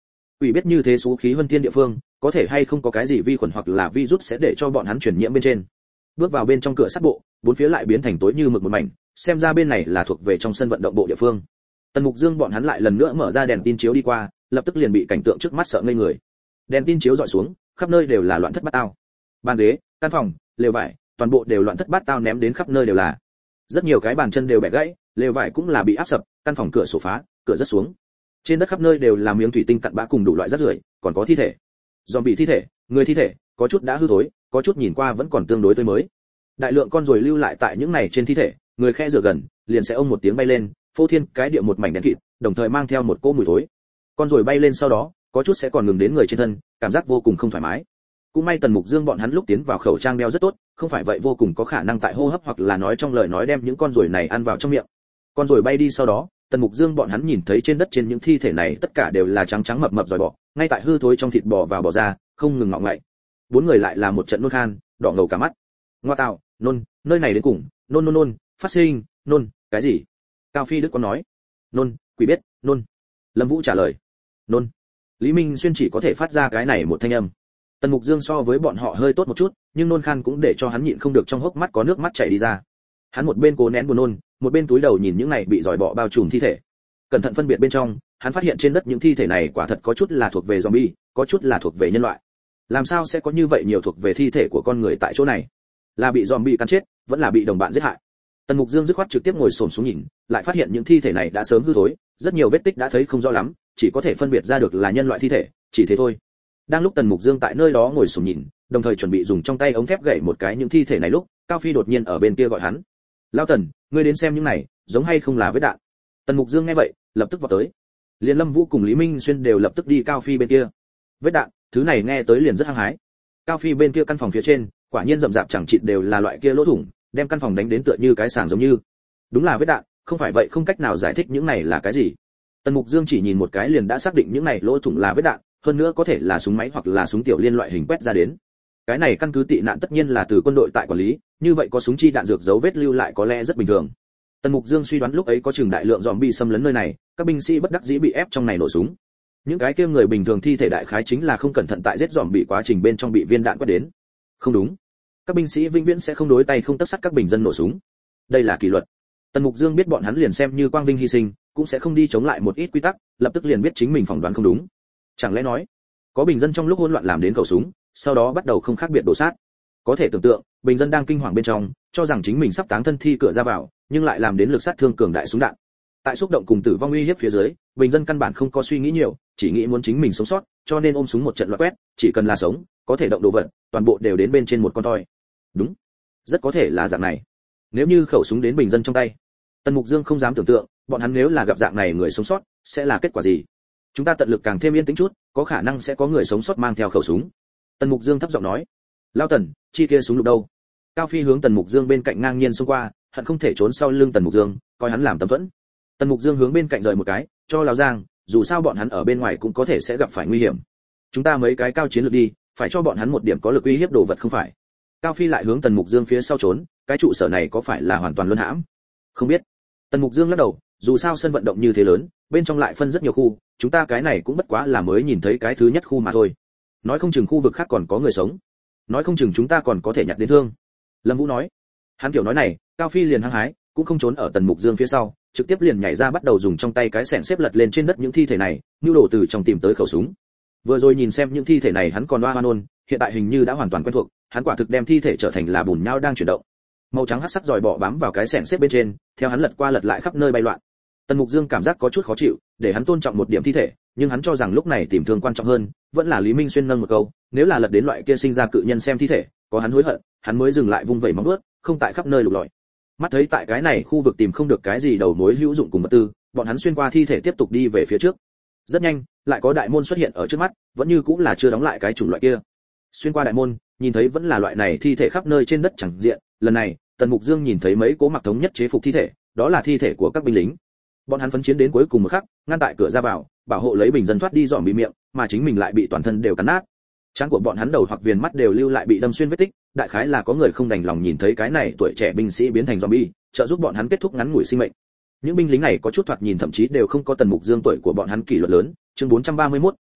Quỷ biết như thế số khí huân thiên địa phương, có thể hay không có cái gì vi khuẩn hoặc là virus sẽ để cho bọn hắn truyền nhiễm bên trên. Bước vào bên trong cửa sắt bộ, bốn phía lại biến thành tối như mực một mảnh, xem ra bên này là thuộc về trong sân vận động bộ địa phương. Tần Mục Dương bọn hắn lại lần nữa mở ra đèn tin chiếu đi qua, lập tức liền bị cảnh tượng trước mắt sợ ngây người. Đèn tin chiếu dọi xuống, khắp nơi đều là loạn thất bát tao. Bàn ghế, căn phòng, lều vải, toàn bộ đều loạn thất bát tao ném đến khắp nơi đều là. Rất nhiều cái bàn chân đều bẻ gãy, lều vải cũng là bị áp sập, căn phòng cửa sổ phá, cửa rớt xuống. Trên đất khắp nơi đều là miếng thủy tinh cặn bã cùng đủ loại rác rưởi, còn có thi thể. Zombie thi thể, người thi thể, có chút đã hư thối, có chút nhìn qua vẫn còn tương đối tươi mới. Đại lượng con ruồi lưu lại tại những này trên thi thể, người khe rửa gần, liền sẽ ông một tiếng bay lên, phô thiên cái địa một mảnh đen kịt, đồng thời mang theo một cỗ mùi thối. Con ruồi bay lên sau đó, có chút sẽ còn ngừng đến người trên thân, cảm giác vô cùng không thoải mái. Cũng may Tần Mục Dương bọn hắn lúc tiến vào khẩu trang đeo rất tốt, không phải vậy vô cùng có khả năng tại hô hấp hoặc là nói trong lời nói đem những con ruồi này ăn vào trong miệng. Con ruồi bay đi sau đó, Tần Mục Dương bọn hắn nhìn thấy trên đất trên những thi thể này tất cả đều là trắng trắng mập mập giòi bọ, ngay tại hư thối trong thịt bò vào bò ra, không ngừng ngọ ngậy. Bốn người lại là một trận nôn khan, đỏ ngầu cả mắt. Ngoa tạo, nôn, nơi này đến cùng, nôn nôn nôn, phát sinh, nôn, cái gì? Cao Phi Đức có nói. Nôn, quỷ biết, nôn. Lâm Vũ trả lời. Nôn. Lý Minh Xuyên chỉ có thể phát ra cái này một thanh âm. Tần Mục Dương so với bọn họ hơi tốt một chút, nhưng nôn khan cũng để cho hắn nhịn không được trong hốc mắt có nước mắt chảy đi ra. Hắn một bên cố nén buồn nôn, một bên túi đầu nhìn những này bị giòi bọ bao trùm thi thể. Cẩn thận phân biệt bên trong, hắn phát hiện trên đất những thi thể này quả thật có chút là thuộc về zombie, có chút là thuộc về nhân loại. Làm sao sẽ có như vậy nhiều thuộc về thi thể của con người tại chỗ này? Là bị zombie cắn chết, vẫn là bị đồng bạn giết hại? Tần Mục Dương dứt khoát trực tiếp ngồi xổm xuống nhìn, lại phát hiện những thi thể này đã sớm hư thối, rất nhiều vết tích đã thấy không rõ lắm, chỉ có thể phân biệt ra được là nhân loại thi thể, chỉ thế thôi. Đang lúc Tần Mục Dương tại nơi đó ngồi xổm nhìn, đồng thời chuẩn bị dùng trong tay ống thép gậy một cái những thi thể này lúc, Cao Phi đột nhiên ở bên kia gọi hắn. "Lão Tần, ngươi đến xem những này, giống hay không là vết đạn?" Tần Mục Dương nghe vậy, lập tức vọt tới. Liên Lâm Vũ cùng Lý Minh Xuyên đều lập tức đi Cao Phi bên kia. Vết đạn, thứ này nghe tới liền rất hăng hái. Cao Phi bên kia căn phòng phía trên, quả nhiên rậm rạp chẳng chịt đều là loại kia lỗ thủng, đem căn phòng đánh đến tựa như cái sàng giống như. Đúng là vết đạn, không phải vậy không cách nào giải thích những này là cái gì. Tần Mục Dương chỉ nhìn một cái liền đã xác định những này lỗ thủng là vết đạn, hơn nữa có thể là súng máy hoặc là súng tiểu liên loại hình quét ra đến. Cái này căn cứ tị nạn tất nhiên là từ quân đội tại quản lý, như vậy có súng chi đạn dược dấu vết lưu lại có lẽ rất bình thường. Tần Mục Dương suy đoán lúc ấy có chừng đại lượng zombie xâm lấn nơi này, các binh sĩ bất đắc dĩ bị ép trong này nổ súng. Những cái kia người bình thường thi thể đại khái chính là không cẩn thận tại giết zombie quá trình bên trong bị viên đạn quét đến. Không đúng, các binh sĩ vĩnh viễn sẽ không đối tay không tất sắt các bình dân nổ súng. Đây là kỷ luật. Tần Mục Dương biết bọn hắn liền xem như quang vinh hy sinh, cũng sẽ không đi chống lại một ít quy tắc, lập tức liền biết chính mình phỏng đoán không đúng. Chẳng lẽ nói, có bình dân trong lúc hỗn loạn làm đến khẩu súng, sau đó bắt đầu không khác biệt đổ sát. Có thể tưởng tượng, bình dân đang kinh hoàng bên trong, cho rằng chính mình sắp táng thân thi cửa ra vào, nhưng lại làm đến lực sát thương cường đại súng đạn. Tại xúc động cùng tử vong uy hiếp phía dưới, bình dân căn bản không có suy nghĩ nhiều, chỉ nghĩ muốn chính mình sống sót, cho nên ôm súng một trận loạt quét, chỉ cần là sống, có thể động đồ vật, toàn bộ đều đến bên trên một con toi. Đúng, rất có thể là dạng này. Nếu như khẩu súng đến bình dân trong tay, Tần Mục Dương không dám tưởng tượng, bọn hắn nếu là gặp dạng này người sống sót, sẽ là kết quả gì. Chúng ta tận lực càng thêm yên tĩnh chút, có khả năng sẽ có người sống sót mang theo khẩu súng. Tần Mục Dương thấp giọng nói. Lao Tần, chi kia súng lục đâu? Cao Phi hướng Tần Mục Dương bên cạnh ngang nhiên xông qua, hận không thể trốn sau lưng Tần Mục Dương, coi hắn làm tấm thuẫn. Tần Mục Dương hướng bên cạnh rời một cái, cho Lão Giang, dù sao bọn hắn ở bên ngoài cũng có thể sẽ gặp phải nguy hiểm. Chúng ta mấy cái cao chiến lược đi, phải cho bọn hắn một điểm có lực uy hiếp đồ vật không phải. Cao Phi lại hướng Tần Mục Dương phía sau trốn, cái trụ sở này có phải là hoàn toàn luân hãm? Không biết. Tần Mục Dương lắc đầu, dù sao sân vận động như thế lớn, bên trong lại phân rất nhiều khu, chúng ta cái này cũng bất quá là mới nhìn thấy cái thứ nhất khu mà thôi. Nói không chừng khu vực khác còn có người sống, nói không chừng chúng ta còn có thể nhặt đến thương. Lâm Vũ nói. Hắn kiểu nói này, Cao Phi liền hăng hái, cũng không trốn ở Tần Mục Dương phía sau, trực tiếp liền nhảy ra bắt đầu dùng trong tay cái xẻng xếp lật lên trên đất những thi thể này, nưu đồ từ trong tìm tới khẩu súng. Vừa rồi nhìn xem những thi thể này hắn còn oa oa nôn, hiện tại hình như đã hoàn toàn quen thuộc, hắn quả thực đem thi thể trở thành là bùn nhão đang chuyển động. Màu trắng hắc sắc giòi bọ bám vào cái xẻng xếp bên trên, theo hắn lật qua lật lại khắp nơi bay loạn. Tần Mục Dương cảm giác có chút khó chịu, để hắn tôn trọng một điểm thi thể, nhưng hắn cho rằng lúc này tìm thương quan trọng hơn, vẫn là Lý Minh Xuyên nâng một câu, nếu là lật đến loại kia sinh ra cự nhân xem thi thể, có hắn hối hận, hắn mới dừng lại vung vẩy móng vuốt, không tại khắp nơi lục lọi. Mắt thấy tại cái này khu vực tìm không được cái gì đầu mối hữu dụng cùng vật tư, bọn hắn xuyên qua thi thể tiếp tục đi về phía trước. Rất nhanh, lại có đại môn xuất hiện ở trước mắt, vẫn như cũng là chưa đóng lại cái chủng loại kia. Xuyên qua đại môn, nhìn thấy vẫn là loại này thi thể khắp nơi trên đất chẳng diện, lần này, Tần Mục Dương nhìn thấy mấy cố mặc thống nhất chế phục thi thể, đó là thi thể của các binh lính. Bọn hắn phấn chiến đến cuối cùng một khắc, ngăn tại cửa ra vào, bảo hộ lấy bình dân thoát đi dòm bị miệng, mà chính mình lại bị toàn thân đều cắn nát. Trán của bọn hắn đầu hoặc viền mắt đều lưu lại bị đâm xuyên vết tích, đại khái là có người không đành lòng nhìn thấy cái này tuổi trẻ binh sĩ biến thành zombie, trợ giúp bọn hắn kết thúc ngắn ngủi sinh mệnh. Những binh lính này có chút thoạt nhìn thậm chí đều không có Tần Mục Dương tuổi của bọn hắn kỷ luật lớn. Chương bốn trăm ba mươi mốt,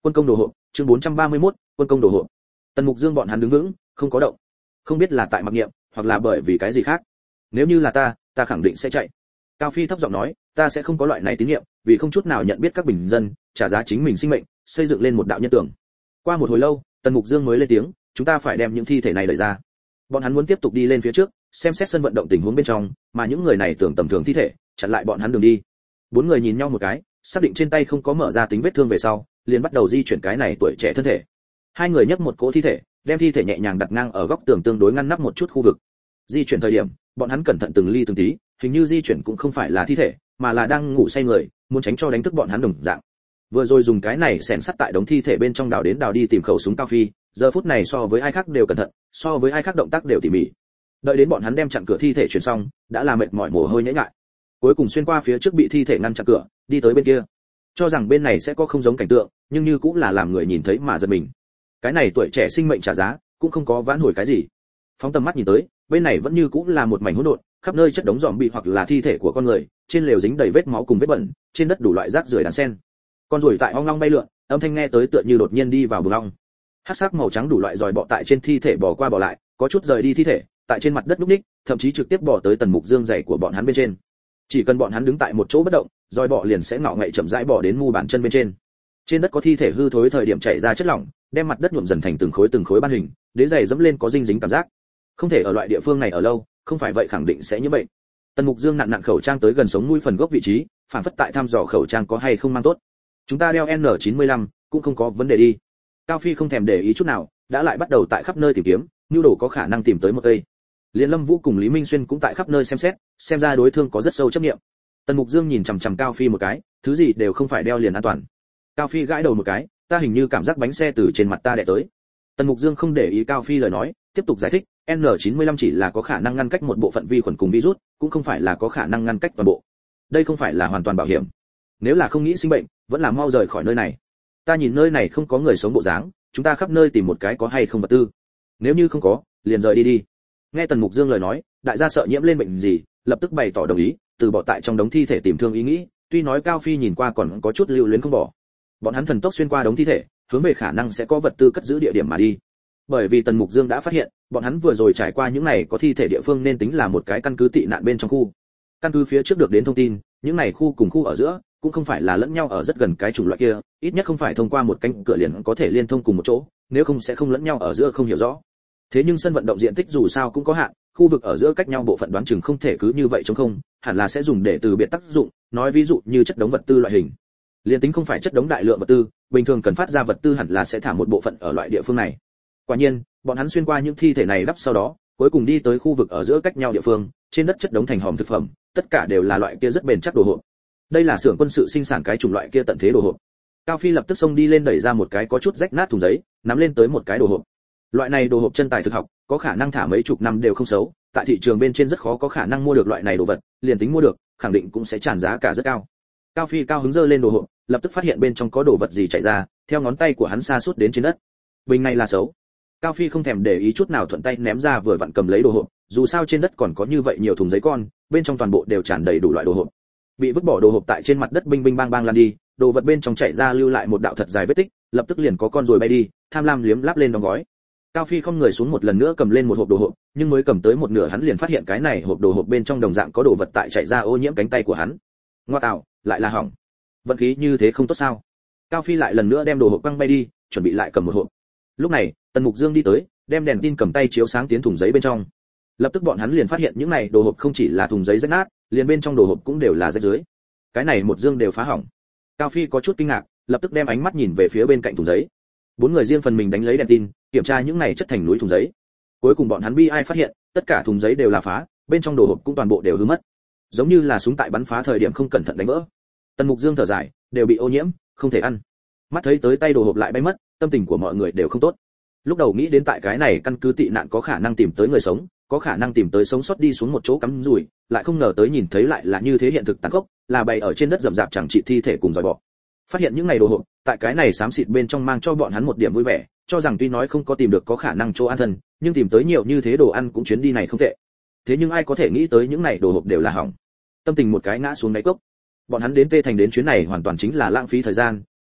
Quân công đồ hộp, chương bốn trăm ba mươi mốt, quân công đồ hộp. Tần Mục Dương bọn hắn đứng vững, không có động. Không biết là tại mặc niệm, hoặc là bởi vì cái gì khác. Nếu như là ta, ta khẳng định sẽ chạy. Cao Phi thấp giọng nói, ta sẽ không có loại này tín nhiệm, vì không chút nào nhận biết các bình dân, trả giá chính mình sinh mệnh, xây dựng lên một đạo nhân tưởng. Qua một hồi lâu, Tần Mục Dương mới lên tiếng, chúng ta phải đem những thi thể này đẩy ra. Bọn hắn muốn tiếp tục đi lên phía trước, xem xét sân vận động tình huống bên trong, mà những người này tưởng tầm thường thi thể, chặn lại bọn hắn đường đi. Bốn người nhìn nhau một cái, xác định trên tay không có mở ra tính vết thương về sau, liền bắt đầu di chuyển cái này tuổi trẻ thân thể. Hai người nhấc một cỗ thi thể, đem thi thể nhẹ nhàng đặt ngang ở góc tường tương đối ngăn nắp một chút khu vực. Di chuyển thời điểm, bọn hắn cẩn thận từng ly từng tí, hình như di chuyển cũng không phải là thi thể, mà là đang ngủ say người, muốn tránh cho đánh thức bọn hắn đồng dạng. Vừa rồi dùng cái này xẻn sắt tại đống thi thể bên trong đào đến đào đi tìm khẩu súng Cao Phi, giờ phút này so với ai khác đều cẩn thận, so với ai khác động tác đều tỉ mỉ. Đợi đến bọn hắn đem chặn cửa thi thể chuyển xong, đã là mệt mỏi mồ hôi nhễ nhại. Cuối cùng xuyên qua phía trước bị thi thể ngăn chặn cửa, đi tới bên kia. Cho rằng bên này sẽ có không giống cảnh tượng, nhưng như cũng là làm người nhìn thấy mà giật mình. Cái này tuổi trẻ sinh mệnh trả giá, cũng không có vãn hồi cái gì. Phóng tầm mắt nhìn tới, bên này vẫn như cũng là một mảnh hỗn độn, khắp nơi chất đống giòm bị hoặc là thi thể của con người, trên lều dính đầy vết máu cùng vết bẩn, trên đất đủ loại rác rưởi đàn sen. Con ruồi tại ong long bay lượn, âm thanh nghe tới tựa như đột nhiên đi vào bùn ong. Hắc sắc màu trắng đủ loại giòi bọ tại trên thi thể bò qua bò lại, có chút rời đi thi thể, tại trên mặt đất núp ních, thậm chí trực tiếp bò tới Tần Mục Dương giày của bọn hắn bên trên. Chỉ cần bọn hắn đứng tại một chỗ bất động, giòi bọ liền sẽ ngọ ngậy chậm rãi bò đến mu bàn chân bên trên. Trên đất có thi thể hư thối thời điểm chảy ra chất lỏng, đem mặt đất nhuộm dần thành từng khối từng khối ban hình, đế giày dẫm lên có dinh dính cảm giác. Không thể ở loại địa phương này ở lâu, không phải vậy khẳng định sẽ nhiễm bệnh. Tần Mục Dương nặn nặn khẩu trang tới gần sống mũi phần gốc vị trí, phản phất tại thăm dò khẩu trang có hay không mang tốt. Chúng ta đeo N chín mươi lăm, cũng không có vấn đề đi. Cao Phi không thèm để ý chút nào, đã lại bắt đầu tại khắp nơi tìm kiếm, nhu đồ có khả năng tìm tới một cây. Liên Lâm Vũ cùng Lý Minh Xuyên cũng tại khắp nơi xem xét, xem ra đối phương có rất sâu chấp niệm. Tần Mục Dương nhìn chằm chằm Cao Phi một cái, thứ gì đều không phải đeo liền an toàn. Cao Phi gãi đầu một cái, ta hình như cảm giác bánh xe từ trên mặt ta đè tới. Tần Mục Dương không để ý Cao Phi lời nói, tiếp tục giải thích, N chín mươi lăm chỉ là có khả năng ngăn cách một bộ phận vi khuẩn cùng virus, cũng không phải là có khả năng ngăn cách toàn bộ. Đây không phải là hoàn toàn bảo hiểm. Nếu là không nghĩ sinh bệnh, vẫn là mau rời khỏi nơi này. Ta nhìn nơi này không có người sống bộ dáng, chúng ta khắp nơi tìm một cái có hay không vật tư. Nếu như không có, liền rời đi đi. Nghe Tần Mục Dương lời nói, đại gia sợ nhiễm lên bệnh gì, lập tức bày tỏ đồng ý, từ bỏ tại trong đống thi thể tìm thương ý nghĩ, tuy nói Cao Phi nhìn qua còn có chút lưu luyến không bỏ. Bọn hắn thần tốc xuyên qua đống thi thể, hướng về khả năng sẽ có vật tư cất giữ địa điểm mà đi. Bởi vì Tần Mục Dương đã phát hiện, bọn hắn vừa rồi trải qua những này có thi thể địa phương nên tính là một cái căn cứ tị nạn bên trong khu. Căn cứ phía trước được đến thông tin, những này khu cùng khu ở giữa cũng không phải là lẫn nhau ở rất gần cái chủng loại kia, ít nhất không phải thông qua một cánh cửa liền có thể liên thông cùng một chỗ, nếu không sẽ không lẫn nhau ở giữa không hiểu rõ. Thế nhưng sân vận động diện tích dù sao cũng có hạn, khu vực ở giữa cách nhau bộ phận đoán chừng không thể cứ như vậy trống không, hẳn là sẽ dùng để từ biệt tác dụng, nói ví dụ như chất đống vật tư loại hình. Liên tính không phải chất đống đại lượng vật tư, bình thường cần phát ra vật tư hẳn là sẽ thả một bộ phận ở loại địa phương này. Quả nhiên, bọn hắn xuyên qua những thi thể này đắp sau đó, cuối cùng đi tới khu vực ở giữa cách nhau địa phương, trên đất chất đống thành hòm thực phẩm, tất cả đều là loại kia rất bền chắc đồ hộp. Đây là xưởng quân sự sinh sản cái chủng loại kia tận thế đồ hộp. Cao Phi lập tức xông đi lên đẩy ra một cái có chút rách nát thùng giấy, nắm lên tới một cái đồ hộp. Loại này đồ hộp chân tài thực học, có khả năng thả mấy chục năm đều không xấu, tại thị trường bên trên rất khó có khả năng mua được loại này đồ vật, liền tính mua được, khẳng định cũng sẽ tràn giá cả rất cao. Cao Phi cao hứng giơ lên đồ hộp, lập tức phát hiện bên trong có đồ vật gì chảy ra, theo ngón tay của hắn sa sút đến trên đất. Bình này là xấu. Cao Phi không thèm để ý chút nào thuận tay ném ra vừa vặn cầm lấy đồ hộp, dù sao trên đất còn có như vậy nhiều thùng giấy con, bên trong toàn bộ đều tràn đầy đủ loại đồ hộp. Bị vứt bỏ đồ hộp tại trên mặt đất binh binh bang bang lan đi, đồ vật bên trong chảy ra lưu lại một đạo thật dài vết tích, lập tức liền có con ruồi bay đi, tham lam liếm láp lên đóng gói. Cao Phi không người xuống một lần nữa cầm lên một hộp đồ hộp, nhưng mới cầm tới một nửa hắn liền phát hiện cái này hộp đồ hộp bên trong đồng dạng có đồ vật tại chảy ra ô nhiễm cánh tay của hắn. Ngoa tạo, lại là hỏng. Vận khí như thế không tốt sao? Cao Phi lại lần nữa đem đồ hộp quăng bay đi, chuẩn bị lại cầm một hộp. Lúc này, Tần Mục Dương đi tới, đem đèn tin cầm tay chiếu sáng tiến thùng giấy bên trong. Lập tức bọn hắn liền phát hiện những này đồ hộp không chỉ là thùng giấy rách nát, liền bên trong đồ hộp cũng đều là rách dưới. Cái này một dương đều phá hỏng. Cao Phi có chút kinh ngạc, lập tức đem ánh mắt nhìn về phía bên cạnh thùng giấy. Bốn người riêng phần mình đánh lấy đèn tin, kiểm tra những này chất thành núi thùng giấy. Cuối cùng bọn hắn bi ai phát hiện, tất cả thùng giấy đều là phá, bên trong đồ hộp cũng toàn bộ đều hư mất. Giống như là súng tại bắn phá thời điểm không cẩn thận đánh vỡ. Tần Mục Dương thở dài, đều bị ô nhiễm, không thể ăn. Mắt thấy tới tay đồ hộp lại bay mất, tâm tình của mọi người đều không tốt. Lúc đầu nghĩ đến tại cái này căn cứ tị nạn có khả năng tìm tới người sống, có khả năng tìm tới sống sót đi xuống một chỗ cắm rủi, lại không ngờ tới nhìn thấy lại là như thế hiện thực tàn khốc, là bày ở trên đất rậm rạp chẳng trị thi thể cùng giòi bọ. Phát hiện những ngày đồ hộp, tại cái này xám xịt bên trong mang cho bọn hắn một điểm vui vẻ, cho rằng tuy nói không có tìm được có khả năng chỗ an thân, nhưng tìm tới nhiều như thế đồ ăn cũng chuyến đi này không tệ. Thế nhưng ai có thể nghĩ tới những này đồ hộp đều là hỏng. Tâm tình một cái ngã xuống đáy cốc. Bọn hắn đến Tê Thành đến chuyến này hoàn toàn chính là lãng phí thời gian,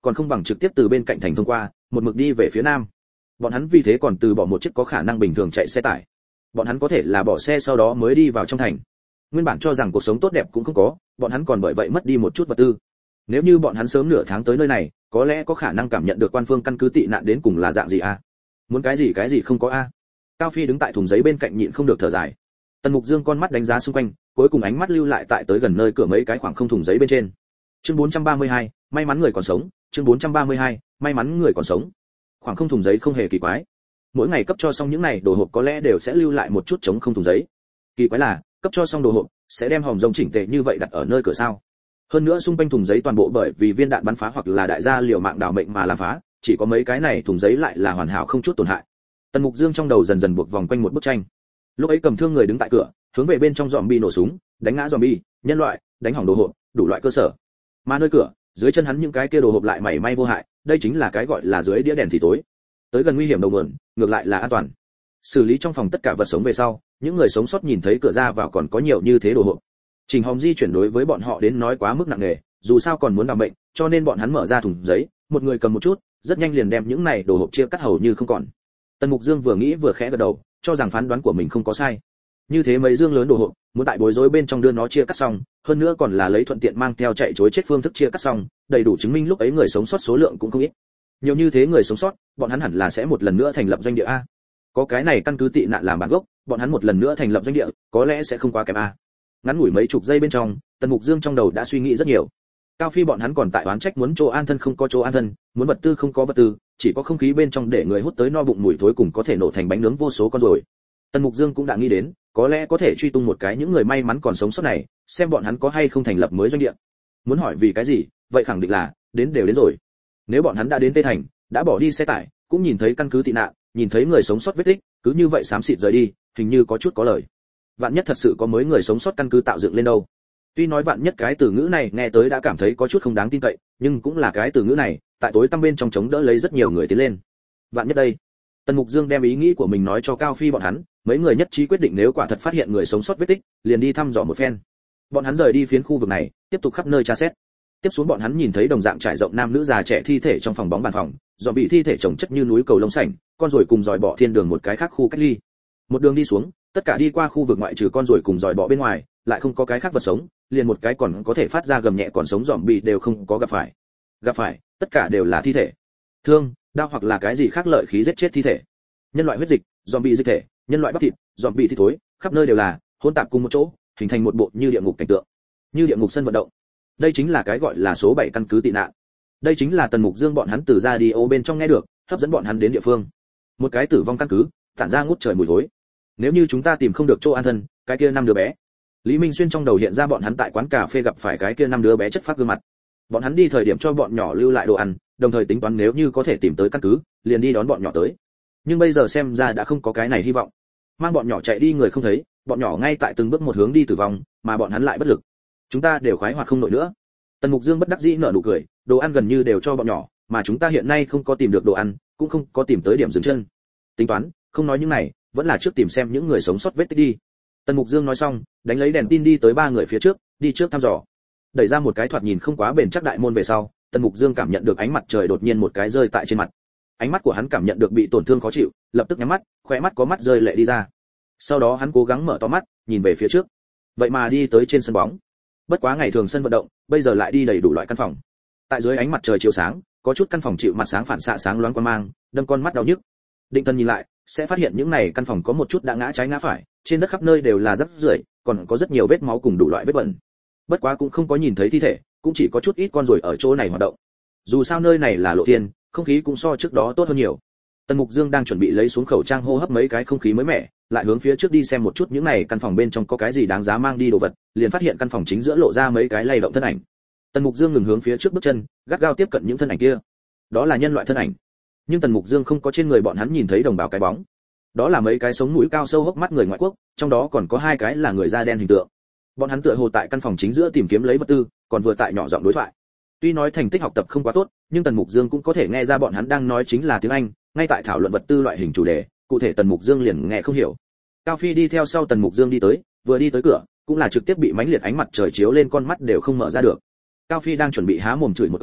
còn không bằng trực tiếp từ bên cạnh thành thông qua, một mực đi về phía nam. Bọn hắn vì thế còn từ bỏ một chiếc có khả năng bình thường chạy xe tải. Bọn hắn có thể là bỏ xe sau đó mới đi vào trong thành. Nguyên bản cho rằng cuộc sống tốt đẹp cũng không có, bọn hắn còn bởi vậy mất đi một chút vật tư. Nếu như bọn hắn sớm nửa tháng tới nơi này, có lẽ có khả năng cảm nhận được quan phương căn cứ tị nạn đến cùng là dạng gì a. Muốn cái gì cái gì không có a. Cao Phi đứng tại thùng giấy bên cạnh nhịn không được thở dài. Tần Mục Dương con mắt đánh giá xung quanh, cuối cùng ánh mắt lưu lại tại tới gần nơi cửa mấy cái khoảng không thùng giấy bên trên. Chương bốn trăm ba mươi hai, may mắn người còn sống, chương bốn trăm ba mươi hai, may mắn người còn sống. Khoảng không thùng giấy không hề kỳ quái. Mỗi ngày cấp cho xong những này đồ hộp có lẽ đều sẽ lưu lại một chút trống không thùng giấy. Kỳ quái là, cấp cho xong đồ hộp sẽ đem hòm rồng chỉnh tề như vậy đặt ở nơi cửa sao? Hơn nữa xung quanh thùng giấy toàn bộ bởi vì viên đạn bắn phá hoặc là đại gia liều mạng đào mệnh mà làm phá, chỉ có mấy cái này thùng giấy lại là hoàn hảo không chút tổn hại. Tần Mục Dương trong đầu dần dần buộc vòng quanh một bức tranh. Lúc ấy cầm thương người đứng tại cửa, hướng về bên trong zombie nổ súng, đánh ngã zombie, nhân loại, đánh hỏng đồ hộp, đủ loại cơ sở. Mà nơi cửa, dưới chân hắn những cái kia đồ hộp lại mảy may vô hại, đây chính là cái gọi là dưới đĩa đèn thì tối. Tới gần nguy hiểm đầu nguồn, ngược lại là an toàn. Xử lý trong phòng tất cả vật sống về sau, những người sống sót nhìn thấy cửa ra vào còn có nhiều như thế đồ hộp. Trình Hồng di chuyển đối với bọn họ đến nói quá mức nặng nề, dù sao còn muốn đảm bệnh, cho nên bọn hắn mở ra thùng giấy, một người cầm một chút, rất nhanh liền đem những này đồ hộp chia cắt hầu như không còn. Tần Mục Dương vừa nghĩ vừa khẽ gật đầu, cho rằng phán đoán của mình không có sai. Như thế mấy dương lớn đồ hộp, muốn tại bối rối bên trong đưa nó chia cắt xong, hơn nữa còn là lấy thuận tiện mang theo chạy trối chết phương thức chia cắt xong, đầy đủ chứng minh lúc ấy người sống sót số lượng cũng không ít. Nhiều như thế người sống sót, bọn hắn hẳn là sẽ một lần nữa thành lập doanh địa a. Có cái này căn cứ tị nạn làm bản gốc, bọn hắn một lần nữa thành lập doanh địa, có lẽ sẽ không quá kém a. Ngắn ngủi mấy chục giây bên trong, Tần Mục Dương trong đầu đã suy nghĩ rất nhiều. Cao Phi bọn hắn còn tại oán trách muốn chỗ an thân không có chỗ an thân, muốn vật tư không có vật tư, chỉ có không khí bên trong để người hút tới no bụng mùi thối cùng có thể nổ thành bánh nướng vô số con rồi. Tần Mục Dương cũng đã nghĩ đến, có lẽ có thể truy tung một cái những người may mắn còn sống sót này, xem bọn hắn có hay không thành lập mới doanh địa. Muốn hỏi vì cái gì, vậy khẳng định là đến đều đến rồi. Nếu bọn hắn đã đến Tây Thành, đã bỏ đi xe tải, cũng nhìn thấy căn cứ tị nạn, nhìn thấy người sống sót vết tích, cứ như vậy xám xịt rời đi, hình như có chút có lời. Vạn nhất thật sự có mới người sống sót căn cứ tạo dựng lên đâu. Tuy nói vạn nhất cái từ ngữ này nghe tới đã cảm thấy có chút không đáng tin cậy, nhưng cũng là cái từ ngữ này, tại tối tăm bên trong chống đỡ lấy rất nhiều người tiến lên. Vạn nhất đây. Tần Mục Dương đem ý nghĩ của mình nói cho Cao Phi bọn hắn, mấy người nhất trí quyết định nếu quả thật phát hiện người sống sót vết tích, liền đi thăm dò một phen. Bọn hắn rời đi phiến khu vực này, tiếp tục khắp nơi tra xét. Tiếp xuống bọn hắn nhìn thấy đồng dạng trải rộng nam nữ già trẻ thi thể trong phòng bóng bàn phòng, dọn bị thi thể chồng chất như núi cầu lông sảnh, con rồi cùng dòi bọ thiên đường một cái khác khu cách ly. Một đường đi xuống, tất cả đi qua khu vực ngoại trừ con rồi cùng dòi bọ bên ngoài, lại không có cái khác vật sống, liền một cái còn có thể phát ra gầm nhẹ còn sống dòm bị đều không có gặp phải. Gặp phải, tất cả đều là thi thể. Thương, đao hoặc là cái gì khác lợi khí giết chết thi thể. Nhân loại huyết dịch, dòm bị dịch thể, nhân loại bắp thịt, dòm bị thịt thối, khắp nơi đều là, hỗn tạp cùng một chỗ, hình thành một bộ như địa ngục cảnh tượng. Như địa ngục sân vận động. Đây chính là cái gọi là số bảy căn cứ tị nạn. Đây chính là Tần Mục Dương bọn hắn từ radio bên trong nghe được, hấp dẫn bọn hắn đến địa phương. Một cái tử vong căn cứ, tản ra ngút trời mùi thối. Nếu như chúng ta tìm không được chỗ an thân, cái kia năm đứa bé. Lý Minh Xuyên trong đầu hiện ra bọn hắn tại quán cà phê gặp phải cái kia năm đứa bé chất phát gương mặt. Bọn hắn đi thời điểm cho bọn nhỏ lưu lại đồ ăn, đồng thời tính toán nếu như có thể tìm tới căn cứ, liền đi đón bọn nhỏ tới. Nhưng bây giờ xem ra đã không có cái này hy vọng. Mang bọn nhỏ chạy đi người không thấy, bọn nhỏ ngay tại từng bước một hướng đi tử vong, mà bọn hắn lại bất lực. Chúng ta đều khoái hoạt không nổi nữa. Tần Mục Dương bất đắc dĩ nở nụ cười, đồ ăn gần như đều cho bọn nhỏ, mà chúng ta hiện nay không có tìm được đồ ăn, cũng không có tìm tới điểm dừng chân. Tính toán, không nói những này, vẫn là trước tìm xem những người sống sót vết tích đi. Tần Mục Dương nói xong, đánh lấy đèn tin đi tới ba người phía trước, đi trước thăm dò. Đẩy ra một cái thoạt nhìn không quá bền chắc đại môn về sau, Tần Mục Dương cảm nhận được ánh mặt trời đột nhiên một cái rơi tại trên mặt. Ánh mắt của hắn cảm nhận được bị tổn thương khó chịu, lập tức nhắm mắt, khóe mắt có mắt rơi lệ đi ra. Sau đó hắn cố gắng mở to mắt, nhìn về phía trước. Vậy mà đi tới trên sân bóng. Bất quá ngày thường sân vận động, bây giờ lại đi đầy đủ loại căn phòng. Tại dưới ánh mặt trời chiếu sáng, có chút căn phòng chịu mặt sáng phản xạ sáng loáng quang mang, đâm con mắt đau nhức. Định Thần nhìn lại, sẽ phát hiện những này căn phòng có một chút đã ngã trái ngã phải, trên đất khắp nơi đều là rác rưởi, còn có rất nhiều vết máu cùng đủ loại vết bẩn. Bất quá cũng không có nhìn thấy thi thể, cũng chỉ có chút ít con ruồi ở chỗ này hoạt động. Dù sao nơi này là lộ thiên, không khí cũng so trước đó tốt hơn nhiều. Tần Mục Dương đang chuẩn bị lấy xuống khẩu trang hô hấp mấy cái không khí mới mẻ, lại hướng phía trước đi xem một chút những này căn phòng bên trong có cái gì đáng giá mang đi đồ vật, liền phát hiện căn phòng chính giữa lộ ra mấy cái lay động thân ảnh. Tần Mục Dương ngừng hướng phía trước bước chân, gắt gao tiếp cận những thân ảnh kia. Đó là nhân loại thân ảnh. Nhưng Tần Mục Dương không có trên người bọn hắn nhìn thấy đồng bào cái bóng. Đó là mấy cái sống mũi cao sâu hốc mắt người ngoại quốc, trong đó còn có hai cái là người da đen hình tượng. Bọn hắn tựa hồ tại căn phòng chính giữa tìm kiếm lấy vật tư, còn vừa tại nhỏ giọng đối thoại. Tuy nói thành tích học tập không quá tốt, nhưng Tần Mục Dương cũng có thể nghe ra bọn hắn đang nói chính là tiếng Anh, ngay tại thảo luận vật tư loại hình chủ đề, cụ thể Tần Mục Dương liền nghe không hiểu. Cao Phi đi theo sau Tần Mục Dương đi tới, vừa đi tới cửa, cũng là trực tiếp bị mánh liệt ánh mặt trời chiếu lên con mắt đều không mở ra được. Cao Phi đang chuẩn bị há mồm chửi một câu,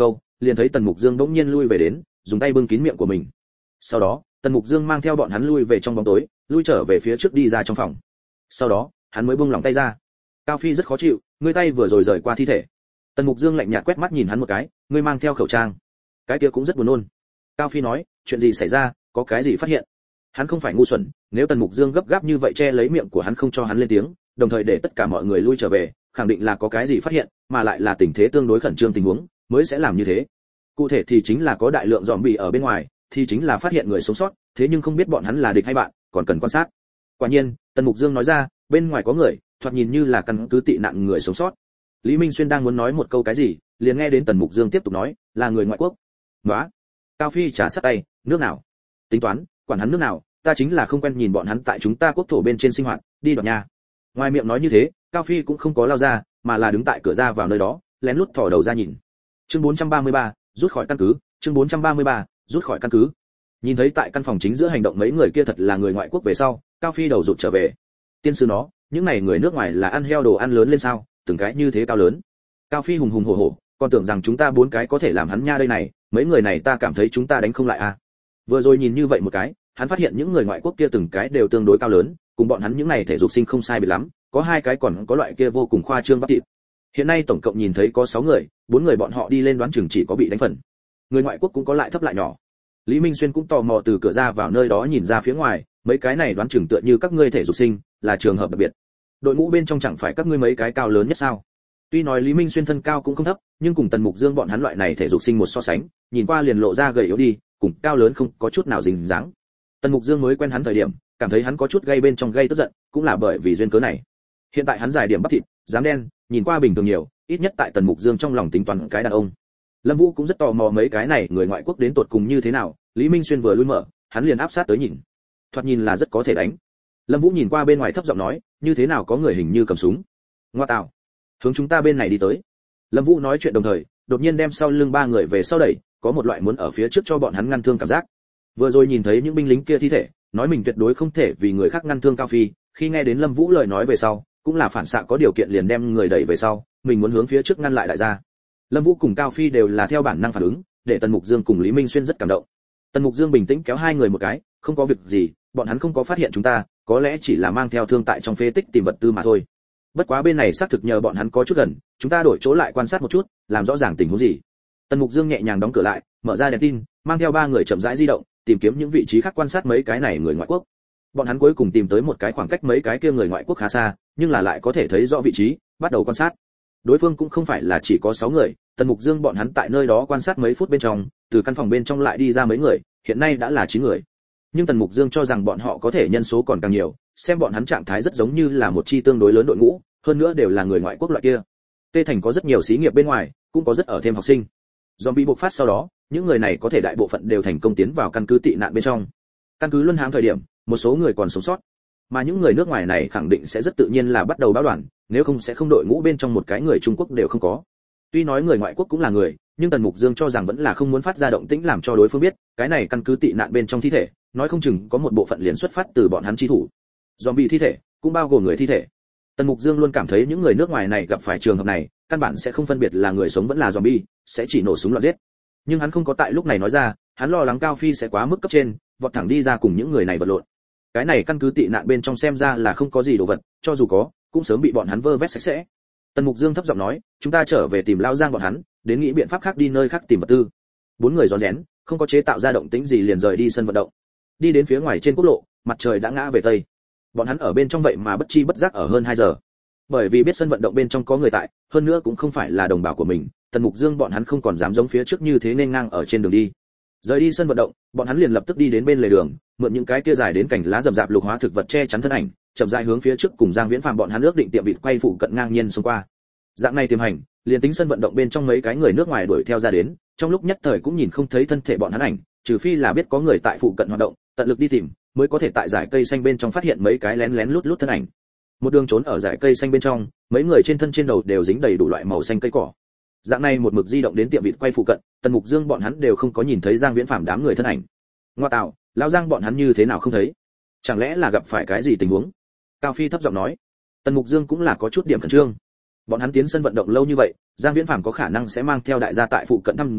liền thấy Tần Mục Dương bỗng nhiên lui về đến, dùng tay bưng kín miệng của mình. Sau đó, Tần Mục Dương mang theo bọn hắn lui về trong bóng tối, lui trở về phía trước đi ra trong phòng. Sau đó, hắn mới buông lỏng tay ra. Cao Phi rất khó chịu, ngươi tay vừa rồi rời qua thi thể. Tần Mục Dương lạnh nhạt quét mắt nhìn hắn một cái, ngươi mang theo khẩu trang. Cái kia cũng rất buồn nôn. Cao Phi nói, chuyện gì xảy ra, có cái gì phát hiện? Hắn không phải ngu xuẩn, nếu Tần Mục Dương gấp gáp như vậy che lấy miệng của hắn không cho hắn lên tiếng, đồng thời để tất cả mọi người lui trở về, khẳng định là có cái gì phát hiện, mà lại là tình thế tương đối khẩn trương tình huống, mới sẽ làm như thế. Cụ thể thì chính là có đại lượng zombie ở bên ngoài, thì chính là phát hiện người sống sót, thế nhưng không biết bọn hắn là địch hay bạn, còn cần quan sát. Quả nhiên, Tần Mục Dương nói ra, bên ngoài có người, thoạt nhìn như là căn cứ tị nạn người sống sót. Lý Minh Xuyên đang muốn nói một câu cái gì, liền nghe đến Tần Mục Dương tiếp tục nói, là người ngoại quốc. Nóa. Cao Phi trả sát tay, nước nào? Tính toán, quản hắn nước nào, ta chính là không quen nhìn bọn hắn tại chúng ta quốc thổ bên trên sinh hoạt, đi đoạt nhà. Ngoài miệng nói như thế, Cao Phi cũng không có lao ra, mà là đứng tại cửa ra vào nơi đó, lén lút thò đầu ra nhìn. Chương bốn trăm ba mươi ba, rút khỏi căn cứ, chương bốn trăm ba mươi ba, rút khỏi căn cứ. Nhìn thấy tại căn phòng chính giữa hành động mấy người kia thật là người ngoại quốc về sau, Cao Phi đầu rụt trở về. Tiên sư nó, những này người nước ngoài là ăn heo đồ ăn lớn lên sao, từng cái như thế cao lớn. Cao Phi hùng hùng hổ hổ, còn tưởng rằng chúng ta bốn cái có thể làm hắn nha đây này, mấy người này ta cảm thấy chúng ta đánh không lại à. Vừa rồi nhìn như vậy một cái, hắn phát hiện những người ngoại quốc kia từng cái đều tương đối cao lớn, cùng bọn hắn những này thể dục sinh không sai biệt lắm, có hai cái còn có loại kia vô cùng khoa trương bắp thịt. Hiện nay tổng cộng nhìn thấy có sáu người, bốn người bọn họ đi lên đoán chừng chỉ có bị đánh phần. Người ngoại quốc cũng có lại thấp lại nhỏ. Lý Minh Xuyên cũng tò mò từ cửa ra vào nơi đó nhìn ra phía ngoài, mấy cái này đoán chừng tựa như các ngươi thể dục sinh, là trường hợp đặc biệt. Đội ngũ bên trong chẳng phải các ngươi mấy cái cao lớn nhất sao? Tuy nói Lý Minh Xuyên thân cao cũng không thấp, nhưng cùng Tần Mục Dương bọn hắn loại này thể dục sinh một so sánh, nhìn qua liền lộ ra gầy yếu đi, cùng cao lớn không có chút nào dính dáng. Tần Mục Dương mới quen hắn thời điểm, cảm thấy hắn có chút gây bên trong gây tức giận, cũng là bởi vì duyên cớ này. Hiện tại hắn giải điểm bắp thịt, dám đen, nhìn qua bình thường nhiều, ít nhất tại Tần Mục Dương trong lòng tính toán cái đàn ông. Lâm Vũ cũng rất tò mò mấy cái này người ngoại quốc đến tột cùng như thế nào, Lý Minh Xuyên vừa lui mở, hắn liền áp sát tới nhìn. Thoạt nhìn là rất có thể đánh. Lâm Vũ nhìn qua bên ngoài thấp giọng nói, như thế nào có người hình như cầm súng. Ngoa tạo, hướng chúng ta bên này đi tới. Lâm Vũ nói chuyện đồng thời, đột nhiên đem sau lưng ba người về sau đẩy, có một loại muốn ở phía trước cho bọn hắn ngăn thương cảm giác. Vừa rồi nhìn thấy những binh lính kia thi thể, nói mình tuyệt đối không thể vì người khác ngăn thương Cao Phi, khi nghe đến Lâm Vũ lời nói về sau, cũng là phản xạ có điều kiện liền đem người đẩy về sau, mình muốn hướng phía trước ngăn lại đại gia. Lâm Vũ cùng Cao Phi đều là theo bản năng phản ứng, để Tần Mục Dương cùng Lý Minh Xuyên rất cảm động. Tần Mục Dương bình tĩnh kéo hai người một cái, không có việc gì, bọn hắn không có phát hiện chúng ta, có lẽ chỉ là mang theo thương tại trong phế tích tìm vật tư mà thôi. Bất quá bên này xác thực nhờ bọn hắn có chút gần, chúng ta đổi chỗ lại quan sát một chút, làm rõ ràng tình huống gì. Tần Mục Dương nhẹ nhàng đóng cửa lại, mở ra đèn tin, mang theo ba người chậm rãi di động, tìm kiếm những vị trí khác quan sát mấy cái này người ngoại quốc. Bọn hắn cuối cùng tìm tới một cái khoảng cách mấy cái kia người ngoại quốc khá xa, nhưng là lại có thể thấy rõ vị trí, bắt đầu quan sát. Đối phương cũng không phải là chỉ có sáu người, Tần Mục Dương bọn hắn tại nơi đó quan sát mấy phút bên trong, từ căn phòng bên trong lại đi ra mấy người, hiện nay đã là chín người. Nhưng Tần Mục Dương cho rằng bọn họ có thể nhân số còn càng nhiều, xem bọn hắn trạng thái rất giống như là một chi tương đối lớn đội ngũ, hơn nữa đều là người ngoại quốc loại kia. Tê Thành có rất nhiều xí nghiệp bên ngoài, cũng có rất ở thêm học sinh. Zombie bộc phát sau đó, những người này có thể đại bộ phận đều thành công tiến vào căn cứ tị nạn bên trong. Căn cứ Luân Hãm thời điểm, một số người còn sống sót, mà những người nước ngoài này khẳng định sẽ rất tự nhiên là bắt đầu báo đoàn, nếu không sẽ không đội ngũ bên trong một cái người Trung Quốc đều không có. Tuy nói người ngoại quốc cũng là người, nhưng Tần Mục Dương cho rằng vẫn là không muốn phát ra động tĩnh làm cho đối phương biết, cái này căn cứ tị nạn bên trong thi thể, nói không chừng có một bộ phận liền xuất phát từ bọn hắn chi thủ. Zombie thi thể, cũng bao gồm người thi thể. Tần Mục Dương luôn cảm thấy những người nước ngoài này gặp phải trường hợp này, căn bản sẽ không phân biệt là người sống vẫn là zombie, sẽ chỉ nổ súng loạn giết. Nhưng hắn không có tại lúc này nói ra, hắn lo lắng Cao Phi sẽ quá mức cấp trên, vọt thẳng đi ra cùng những người này vật lộn. Cái này căn cứ tị nạn bên trong xem ra là không có gì đồ vật, cho dù có, cũng sớm bị bọn hắn vơ vét sạch sẽ. Tần Mục Dương thấp giọng nói, chúng ta trở về tìm Lao Giang bọn hắn, đến nghĩ biện pháp khác đi nơi khác tìm vật tư. Bốn người rón rén, không có chế tạo ra động tĩnh gì liền rời đi sân vận động. Đi đến phía ngoài trên quốc lộ, mặt trời đã ngã về tây. Bọn hắn ở bên trong vậy mà bất chi bất giác ở hơn hai giờ. Bởi vì biết sân vận động bên trong có người tại, hơn nữa cũng không phải là đồng bào của mình, Tần Mục Dương bọn hắn không còn dám giống phía trước như thế nên ngang ở trên đường đi. Rời đi sân vận động, bọn hắn liền lập tức đi đến bên lề đường, mượn những cái kia dài đến cành lá rậm rạp lục hóa thực vật che chắn thân ảnh, chậm rãi hướng phía trước cùng Giang Viễn Phàm bọn hắn ước định tiệm vịt quay phụ cận ngang nhiên xông qua. Dạng này tiềm hành, liền tính sân vận động bên trong mấy cái người nước ngoài đuổi theo ra đến, trong lúc nhất thời cũng nhìn không thấy thân thể bọn hắn ảnh, trừ phi là biết có người tại phụ cận hoạt động, tận lực đi tìm, mới có thể tại dải cây xanh bên trong phát hiện mấy cái lén lén lút lút thân ảnh. Một đường trốn ở dải cây xanh bên trong, mấy người trên thân trên đầu đều dính đầy đủ loại màu xanh cây cỏ. Dạng này một mực di động đến tiệm vịt quay phụ cận, Tần Mục Dương bọn hắn đều không có nhìn thấy Giang Viễn Phàm đám người thân ảnh. Ngoa tạo, lão Giang bọn hắn như thế nào không thấy? Chẳng lẽ là gặp phải cái gì tình huống? Cao Phi thấp giọng nói. Tần Mục Dương cũng là có chút điểm khẩn trương. Bọn hắn tiến sân vận động lâu như vậy, Giang Viễn Phàm có khả năng sẽ mang theo đại gia tại phụ cận thăm dò,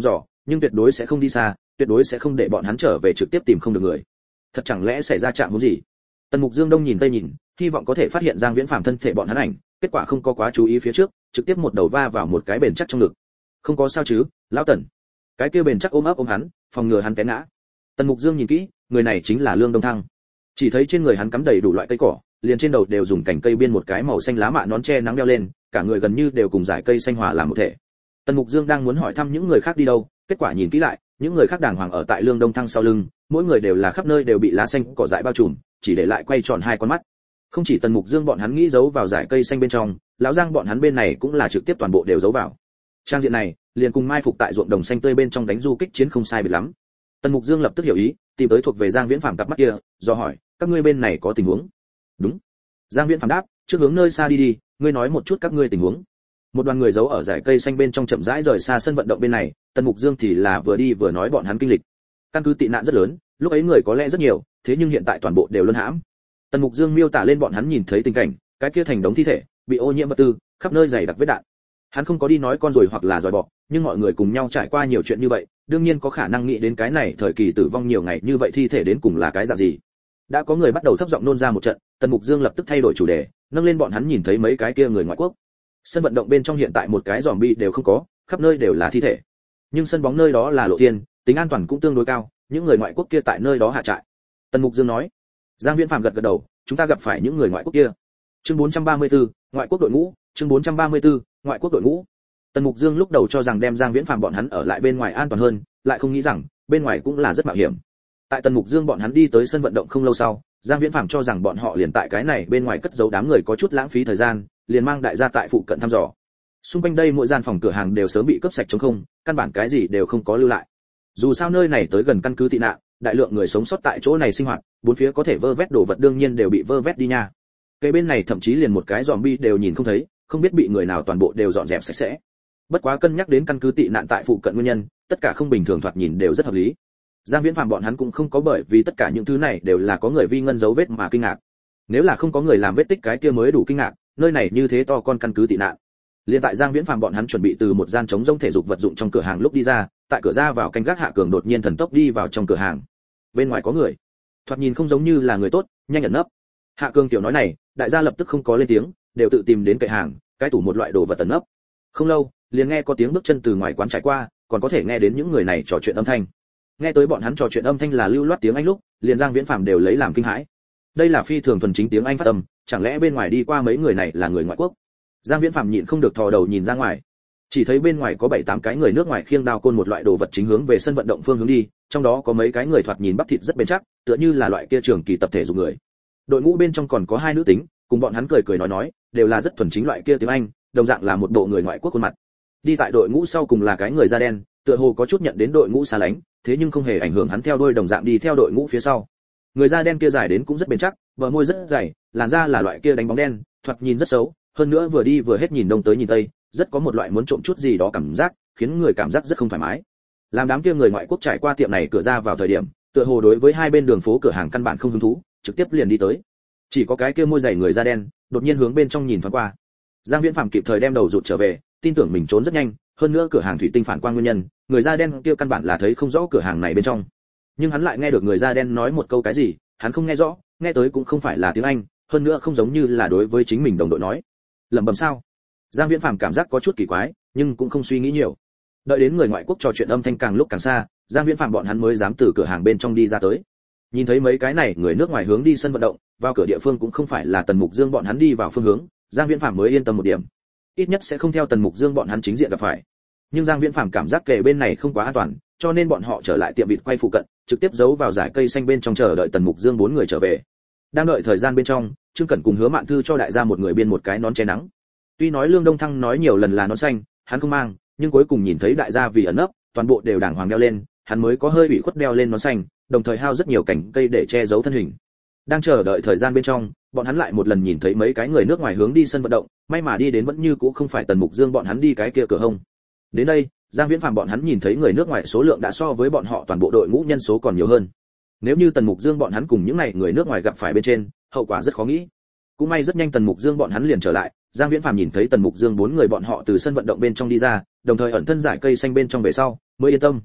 nhưng tuyệt đối sẽ không đi xa, tuyệt đối sẽ không để bọn hắn trở về trực tiếp tìm không được người. Thật chẳng lẽ xảy ra trạng huống gì? Tần Mục Dương đông nhìn tây nhìn, hy vọng có thể phát hiện Giang Viễn Phàm thân thể bọn hắn ảnh, kết quả không có quá chú ý phía trước, trực tiếp một đầu va vào một cái bền chắc trong ngực. Không có sao chứ, lão Tần? Cái kia bền chắc ôm ấp ôm hắn, phòng ngừa hắn té ngã. Tần Mục Dương nhìn kỹ, người này chính là Lương Đông Thăng. Chỉ thấy trên người hắn cắm đầy đủ loại cây cỏ, liền trên đầu đều dùng cành cây biên một cái màu xanh lá mạ nón che nắng đeo lên, cả người gần như đều cùng dải cây xanh hòa làm một thể. Tần Mục Dương đang muốn hỏi thăm những người khác đi đâu, kết quả nhìn kỹ lại, những người khác đàng hoàng ở tại Lương Đông Thăng sau lưng, mỗi người đều là khắp nơi đều bị lá xanh cỏ dại bao trùm, chỉ để lại quay tròn hai con mắt. Không chỉ Tần Mục Dương bọn hắn nghĩ giấu vào dải cây xanh bên trong, lão Giang bọn hắn bên này cũng là trực tiếp toàn bộ đều giấu vào. Trang diện này, liền cùng mai phục tại ruộng đồng xanh tươi bên trong đánh du kích chiến không sai biệt lắm. Tần Mục Dương lập tức hiểu ý, tìm tới thuộc về Giang Viễn Phàm cặp mắt kia, do hỏi, các ngươi bên này có tình huống? Đúng. Giang Viễn Phàm đáp, trước hướng nơi xa đi đi, ngươi nói một chút các ngươi tình huống. Một đoàn người giấu ở dải cây xanh bên trong chậm rãi rời xa sân vận động bên này, Tần Mục Dương thì là vừa đi vừa nói bọn hắn kinh lịch. Căn cứ tị nạn rất lớn, lúc ấy người có lẽ rất nhiều, thế nhưng hiện tại toàn bộ đều luân hãm. Tần Mục Dương miêu tả lên bọn hắn nhìn thấy tình cảnh, cái kia thành đống thi thể, bị ô nhiễm vật tư, khắp nơi dày đặc vết đạn. Hắn không có đi nói con rồi hoặc là giòi bọ, nhưng mọi người cùng nhau trải qua nhiều chuyện như vậy, đương nhiên có khả năng nghĩ đến cái này thời kỳ tử vong nhiều ngày như vậy thi thể đến cùng là cái dạng gì. Đã có người bắt đầu thấp giọng nôn ra một trận, Tần Mục Dương lập tức thay đổi chủ đề, nâng lên bọn hắn nhìn thấy mấy cái kia người ngoại quốc. Sân vận động bên trong hiện tại một cái zombie đều không có, khắp nơi đều là thi thể. Nhưng sân bóng nơi đó là lộ thiên, tính an toàn cũng tương đối cao, những người ngoại quốc kia tại nơi đó hạ trại. Tần Mục Dương nói. Giang Viễn Phàm gật gật đầu, chúng ta gặp phải những người ngoại quốc kia. Chương bốn trăm ba mươi tư, ngoại quốc đội ngũ, chương bốn trăm ba mươi tư, ngoại quốc đội ngũ. Tần Mục Dương lúc đầu cho rằng đem Giang Viễn Phàm bọn hắn ở lại bên ngoài an toàn hơn, lại không nghĩ rằng bên ngoài cũng là rất mạo hiểm. Tại Tần Mục Dương bọn hắn đi tới sân vận động không lâu sau, Giang Viễn Phàm cho rằng bọn họ liền tại cái này bên ngoài cất giấu đám người có chút lãng phí thời gian, liền mang đại gia tại phụ cận thăm dò. Xung quanh đây mỗi gian phòng cửa hàng đều sớm bị cướp sạch trống không, căn bản cái gì đều không có lưu lại. Dù sao nơi này tới gần căn cứ tị nạn, đại lượng người sống sót tại chỗ này sinh hoạt, bốn phía có thể vơ vét đồ vật đương nhiên đều bị vơ vét đi nha. Cây bên này thậm chí liền một cái zombie đều nhìn không thấy, không biết bị người nào toàn bộ đều dọn dẹp sạch sẽ. Bất quá cân nhắc đến căn cứ tị nạn tại phụ cận nguyên nhân, tất cả không bình thường thoạt nhìn đều rất hợp lý. Giang Viễn Phàm bọn hắn cũng không có bởi vì tất cả những thứ này đều là có người vi ngân dấu vết mà kinh ngạc. Nếu là không có người làm vết tích cái kia mới đủ kinh ngạc, nơi này như thế to con căn cứ tị nạn. Liên tại Giang Viễn Phàm bọn hắn chuẩn bị từ một gian trống rỗng thể dục vật dụng trong cửa hàng lúc đi ra, tại cửa ra vào canh gác Hạ Cường đột nhiên thần tốc đi vào trong cửa hàng. Bên ngoài có người, thoạt nhìn không giống như là người tốt, nhanh nhẹn nấp. Hạ Cường tiểu nói này, đại gia lập tức không có lên tiếng, đều tự tìm đến kệ hàng, cái tủ một loại đồ vật tẩn nấp. Không lâu, liền nghe có tiếng bước chân từ ngoài quán trải qua, còn có thể nghe đến những người này trò chuyện âm thanh. Nghe tới bọn hắn trò chuyện âm thanh là lưu loát tiếng Anh lúc, liền Giang Viễn Phàm đều lấy làm kinh hãi. Đây là phi thường thuần chính tiếng Anh phát âm, chẳng lẽ bên ngoài đi qua mấy người này là người ngoại quốc? Giang Viễn Phàm nhịn không được thò đầu nhìn ra ngoài, chỉ thấy bên ngoài có bảy tám cái người nước ngoài khiêng đao côn một loại đồ vật chính hướng về sân vận động phương hướng đi, trong đó có mấy cái người thoạt nhìn bắp thịt rất bền chắc, tựa như là loại kia trường kỳ tập thể dục người. Đội ngũ bên trong còn có hai nữ tính, cùng bọn hắn cười cười nói nói, đều là rất thuần chính loại kia tiếng Anh, đồng dạng là một bộ người ngoại quốc khuôn mặt. Đi tại đội ngũ sau cùng là cái người da đen, tựa hồ có chút nhận đến đội ngũ xa lánh, thế nhưng không hề ảnh hưởng hắn theo đuôi đồng dạng đi theo đội ngũ phía sau. Người da đen kia dài đến cũng rất bền chắc, bờ môi rất dày, làn da là loại kia đánh bóng đen, thoạt nhìn rất xấu, hơn nữa vừa đi vừa hết nhìn đông tới nhìn tây, rất có một loại muốn trộm chút gì đó cảm giác, khiến người cảm giác rất không thoải mái. Làm đám kia người ngoại quốc trải qua tiệm này cửa ra vào thời điểm, tựa hồ đối với hai bên đường phố cửa hàng căn bản không hứng thú, trực tiếp liền đi tới. Chỉ có cái kia môi dày người da đen, đột nhiên hướng bên trong nhìn thoáng qua. Giang Viễn Phàm kịp thời đem đầu rụt trở về, tin tưởng mình trốn rất nhanh, hơn nữa cửa hàng thủy tinh phản quang nguyên nhân, người da đen kia căn bản là thấy không rõ cửa hàng này bên trong. Nhưng hắn lại nghe được người da đen nói một câu cái gì, hắn không nghe rõ, nghe tới cũng không phải là tiếng Anh, hơn nữa không giống như là đối với chính mình đồng đội nói. Lẩm bẩm sao? Giang Viễn Phàm cảm giác có chút kỳ quái, nhưng cũng không suy nghĩ nhiều. Đợi đến người ngoại quốc trò chuyện âm thanh càng lúc càng xa, Giang Viễn Phàm bọn hắn mới dám từ cửa hàng bên trong đi ra tới. Nhìn thấy mấy cái này người nước ngoài hướng đi sân vận động, vào cửa địa phương cũng không phải là Tần Mục Dương bọn hắn đi vào phương hướng, Giang Viễn Phàm mới yên tâm một điểm. Ít nhất sẽ không theo Tần Mục Dương bọn hắn chính diện gặp phải. Nhưng Giang Viễn Phàm cảm giác kề bên này không quá an toàn, cho nên bọn họ trở lại tiệm vịt quay phụ cận, trực tiếp giấu vào dải cây xanh bên trong chờ đợi Tần Mục Dương bốn người trở về. Đang đợi thời gian bên trong, Trương Cẩn cùng Hứa Mạn Thư cho đại gia một người biên một cái nón che nắng. Tuy nói Lương Đông Thăng nói nhiều lần là nón xanh, hắn không mang, nhưng cuối cùng nhìn thấy đại gia vì ẩn nấp, toàn bộ đều đàng hoàng đeo lên, hắn mới có hơi bị khuất đeo lên nón xanh, đồng thời hao rất nhiều cành cây để che giấu thân hình. Đang chờ đợi thời gian bên trong, bọn hắn lại một lần nhìn thấy mấy cái người nước ngoài hướng đi sân vận động, may mà đi đến vẫn như cũ không phải Tần Mục Dương bọn hắn đi cái kia cửa hông. Đến đây, Giang Viễn Phàm bọn hắn nhìn thấy người nước ngoài số lượng đã so với bọn họ toàn bộ đội ngũ nhân số còn nhiều hơn. Nếu như Tần Mục Dương bọn hắn cùng những này người nước ngoài gặp phải bên trên, hậu quả rất khó nghĩ. Cũng may rất nhanh Tần Mục Dương bọn hắn liền trở lại, Giang Viễn Phàm nhìn thấy Tần Mục Dương bốn người bọn họ từ sân vận động bên trong đi ra, đồng thời ẩn thân giải cây xanh bên trong về sau, mới yên tâm.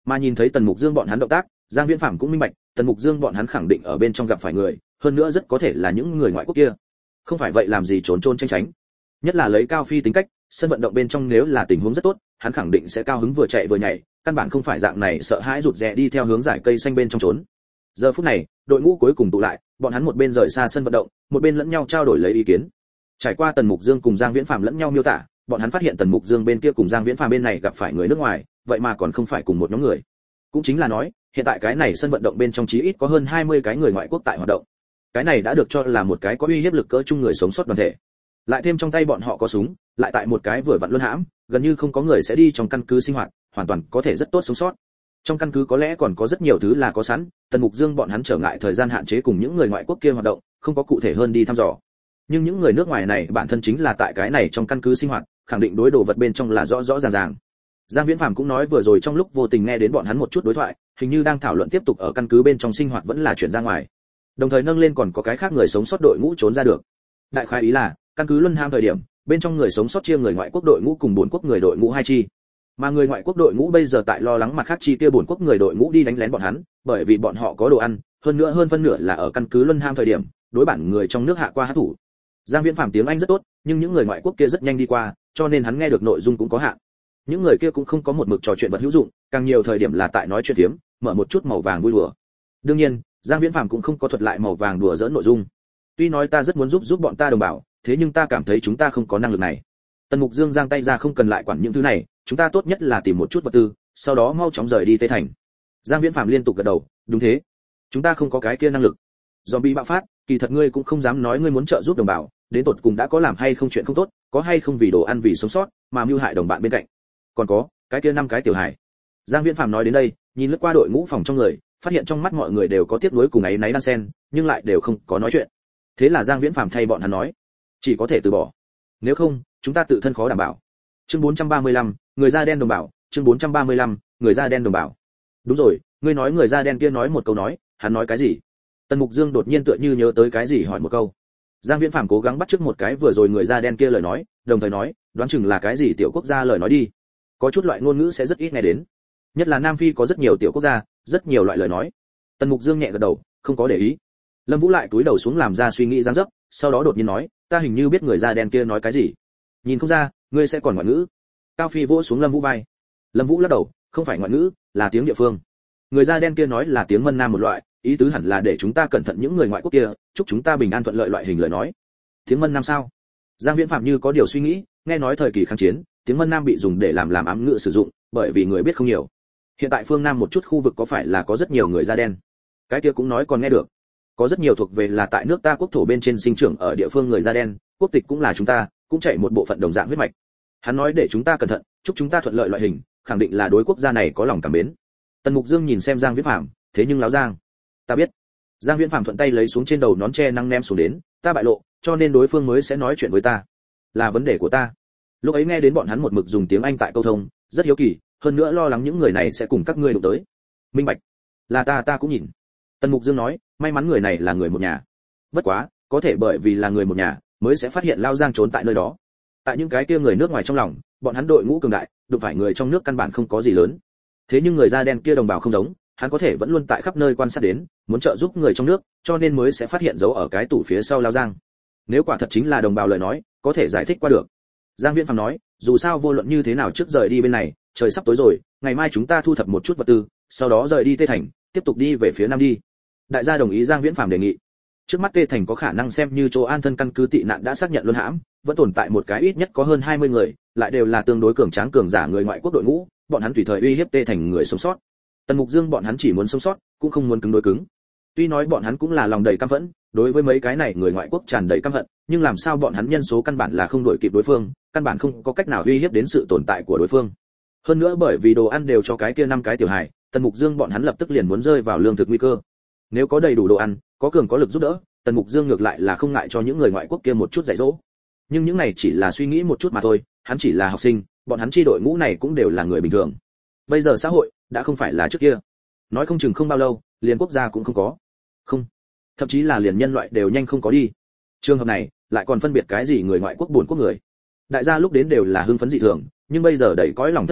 Mà nhìn thấy Tần Mục Dương bọn hắn động tác, Giang Viễn Phàm cũng minh bạch, Tần Mục Dương bọn hắn khẳng định ở bên trong gặp phải người, hơn nữa rất có thể là những người ngoại quốc kia. Không phải vậy làm gì trốn trốn tránh tránh. Nhất là lấy Cao Phi tính cách, sân vận động bên trong nếu là tình huống rất tốt, hắn khẳng định sẽ cao hứng vừa chạy vừa nhảy, căn bản không phải dạng này sợ hãi rụt rè đi theo hướng dải cây xanh bên trong trốn. Giờ phút này, đội ngũ cuối cùng tụ lại, bọn hắn một bên rời xa sân vận động, một bên lẫn nhau trao đổi lấy ý kiến. Trải qua Tần Mục Dương cùng Giang Viễn Phàm lẫn nhau miêu tả, bọn hắn phát hiện Tần Mục Dương bên kia cùng Giang Viễn Phàm bên này gặp phải người nước ngoài, vậy mà còn không phải cùng một nhóm người. Cũng chính là nói, hiện tại cái này sân vận động bên trong chí ít có hơn hai mươi cái người ngoại quốc tại hoạt động. Cái này đã được cho là một cái có uy hiếp lực cỡ trung người sống sót đoàn thể. Lại thêm trong tay bọn họ có súng, lại tại một cái vừa vặn luân hãm, gần như không có người sẽ đi trong căn cứ sinh hoạt, hoàn toàn có thể rất tốt sống sót. Trong căn cứ có lẽ còn có rất nhiều thứ là có sẵn, Tần Mục Dương bọn hắn trở ngại thời gian hạn chế cùng những người ngoại quốc kia hoạt động, không có cụ thể hơn đi thăm dò. Nhưng những người nước ngoài này bản thân chính là tại cái này trong căn cứ sinh hoạt, khẳng định đối đồ vật bên trong là rõ rõ ràng ràng. Giang Viễn Phàm cũng nói vừa rồi trong lúc vô tình nghe đến bọn hắn một chút đối thoại, hình như đang thảo luận tiếp tục ở căn cứ bên trong sinh hoạt vẫn là chuyển ra ngoài. Đồng thời nâng lên còn có cái khác người sống sót đội ngũ trốn ra được. Đại khái ý là, căn cứ luân ham thời điểm, bên trong người sống sót chia người ngoại quốc đội ngũ cùng bốn quốc người đội ngũ hai chi. Mà người ngoại quốc đội ngũ bây giờ tại lo lắng mặt khác chi kia bốn quốc người đội ngũ đi đánh lén bọn hắn, bởi vì bọn họ có đồ ăn, hơn nữa hơn phân nửa là ở căn cứ luân ham thời điểm, đối bản người trong nước hạ qua hắc thủ. Giang Viễn Phàm tiếng Anh rất tốt, nhưng những người ngoại quốc kia rất nhanh đi qua, cho nên hắn nghe được nội dung cũng có hạn. Những người kia cũng không có một mực trò chuyện vật hữu dụng, càng nhiều thời điểm là tại nói chuyện phiếm, mở một chút màu vàng vui đùa. Đương nhiên, Giang Viễn Phàm cũng không có thuật lại màu vàng đùa giỡn nội dung. Tuy nói ta rất muốn giúp giúp bọn ta đồng bào, thế nhưng ta cảm thấy chúng ta không có năng lực này. Tần Mục Dương giang tay ra không cần lại quản những thứ này, chúng ta tốt nhất là tìm một chút vật tư, sau đó mau chóng rời đi Tây Thành. Giang Viễn Phàm liên tục gật đầu, đúng thế. Chúng ta không có cái kia năng lực. Zombie bạo phát, kỳ thật ngươi cũng không dám nói ngươi muốn trợ giúp đồng bào, đến tột cùng đã có làm hay không chuyện không tốt, có hay không vì đồ ăn vì sống sót, mà mưu hại đồng bạn bên cạnh. Còn có, cái kia năm cái tiểu hài. Giang Viễn Phàm nói đến đây, nhìn lướt qua đội ngũ phòng trong người, phát hiện trong mắt mọi người đều có tiếc nuối cùng ấy náy đan sen, nhưng lại đều không có nói chuyện. Thế là Giang Viễn Phàm thay bọn hắn nói, chỉ có thể từ bỏ. Nếu không, chúng ta tự thân khó đảm bảo. Chương bốn trăm ba mươi lăm, người da đen đồng bào, chương bốn trăm ba mươi lăm, người da đen đồng bào. Đúng rồi, ngươi nói người da đen kia nói một câu nói, hắn nói cái gì? Tần Mục Dương đột nhiên tựa như nhớ tới cái gì hỏi một câu. Giang Viễn Phàm cố gắng bắt chước một cái vừa rồi người da đen kia lời nói, đồng thời nói, đoán chừng là cái gì tiểu quốc gia lời nói đi. Có chút loại ngôn ngữ sẽ rất ít nghe đến. Nhất là Nam Phi có rất nhiều tiểu quốc gia, rất nhiều loại lời nói. Tần Mục Dương nhẹ gật đầu, không có để ý. Lâm Vũ lại cúi đầu xuống làm ra suy nghĩ dáng dấp, sau đó đột nhiên nói, ta hình như biết người da đen kia nói cái gì. Nhìn không ra, ngươi sẽ còn ngoại ngữ. Cao Phi vỗ xuống Lâm Vũ vai. Lâm Vũ lắc đầu, không phải ngoại ngữ, là tiếng địa phương. Người da đen kia nói là tiếng Mân Nam một loại, ý tứ hẳn là để chúng ta cẩn thận những người ngoại quốc kia, chúc chúng ta bình an thuận lợi loại hình lời nói. Tiếng Mân Nam sao? Giang Viễn Phạm như có điều suy nghĩ, nghe nói thời kỳ kháng chiến, tiếng Mân Nam bị dùng để làm làm ám ngữ sử dụng, bởi vì người biết không nhiều. Hiện tại phương Nam một chút khu vực có phải là có rất nhiều người da đen? Cái kia cũng nói còn nghe được. Có rất nhiều thuộc về là tại nước ta quốc thổ bên trên sinh trưởng ở địa phương người da đen, quốc tịch cũng là chúng ta, cũng chạy một bộ phận đồng dạng huyết mạch. Hắn nói để chúng ta cẩn thận, chúc chúng ta thuận lợi loại hình, khẳng định là đối quốc gia này có lòng cảm mến. Tần Mục Dương nhìn xem Giang Viễn Phạm, thế nhưng láo Giang, ta biết. Giang Viễn Phạm thuận tay lấy xuống trên đầu nón che năng ném xuống đến, ta bại lộ, cho nên đối phương mới sẽ nói chuyện với ta. Là vấn đề của ta. Lúc ấy nghe đến bọn hắn một mực dùng tiếng Anh tại câu thông, rất hiếu kỳ, hơn nữa lo lắng những người này sẽ cùng các ngươi đụng tới. Minh bạch. Là ta ta cũng nhìn. Tần Mục Dương nói, may mắn người này là người một nhà. Bất quá, có thể bởi vì là người một nhà, mới sẽ phát hiện Lao Giang trốn tại nơi đó. Tại những cái kia người nước ngoài trong lòng, bọn hắn đội ngũ cường đại, đụng phải người trong nước căn bản không có gì lớn. Thế nhưng người da đen kia đồng bào không giống, hắn có thể vẫn luôn tại khắp nơi quan sát đến, muốn trợ giúp người trong nước, cho nên mới sẽ phát hiện dấu ở cái tủ phía sau Lao Giang. Nếu quả thật chính là đồng bào lời nói, có thể giải thích qua được. Giang Viễn Phàm nói, dù sao vô luận như thế nào trước rời đi bên này, trời sắp tối rồi, ngày mai chúng ta thu thập một chút vật tư, sau đó rời đi Tây Thành, tiếp tục đi về phía nam đi. Đại gia đồng ý Giang Viễn Phàm đề nghị. Trước mắt Tây Thành có khả năng xem như chỗ an thân căn cứ tị nạn đã xác nhận luân hãm, vẫn tồn tại một cái ít nhất có hơn hai mươi người, lại đều là tương đối cường tráng cường giả người ngoại quốc đội ngũ, bọn hắn tùy thời uy hiếp Tây Thành người sống sót. Tần Mục Dương bọn hắn chỉ muốn sống sót, cũng không muốn cứng đối cứng. Tuy nói bọn hắn cũng là lòng đầy căm phẫn, đối với mấy cái này người ngoại quốc tràn đầy căm hận, nhưng làm sao bọn hắn nhân số căn bản là không đuổi kịp đối phương, căn bản không có cách nào uy hiếp đến sự tồn tại của đối phương. Hơn nữa bởi vì đồ ăn đều cho cái kia năm cái tiểu hài, Tần Mục Dương bọn hắn lập tức liền muốn rơi vào lương thực nguy cơ. Nếu có đầy đủ đồ ăn, có cường có lực giúp đỡ, Tần Mục Dương ngược lại là không ngại cho những người ngoại quốc kia một chút dạy dỗ. Nhưng những này chỉ là suy nghĩ một chút mà thôi, hắn chỉ là học sinh, bọn hắn chi đội ngũ này cũng đều là người bình thường. Bây giờ xã hội đã không phải là trước kia, nói không chừng không bao lâu, liền quốc gia cũng không có. Không, thậm chí là liền nhân loại đều nhanh không có đi. Trường hợp này, lại còn phân biệt cái gì người ngoại quốc buồn quốc người. Đại gia lúc đến đều là hưng phấn dị thường, nhưng bây giờ đầy cõi lòng thất vọng,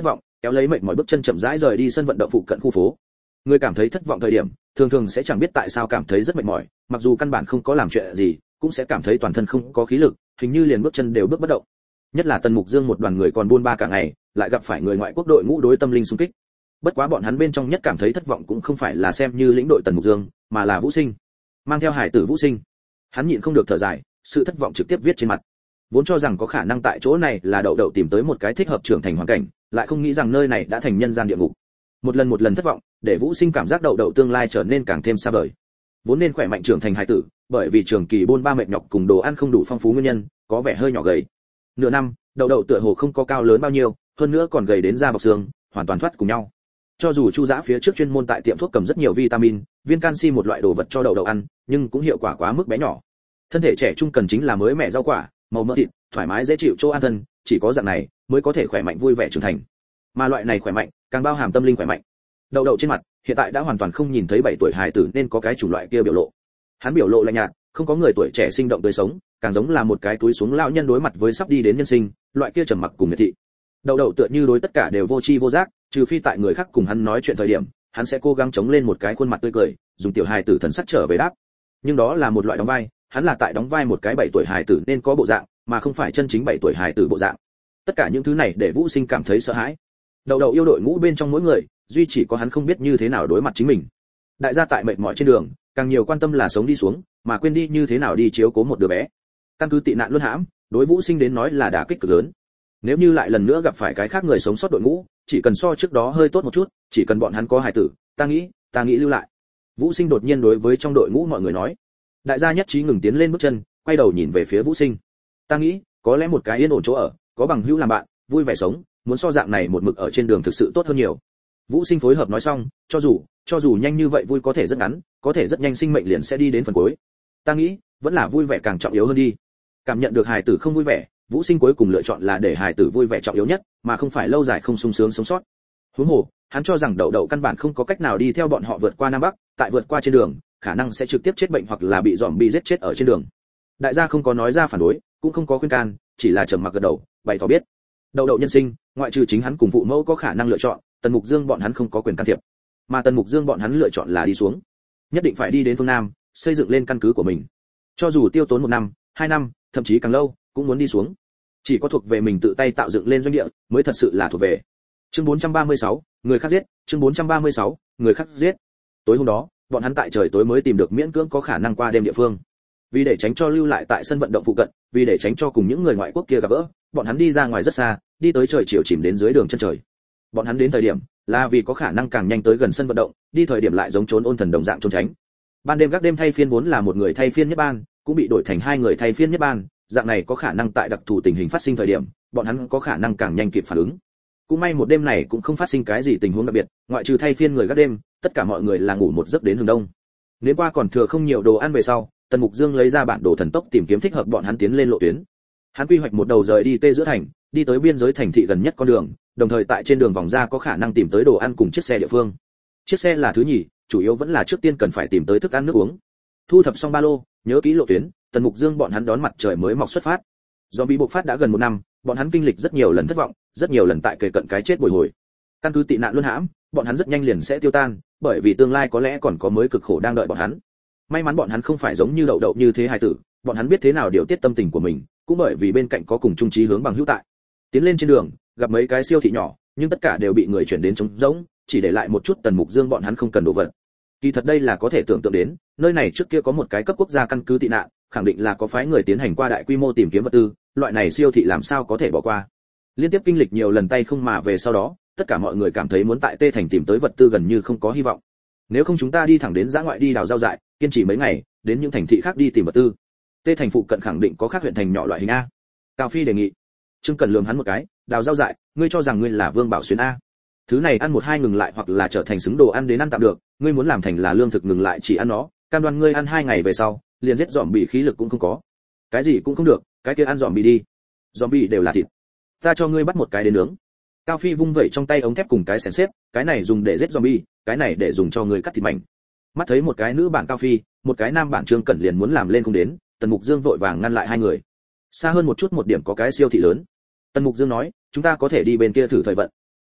kéo lấy mệt mỏi bước chân chậm rãi rời đi sân vận động phụ cận khu phố. Người cảm thấy thất vọng thời điểm, thường thường sẽ chẳng biết tại sao cảm thấy rất mệt mỏi, mặc dù căn bản không có làm chuyện gì, cũng sẽ cảm thấy toàn thân không có khí lực, hình như liền bước chân đều bước bất động. Nhất là Tần Mục Dương một đoàn người còn buôn ba cả ngày, lại gặp phải người ngoại quốc đội ngũ đối tâm linh xung kích. Bất quá bọn hắn bên trong nhất cảm thấy thất vọng cũng không phải là xem như lĩnh đội Tần Mục Dương, mà là Vũ Sinh. Mang theo hải tử Vũ Sinh, hắn nhịn không được thở dài, sự thất vọng trực tiếp viết trên mặt. Vốn cho rằng có khả năng tại chỗ này là đậu đậu tìm tới một cái thích hợp trưởng thành hoàn cảnh, lại không nghĩ rằng nơi này đã thành nhân gian địa ngục. Một lần một lần thất vọng, để Vũ Sinh cảm giác đậu đậu tương lai trở nên càng thêm xa vời. Vốn nên khỏe mạnh trưởng thành hải tử, bởi vì trường kỳ buôn ba mệt nhọc cùng đồ ăn không đủ phong phú nguyên nhân, có vẻ hơi nhỏ gầy. Nửa năm, đậu đậu tựa hồ không có cao lớn bao nhiêu, hơn nữa còn gầy đến da bọc xương, hoàn toàn thoát cùng nhau. Cho dù Chu Dã phía trước chuyên môn tại tiệm thuốc cầm rất nhiều vitamin, viên canxi một loại đồ vật cho đậu đậu ăn, nhưng cũng hiệu quả quá mức bé nhỏ. Thân thể trẻ trung cần chính là mới mẻ rau quả, màu mỡ thịt, thoải mái dễ chịu chỗ an thân, chỉ có dạng này mới có thể khỏe mạnh vui vẻ trưởng thành. Mà loại này khỏe mạnh, càng bao hàm tâm linh khỏe mạnh. Đậu đậu trên mặt, hiện tại đã hoàn toàn không nhìn thấy bảy tuổi hài tử nên có cái chủng loại kia biểu lộ. Hắn biểu lộ lạnh nhạt, không có người tuổi trẻ sinh động tươi sống, càng giống là một cái túi xuống lão nhân đối mặt với sắp đi đến nhân sinh, loại kia trầm mặc cùng miệt thị. Đậu đậu tựa như đối tất cả đều vô tri vô giác, trừ phi tại người khác cùng hắn nói chuyện thời điểm, hắn sẽ cố gắng chống lên một cái khuôn mặt tươi cười, dùng tiểu hài tử thần sắc trở về đáp. Nhưng đó là một loại đóng vai, hắn là tại đóng vai một cái bảy tuổi hài tử nên có bộ dạng, mà không phải chân chính bảy tuổi hài tử bộ dạng. Tất cả những thứ này để Vũ Sinh cảm thấy sợ hãi. Đậu đậu yêu đội ngũ bên trong mỗi người, duy chỉ có hắn không biết như thế nào đối mặt chính mình. Đại gia tại mệt mỏi trên đường, càng nhiều quan tâm là sống đi xuống, mà quên đi như thế nào đi chiếu cố một đứa bé. Căn cứ tị nạn luân hãm, đối Vũ Sinh đến nói là đả kích cực lớn. Nếu như lại lần nữa gặp phải cái khác người sống sót đội ngũ, chỉ cần so trước đó hơi tốt một chút, chỉ cần bọn hắn có hài tử, ta nghĩ, ta nghĩ lưu lại. Vũ Sinh đột nhiên đối với trong đội ngũ mọi người nói. Đại gia nhất trí ngừng tiến lên bước chân, quay đầu nhìn về phía Vũ Sinh. Ta nghĩ, có lẽ một cái yên ổn chỗ ở, có bằng hữu làm bạn, vui vẻ sống, muốn so dạng này một mực ở trên đường thực sự tốt hơn nhiều. Vũ Sinh phối hợp nói xong, cho dù, cho dù nhanh như vậy vui có thể rất ngắn, có thể rất nhanh sinh mệnh liền sẽ đi đến phần cuối. Ta nghĩ, vẫn là vui vẻ càng trọng yếu hơn đi. Cảm nhận được hài tử không vui vẻ, Vũ Sinh cuối cùng lựa chọn là để hài tử vui vẻ trọng yếu nhất, mà không phải lâu dài không sung sướng sống sót. Huống hồ, hắn cho rằng đậu đậu căn bản không có cách nào đi theo bọn họ vượt qua Nam Bắc, tại vượt qua trên đường, khả năng sẽ trực tiếp chết bệnh hoặc là bị zombie giết chết ở trên đường. Đại gia không có nói ra phản đối, cũng không có khuyên can, chỉ là trầm mặc gật đầu, bày tỏ biết. Đậu đậu nhân sinh, ngoại trừ chính hắn cùng phụ mẫu có khả năng lựa chọn, Tần Mục Dương bọn hắn không có quyền can thiệp. Mà Tần Mục Dương bọn hắn lựa chọn là đi xuống, nhất định phải đi đến phương Nam, xây dựng lên căn cứ của mình. Cho dù tiêu tốn một năm, hai năm, thậm chí càng lâu, cũng muốn đi xuống. Chỉ có thuộc về mình tự tay tạo dựng lên doanh địa, mới thật sự là thuộc về. Chương bốn trăm ba mươi sáu, người khác giết, chương bốn trăm ba mươi sáu, người khác giết. Tối hôm đó, bọn hắn tại trời tối mới tìm được miễn cưỡng có khả năng qua đêm địa phương. Vì để tránh cho lưu lại tại sân vận động phụ cận, vì để tránh cho cùng những người ngoại quốc kia gặp gỡ, bọn hắn đi ra ngoài rất xa, đi tới trời chiều chìm đến dưới đường chân trời. Bọn hắn đến thời điểm, là vì có khả năng càng nhanh tới gần sân vận động, đi thời điểm lại giống trốn ôn thần đồng dạng trốn tránh. Ban đêm gác đêm thay phiên vốn là một người thay phiên nhất ban, cũng bị đổi thành hai người thay phiên nhất ban, dạng này có khả năng tại đặc thù tình hình phát sinh thời điểm, bọn hắn có khả năng càng nhanh kịp phản ứng. Cũng may một đêm này cũng không phát sinh cái gì tình huống đặc biệt, ngoại trừ thay phiên người gác đêm, tất cả mọi người là ngủ một giấc đến hừng đông. Nếu qua còn thừa không nhiều đồ ăn về sau, Tần Mục Dương lấy ra bản đồ thần tốc tìm kiếm thích hợp bọn hắn tiến lên lộ tuyến. Hắn quy hoạch một đầu rời đi tê giữa thành, đi tới biên giới thành thị gần nhất con đường, đồng thời tại trên đường vòng ra có khả năng tìm tới đồ ăn cùng chiếc xe địa phương. Chiếc xe là thứ nhì, chủ yếu vẫn là trước tiên cần phải tìm tới thức ăn nước uống. Thu thập xong ba lô, nhớ kỹ lộ tuyến, Tần Mục Dương bọn hắn đón mặt trời mới mọc xuất phát. Do bị bộc phát đã gần một năm, bọn hắn kinh lịch rất nhiều lần thất vọng, rất nhiều lần tại kề cận cái chết bồi hồi. Căn cứ tị nạn luân hãm, bọn hắn rất nhanh liền sẽ tiêu tan, bởi vì tương lai có lẽ còn có mới cực khổ đang đợi bọn hắn. May mắn bọn hắn không phải giống như đậu đậu như thế hài tử, bọn hắn biết thế nào điều tiết tâm tình của mình, cũng bởi vì bên cạnh có cùng chung chí hướng bằng hữu tại. Tiến lên trên đường, gặp mấy cái siêu thị nhỏ, nhưng tất cả đều bị người chuyển đến trống rỗng, chỉ để lại một chút Tần Mục Dương bọn hắn không cần đồ vật. Kỳ thật đây là có thể tưởng tượng đến, nơi này trước kia có một cái cấp quốc gia căn cứ tị nạn, khẳng định là có phái người tiến hành qua đại quy mô tìm kiếm vật tư, loại này siêu thị làm sao có thể bỏ qua. Liên tiếp kinh lịch nhiều lần tay không mà về sau đó, tất cả mọi người cảm thấy muốn tại Tê Thành tìm tới vật tư gần như không có hy vọng. Nếu không chúng ta đi thẳng đến dã ngoại đi đào rau dại, kiên trì mấy ngày, đến những thành thị khác đi tìm vật tư. Tê Thành phụ cận khẳng định có khác huyện thành nhỏ loại hình a. Cao Phi đề nghị. Trương Cần lườm hắn một cái, đào rau dại, ngươi cho rằng ngươi là Vương Bảo Xuyến a? Thứ này ăn một hai ngừng lại hoặc là trở thành xứng đồ ăn đến ăn tạm được, ngươi muốn làm thành là lương thực ngừng lại chỉ ăn nó, cam đoan ngươi ăn hai ngày về sau, liền giết dòm bị khí lực cũng không có. Cái gì cũng không được, cái kia ăn dòm bị đi. Dòm bị đều là thịt. Ta cho ngươi bắt một cái đến nướng. Cao Phi vung vẩy trong tay ống thép cùng cái xẻng xếp, cái này dùng để giết zombie, cái này để dùng cho người cắt thịt mảnh. Mắt thấy một cái nữ bản Cao Phi, một cái nam bản Trương Cẩn liền muốn làm lên không đến, Tần Mục Dương vội vàng ngăn lại hai người. Xa hơn một chút một điểm có cái siêu thị lớn. Tần Mục Dương nói, chúng ta có thể đi bên kia thử thời vận.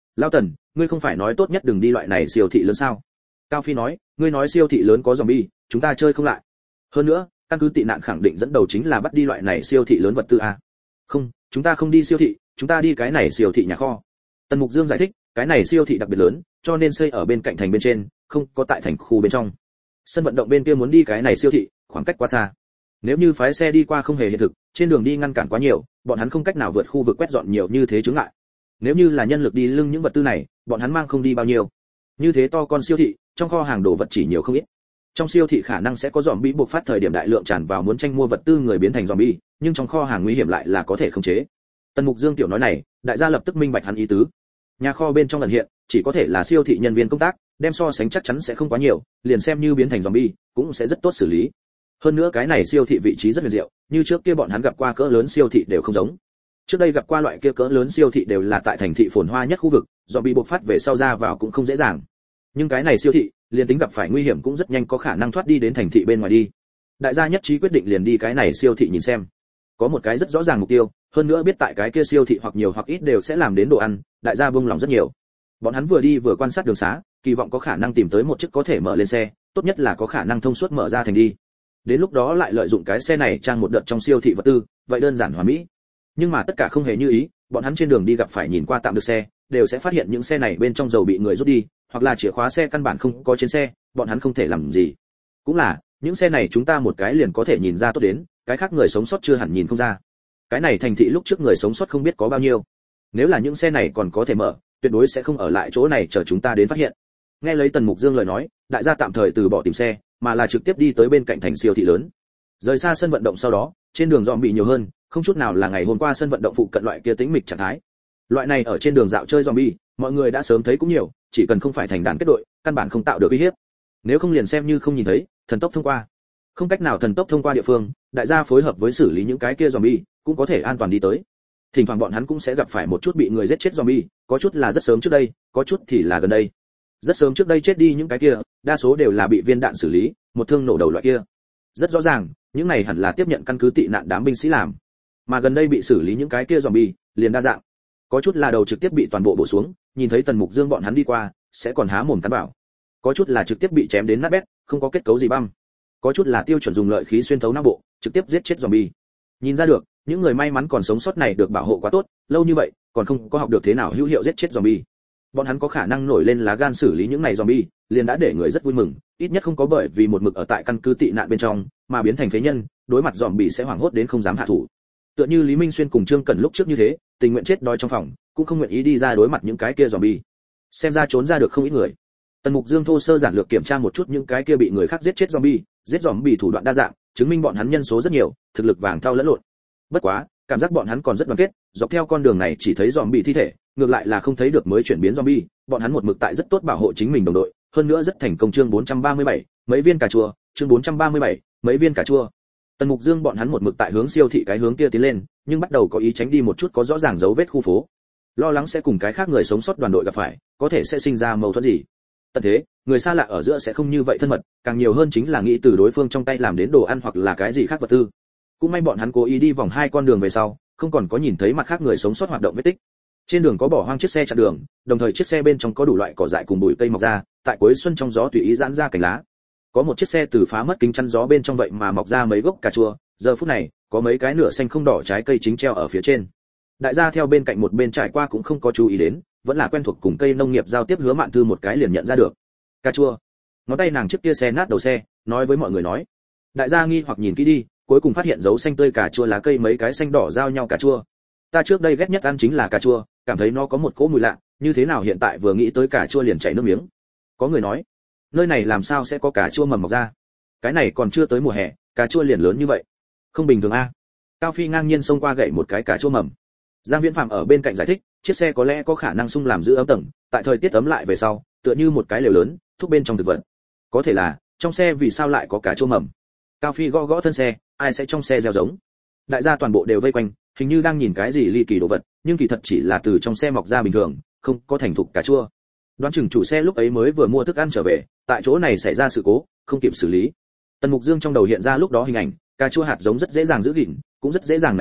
Lão Tần, ngươi không phải nói tốt nhất đừng đi loại này siêu thị lớn sao? Cao Phi nói, ngươi nói siêu thị lớn có zombie, chúng ta chơi không lại. Hơn nữa, căn cứ tị nạn khẳng định dẫn đầu chính là bắt đi loại này siêu thị lớn vật tư a. Không, chúng ta không đi siêu thị, chúng ta đi cái này siêu thị nhà kho. Tần Mục Dương giải thích, cái này siêu thị đặc biệt lớn, cho nên xây ở bên cạnh thành bên trên, không có tại thành khu bên trong. Sân vận động bên kia muốn đi cái này siêu thị, khoảng cách quá xa. Nếu như phái xe đi qua không hề hiện thực, trên đường đi ngăn cản quá nhiều, bọn hắn không cách nào vượt khu vực quét dọn nhiều như thế chướng ngại. Nếu như là nhân lực đi lưng những vật tư này, bọn hắn mang không đi bao nhiêu. Như thế to con siêu thị, trong kho hàng đồ vật chỉ nhiều không ít. Trong siêu thị khả năng sẽ có zombie buộc phát thời điểm đại lượng tràn vào muốn tranh mua vật tư người biến thành zombie, nhưng trong kho hàng nguy hiểm lại là có thể khống chế. Tần Mục Dương tiểu nói này, đại gia lập tức minh bạch hắn ý tứ. Nhà kho bên trong lần hiện, chỉ có thể là siêu thị nhân viên công tác, đem so sánh chắc chắn sẽ không quá nhiều, liền xem như biến thành zombie, cũng sẽ rất tốt xử lý. Hơn nữa cái này siêu thị vị trí rất huyền diệu, như trước kia bọn hắn gặp qua cỡ lớn siêu thị đều không giống. Trước đây gặp qua loại kia cỡ lớn siêu thị đều là tại thành thị phồn hoa nhất khu vực, zombie bộc phát về sau ra vào cũng không dễ dàng. Nhưng cái này siêu thị, liền tính gặp phải nguy hiểm cũng rất nhanh có khả năng thoát đi đến thành thị bên ngoài đi. Đại gia nhất trí quyết định liền đi cái này siêu thị nhìn xem. Có một cái rất rõ ràng mục tiêu, hơn nữa biết tại cái kia siêu thị hoặc nhiều hoặc ít đều sẽ làm đến đồ ăn, đại gia buông lòng rất nhiều. Bọn hắn vừa đi vừa quan sát đường xá, kỳ vọng có khả năng tìm tới một chiếc có thể mở lên xe, tốt nhất là có khả năng thông suốt mở ra thành đi. Đến lúc đó lại lợi dụng cái xe này trang một đợt trong siêu thị vật tư, vậy đơn giản hoàn mỹ. Nhưng mà tất cả không hề như ý, bọn hắn trên đường đi gặp phải nhìn qua tạm được xe, đều sẽ phát hiện những xe này bên trong dầu bị người rút đi, hoặc là chìa khóa xe căn bản không có trên xe, bọn hắn không thể làm gì. Cũng là, những xe này chúng ta một cái liền có thể nhìn ra tốt đến, cái khác người sống sót chưa hẳn nhìn không ra. Cái này thành thị lúc trước người sống sót không biết có bao nhiêu. Nếu là những xe này còn có thể mở, tuyệt đối sẽ không ở lại chỗ này chờ chúng ta đến phát hiện. Nghe lấy Tần Mục Dương lời nói, đại gia tạm thời từ bỏ tìm xe, mà là trực tiếp đi tới bên cạnh thành siêu thị lớn. Rời xa sân vận động sau đó, trên đường dọn bị nhiều hơn, không chút nào là ngày hôm qua sân vận động phụ cận loại kia tĩnh mịch trạng thái. Loại này ở trên đường dạo chơi zombie, mọi người đã sớm thấy cũng nhiều, chỉ cần không phải thành đàn kết đội, căn bản không tạo được uy hiếp. Nếu không liền xem như không nhìn thấy, thần tốc thông qua. Không cách nào thần tốc thông qua địa phương, đại gia phối hợp với xử lý những cái kia zombie, cũng có thể an toàn đi tới. Thỉnh thoảng bọn hắn cũng sẽ gặp phải một chút bị người giết chết zombie, có chút là rất sớm trước đây, có chút thì là gần đây. Rất sớm trước đây chết đi những cái kia, đa số đều là bị viên đạn xử lý, một thương nổ đầu loại kia. Rất rõ ràng, những này hẳn là tiếp nhận căn cứ tị nạn đám binh sĩ làm. Mà gần đây bị xử lý những cái kia zombie, liền đa dạng. Có chút là đầu trực tiếp bị toàn bộ bổ xuống, nhìn thấy Tần Mục Dương bọn hắn đi qua, sẽ còn há mồm cắn bảo. Có chút là trực tiếp bị chém đến nát bét, không có kết cấu gì băm. Có chút là tiêu chuẩn dùng lợi khí xuyên thấu não bộ, trực tiếp giết chết zombie. Nhìn ra được, những người may mắn còn sống sót này được bảo hộ quá tốt, lâu như vậy, còn không có học được thế nào hữu hiệu giết chết zombie. Bọn hắn có khả năng nổi lên lá gan xử lý những này zombie, liền đã để người rất vui mừng, ít nhất không có bởi vì một mực ở tại căn cứ tị nạn bên trong, mà biến thành phế nhân, đối mặt zombie sẽ hoảng hốt đến không dám hạ thủ. Tựa như Lý Minh Xuyên cùng Trương Cẩn lúc trước như thế, tình nguyện chết đói trong phòng, cũng không nguyện ý đi ra đối mặt những cái kia zombie. Xem ra trốn ra được không ít người. Tần Mục Dương thô sơ giản lược kiểm tra một chút những cái kia bị người khác giết chết zombie, giết zombie thủ đoạn đa dạng, chứng minh bọn hắn nhân số rất nhiều, thực lực vàng thau lẫn lộn. Bất quá, cảm giác bọn hắn còn rất đoàn kết, dọc theo con đường này chỉ thấy zombie thi thể, ngược lại là không thấy được mới chuyển biến zombie, bọn hắn một mực tại rất tốt bảo hộ chính mình đồng đội, hơn nữa rất thành công. Chương bốn trăm ba mươi bảy, mấy viên cà chua, chương bốn trăm ba mươi bảy, mấy viên cà chua. Tần Mục Dương bọn hắn một mực tại hướng siêu thị cái hướng kia tiến lên, nhưng bắt đầu có ý tránh đi một chút có rõ ràng dấu vết khu phố. Lo lắng sẽ cùng cái khác người sống sót đoàn đội gặp phải, có thể sẽ sinh ra mâu thuẫn gì. Tận thế, người xa lạ ở giữa sẽ không như vậy thân mật, càng nhiều hơn chính là nghĩ từ đối phương trong tay làm đến đồ ăn hoặc là cái gì khác vật tư. Cũng may bọn hắn cố ý đi vòng hai con đường về sau, không còn có nhìn thấy mặt khác người sống sót hoạt động vết tích. Trên đường có bỏ hoang chiếc xe chặn đường, đồng thời chiếc xe bên trong có đủ loại cỏ dại cùng bụi cây mọc ra, tại cuối xuân trong gió tùy ý giãn ra cành lá. Có một chiếc xe từ phá mất kính chắn gió bên trong vậy mà mọc ra mấy gốc cà chua, giờ phút này, có mấy cái nửa xanh không đỏ trái cây chính treo ở phía trên. Đại gia theo bên cạnh một bên trải qua cũng không có chú ý đến, vẫn là quen thuộc cùng cây nông nghiệp giao tiếp Hứa Mạn Thư một cái liền nhận ra được. Cà chua. Ngón tay nàng trước kia xe nát đầu xe, nói với mọi người nói. Đại gia nghi hoặc nhìn kỹ đi, cuối cùng phát hiện dấu xanh tươi cà chua lá cây mấy cái xanh đỏ giao nhau cà chua. Ta trước đây ghét nhất ăn chính là cà chua, cảm thấy nó có một cỗ mùi lạ, như thế nào hiện tại vừa nghĩ tới cà chua liền chảy nước miếng. Có người nói, nơi này làm sao sẽ có cà chua mầm mọc ra? Cái này còn chưa tới mùa hè, cà chua liền lớn như vậy. Không bình thường a. Cao Phi ngang nhiên xông qua gậy một cái cà chua mầm. Giang Viễn Phạm ở bên cạnh giải thích, chiếc xe có lẽ có khả năng sung làm giữ ấm tầng, tại thời tiết ấm lại về sau, tựa như một cái lều lớn, thúc bên trong thực vật. Có thể là, trong xe vì sao lại có cà chua mầm? Cao Phi gõ gõ thân xe, ai sẽ trong xe gieo giống? Đại gia toàn bộ đều vây quanh, hình như đang nhìn cái gì ly kỳ đồ vật, nhưng kỳ thật chỉ là từ trong xe mọc ra bình thường, không có thành thục cà chua. Đoán chừng chủ xe lúc ấy mới vừa mua thức ăn trở về, tại chỗ này xảy ra sự cố, không kịp xử lý. Tần Mục Dương trong đầu hiện ra lúc đó hình ảnh, cà chua hạt giống rất dễ dàng giữ gìn, cũng rất dễ dàng nảy mầm,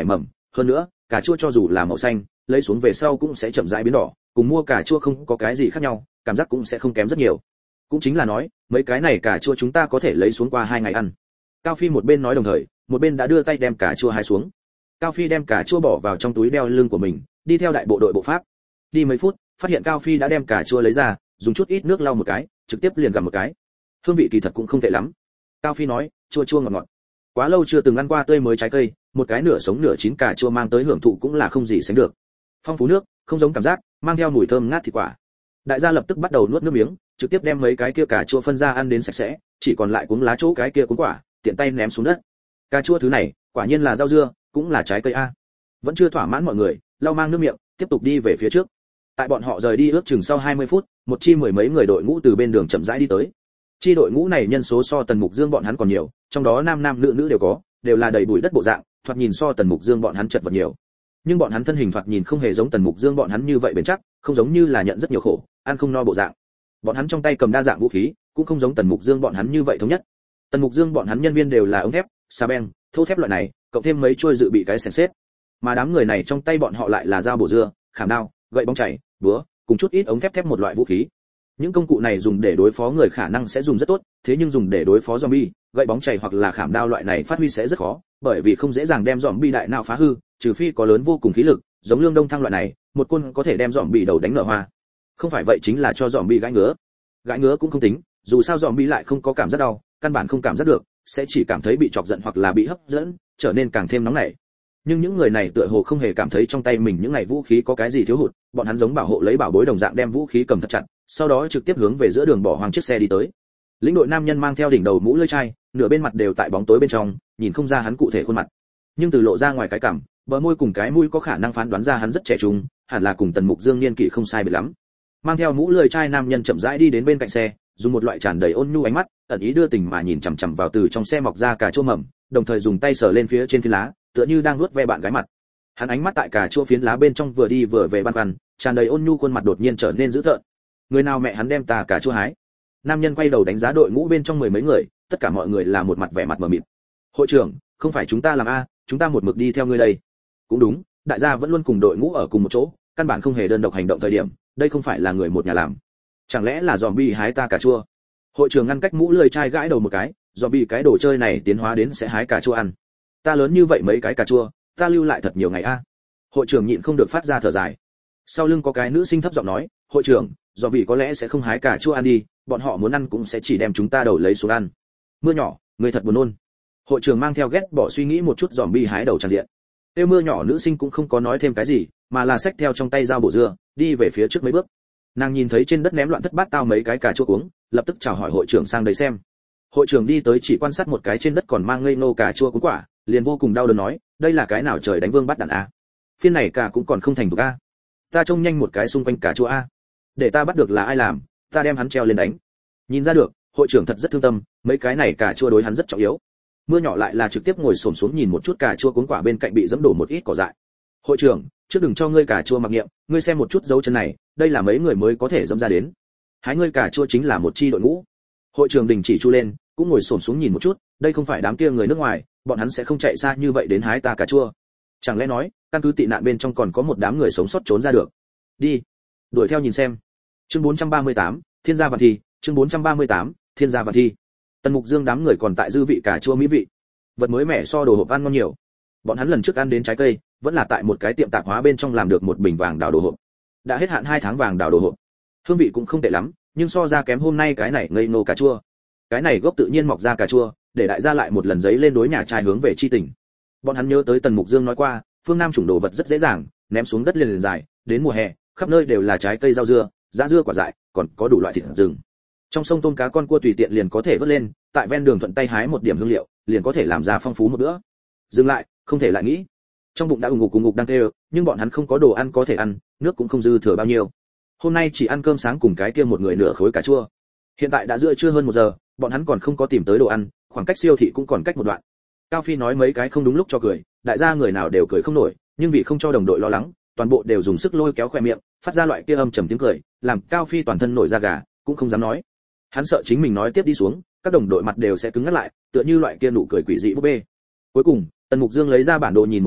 hơn nữa cà chua cho dù là màu xanh lấy xuống về sau cũng sẽ chậm rãi biến đỏ, cùng mua cà chua không có cái gì khác nhau, cảm giác cũng sẽ không kém rất nhiều. Cũng chính là nói mấy cái này cà chua chúng ta có thể lấy xuống qua hai ngày ăn. Cao Phi một bên nói đồng thời một bên đã đưa tay đem cà chua hái xuống. Cao Phi đem cà chua bỏ vào trong túi đeo lưng của mình, đi theo đại bộ đội bộ pháp. Đi mấy phút, phát hiện Cao Phi đã đem cà chua lấy ra, dùng chút ít nước lau một cái, trực tiếp liền gặm một cái. Hương vị kỳ thật cũng không tệ lắm. Cao Phi nói, chua chua ngọt ngọt. Quá lâu chưa từng ăn qua tươi mới trái cây, một cái nửa sống nửa chín cà chua mang tới hưởng thụ cũng là không gì sánh được. Phong phú nước, không giống cảm giác, mang theo mùi thơm ngát thịt quả. Đại gia lập tức bắt đầu nuốt nước miếng, trực tiếp đem mấy cái kia cà chua phân ra ăn đến sạch sẽ, chỉ còn lại cuống lá chỗ cái kia cuống quả, tiện tay ném xuống đất. Cà chua thứ này, quả nhiên là rau dưa, cũng là trái cây a. Vẫn chưa thỏa mãn mọi người, lau mang nước miệng, tiếp tục đi về phía trước. Tại bọn họ rời đi ước chừng sau hai mươi phút, một chi mười mấy người đội ngũ từ bên đường chậm rãi đi tới. Chi đội ngũ này nhân số so Tần Mục Dương bọn hắn còn nhiều, trong đó nam nam nữ nữ đều có, đều là đầy bụi đất bộ dạng, thoạt nhìn so Tần Mục Dương bọn hắn chật vật nhiều. Nhưng bọn hắn thân hình thoạt nhìn không hề giống Tần Mục Dương bọn hắn như vậy bền chắc, không giống như là nhận rất nhiều khổ, ăn không no bộ dạng. Bọn hắn trong tay cầm đa dạng vũ khí, cũng không giống Tần Mục Dương bọn hắn như vậy thống nhất. Tần Mục Dương bọn hắn nhân viên đều là ống thép, xà beng, thô thép loại này, cộng thêm mấy chuôi dự bị cái sẻng xếp. Mà đám người này trong tay bọn họ lại là dao bổ dưa, khảm đao, gậy bóng chảy, búa, cùng chút ít ống thép thép một loại vũ khí. Những công cụ này dùng để đối phó người khả năng sẽ dùng rất tốt, thế nhưng dùng để đối phó zombie, gậy bóng chảy hoặc là khảm đao loại này phát huy sẽ rất khó, bởi vì không dễ dàng đem zombie đại não phá hư, trừ phi có lớn vô cùng khí lực, giống Lương Đông Thăng loại này, một côn có thể đem zombie đầu đánh nở hoa. Không phải vậy chính là cho zombie gãi ngứa. Gãi ngứa cũng không tính, dù sao zombie lại không có cảm giác đau, căn bản không cảm giác được, sẽ chỉ cảm thấy bị chọc giận hoặc là bị hấp dẫn, trở nên càng thêm nóng nảy. Nhưng những người này tựa hồ không hề cảm thấy trong tay mình những ngày vũ khí có cái gì thiếu hụt, bọn hắn giống bảo hộ lấy bảo bối đồng dạng đem vũ khí cầm thật chặt, sau đó trực tiếp hướng về giữa đường bỏ hoang chiếc xe đi tới. Lĩnh đội nam nhân mang theo đỉnh đầu mũ lưỡi chai, nửa bên mặt đều tại bóng tối bên trong, nhìn không ra hắn cụ thể khuôn mặt. Nhưng từ lộ ra ngoài cái cằm, bờ môi cùng cái mũi có khả năng phán đoán ra hắn rất trẻ trung, hẳn là cùng Tần Mục Dương niên kỷ không sai biệt lắm. Mang theo mũ lưỡi chai nam nhân chậm rãi đi đến bên cạnh xe, dùng một loại tràn đầy ôn nhu ánh mắt, ẩn ý đưa tình mà nhìn chằm chằm vào từ trong xe mọc ra cà chua mầm, đồng thời dùng tay sờ lên phía trên phiến lá, tựa như đang nuốt ve bạn gái mặt. Hắn ánh mắt tại cà chua phiến lá bên trong vừa đi vừa về băn khoăn, tràn đầy ôn nhu khuôn mặt đột nhiên trở nên dữ tợn. Người nào mẹ hắn đem ta cà chua hái? Nam nhân quay đầu đánh giá đội ngũ bên trong mười mấy người, tất cả mọi người là một mặt vẻ mặt mờ mịt. Hội trưởng, không phải chúng ta làm a, chúng ta một mực đi theo ngươi đây. Cũng đúng, đại gia vẫn luôn cùng đội ngũ ở cùng một chỗ, căn bản không hề đơn độc hành động thời điểm, đây không phải là người một nhà làm. Chẳng lẽ là zombie hái ta cà chua? Hội trưởng ngăn cách mũ lưỡi chai gãi đầu một cái, zombie cái đồ chơi này tiến hóa đến sẽ hái cà chua ăn. Ta lớn như vậy mấy cái cà chua, ta lưu lại thật nhiều ngày a. Hội trưởng nhịn không được phát ra thở dài. Sau lưng có cái nữ sinh thấp giọng nói, hội trưởng, zombie có lẽ sẽ không hái cà chua ăn đi, bọn họ muốn ăn cũng sẽ chỉ đem chúng ta đầu lấy xuống ăn. Mưa nhỏ, người thật buồn nôn. Hội trưởng mang theo ghét bỏ suy nghĩ một chút zombie hái đầu tràn diện. Tiêu Mưa nhỏ nữ sinh cũng không có nói thêm cái gì, mà là xách theo trong tay dao bổ dưa, đi về phía trước mấy bước. Nàng nhìn thấy trên đất ném loạn thất bát tao mấy cái cà chua cuống, lập tức chào hỏi hội trưởng sang đây xem. Hội trưởng đi tới chỉ quan sát một cái trên đất còn mang ngây ngô cà chua cuống quả, liền vô cùng đau đớn nói, đây là cái nào trời đánh vương bắt đạn a? Phiên này cà cũng còn không thành thục a. Ta trông nhanh một cái xung quanh cà chua a. Để ta bắt được là ai làm, ta đem hắn treo lên đánh. Nhìn ra được, hội trưởng thật rất thương tâm, mấy cái này cà chua đối hắn rất trọng yếu. Mưa nhỏ lại là trực tiếp ngồi xổm xuống nhìn một chút cà chua cuống quả bên cạnh bị dẫm đổ một ít cỏ dại. Hội trưởng, trước đừng cho ngươi cà chua mặc niệm, ngươi xem một chút dấu chân này, đây là mấy người mới có thể dẫm ra đến. Hái ngươi cà chua chính là một chi đội ngũ. Hội trưởng đình chỉ chu lên, cũng ngồi xổm xuống nhìn một chút, đây không phải đám kia người nước ngoài, bọn hắn sẽ không chạy xa như vậy đến hái ta cà chua. Chẳng lẽ nói, căn cứ tị nạn bên trong còn có một đám người sống sót trốn ra được? Đi, đuổi theo nhìn xem. Chương bốn trăm ba mươi tám, Thiên gia vạn thi, chương bốn trăm ba mươi tám, Thiên gia vạn thi. Tần Mục Dương đám người còn tại dư vị cà chua mỹ vị. Vật mới mẻ so đồ hộp ăn ngon nhiều. Bọn hắn lần trước ăn đến trái cây, vẫn là tại một cái tiệm tạp hóa bên trong làm được một bình vàng đào đồ hộp. Đã hết hạn hai tháng vàng đào đồ hộp. Hương vị cũng không tệ lắm, nhưng so ra kém hôm nay cái này ngây ngô cà chua. Cái này gốc tự nhiên mọc ra cà chua, để đại gia lại một lần giấy lên đối nhà trai hướng về chi tình. Bọn hắn nhớ tới Tần Mục Dương nói qua, phương Nam chủng đồ vật rất dễ dàng, ném xuống đất liền liền dài, đến mùa hè, khắp nơi đều là trái cây rau dưa, giá dưa quả dại, còn có đủ loại thịt rừng. Trong sông tôm cá con cua tùy tiện liền có thể vớt lên, tại ven đường thuận tay hái một điểm hương liệu, liền có thể làm ra phong phú một bữa. Dừng lại, không thể lại nghĩ. Trong bụng đã ù ngục ù ngục đang kêu, nhưng bọn hắn không có đồ ăn có thể ăn, nước cũng không dư thừa bao nhiêu. Hôm nay chỉ ăn cơm sáng cùng cái kia một người nửa khối cà chua. Hiện tại đã giữa trưa hơn một giờ, bọn hắn còn không có tìm tới đồ ăn, khoảng cách siêu thị cũng còn cách một đoạn. Cao Phi nói mấy cái không đúng lúc cho cười, đại gia người nào đều cười không nổi, nhưng vì không cho đồng đội lo lắng, toàn bộ đều dùng sức lôi kéo khóe miệng, phát ra loại kia âm trầm tiếng cười, làm Cao Phi toàn thân nổi da gà, cũng không dám nói. Hắn sợ chính mình nói tiếp đi xuống, các đồng đội mặt đều sẽ cứng ngắt lại, tựa như loại kia nụ cười quỷ dị búp bê. Cuối cùng, Tần Mục Dương lấy ra bản đồ nhìn một chút,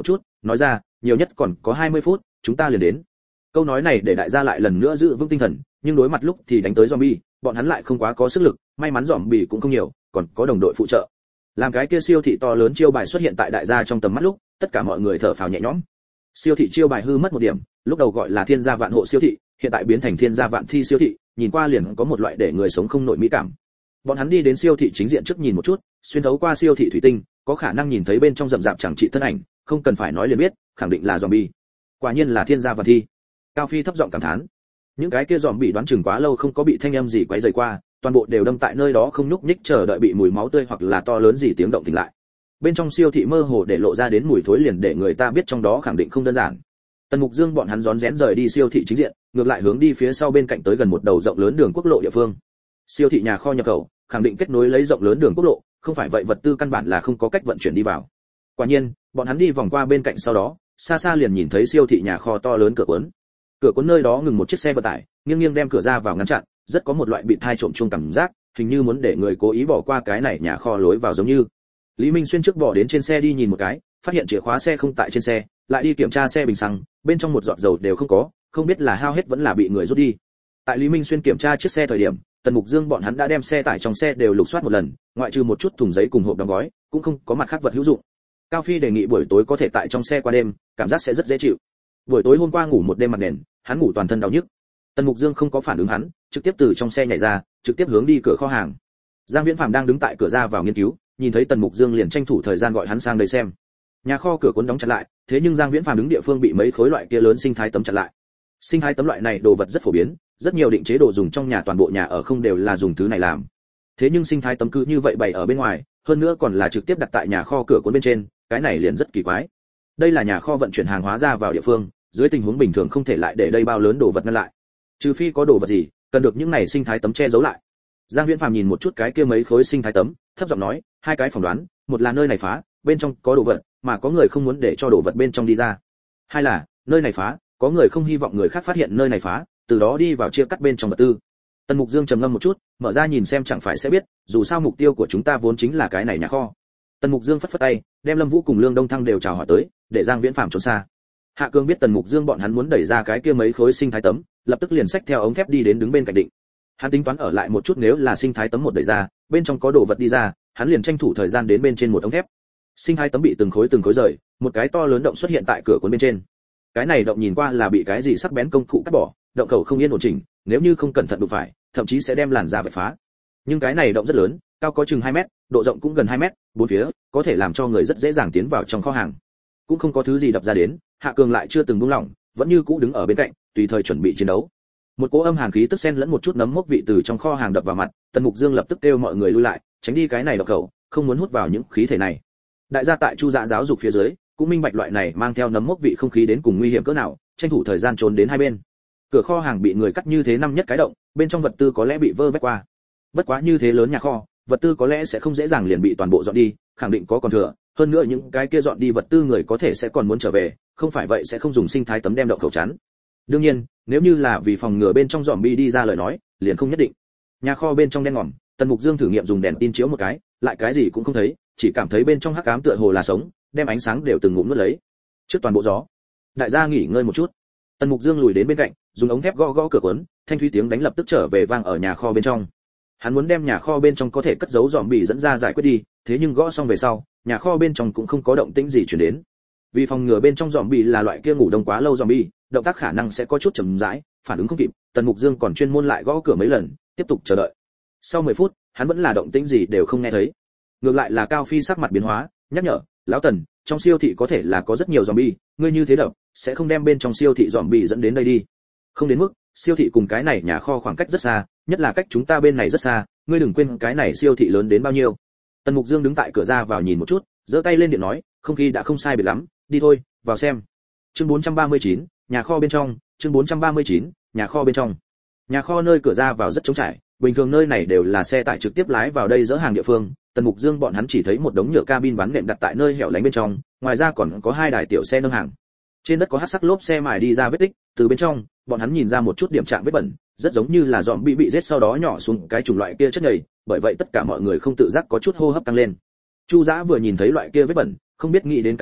nói ra, nhiều nhất còn có hai mươi phút, chúng ta liền đến. Câu nói này để đại gia lại lần nữa giữ vững tinh thần, nhưng đối mặt lúc thì đánh tới zombie, bọn hắn lại không quá có sức lực, may mắn zombie cũng không nhiều, còn có đồng đội phụ trợ. Làm cái kia siêu thị to lớn chiêu bài xuất hiện tại đại gia trong tầm mắt lúc, tất cả mọi người thở phào nhẹ nhõm. Siêu thị chiêu bài hư mất một điểm, lúc đầu gọi là Thiên gia vạn hộ siêu thị, hiện tại biến thành Thiên gia vạn thi siêu thị, nhìn qua liền có một loại để người sống không nổi mỹ cảm. Bọn hắn đi đến siêu thị chính diện trước nhìn một chút, xuyên thấu qua siêu thị thủy tinh, có khả năng nhìn thấy bên trong rậm rạp chẳng trị thân ảnh, không cần phải nói liền biết, khẳng định là zombie. Quả nhiên là Thiên gia vạn thi. Cao Phi thấp giọng cảm thán. Những cái kia zombie đoán chừng quá lâu không có bị thanh âm gì quấy rầy qua, toàn bộ đều đâm tại nơi đó không nhúc nhích chờ đợi bị mùi máu tươi hoặc là to lớn gì tiếng động tỉnh lại. Bên trong siêu thị mơ hồ để lộ ra đến mùi thối liền để người ta biết trong đó khẳng định không đơn giản. Tần Mục Dương bọn hắn rón rén rời đi siêu thị chính diện, ngược lại hướng đi phía sau bên cạnh tới gần một đầu rộng lớn đường quốc lộ địa phương. Siêu thị nhà kho nhập khẩu, khẳng định kết nối lấy rộng lớn đường quốc lộ, không phải vậy vật tư căn bản là không có cách vận chuyển đi vào. Quả nhiên, bọn hắn đi vòng qua bên cạnh sau đó, xa xa liền nhìn thấy siêu thị nhà kho to lớn cửa cuốn. Cửa cuốn nơi đó ngừng một chiếc xe vận tải, nghiêng nghiêng đem cửa ra vào ngăn chặn, rất có một loại bị thai trộm chuông cảm giác, hình như muốn để người cố ý bỏ qua cái này nhà kho lối vào giống như. Lý Minh Xuyên trước bỏ đến trên xe đi nhìn một cái, phát hiện chìa khóa xe không tại trên xe, lại đi kiểm tra xe bình xăng, bên trong một giọt dầu đều không có, không biết là hao hết vẫn là bị người rút đi. Tại Lý Minh Xuyên kiểm tra chiếc xe thời điểm, Tần Mục Dương bọn hắn đã đem xe tải trong xe đều lục soát một lần, ngoại trừ một chút thùng giấy cùng hộp đóng gói, cũng không có mặt khác vật hữu dụng. Cao Phi đề nghị buổi tối có thể tại trong xe qua đêm, cảm giác sẽ rất dễ chịu. Buổi tối hôm qua ngủ một đêm mặt nền, hắn ngủ toàn thân đau nhức. Tần Mục Dương không có phản ứng hắn, trực tiếp từ trong xe nhảy ra, trực tiếp hướng đi cửa kho hàng. Giang Viễn Phàm đang đứng tại cửa ra vào nghiên cứu, nhìn thấy Tần Mục Dương liền tranh thủ thời gian gọi hắn sang đây xem. Nhà kho cửa cuốn đóng chặt lại, thế nhưng Giang Viễn Phàm đứng địa phương bị mấy khối loại kia lớn sinh thái tấm chặn lại. Sinh thái tấm loại này đồ vật rất phổ biến, rất nhiều định chế đồ dùng trong nhà toàn bộ nhà ở không đều là dùng thứ này làm. Thế nhưng sinh thái tấm cứ như vậy bày ở bên ngoài, hơn nữa còn là trực tiếp đặt tại nhà kho cửa cuốn bên trên, cái này liền rất kỳ quái. Đây là nhà kho vận chuyển hàng hóa ra vào địa phương, dưới tình huống bình thường không thể lại để đây bao lớn đồ vật ngăn lại. Trừ phi có đồ vật gì, cần được những này sinh thái tấm che giấu lại. Giang Viễn Phàm nhìn một chút cái kia mấy khối sinh thái tấm, thấp giọng nói, hai cái phỏng đoán, một là nơi này phá, bên trong có đồ vật, mà có người không muốn để cho đồ vật bên trong đi ra. Hai là, nơi này phá, có người không hy vọng người khác phát hiện nơi này phá, từ đó đi vào chia cắt bên trong vật tư. Tần Mục Dương trầm ngâm một chút, mở ra nhìn xem chẳng phải sẽ biết, dù sao mục tiêu của chúng ta vốn chính là cái này nhà kho. Tần Mục Dương phất phất tay, đem Lâm Vũ cùng Lương Đông Thăng đều chào hỏi tới, để Giang Viễn Phàm trốn xa. Hạ Cương biết Tần Mục Dương bọn hắn muốn đẩy ra cái kia mấy khối sinh thái tấm, lập tức liền xách theo ống thép đi đến đứng bên cạnh định. Hắn tính toán ở lại một chút, nếu là sinh thái tấm một đẩy ra, bên trong có đồ vật đi ra, hắn liền tranh thủ thời gian đến bên trên một ống thép. Sinh thái tấm bị từng khối từng khối rời, một cái to lớn động xuất hiện tại cửa cuốn bên trên. Cái này động nhìn qua là bị cái gì sắc bén công cụ cắt bỏ, động khẩu không yên ổn chỉnh, nếu như không cẩn thận đụng phải, thậm chí sẽ đem làn da vạch phá. Nhưng cái này động rất lớn, cao có chừng hai mét, độ rộng cũng gần hai mét, bốn phía có thể làm cho người rất dễ dàng tiến vào trong kho hàng. Cũng không có thứ gì đập ra đến, Hạ Cường lại chưa từng buông lỏng, vẫn như cũ đứng ở bên cạnh, tùy thời chuẩn bị chiến đấu. Một cỗ âm hàn khí tức xen lẫn một chút nấm mốc vị từ trong kho hàng đập vào mặt, Tần Mục Dương lập tức kêu mọi người lui lại, tránh đi cái này độc khẩu, không muốn hút vào những khí thể này. Đại gia tại Chu Dạ giáo dục phía dưới, cũng minh bạch loại này mang theo nấm mốc vị không khí đến cùng nguy hiểm cỡ nào, tranh thủ thời gian trốn đến hai bên. Cửa kho hàng bị người cắt như thế năm nhất cái động, bên trong vật tư có lẽ bị vơ vét qua. Bất quá như thế lớn nhà kho, vật tư có lẽ sẽ không dễ dàng liền bị toàn bộ dọn đi, khẳng định có còn thừa, hơn nữa những cái kia dọn đi vật tư người có thể sẽ còn muốn trở về, không phải vậy sẽ không dùng sinh thái tấm đem động khẩu chắn. Đương nhiên, nếu như là vì phòng ngừa bên trong zombie đi ra lời nói, liền không nhất định. Nhà kho bên trong đen ngòm, Tần Mục Dương thử nghiệm dùng đèn tin chiếu một cái, lại cái gì cũng không thấy, chỉ cảm thấy bên trong hắc ám tựa hồ là sống, đem ánh sáng đều từng ngụm nuốt lấy. Trước toàn bộ gió, đại gia nghỉ ngơi một chút. Tần Mục Dương lùi đến bên cạnh, dùng ống thép gõ gõ cửa cuốn, thanh thúy tiếng đánh lập tức trở về vang ở nhà kho bên trong. Hắn muốn đem nhà kho bên trong có thể cất giấu zombie dẫn ra giải quyết đi, thế nhưng gõ xong về sau, nhà kho bên trong cũng không có động tĩnh gì truyền đến. Vì phòng ngừa bên trong zombie là loại kia ngủ đông quá lâu zombie, động tác khả năng sẽ có chút chậm rãi, phản ứng không kịp, Tần Mục Dương còn chuyên môn lại gõ cửa mấy lần, tiếp tục chờ đợi. Sau mười phút, hắn vẫn là động tĩnh gì đều không nghe thấy. Ngược lại là Cao Phi sắc mặt biến hóa, nhắc nhở, "Lão Tần, trong siêu thị có thể là có rất nhiều zombie, ngươi như thế đập, sẽ không đem bên trong siêu thị zombie dẫn đến đây đi." "Không đến mức, siêu thị cùng cái này nhà kho khoảng cách rất xa, nhất là cách chúng ta bên này rất xa, ngươi đừng quên cái này siêu thị lớn đến bao nhiêu." Tần Mục Dương đứng tại cửa ra vào nhìn một chút, giơ tay lên điện nói, "Không khí đã không sai biệt lắm, đi thôi, vào xem." Chương bốn trăm ba mươi chín, nhà kho bên trong, chương bốn trăm ba mươi chín, nhà kho bên trong. Nhà kho nơi cửa ra vào rất trống trải, bình thường nơi này đều là xe tải trực tiếp lái vào đây dỡ hàng địa phương, Tần Mục Dương bọn hắn chỉ thấy một đống nhựa cabin ván nệm đặt tại nơi hẻo lánh bên trong, ngoài ra còn có hai đài tiểu xe nâng hàng. Trên đất có hắc sắc lốp xe mài đi ra vết tích, từ bên trong, bọn hắn nhìn ra một chút điểm trạng vết bẩn, rất giống như là dòm bị bị giết sau đó nhỏ xuống cái chủng loại kia chất nhầy, bởi vậy tất cả mọi người không tự giác có chút hô hấp tăng lên. Chu Dã vừa nhìn thấy loại kia vết bẩn, không biết nghĩ đến cái gì,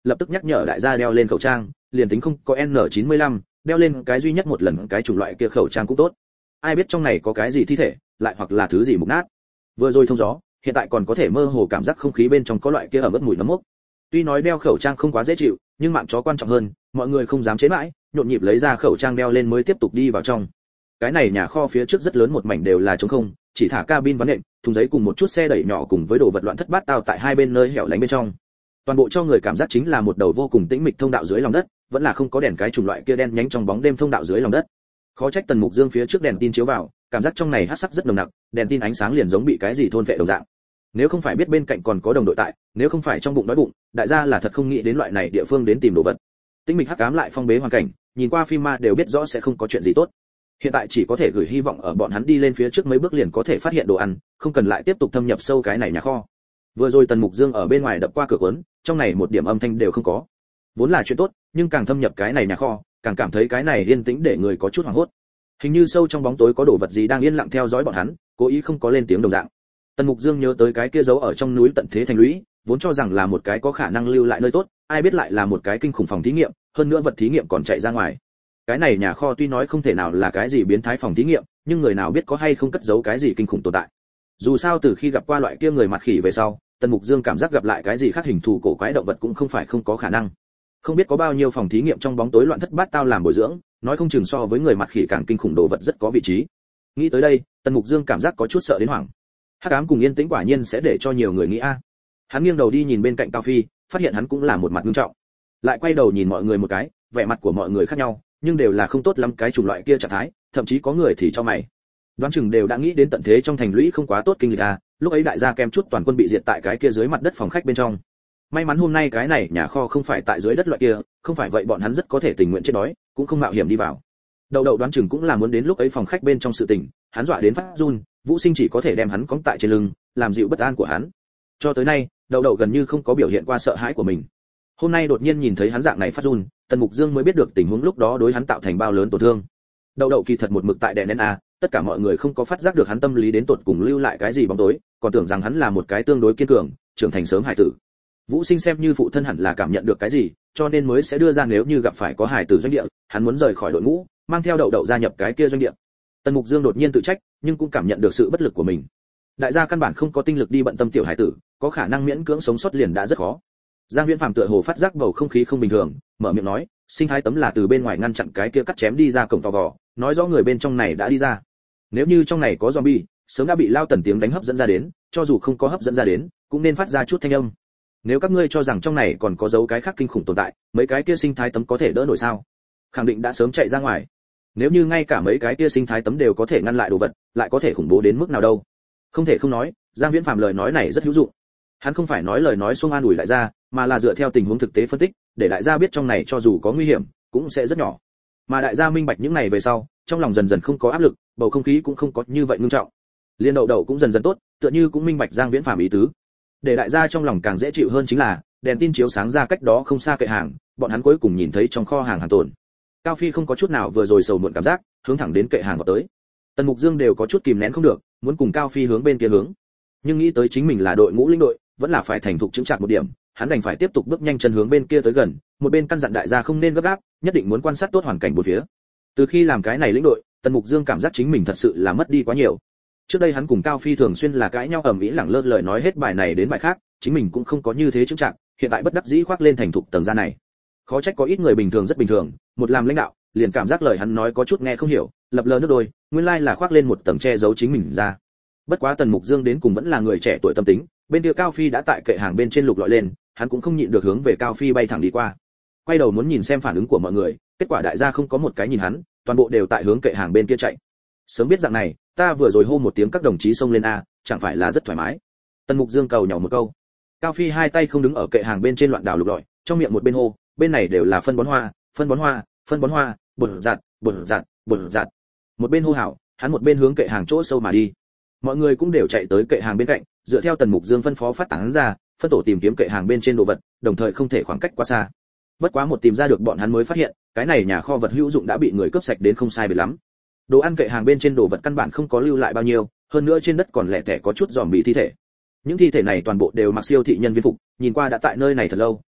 lập tức nhắc nhở đại gia đeo lên khẩu trang, liền tính không có N chín mươi lăm, đeo lên cái duy nhất một lần cái chủng loại kia khẩu trang cũng tốt. Ai biết trong này có cái gì thi thể, lại hoặc là thứ gì mục nát. Vừa rồi thông gió, hiện tại còn có thể mơ hồ cảm giác không khí bên trong có loại kia ẩm ướt mùi nấm mốc. Tuy nói đeo khẩu trang không quá dễ chịu, nhưng mạng chó quan trọng hơn, mọi người không dám chế mãi, nhộn nhịp lấy ra khẩu trang đeo lên mới tiếp tục đi vào trong. Cái này nhà kho phía trước rất lớn một mảnh đều là trống không, chỉ thả cabin ván nệm, thùng giấy cùng một chút xe đẩy nhỏ cùng với đồ vật loạn thất bát tao tại hai bên nơi hẻo lánh bên trong. Toàn bộ cho người cảm giác chính là một đầu vô cùng tĩnh mịch thông đạo dưới lòng đất, vẫn là không có đèn cái chủng loại kia đen nhánh trong bóng đêm thông đạo dưới lòng đất. Khó trách Tần Mục Dương phía trước đèn tin chiếu vào, cảm giác trong này hắc sắc rất nồng nặc, đèn tin ánh sáng liền giống bị cái gì thôn vệ đồng dạng. Nếu không phải biết bên cạnh còn có đồng đội tại, nếu không phải trong bụng đói bụng, đại gia là thật không nghĩ đến loại này địa phương đến tìm đồ vật. Tĩnh mịch hắc ám lại phong bế hoàn cảnh, nhìn qua phim ma đều biết rõ sẽ không có chuyện gì tốt. Hiện tại chỉ có thể gửi hy vọng ở bọn hắn đi lên phía trước mấy bước liền có thể phát hiện đồ ăn, không cần lại tiếp tục thâm nhập sâu cái này nhà kho. Vừa rồi Tần Mục Dương ở bên ngoài đập qua cửa cuốn, trong này một điểm âm thanh đều không có. Vốn là chuyện tốt, nhưng càng thâm nhập cái này nhà kho, càng cảm thấy cái này yên tĩnh để người có chút hoảng hốt. Hình như sâu trong bóng tối có đồ vật gì đang yên lặng theo dõi bọn hắn, cố ý không có lên tiếng đồng dạng. Tần Mục Dương nhớ tới cái kia giấu ở trong núi tận thế thành lũy, vốn cho rằng là một cái có khả năng lưu lại nơi tốt, ai biết lại là một cái kinh khủng phòng thí nghiệm, hơn nữa vật thí nghiệm còn chạy ra ngoài. Cái này nhà kho tuy nói không thể nào là cái gì biến thái phòng thí nghiệm, nhưng người nào biết có hay không cất giấu cái gì kinh khủng tồn tại. Dù sao từ khi gặp qua loại kia người mặt khỉ về sau, Tần Mục Dương cảm giác gặp lại cái gì khác hình thù cổ quái động vật cũng không phải không có khả năng. Không biết có bao nhiêu phòng thí nghiệm trong bóng tối loạn thất bát tao làm bồi dưỡng, nói không chừng so với người mặt khỉ càng kinh khủng đồ vật rất có vị trí. Nghĩ tới đây, Tần Mục Dương cảm giác có chút sợ đến hoảng. Hắc ám cùng yên tĩnh quả nhiên sẽ để cho nhiều người nghĩ a. Hắn nghiêng đầu đi nhìn bên cạnh Cao Phi, phát hiện hắn cũng là một mặt nghiêm trọng. Lại quay đầu nhìn mọi người một cái, vẻ mặt của mọi người khác nhau, nhưng đều là không tốt lắm cái chủng loại kia trạng thái, thậm chí có người thì cho mày. Đoán chừng đều đã nghĩ đến tận thế trong thành lũy không quá tốt kinh lịch a, lúc ấy đại gia kem chút toàn quân bị diệt tại cái kia dưới mặt đất phòng khách bên trong. May mắn hôm nay cái này nhà kho không phải tại dưới đất loại kia, không phải vậy bọn hắn rất có thể tình nguyện chết đói, cũng không mạo hiểm đi vào. Đầu đầu đoán chừng cũng là muốn đến lúc ấy phòng khách bên trong sự tình, hắn dọa đến phát run, Vũ Sinh chỉ có thể đem hắn cõng tại trên lưng, làm dịu bất an của hắn. Cho tới nay, đầu đầu gần như không có biểu hiện qua sợ hãi của mình. Hôm nay đột nhiên nhìn thấy hắn dạng này phát run, Tần Mục Dương mới biết được tình huống lúc đó đối hắn tạo thành bao lớn tổn thương. Đầu đầu kỳ thật một mực tại đè nén a, tất cả mọi người không có phát giác được hắn tâm lý đến tột cùng lưu lại cái gì bóng tối, còn tưởng rằng hắn là một cái tương đối kiên cường, trưởng thành sớm hải tử. Vũ Sinh xem như phụ thân hẳn là cảm nhận được cái gì, cho nên mới sẽ đưa ra nếu như gặp phải có hải tử doanh địa, hắn muốn rời khỏi đội ngũ, mang theo đậu đậu gia nhập cái kia doanh địa. Tần Mục Dương đột nhiên tự trách, nhưng cũng cảm nhận được sự bất lực của mình. Đại gia căn bản không có tinh lực đi bận tâm tiểu hải tử, có khả năng miễn cưỡng sống sót liền đã rất khó. Giang Viễn Phàm tựa hồ phát giác bầu không khí không bình thường, mở miệng nói, sinh thái tấm là từ bên ngoài ngăn chặn cái kia cắt chém đi ra cổng to vò, nói rõ người bên trong này đã đi ra. Nếu như trong này có zombie, sớm đã bị Lao Tần tiếng đánh hấp dẫn ra đến, cho dù không có hấp dẫn ra đến, cũng nên phát ra chút thanh âm. Nếu các ngươi cho rằng trong này còn có dấu cái khác kinh khủng tồn tại, mấy cái kia sinh thái tấm có thể đỡ nổi sao? Khẳng định đã sớm chạy ra ngoài. Nếu như ngay cả mấy cái kia sinh thái tấm đều có thể ngăn lại đồ vật, lại có thể khủng bố đến mức nào đâu? Không thể không nói, Giang Viễn Phàm lời nói này rất hữu dụng. Hắn không phải nói lời nói xuông an ủi đại gia, mà là dựa theo tình huống thực tế phân tích, để đại gia biết trong này cho dù có nguy hiểm, cũng sẽ rất nhỏ. Mà đại gia minh bạch những này về sau, trong lòng dần dần không có áp lực, bầu không khí cũng không có như vậy nghiêm trọng. Liên Đậu Đậu cũng dần dần tốt, tựa như cũng minh bạch Giang Viễn Phàm ý tứ. Để đại gia trong lòng càng dễ chịu hơn chính là, đèn tin chiếu sáng ra cách đó không xa kệ hàng, bọn hắn cuối cùng nhìn thấy trong kho hàng hàng tồn. Cao Phi không có chút nào vừa rồi sầu muộn cảm giác, hướng thẳng đến kệ hàng vào tới. Tần Mục Dương đều có chút kìm nén không được, muốn cùng Cao Phi hướng bên kia hướng. Nhưng nghĩ tới chính mình là đội ngũ lĩnh đội, vẫn là phải thành thục chứng chặt một điểm, hắn đành phải tiếp tục bước nhanh chân hướng bên kia tới gần, một bên căn dặn đại gia không nên gấp gáp, nhất định muốn quan sát tốt hoàn cảnh bốn phía. Từ khi làm cái này lĩnh đội, Tần Mục Dương cảm giác chính mình thật sự là mất đi quá nhiều. Trước đây hắn cùng Cao Phi thường xuyên là cãi nhau ầm ĩ lẳng lơ lời nói hết bài này đến bài khác, chính mình cũng không có như thế chứng chặt, hiện tại bất đắc dĩ khoác lên thành thục tầng da này. Khó trách có ít người bình thường rất bình thường, một làm lãnh đạo, liền cảm giác lời hắn nói có chút nghe không hiểu, lập lờ nước đôi, nguyên lai là khoác lên một tầng che giấu chính mình ra. Bất quá Tần Mục Dương đến cùng vẫn là người trẻ tuổi tâm tính, bên kia Cao Phi đã tại kệ hàng bên trên lục lọi lên, hắn cũng không nhịn được hướng về Cao Phi bay thẳng đi qua. Quay đầu muốn nhìn xem phản ứng của mọi người, kết quả đại gia không có một cái nhìn hắn, toàn bộ đều tại hướng kệ hàng bên kia chạy. Sớm biết dạng này, ta vừa rồi hô một tiếng các đồng chí xông lên a, chẳng phải là rất thoải mái. Tần Mục Dương cầu nhỏ một câu. Cao Phi hai tay không đứng ở kệ hàng bên trên loạn đảo lục lọi, trong miệng một bên hô, bên này đều là phân bón hoa, phân bón hoa, phân bón hoa, bột giặt, bột giặt, bột giặt. Một bên hô hào, hắn một bên hướng kệ hàng chỗ sâu mà đi. Mọi người cũng đều chạy tới kệ hàng bên cạnh, dựa theo Tần Mục Dương phân phó phát tán ra, phân tổ tìm kiếm kệ hàng bên trên đồ vật, đồng thời không thể khoảng cách quá xa. Bất quá một tìm ra được bọn hắn mới phát hiện, cái này nhà kho vật hữu dụng đã bị người cướp sạch đến không sai biệt lắm. Đồ ăn kệ hàng bên trên đồ vật căn bản không có lưu lại bao nhiêu, hơn nữa trên đất còn lẻ tẻ có chút giòm bị thi thể. Những thi thể này toàn bộ đều mặc siêu thị nhân viên phục, nhìn qua đã tại nơi này thật lâu,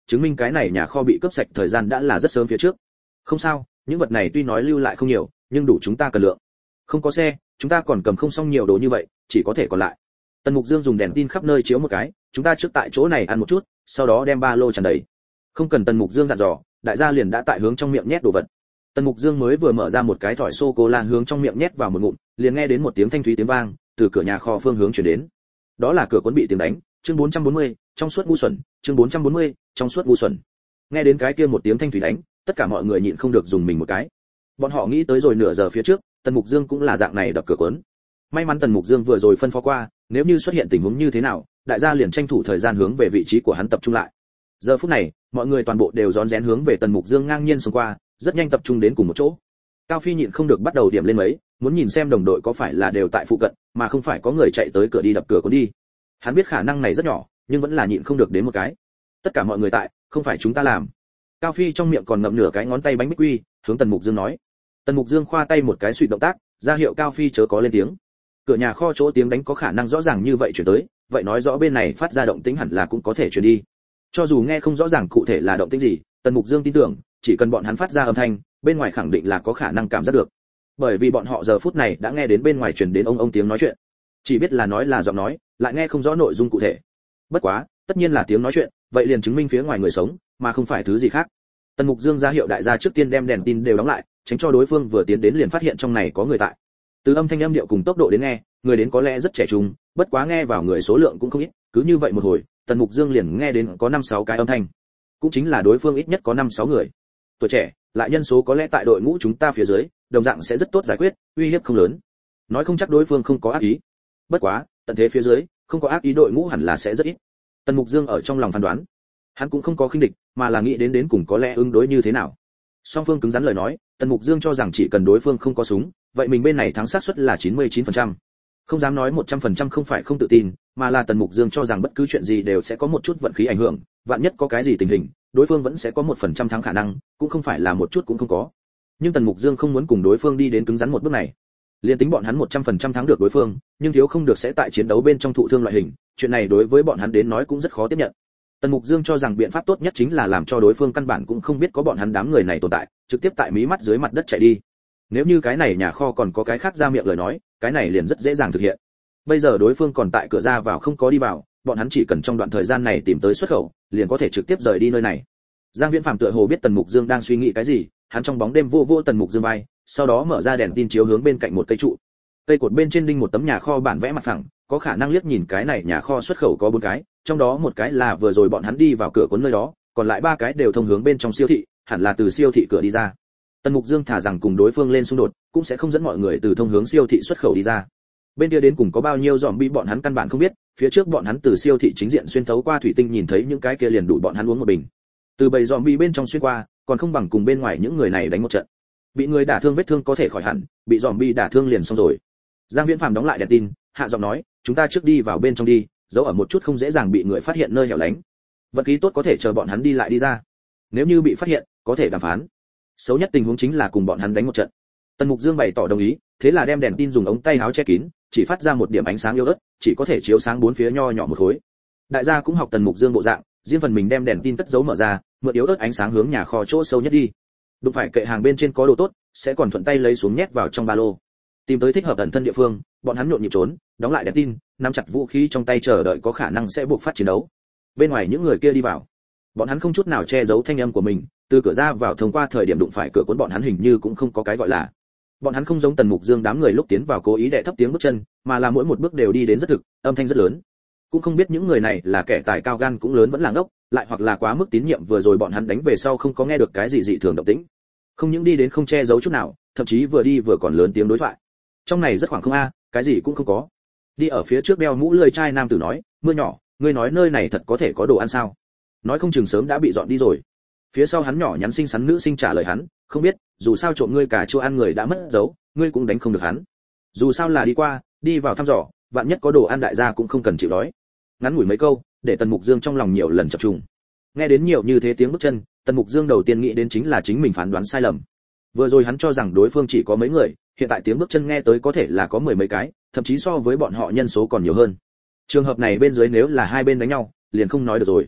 chứng minh cái này nhà kho bị cướp sạch thời gian đã là rất sớm phía trước. Không sao, những vật này tuy nói lưu lại không nhiều, nhưng đủ chúng ta cần lượng. Không có xe, chúng ta còn cầm không xong nhiều đồ như vậy, chỉ có thể còn lại. Tần Mục Dương dùng đèn tin khắp nơi chiếu một cái, chúng ta trước tại chỗ này ăn một chút, sau đó đem ba lô tràn đầy. Không cần Tần Mục Dương dặn dò, đại gia liền đã tại hướng trong miệng nhét đồ vật. Tần Mục Dương mới vừa mở ra một cái thỏi sô cô la hướng trong miệng nhét vào một ngụm, liền nghe đến một tiếng thanh thúy tiếng vang từ cửa nhà kho phương hướng truyền đến. Đó là cửa cuốn bị tiếng đánh. Chương bốn trăm bốn mươi, trong suốt ngu xuẩn. Chương bốn trăm bốn mươi, trong suốt ngu xuẩn. Nghe đến cái kia một tiếng thanh thúy đánh, tất cả mọi người nhịn không được dùng mình một cái. Bọn họ nghĩ tới rồi nửa giờ phía trước, Tần Mục Dương cũng là dạng này đập cửa cuốn. May mắn Tần Mục Dương vừa rồi phân phó qua, nếu như xuất hiện tình huống như thế nào, đại gia liền tranh thủ thời gian hướng về vị trí của hắn tập trung lại. Giờ phút này, mọi người toàn bộ đều rón rén hướng về Tần Mục Dương ngang nhiên xông qua, rất nhanh tập trung đến cùng một chỗ. Cao Phi nhịn không được bắt đầu điểm lên mấy, muốn nhìn xem đồng đội có phải là đều tại phụ cận, mà không phải có người chạy tới cửa đi đập cửa cuốn đi. Hắn biết khả năng này rất nhỏ, nhưng vẫn là nhịn không được đến một cái. Tất cả mọi người tại, không phải chúng ta làm. Cao Phi trong miệng còn ngậm nửa cái ngón tay bánh bích quy, hướng Tần Mục Dương nói. Tần Mục Dương khoa tay một cái suy động tác, ra hiệu Cao Phi chớ có lên tiếng. Cửa nhà kho chỗ tiếng đánh có khả năng rõ ràng như vậy chuyển tới, vậy nói rõ bên này phát ra động tĩnh hẳn là cũng có thể chuyển đi. Cho dù nghe không rõ ràng cụ thể là động tĩnh gì, Tần Mục Dương tin tưởng, chỉ cần bọn hắn phát ra âm thanh, bên ngoài khẳng định là có khả năng cảm giác được. Bởi vì bọn họ giờ phút này đã nghe đến bên ngoài truyền đến ông ông tiếng nói chuyện. Chỉ biết là nói là giọng nói, lại nghe không rõ nội dung cụ thể. Bất quá, tất nhiên là tiếng nói chuyện, vậy liền chứng minh phía ngoài người sống, mà không phải thứ gì khác. Tần Mục Dương ra hiệu đại gia trước tiên đem đèn tin đều đóng lại, tránh cho đối phương vừa tiến đến liền phát hiện trong này có người tại. Từ âm thanh âm điệu cùng tốc độ đến nghe, người đến có lẽ rất trẻ trung, bất quá nghe vào người số lượng cũng không ít, cứ như vậy một hồi, Tần Mục Dương liền nghe đến có năm sáu cái âm thanh. Cũng chính là đối phương ít nhất có năm sáu người. Tuổi trẻ, lại nhân số có lẽ tại đội ngũ chúng ta phía dưới, đồng dạng sẽ rất tốt giải quyết, uy hiếp không lớn. Nói không chắc đối phương không có ác ý. Bất quá, tận thế phía dưới, không có ác ý đội ngũ hẳn là sẽ rất ít. Tần Mục Dương ở trong lòng phán đoán, hắn cũng không có khinh địch, mà là nghĩ đến đến cùng có lẽ ứng đối như thế nào. Song phương cứng rắn lời nói, Tần Mục Dương cho rằng chỉ cần đối phương không có súng, vậy mình bên này thắng xác suất là chín mươi chín phần trăm. Không dám nói một trăm phần trăm không phải không tự tin, mà là Tần Mục Dương cho rằng bất cứ chuyện gì đều sẽ có một chút vận khí ảnh hưởng, vạn nhất có cái gì tình hình, đối phương vẫn sẽ có một phần trăm thắng khả năng, cũng không phải là một chút cũng không có. Nhưng Tần Mục Dương không muốn cùng đối phương đi đến cứng rắn một bước này. Liên tính bọn hắn một trăm phần trăm thắng được đối phương, nhưng thiếu không được sẽ tại chiến đấu bên trong thụ thương loại hình, chuyện này đối với bọn hắn đến nói cũng rất khó tiếp nhận. Tần Mục Dương cho rằng biện pháp tốt nhất chính là làm cho đối phương căn bản cũng không biết có bọn hắn đám người này tồn tại, trực tiếp tại mí mắt dưới mặt đất chạy đi. Nếu như cái này nhà kho còn có cái khác ra miệng lời nói, cái này liền rất dễ dàng thực hiện. Bây giờ đối phương còn tại cửa ra vào không có đi vào, bọn hắn chỉ cần trong đoạn thời gian này tìm tới xuất khẩu, liền có thể trực tiếp rời đi nơi này. Giang Viễn Phàm tựa hồ biết Tần Mục Dương đang suy nghĩ cái gì, hắn trong bóng đêm vô vô Tần Mục Dương vai, sau đó mở ra đèn tin chiếu hướng bên cạnh một cây trụ. Cây cột bên trên đinh một tấm nhà kho bản vẽ mặt phẳng, có khả năng liếc nhìn cái này nhà kho xuất khẩu có bốn cái, trong đó một cái là vừa rồi bọn hắn đi vào cửa cuốn nơi đó, còn lại ba cái đều thông hướng bên trong siêu thị, hẳn là từ siêu thị cửa đi ra. Tần Mục Dương thả rằng cùng đối phương lên xung đột, cũng sẽ không dẫn mọi người từ thông hướng siêu thị xuất khẩu đi ra. Bên kia đến cùng có bao nhiêu zombie bọn hắn căn bản không biết, phía trước bọn hắn từ siêu thị chính diện xuyên thấu qua thủy tinh nhìn thấy những cái kia liền đủ bọn hắn uống một bình. Từ bầy zombie bên trong xuyên qua, còn không bằng cùng bên ngoài những người này đánh một trận. Bị người đả thương vết thương có thể khỏi hẳn, bị zombie đả thương liền xong rồi. Giang Viễn Phàm đóng lại đèn tin, hạ giọng nói, chúng ta trước đi vào bên trong đi, giấu ở một chút không dễ dàng bị người phát hiện nơi hẻo lánh. Vận khí tốt có thể chờ bọn hắn đi lại đi ra. Nếu như bị phát hiện, có thể đàm phán. Xấu nhất tình huống chính là cùng bọn hắn đánh một trận. Tần Mục Dương bày tỏ đồng ý, thế là đem đèn tin dùng ống tay áo che kín, chỉ phát ra một điểm ánh sáng yếu ớt, chỉ có thể chiếu sáng bốn phía nho nhỏ một khối. Đại gia cũng học Tần Mục Dương bộ dạng, riêng phần mình đem đèn tin cất giấu mở ra, mượn yếu ớt ánh sáng hướng nhà kho chỗ sâu nhất đi. Đụng phải kệ hàng bên trên có đồ tốt, sẽ còn thuận tay lấy xuống nhét vào trong ba lô. Tìm tới thích hợp ẩn thân địa phương, bọn hắn nhộn nhịp trốn, đóng lại đèn tin, nắm chặt vũ khí trong tay chờ đợi có khả năng sẽ buộc phát chiến đấu. Bên ngoài những người kia đi vào, bọn hắn không chút nào che giấu thanh âm của mình, từ cửa ra vào thông qua thời điểm đụng phải cửa cuốn bọn hắn hình như cũng không có cái gọi là. Bọn hắn không giống Tần Mục Dương đám người lúc tiến vào cố ý đè thấp tiếng bước chân, mà là mỗi một bước đều đi đến rất thực, âm thanh rất lớn. Cũng không biết những người này là kẻ tài cao gan cũng lớn vẫn là ngốc, lại hoặc là quá mức tín nhiệm vừa rồi bọn hắn đánh về sau không có nghe được cái gì dị thường động tĩnh. Không những đi đến không che giấu chút nào, thậm chí vừa đi vừa còn lớn tiếng đối thoại. Trong này rất khoảng không a, cái gì cũng không có. Đi ở phía trước đeo mũ lưỡi trai nam tử nói, mưa nhỏ, ngươi nói nơi này thật có thể có đồ ăn sao? Nói không chừng sớm đã bị dọn đi rồi. Phía sau hắn nhỏ nhắn xinh xắn nữ sinh trả lời hắn, không biết, dù sao trộm ngươi cả chua ăn người đã mất dấu, ngươi cũng đánh không được hắn. Dù sao là đi qua, đi vào thăm dò, vạn nhất có đồ ăn đại gia cũng không cần chịu đói. Ngắn ngủi mấy câu, để Tần Mục Dương trong lòng nhiều lần chập trùng. Nghe đến nhiều như thế tiếng bước chân, Tần Mục Dương đầu tiên nghĩ đến chính là chính mình phán đoán sai lầm. Vừa rồi hắn cho rằng đối phương chỉ có mấy người, hiện tại tiếng bước chân nghe tới có thể là có mười mấy cái, thậm chí so với bọn họ nhân số còn nhiều hơn. Trường hợp này bên dưới nếu là hai bên đánh nhau, liền không nói được rồi.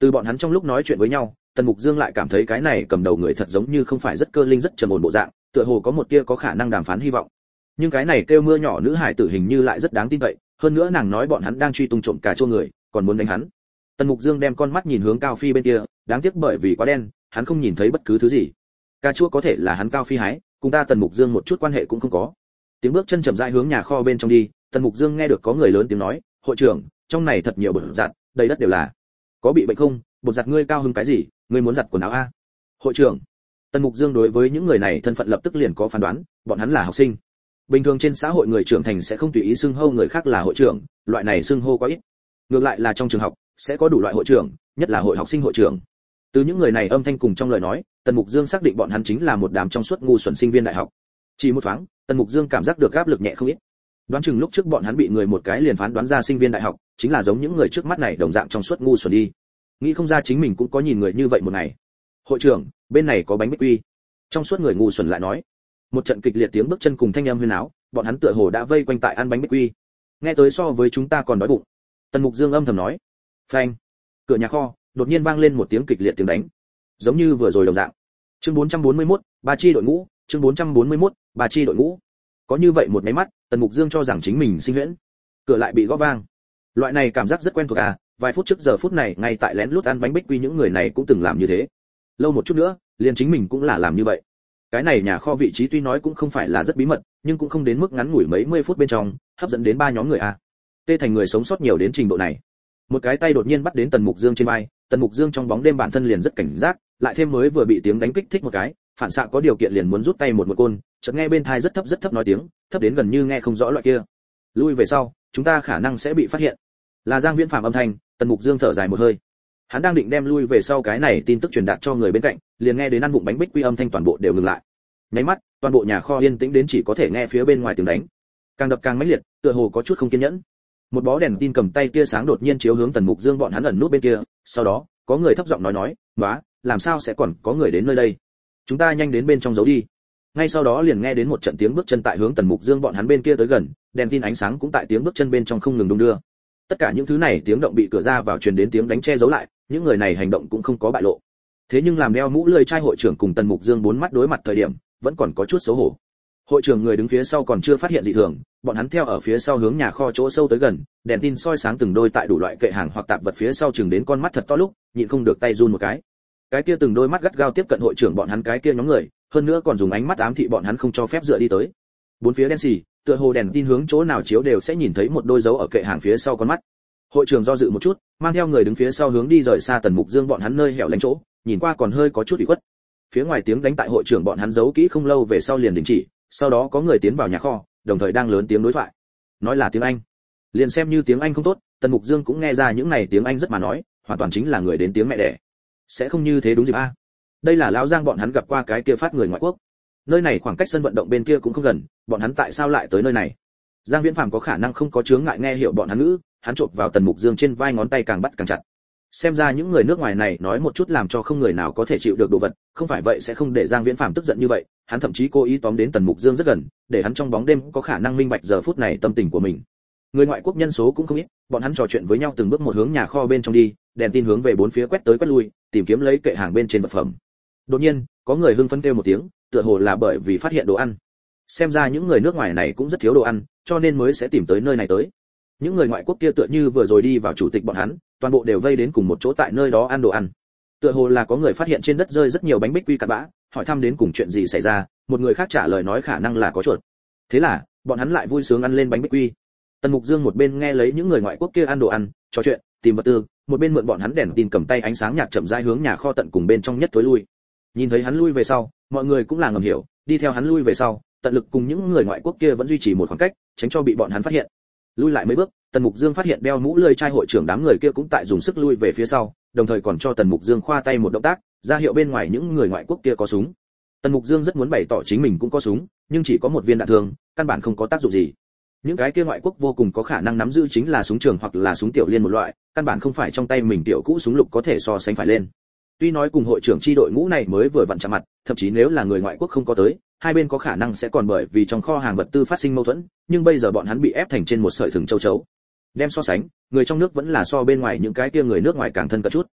Từ bọn hắn trong lúc nói chuyện với nhau, Tần Mục Dương lại cảm thấy cái này cầm đầu người thật giống như không phải rất cơ linh rất trầm ổn bộ dạng, tựa hồ có một tia có khả năng đàm phán hy vọng. Nhưng cái này kêu mưa nhỏ nữ hải tử hình như lại rất đáng tin cậy, hơn nữa nàng nói bọn hắn đang truy tung trộm cà chua người, còn muốn đánh hắn. Tần Mục Dương đem con mắt nhìn hướng Cao Phi bên kia, đáng tiếc bởi vì quá đen, hắn không nhìn thấy bất cứ thứ gì. Cà chua có thể là hắn Cao Phi hái, cùng ta Tần Mục Dương một chút quan hệ cũng không có. Tiếng bước chân chậm rãi hướng nhà kho bên trong đi, Tần Mục Dương nghe được có người lớn tiếng nói, "Hội trưởng, trong này thật nhiều bột giặt, đầy đất đều là. Có bị bệnh không? Bột giặt ngươi cao hứng cái gì, ngươi muốn giặt quần áo a?" Hội trưởng. Tần Mục Dương đối với những người này thân phận lập tức liền có phán đoán, bọn hắn là học sinh. Bình thường trên xã hội người trưởng thành sẽ không tùy ý xưng hô người khác là hội trưởng, loại này xưng hô quá ít. Ngược lại là trong trường học sẽ có đủ loại hội trưởng, nhất là hội học sinh hội trưởng. Từ những người này âm thanh cùng trong lời nói, Tần Mục Dương xác định bọn hắn chính là một đám trong suốt ngu xuẩn sinh viên đại học. Chỉ một thoáng, Tần Mục Dương cảm giác được áp lực nhẹ không ít. Đoán chừng lúc trước bọn hắn bị người một cái liền phán đoán ra sinh viên đại học, chính là giống những người trước mắt này đồng dạng trong suốt ngu xuẩn đi. Nghĩ không ra chính mình cũng có nhìn người như vậy một ngày. Hội trưởng, bên này có bánh bích quy. Trong suốt người ngu xuẩn lại nói. Một trận kịch liệt tiếng bước chân cùng thanh âm huyên áo, bọn hắn tựa hồ đã vây quanh tại ăn bánh bích quy. Nghe tới so với chúng ta còn đói bụng. Tần Mục Dương âm thầm nói. Phanh. Cửa nhà kho đột nhiên vang lên một tiếng kịch liệt tiếng đánh, giống như vừa rồi đồng dạng. Chương bốn trăm bốn mươi mốt, ba chi đội ngũ, chương bốn trăm bốn mươi mốt, ba chi đội ngũ. Có như vậy một máy mắt, Tần Mục Dương cho rằng chính mình sinh huyễn. Cửa lại bị gõ vang. Loại này cảm giác rất quen thuộc à, vài phút trước giờ phút này ngay tại lén lút ăn bánh bích quy những người này cũng từng làm như thế. Lâu một chút nữa, liền chính mình cũng là làm như vậy. Cái này nhà kho vị trí tuy nói cũng không phải là rất bí mật, nhưng cũng không đến mức ngắn ngủi mấy mươi phút bên trong, hấp dẫn đến ba nhóm người à. Tê thành người sống sót nhiều đến trình độ này. Một cái tay đột nhiên bắt đến Tần Mục Dương trên vai, Tần Mục Dương trong bóng đêm bản thân liền rất cảnh giác, lại thêm mới vừa bị tiếng đánh kích thích một cái, phản xạ có điều kiện liền muốn rút tay một một côn, chợt nghe bên tai rất thấp rất thấp nói tiếng, thấp đến gần như nghe không rõ loại kia. Lui về sau, chúng ta khả năng sẽ bị phát hiện. Là Giang Viễn Phàm âm thanh, Tần Mục Dương thở dài một hơi. Hắn đang định đem lui về sau cái này tin tức truyền đạt cho người bên cạnh, liền nghe đến ăn vụng bánh bích quy âm thanh toàn bộ đều ngừng lại. Nháy mắt, toàn bộ nhà kho yên tĩnh đến chỉ có thể nghe phía bên ngoài tiếng đánh. Càng đập càng mãnh liệt, tựa hồ có chút không kiên nhẫn. Một bó đèn tin cầm tay tia sáng đột nhiên chiếu hướng Tần Mục Dương bọn hắn ẩn nút bên kia, sau đó, có người thấp giọng nói nói, "Nóa, làm sao sẽ còn có người đến nơi đây? Chúng ta nhanh đến bên trong giấu đi." Ngay sau đó liền nghe đến một trận tiếng bước chân tại hướng Tần Mục Dương bọn hắn bên kia tới gần, đèn tin ánh sáng cũng tại tiếng bước chân bên trong không ngừng đung đưa. Tất cả những thứ này tiếng động bị cửa ra vào truyền đến tiếng đánh che giấu lại, những người này hành động cũng không có bại lộ. Thế nhưng làm đeo mũ lười trai hội trưởng cùng Tần Mục Dương bốn mắt đối mặt thời điểm, vẫn còn có chút xấu hổ. Hội trưởng người đứng phía sau còn chưa phát hiện dị thường, bọn hắn theo ở phía sau hướng nhà kho chỗ sâu tới gần, đèn tin soi sáng từng đôi tại đủ loại kệ hàng hoặc tạp vật phía sau chừng đến con mắt thật to lúc, nhịn không được tay run một cái. Cái kia từng đôi mắt gắt gao tiếp cận hội trưởng bọn hắn cái kia nhóm người, hơn nữa còn dùng ánh mắt ám thị bọn hắn không cho phép dựa đi tới. Bốn phía đen xì, tựa hồ đèn tin hướng chỗ nào chiếu đều sẽ nhìn thấy một đôi dấu ở kệ hàng phía sau con mắt. Hội trưởng do dự một chút, mang theo người đứng phía sau hướng đi rời xa Tần Mục Dương bọn hắn nơi hẻo lánh chỗ, nhìn qua còn hơi có chút ủy khuất. Phía ngoài tiếng đánh tại hội trưởng bọn hắn giấu kỹ không lâu về sau liền đình chỉ, sau đó có người tiến vào nhà kho, đồng thời đang lớn tiếng đối thoại. Nói là tiếng Anh. Liền xem như tiếng Anh không tốt, Tần Mục Dương cũng nghe ra những này tiếng Anh rất mà nói, hoàn toàn chính là người đến tiếng mẹ đẻ. Sẽ không như thế đúng dịp a. Đây là lão Giang bọn hắn gặp qua cái kia phát người ngoại quốc. Nơi này khoảng cách sân vận động bên kia cũng không gần, bọn hắn tại sao lại tới nơi này? Giang Viễn Phàm có khả năng không có chướng ngại nghe hiểu bọn hắn ngữ, hắn chộp vào Tần Mục Dương trên vai ngón tay càng bắt càng chặt. Xem ra những người nước ngoài này nói một chút làm cho không người nào có thể chịu được đồ vật, không phải vậy sẽ không để Giang Viễn Phàm tức giận như vậy, hắn thậm chí cố ý tóm đến Tần Mục Dương rất gần, để hắn trong bóng đêm có khả năng minh bạch giờ phút này tâm tình của mình. Người ngoại quốc nhân số cũng không ít, bọn hắn trò chuyện với nhau từng bước một hướng nhà kho bên trong đi, đèn tin hướng về bốn phía quét tới quét lui, tìm kiếm lấy kệ hàng bên trên vật phẩm. Đột nhiên, có người hưng phấn kêu một tiếng, tựa hồ là bởi vì phát hiện đồ ăn. Xem ra những người nước ngoài này cũng rất thiếu đồ ăn, cho nên mới sẽ tìm tới nơi này tới. Những người ngoại quốc kia tựa như vừa rồi đi vào chủ tịch bọn hắn, toàn bộ đều vây đến cùng một chỗ tại nơi đó ăn đồ ăn. Tựa hồ là có người phát hiện trên đất rơi rất nhiều bánh bích quy cặn bã, hỏi thăm đến cùng chuyện gì xảy ra, một người khác trả lời nói khả năng là có chuột. Thế là, bọn hắn lại vui sướng ăn lên bánh bích quy. Tần Mục Dương một bên nghe lấy những người ngoại quốc kia ăn đồ ăn, trò chuyện, tìm vật tư, một bên mượn bọn hắn đèn tin cầm tay ánh sáng nhạt chậm rãi hướng nhà kho tận cùng bên trong nhất tối lui. Nhìn thấy hắn lui về sau, mọi người cũng là ngầm hiểu, đi theo hắn lui về sau, tận lực cùng những người ngoại quốc kia vẫn duy trì một khoảng cách, tránh cho bị bọn hắn phát hiện. Lui lại mấy bước, Tần Mục Dương phát hiện đeo mũ lười trai hội trưởng đám người kia cũng tại dùng sức lui về phía sau, đồng thời còn cho Tần Mục Dương khoa tay một động tác, ra hiệu bên ngoài những người ngoại quốc kia có súng. Tần Mục Dương rất muốn bày tỏ chính mình cũng có súng, nhưng chỉ có một viên đạn thường, căn bản không có tác dụng gì. Những cái kia ngoại quốc vô cùng có khả năng nắm giữ chính là súng trường hoặc là súng tiểu liên một loại, căn bản không phải trong tay mình tiểu cũ súng lục có thể so sánh phải lên. Tuy nói cùng hội trưởng chi đội ngũ này mới vừa vặn chạm mặt, thậm chí nếu là người ngoại quốc không có tới, hai bên có khả năng sẽ còn bởi vì trong kho hàng vật tư phát sinh mâu thuẫn, nhưng bây giờ bọn hắn bị ép thành trên một sợi thừng châu chấu. Đem so sánh, người trong nước vẫn là so bên ngoài những cái kia người nước ngoài càng thân cận chút.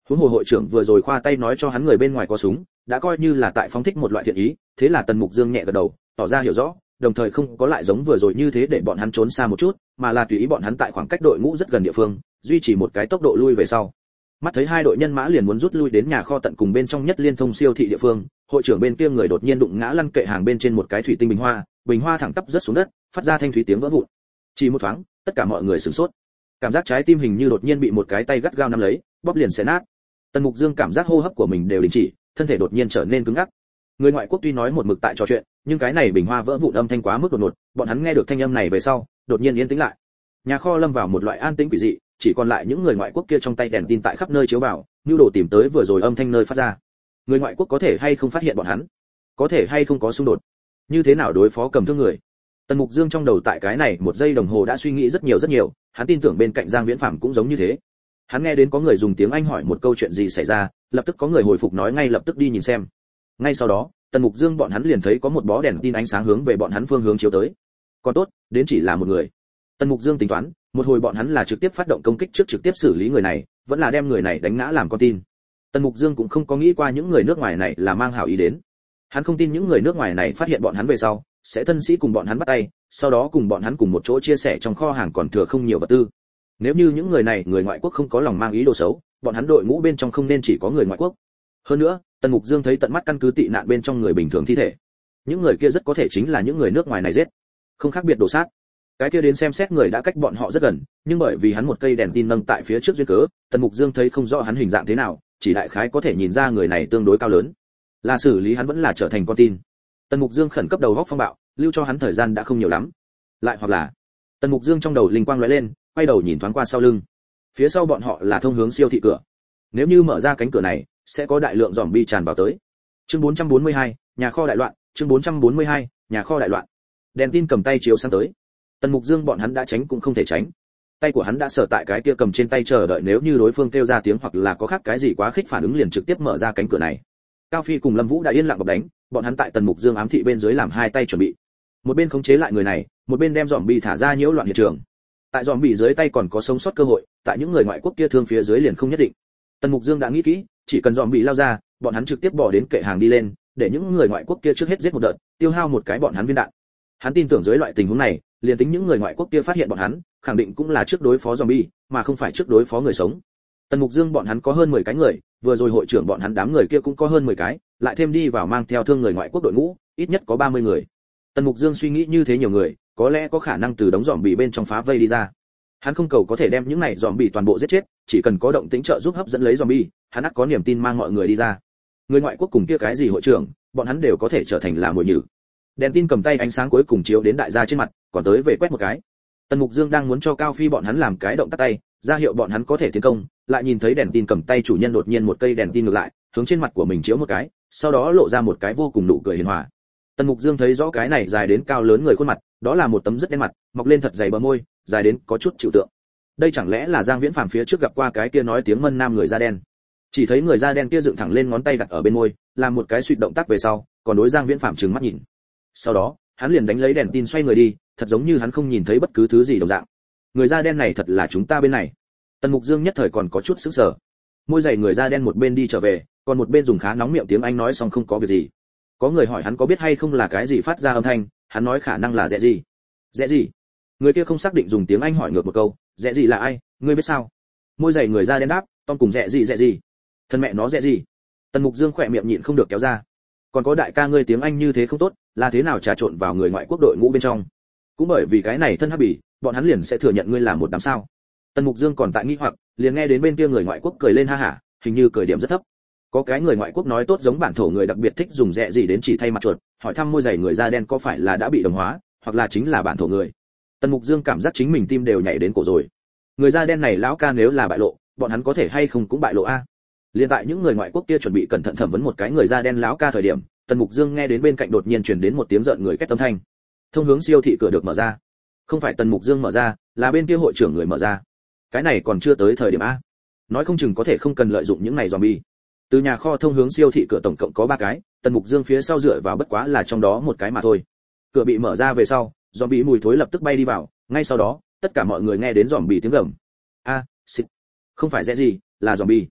huống hồ hội trưởng vừa rồi khoa tay nói cho hắn người bên ngoài có súng, đã coi như là tại phóng thích một loại thiện ý, thế là Tần Mục Dương nhẹ gật đầu, tỏ ra hiểu rõ, đồng thời không có lại giống vừa rồi như thế để bọn hắn trốn xa một chút, mà là tùy ý bọn hắn tại khoảng cách đội ngũ rất gần địa phương, duy trì một cái tốc độ lui về sau. Mắt thấy hai đội nhân mã liền muốn rút lui đến nhà kho tận cùng bên trong nhất liên thông siêu thị địa phương, hội trưởng bên kia người đột nhiên đụng ngã lăn kệ hàng bên trên một cái thủy tinh bình hoa, bình hoa thẳng tắp rớt xuống đất, phát ra thanh thúy tiếng vỡ vụn. Chỉ một thoáng, tất cả mọi người sửng sốt. Cảm giác trái tim hình như đột nhiên bị một cái tay gắt gao nắm lấy, bóp liền xé nát. Tần Mục Dương cảm giác hô hấp của mình đều đình chỉ, thân thể đột nhiên trở nên cứng ngắc. Người ngoại quốc tuy nói một mực tại trò chuyện, nhưng cái này bình hoa vỡ vụn âm thanh quá mức đột ngột, bọn hắn nghe được thanh âm này về sau, đột nhiên yên tĩnh lại. Nhà kho lâm vào một loại an tĩnh quỷ dị, chỉ còn lại những người ngoại quốc kia trong tay đèn tin tại khắp nơi chiếu vào, nhu đồ tìm tới vừa rồi âm thanh nơi phát ra. Người ngoại quốc có thể hay không phát hiện bọn hắn, có thể hay không có xung đột, như thế nào đối phó cầm thương người. Tần Mục Dương trong đầu tại cái này một giây đồng hồ đã suy nghĩ rất nhiều rất nhiều, hắn tin tưởng bên cạnh Giang Viễn Phàm cũng giống như thế. Hắn nghe đến có người dùng tiếng Anh hỏi một câu chuyện gì xảy ra, lập tức có người hồi phục nói ngay lập tức đi nhìn xem. Ngay sau đó, Tần Mục Dương bọn hắn liền thấy có một bó đèn tin ánh sáng hướng về bọn hắn phương hướng chiếu tới. Còn tốt, đến chỉ là một người. Tần Mục Dương tính toán, một hồi bọn hắn là trực tiếp phát động công kích trước trực tiếp xử lý người này, vẫn là đem người này đánh ngã làm con tin. Tần Mục Dương cũng không có nghĩ qua những người nước ngoài này là mang hảo ý đến. Hắn không tin những người nước ngoài này phát hiện bọn hắn về sau, sẽ thân sĩ cùng bọn hắn bắt tay, sau đó cùng bọn hắn cùng một chỗ chia sẻ trong kho hàng còn thừa không nhiều vật tư. Nếu như những người này người ngoại quốc không có lòng mang ý đồ xấu, bọn hắn đội ngũ bên trong không nên chỉ có người ngoại quốc. Hơn nữa, Tần Mục Dương thấy tận mắt căn cứ tị nạn bên trong người bình thường thi thể. Những người kia rất có thể chính là những người nước ngoài này giết. Không khác biệt đồ sát. Cái kia đến xem xét người đã cách bọn họ rất gần, nhưng bởi vì hắn một cây đèn tin nâng tại phía trước duyên cớ, Tần Mục Dương thấy không rõ hắn hình dạng thế nào, chỉ đại khái có thể nhìn ra người này tương đối cao lớn. Là xử lý hắn vẫn là trở thành con tin. Tần Mục Dương khẩn cấp đầu góc phong bạo, lưu cho hắn thời gian đã không nhiều lắm. Lại hoặc là, Tần Mục Dương trong đầu linh quang lóe lên, quay đầu nhìn thoáng qua sau lưng. Phía sau bọn họ là thông hướng siêu thị cửa. Nếu như mở ra cánh cửa này, sẽ có đại lượng zombie tràn vào tới. Chương bốn trăm bốn mươi hai, nhà kho đại loạn, chương bốn trăm bốn mươi hai, nhà kho đại loạn. Đèn tin cầm tay chiếu sang tới. Tần Mục Dương bọn hắn đã tránh cũng không thể tránh. Tay của hắn đã sờ tại cái kia cầm trên tay chờ đợi nếu như đối phương kêu ra tiếng hoặc là có khác cái gì quá khích phản ứng liền trực tiếp mở ra cánh cửa này. Cao Phi cùng Lâm Vũ đã yên lặng bọc đánh, bọn hắn tại Tần Mục Dương ám thị bên dưới làm hai tay chuẩn bị. Một bên khống chế lại người này, một bên đem zombie thả ra nhiễu loạn hiện trường. Tại zombie dưới tay còn có sống sót cơ hội, tại những người ngoại quốc kia thương phía dưới liền không nhất định. Tần Mục Dương đã nghĩ kỹ, chỉ cần zombie lao ra, bọn hắn trực tiếp bỏ đến kệ hàng đi lên, để những người ngoại quốc kia trước hết giết một đợt, tiêu hao một cái bọn hắn viên đạn. Hắn tin tưởng dưới loại tình huống này, liền tính những người ngoại quốc kia phát hiện bọn hắn, khẳng định cũng là trước đối phó zombie, mà không phải trước đối phó người sống. Tần Mục Dương bọn hắn có hơn mười cái người, vừa rồi hội trưởng bọn hắn đám người kia cũng có hơn mười cái, lại thêm đi vào mang theo thương người ngoại quốc đội ngũ, ít nhất có ba mươi người. Tần Mục Dương suy nghĩ như thế nhiều người, có lẽ có khả năng từ đống zombie bên trong phá vây đi ra. Hắn không cầu có thể đem những này zombie toàn bộ giết chết, chỉ cần có động tĩnh trợ giúp hấp dẫn lấy zombie, hắn ắt có niềm tin mang mọi người đi ra. Người ngoại quốc cùng kia cái gì hội trưởng, bọn hắn đều có thể trở thành là mồi nhử. Đèn tin cầm tay ánh sáng cuối cùng chiếu đến đại gia trên mặt, còn tới về quét một cái. Tần Mục Dương đang muốn cho Cao Phi bọn hắn làm cái động tác tay, ra hiệu bọn hắn có thể tiến công, lại nhìn thấy đèn tin cầm tay chủ nhân đột nhiên một cây đèn tin ngược lại, hướng trên mặt của mình chiếu một cái, sau đó lộ ra một cái vô cùng nụ cười hiền hòa. Tần Mục Dương thấy rõ cái này dài đến cao lớn người khuôn mặt, đó là một tấm rất đen mặt, mọc lên thật dày bờ môi, dài đến có chút chịu tượng. Đây chẳng lẽ là Giang Viễn Phàm phía trước gặp qua cái kia nói tiếng Mân Nam người da đen? Chỉ thấy người da đen kia dựng thẳng lên ngón tay đặt ở bên môi, làm một cái suýt động tác về sau, còn đối Giang Viễn Phàm trừng mắt nhìn. Sau đó, hắn liền đánh lấy đèn tin xoay người đi, thật giống như hắn không nhìn thấy bất cứ thứ gì đồng dạng. Người da đen này thật là chúng ta bên này. Tần Mục Dương nhất thời còn có chút sững sờ. Môi dày người da đen một bên đi trở về, còn một bên dùng khá nóng miệng tiếng Anh nói xong không có việc gì. Có người hỏi hắn có biết hay không là cái gì phát ra âm thanh, hắn nói khả năng là Rẽ gì. Rẽ gì? Người kia không xác định dùng tiếng Anh hỏi ngược một câu, Rẽ gì là ai, ngươi biết sao? Môi dày người da đen đáp, Tom cùng Rẽ gì Rẽ gì. Thân mẹ nó Rẽ gì? Tần Mục Dương khỏe miệng nhịn không được kéo ra. Còn có đại ca ngươi tiếng Anh như thế không tốt, là thế nào trà trộn vào người ngoại quốc đội ngũ bên trong? Cũng bởi vì cái này thân hắc bỉ, bọn hắn liền sẽ thừa nhận ngươi là một đám sao? Tần Mục Dương còn tại nghi hoặc, liền nghe đến bên kia người ngoại quốc cười lên ha hả, hình như cười điểm rất thấp. Có cái người ngoại quốc nói tốt giống bản thổ người đặc biệt thích dùng Rẽ gì đến chỉ thay mặt chuột, hỏi thăm môi dày người da đen có phải là đã bị đồng hóa, hoặc là chính là bản thổ người. Tần Mục Dương cảm giác chính mình tim đều nhảy đến cổ rồi. Người da đen này lão ca nếu là bại lộ, bọn hắn có thể hay không cũng bại lộ a? Liên tại những người ngoại quốc kia chuẩn bị cẩn thận thẩm vấn một cái người da đen lão ca thời điểm, Tần Mục Dương nghe đến bên cạnh đột nhiên truyền đến một tiếng giận người két âm thanh. Thông hướng siêu thị cửa được mở ra. Không phải Tần Mục Dương mở ra, là bên kia hội trưởng người mở ra. Cái này còn chưa tới thời điểm a. Nói không chừng có thể không cần lợi dụng những này zombie. Từ nhà kho thông hướng siêu thị cửa tổng cộng có ba cái, Tần Mục Dương phía sau dựa vào bất quá là trong đó một cái mà thôi. Cửa bị mở ra về sau, zombie mùi thối lập tức bay đi vào, ngay sau đó, tất cả mọi người nghe đến zombie tiếng gầm. A, xịt. Không phải Rẽ gì, là zombie.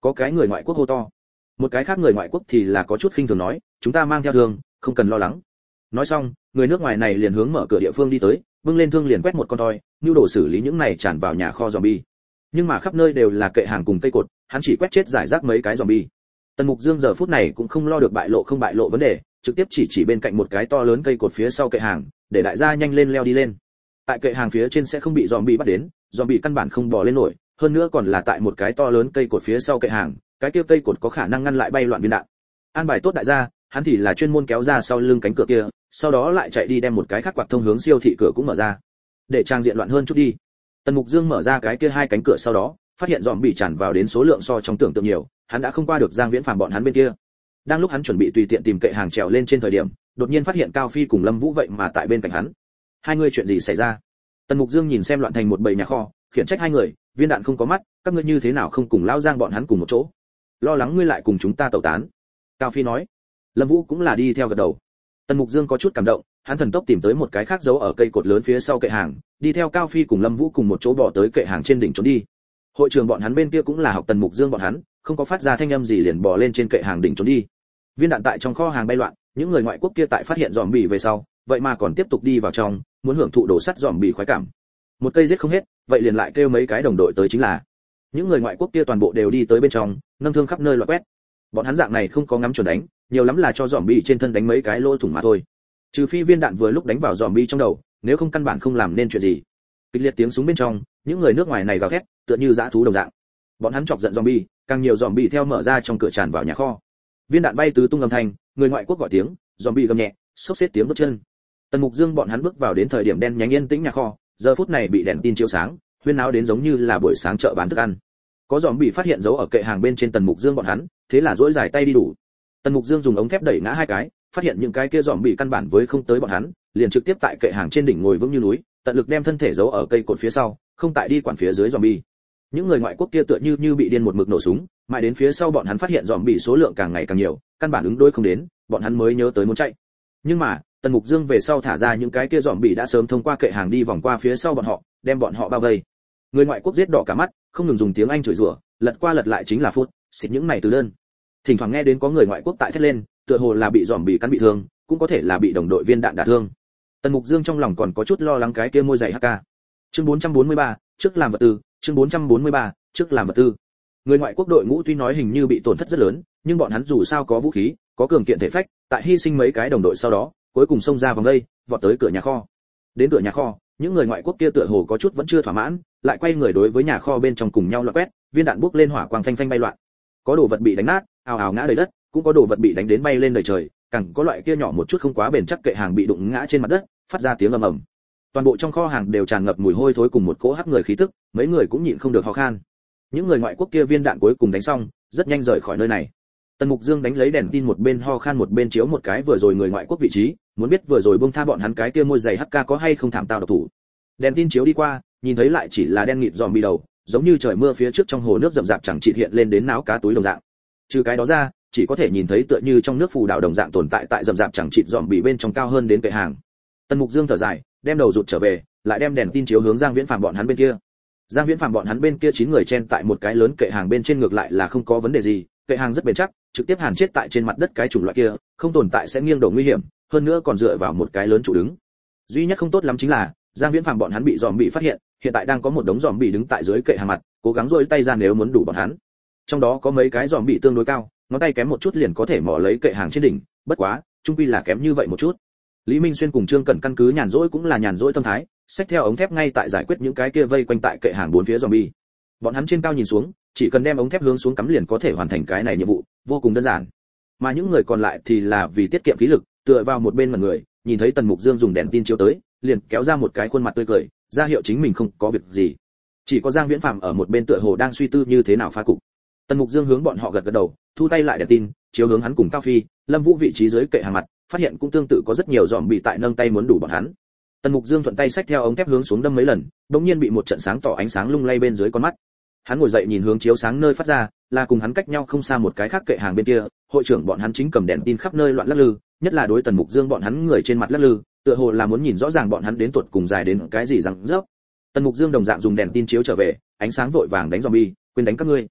Có cái người ngoại quốc hô to. Một cái khác người ngoại quốc thì là có chút khinh thường nói, chúng ta mang theo thương, không cần lo lắng. Nói xong, người nước ngoài này liền hướng mở cửa địa phương đi tới, bưng lên thương liền quét một con toi, nhu đồ xử lý những này tràn vào nhà kho zombie. Nhưng mà khắp nơi đều là kệ hàng cùng cây cột, hắn chỉ quét chết giải rác mấy cái zombie. Tần Mục Dương giờ phút này cũng không lo được bại lộ không bại lộ vấn đề, trực tiếp chỉ chỉ bên cạnh một cái to lớn cây cột phía sau kệ hàng, để đại gia nhanh lên leo đi lên. Tại kệ hàng phía trên sẽ không bị zombie bắt đến, zombie căn bản không bò lên nổi, hơn nữa còn là tại một cái to lớn cây cột phía sau kệ hàng, cái kia cây cột có khả năng ngăn lại bay loạn viên đạn. An bài tốt đại gia, hắn thì là chuyên môn kéo ra sau lưng cánh cửa kia, sau đó lại chạy đi đem một cái khác quạt thông hướng siêu thị cửa cũng mở ra, để trang diện loạn hơn chút đi. Tần Mục Dương mở ra cái kia hai cánh cửa sau đó, phát hiện dòm bị tràn vào đến số lượng so trong tưởng tượng nhiều, hắn đã không qua được Giang Viễn Phàm bọn hắn bên kia. Đang lúc hắn chuẩn bị tùy tiện tìm kệ hàng trèo lên trên thời điểm, đột nhiên phát hiện Cao Phi cùng Lâm Vũ vậy mà tại bên cạnh hắn. Hai người chuyện gì xảy ra? Tần Mục Dương nhìn xem loạn thành một bầy nhà kho, khiển trách hai người, viên đạn không có mắt, các ngươi như thế nào không cùng lão Giang bọn hắn cùng một chỗ? Lo lắng ngươi lại cùng chúng ta tẩu tán. Cao Phi nói. Lâm Vũ cũng là đi theo gật đầu. Tần Mục Dương có chút cảm động, hắn thần tốc tìm tới một cái khác giấu ở cây cột lớn phía sau kệ hàng, đi theo Cao Phi cùng Lâm Vũ cùng một chỗ bỏ tới kệ hàng trên đỉnh trốn đi. Hội trường bọn hắn bên kia cũng là học Tần Mục Dương bọn hắn, không có phát ra thanh âm gì liền bò lên trên kệ hàng đỉnh trốn đi. Viên đạn tại trong kho hàng bay loạn, những người ngoại quốc kia tại phát hiện zombie về sau, vậy mà còn tiếp tục đi vào trong, muốn hưởng thụ đồ sắt zombie khoái cảm. Một cây giết không hết, vậy liền lại kêu mấy cái đồng đội tới chính là. Những người ngoại quốc kia toàn bộ đều đi tới bên trong, nâng thương khắp nơi loạn quét. Bọn hắn dạng này không có ngắm chuẩn đánh, nhiều lắm là cho zombie trên thân đánh mấy cái lỗ thủng mà thôi. Trừ phi viên đạn vừa lúc đánh vào zombie trong đầu, nếu không căn bản không làm nên chuyện gì. Kịch liệt tiếng súng bên trong, những người nước ngoài này gào thét, tựa như dã thú đồng dạng. Bọn hắn chọc giận zombie, càng nhiều zombie theo mở ra trong cửa tràn vào nhà kho. Viên đạn bay tứ tung âm thanh, người ngoại quốc gọi tiếng, zombie gầm nhẹ, xốc xếp tiếng bước chân. Tần Mục Dương bọn hắn bước vào đến thời điểm đen nhánh yên tĩnh nhà kho, giờ phút này bị đèn tin chiếu sáng, huyên náo đến giống như là buổi sáng chợ bán thức ăn. Có zombie phát hiện dấu ở kệ hàng bên trên Tần Mục Dương bọn hắn, thế là duỗi dài tay đi đủ. Tần Mục Dương dùng ống thép đẩy ngã hai cái, phát hiện những cái kia zombie căn bản với không tới bọn hắn, liền trực tiếp tại kệ hàng trên đỉnh ngồi vững như núi, tận lực đem thân thể giấu ở cây cột phía sau, không tại đi quản phía dưới zombie. Những người ngoại quốc kia tựa như như bị điên một mực nổ súng, mãi đến phía sau bọn hắn phát hiện zombie số lượng càng ngày càng nhiều, căn bản ứng đối không đến, bọn hắn mới nhớ tới muốn chạy. Nhưng mà, Tần Mục Dương về sau thả ra những cái kia zombie đã sớm thông qua kệ hàng đi vòng qua phía sau bọn họ, đem bọn họ bao vây. Người ngoại quốc giết đỏ cả mắt, không ngừng dùng tiếng Anh chửi rủa, lật qua lật lại chính là phút, xịt những này từ đơn. Thỉnh thoảng nghe đến có người ngoại quốc tại thét lên, tựa hồ là bị zombie cắn bị thương, cũng có thể là bị đồng đội viên đạn đả thương. Tần Mục Dương trong lòng còn có chút lo lắng cái kia môi dày hắc ca. Chương bốn trăm bốn mươi ba, trước làm vật tư, chương bốn trăm bốn mươi ba, trước làm vật tư. Người ngoại quốc đội ngũ tuy nói hình như bị tổn thất rất lớn, nhưng bọn hắn dù sao có vũ khí, có cường kiện thể phách, tại hy sinh mấy cái đồng đội sau đó, cuối cùng xông ra vòng đây, vọt tới cửa nhà kho. Đến cửa nhà kho, những người ngoại quốc kia tựa hồ có chút vẫn chưa thỏa mãn, lại quay người đối với nhà kho bên trong cùng nhau loạn quét, viên đạn bốc lên hỏa quang phanh phanh bay loạn. Có đồ vật bị đánh nát, ào ào ngã đầy đất, cũng có đồ vật bị đánh đến bay lên đầy trời, càng có loại kia nhỏ một chút không quá bền chắc kệ hàng bị đụng ngã trên mặt đất, phát ra tiếng ầm ầm. Toàn bộ trong kho hàng đều tràn ngập mùi hôi thối cùng một cỗ hắc người khí tức, mấy người cũng nhịn không được ho khan. Những người ngoại quốc kia viên đạn cuối cùng đánh xong, rất nhanh rời khỏi nơi này. Tần Mục Dương đánh lấy đèn tin một bên ho khan một bên chiếu một cái vừa rồi người ngoại quốc vị trí, muốn biết vừa rồi buông tha bọn hắn cái kia môi dày hắc ca có hay không thảm tao độc thủ. Đèn tin chiếu đi qua, nhìn thấy lại chỉ là đen nghịt zombie đầu, giống như trời mưa phía trước trong hồ nước rậm rạp chẳng chịt hiện lên đến náo cá túi đồng dạng. Trừ cái đó ra, chỉ có thể nhìn thấy tựa như trong nước phù đảo đồng dạng tồn tại tại rậm rạp chẳng chịt zombie bên trong cao hơn đến kệ hàng. Tần Mục Dương thở dài, đem đầu rụt trở về, lại đem đèn tin chiếu hướng Giang Viễn Phàm bọn hắn bên kia. Giang Viễn Phàm bọn hắn bên kia chín người chen tại một cái lớn kệ hàng bên trên ngược lại là không có vấn đề gì, kệ hàng rất bền chắc, trực tiếp hàn chết tại trên mặt đất cái chủng loại kia, không tồn tại sẽ nghiêng đổ nguy hiểm, hơn nữa còn dựa vào một cái lớn trụ đứng. Duy nhất không tốt lắm chính là, Giang Viễn Phàm bọn hắn bị zombie phát hiện, hiện tại đang có một đống zombie đứng tại dưới kệ hàng mặt, cố gắng giơ tay ra nếu muốn đủ bọn hắn. Trong đó có mấy cái zombie tương đối cao, ngón tay kém một chút liền có thể mò lấy kệ hàng trên đỉnh, bất quá, chung quy là kém như vậy một chút. Lý Minh Xuyên cùng Trương Cẩn căn cứ nhàn rỗi cũng là nhàn rỗi tâm thái, xách theo ống thép ngay tại giải quyết những cái kia vây quanh tại kệ hàng bốn phía zombie. Bọn hắn trên cao nhìn xuống, chỉ cần đem ống thép hướng xuống cắm liền có thể hoàn thành cái này nhiệm vụ, vô cùng đơn giản. Mà những người còn lại thì là vì tiết kiệm khí lực, tựa vào một bên mà người, nhìn thấy Tần Mục Dương dùng đèn tin chiếu tới, liền kéo ra một cái khuôn mặt tươi cười, ra hiệu chính mình không có việc gì. Chỉ có Giang Viễn Phàm ở một bên tựa hồ đang suy tư như thế nào phá cục. Tần Mục Dương hướng bọn họ gật gật đầu, thu tay lại đèn tin, chiếu hướng hắn cùng Cao Phi, Lâm Vũ vị trí dưới kệ hàng mặt, phát hiện cũng tương tự có rất nhiều zombie tại nâng tay muốn đủ bọn hắn. Tần Mục Dương thuận tay xách theo ống thép hướng xuống đâm mấy lần, đột nhiên bị một trận sáng tỏ ánh sáng lung lay bên dưới con mắt. Hắn ngồi dậy nhìn hướng chiếu sáng nơi phát ra, là cùng hắn cách nhau không xa một cái khác kệ hàng bên kia, hội trưởng bọn hắn chính cầm đèn tin khắp nơi loạn lắc lư, nhất là đối Tần Mục Dương bọn hắn người trên mặt lắc lư, tựa hồ là muốn nhìn rõ ràng bọn hắn đến tuột cùng dài đến cái gì răng rớp. Tần Mục Dương đồng dạng dùng đèn tin chiếu trở về, ánh sáng vội vàng đánh zombie, quên đánh các ngươi.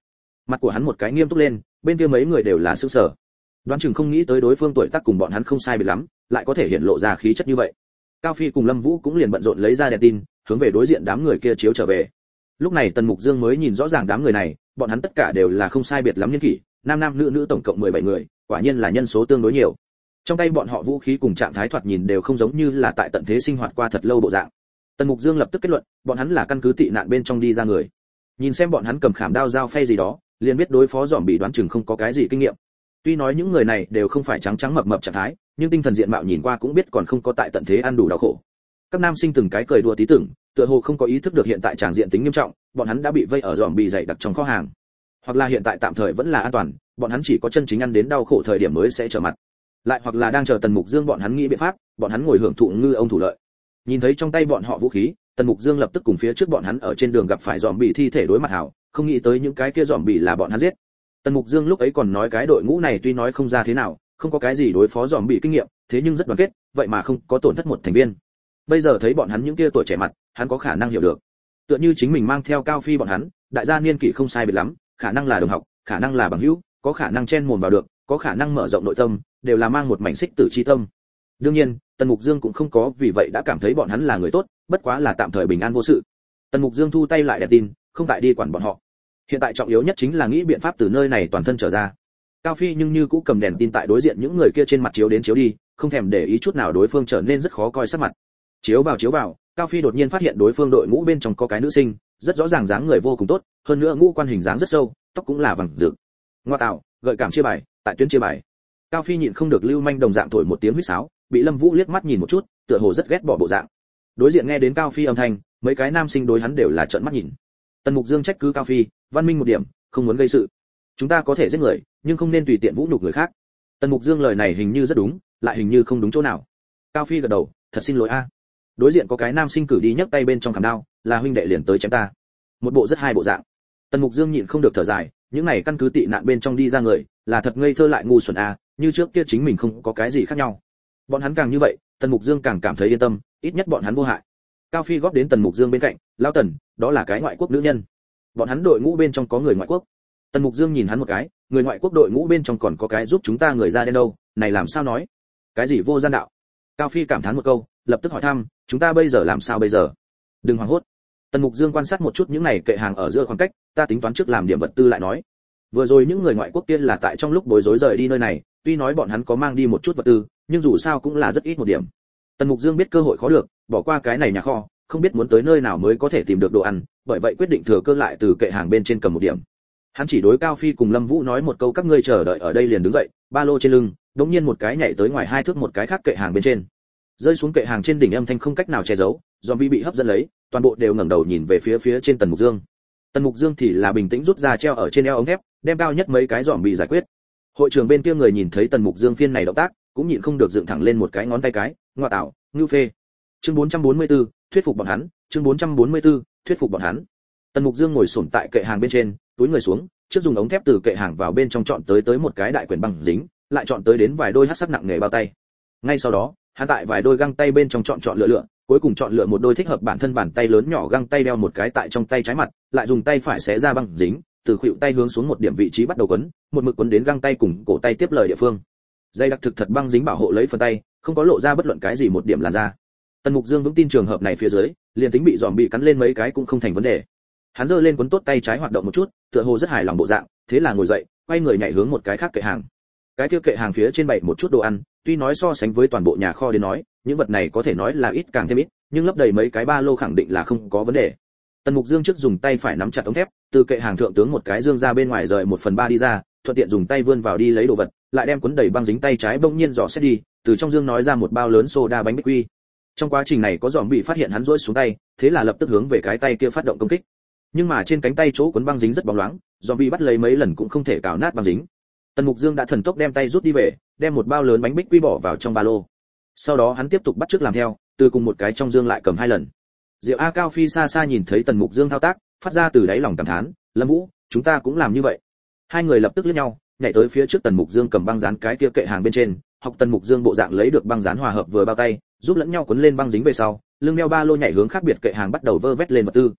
Mặt của hắn một cái nghiêm túc lên, bên kia mấy người đều là sửng sở. Đoán chừng không nghĩ tới đối phương tuổi tác cùng bọn hắn không sai biệt lắm, lại có thể hiện lộ ra khí chất như vậy. Cao Phi cùng Lâm Vũ cũng liền bận rộn lấy ra đèn tin, hướng về đối diện đám người kia chiếu trở về. Lúc này Tần Mục Dương mới nhìn rõ ràng đám người này, bọn hắn tất cả đều là không sai biệt lắm niên kỷ, nam nam nữ nữ tổng cộng mười bảy người, quả nhiên là nhân số tương đối nhiều. Trong tay bọn họ vũ khí cùng trạng thái thoạt nhìn đều không giống như là tại tận thế sinh hoạt qua thật lâu bộ dạng. Tần Mục Dương lập tức kết luận, bọn hắn là căn cứ tị nạn bên trong đi ra người. Nhìn xem bọn hắn cầm khảm đao dao phay gì đó, liền biết đối phó dòm bị đoán chừng không có cái gì kinh nghiệm. Tuy nói những người này đều không phải trắng trắng mập mập trạng thái, nhưng tinh thần diện mạo nhìn qua cũng biết còn không có tại tận thế ăn đủ đau khổ. Các nam sinh từng cái cười đùa tí tưởng, tựa hồ không có ý thức được hiện tại tràng diện tính nghiêm trọng, bọn hắn đã bị vây ở dòm bị dày đặc trong kho hàng. Hoặc là hiện tại tạm thời vẫn là an toàn, bọn hắn chỉ có chân chính ăn đến đau khổ thời điểm mới sẽ trở mặt. Lại hoặc là đang chờ Tần Mục Dương bọn hắn nghĩ biện pháp, bọn hắn ngồi hưởng thụ ngư ông thủ lợi. Nhìn thấy trong tay bọn họ vũ khí, Tần Mục Dương lập tức cùng phía trước bọn hắn ở trên đường gặp phải dòm bị thi thể đối mặt hảo, không nghĩ tới những cái kia dòm bị là bọn hắn giết. Tần Mục Dương lúc ấy còn nói cái đội ngũ này tuy nói không ra thế nào, không có cái gì đối phó dòm bị kinh nghiệm, thế nhưng rất đoàn kết, vậy mà không có tổn thất một thành viên. Bây giờ thấy bọn hắn những kia tuổi trẻ mặt, hắn có khả năng hiểu được. Tựa như chính mình mang theo Cao Phi bọn hắn, đại gia niên kỷ không sai biệt lắm, khả năng là đồng học, khả năng là bằng hữu, có khả năng chen mồm vào được, có khả năng mở rộng nội tâm, đều là mang một mảnh xích tử chi tâm. Đương nhiên, Tần Mục Dương cũng không có vì vậy đã cảm thấy bọn hắn là người tốt, bất quá là tạm thời bình an vô sự. Tần Mục Dương thu tay lại đèn tin, không tại đi quản bọn họ. Hiện tại trọng yếu nhất chính là nghĩ biện pháp từ nơi này toàn thân trở ra. Cao Phi nhưng như cũ cầm đèn tin tại đối diện những người kia trên mặt chiếu đến chiếu đi, không thèm để ý chút nào đối phương trở nên rất khó coi sắc mặt. Chiếu vào chiếu vào, Cao Phi đột nhiên phát hiện đối phương đội ngũ bên trong có cái nữ sinh, rất rõ ràng dáng người vô cùng tốt, hơn nữa ngũ quan hình dáng rất sâu, tóc cũng là vàng rực. Ngoa tạo, gợi cảm chia bài, tại tuyến chia bài. Cao Phi nhịn không được lưu manh đồng dạng thổi một tiếng huýt sáo, bị Lâm Vũ liếc mắt nhìn một chút, tựa hồ rất ghét bỏ bộ dạng. Đối diện nghe đến Cao Phi âm thanh, mấy cái nam sinh đối hắn đều là trợn mắt nhìn. Tần Mục Dương trách cứ Cao Phi, văn minh một điểm, không muốn gây sự. Chúng ta có thể giết người, nhưng không nên tùy tiện vũ nhục người khác. Tần Mục Dương lời này hình như rất đúng, lại hình như không đúng chỗ nào. Cao Phi gật đầu, thật xin lỗi a. Đối diện có cái nam sinh cử đi nhấc tay bên trong khảm đao, là huynh đệ liền tới chém ta. Một bộ rất hai bộ dạng. Tần Mục Dương nhịn không được thở dài, những này căn cứ tị nạn bên trong đi ra người, là thật ngây thơ lại ngu xuẩn a, như trước kia chính mình không có cái gì khác nhau. Bọn hắn càng như vậy, Tần Mục Dương càng cảm thấy yên tâm, ít nhất bọn hắn vô hại. Cao Phi góp đến Tần Mục Dương bên cạnh, "Lão Tần, đó là cái ngoại quốc nữ nhân. Bọn hắn đội ngũ bên trong có người ngoại quốc." Tần Mục Dương nhìn hắn một cái, "Người ngoại quốc đội ngũ bên trong còn có cái giúp chúng ta người da đen đâu, này làm sao nói? Cái gì vô gian đạo?" Cao Phi cảm thán một câu, lập tức hỏi thăm, "Chúng ta bây giờ làm sao bây giờ?" "Đừng hoảng hốt." Tần Mục Dương quan sát một chút những này kệ hàng ở giữa khoảng cách, "Ta tính toán trước làm điểm vật tư lại nói. Vừa rồi những người ngoại quốc kia là tại trong lúc bối rối rời đi nơi này, tuy nói bọn hắn có mang đi một chút vật tư, nhưng dù sao cũng là rất ít một điểm." Tần Mục Dương biết cơ hội khó được, bỏ qua cái này nhà kho, không biết muốn tới nơi nào mới có thể tìm được đồ ăn, bởi vậy quyết định thừa cơ lại từ kệ hàng bên trên cầm một điểm. Hắn chỉ đối Cao Phi cùng Lâm Vũ nói một câu, "Các ngươi chờ đợi ở đây", liền đứng dậy, ba lô trên lưng, đột nhiên một cái nhảy tới ngoài hai thước một cái khác kệ hàng bên trên. Rơi xuống kệ hàng trên đỉnh âm thanh không cách nào che giấu, zombie bị hấp dẫn lấy, toàn bộ đều ngẩng đầu nhìn về phía phía trên Tần Mục Dương. Tần Mục Dương thì là bình tĩnh rút ra treo ở trên eo ống thép, đem cao nhất mấy cái zombie giải quyết. Hội trưởng bên kia người nhìn thấy Tần Mục Dương phiên này động tác, cũng nhịn không được dựng thẳng lên một cái ngón tay cái, "Ngoa tạo, ngưu phê." Chương bốn trăm bốn mươi tư, thuyết phục bọn hắn, chương bốn trăm bốn mươi tư, thuyết phục bọn hắn. Tần Mục Dương ngồi xổm tại kệ hàng bên trên, túi người xuống, trước dùng ống thép từ kệ hàng vào bên trong chọn tới tới một cái đại quyển băng dính, lại chọn tới đến vài đôi hắc sắc nặng nghề bao tay. Ngay sau đó, hắn tại vài đôi găng tay bên trong chọn chọn lựa lựa, cuối cùng chọn lựa một đôi thích hợp bản thân bàn tay lớn nhỏ găng tay đeo một cái tại trong tay trái mặt, lại dùng tay phải xé ra băng dính, từ khuỷu tay hướng xuống một điểm vị trí bắt đầu quấn, một mực quấn đến găng tay cùng cổ tay tiếp lời địa phương. Dây đặc thực thật băng dính bảo hộ lấy phần tay, không có lộ ra bất luận cái gì một điểm làn da. Tần Mục Dương vững tin trường hợp này phía dưới, liền tính bị giòm bị cắn lên mấy cái cũng không thành vấn đề. Hắn giơ lên quấn tốt tay trái hoạt động một chút, tựa hồ rất hài lòng bộ dạng, thế là ngồi dậy, quay người nhảy hướng một cái khác kệ hàng. Cái kia kệ hàng phía trên bày một chút đồ ăn, tuy nói so sánh với toàn bộ nhà kho đến nói, những vật này có thể nói là ít càng thêm ít, nhưng lấp đầy mấy cái ba lô khẳng định là không có vấn đề. Tần Mục Dương trước dùng tay phải nắm chặt ống thép, từ kệ hàng thượng tướng một cái dương ra bên ngoài rời một phần ba đi ra, thuận tiện dùng tay vươn vào đi lấy đồ vật, lại đem cuốn đầy băng dính tay trái bỗng nhiên dò xét đi, từ trong dương nói ra một bao lớn soda bánh bích quy. Trong quá trình này có giòm bị phát hiện hắn rũi xuống tay, thế là lập tức hướng về cái tay kia phát động công kích. Nhưng mà trên cánh tay chỗ cuốn băng dính rất bóng loáng, giòm bị bắt lấy mấy lần cũng không thể cào nát băng dính. Tần Mục Dương đã thần tốc đem tay rút đi về, đem một bao lớn bánh bích quy bỏ vào trong ba lô. Sau đó hắn tiếp tục bắt chước làm theo, từ cùng một cái trong dương lại cầm hai lần. Diệu A Cao Phi xa xa nhìn thấy Tần Mục Dương thao tác, phát ra từ đáy lòng cảm thán, "Lâm Vũ, chúng ta cũng làm như vậy." Hai người lập tức liếc nhau, nhảy tới phía trước Tần Mục Dương cầm băng dán cái kia kệ hàng bên trên, học Tần Mục Dương bộ dạng lấy được băng dán hòa hợp vừa bao tay, giúp lẫn nhau cuốn lên băng dính về sau, lưng đeo ba lô nhảy hướng khác biệt kệ hàng bắt đầu vơ vét lên vật tư.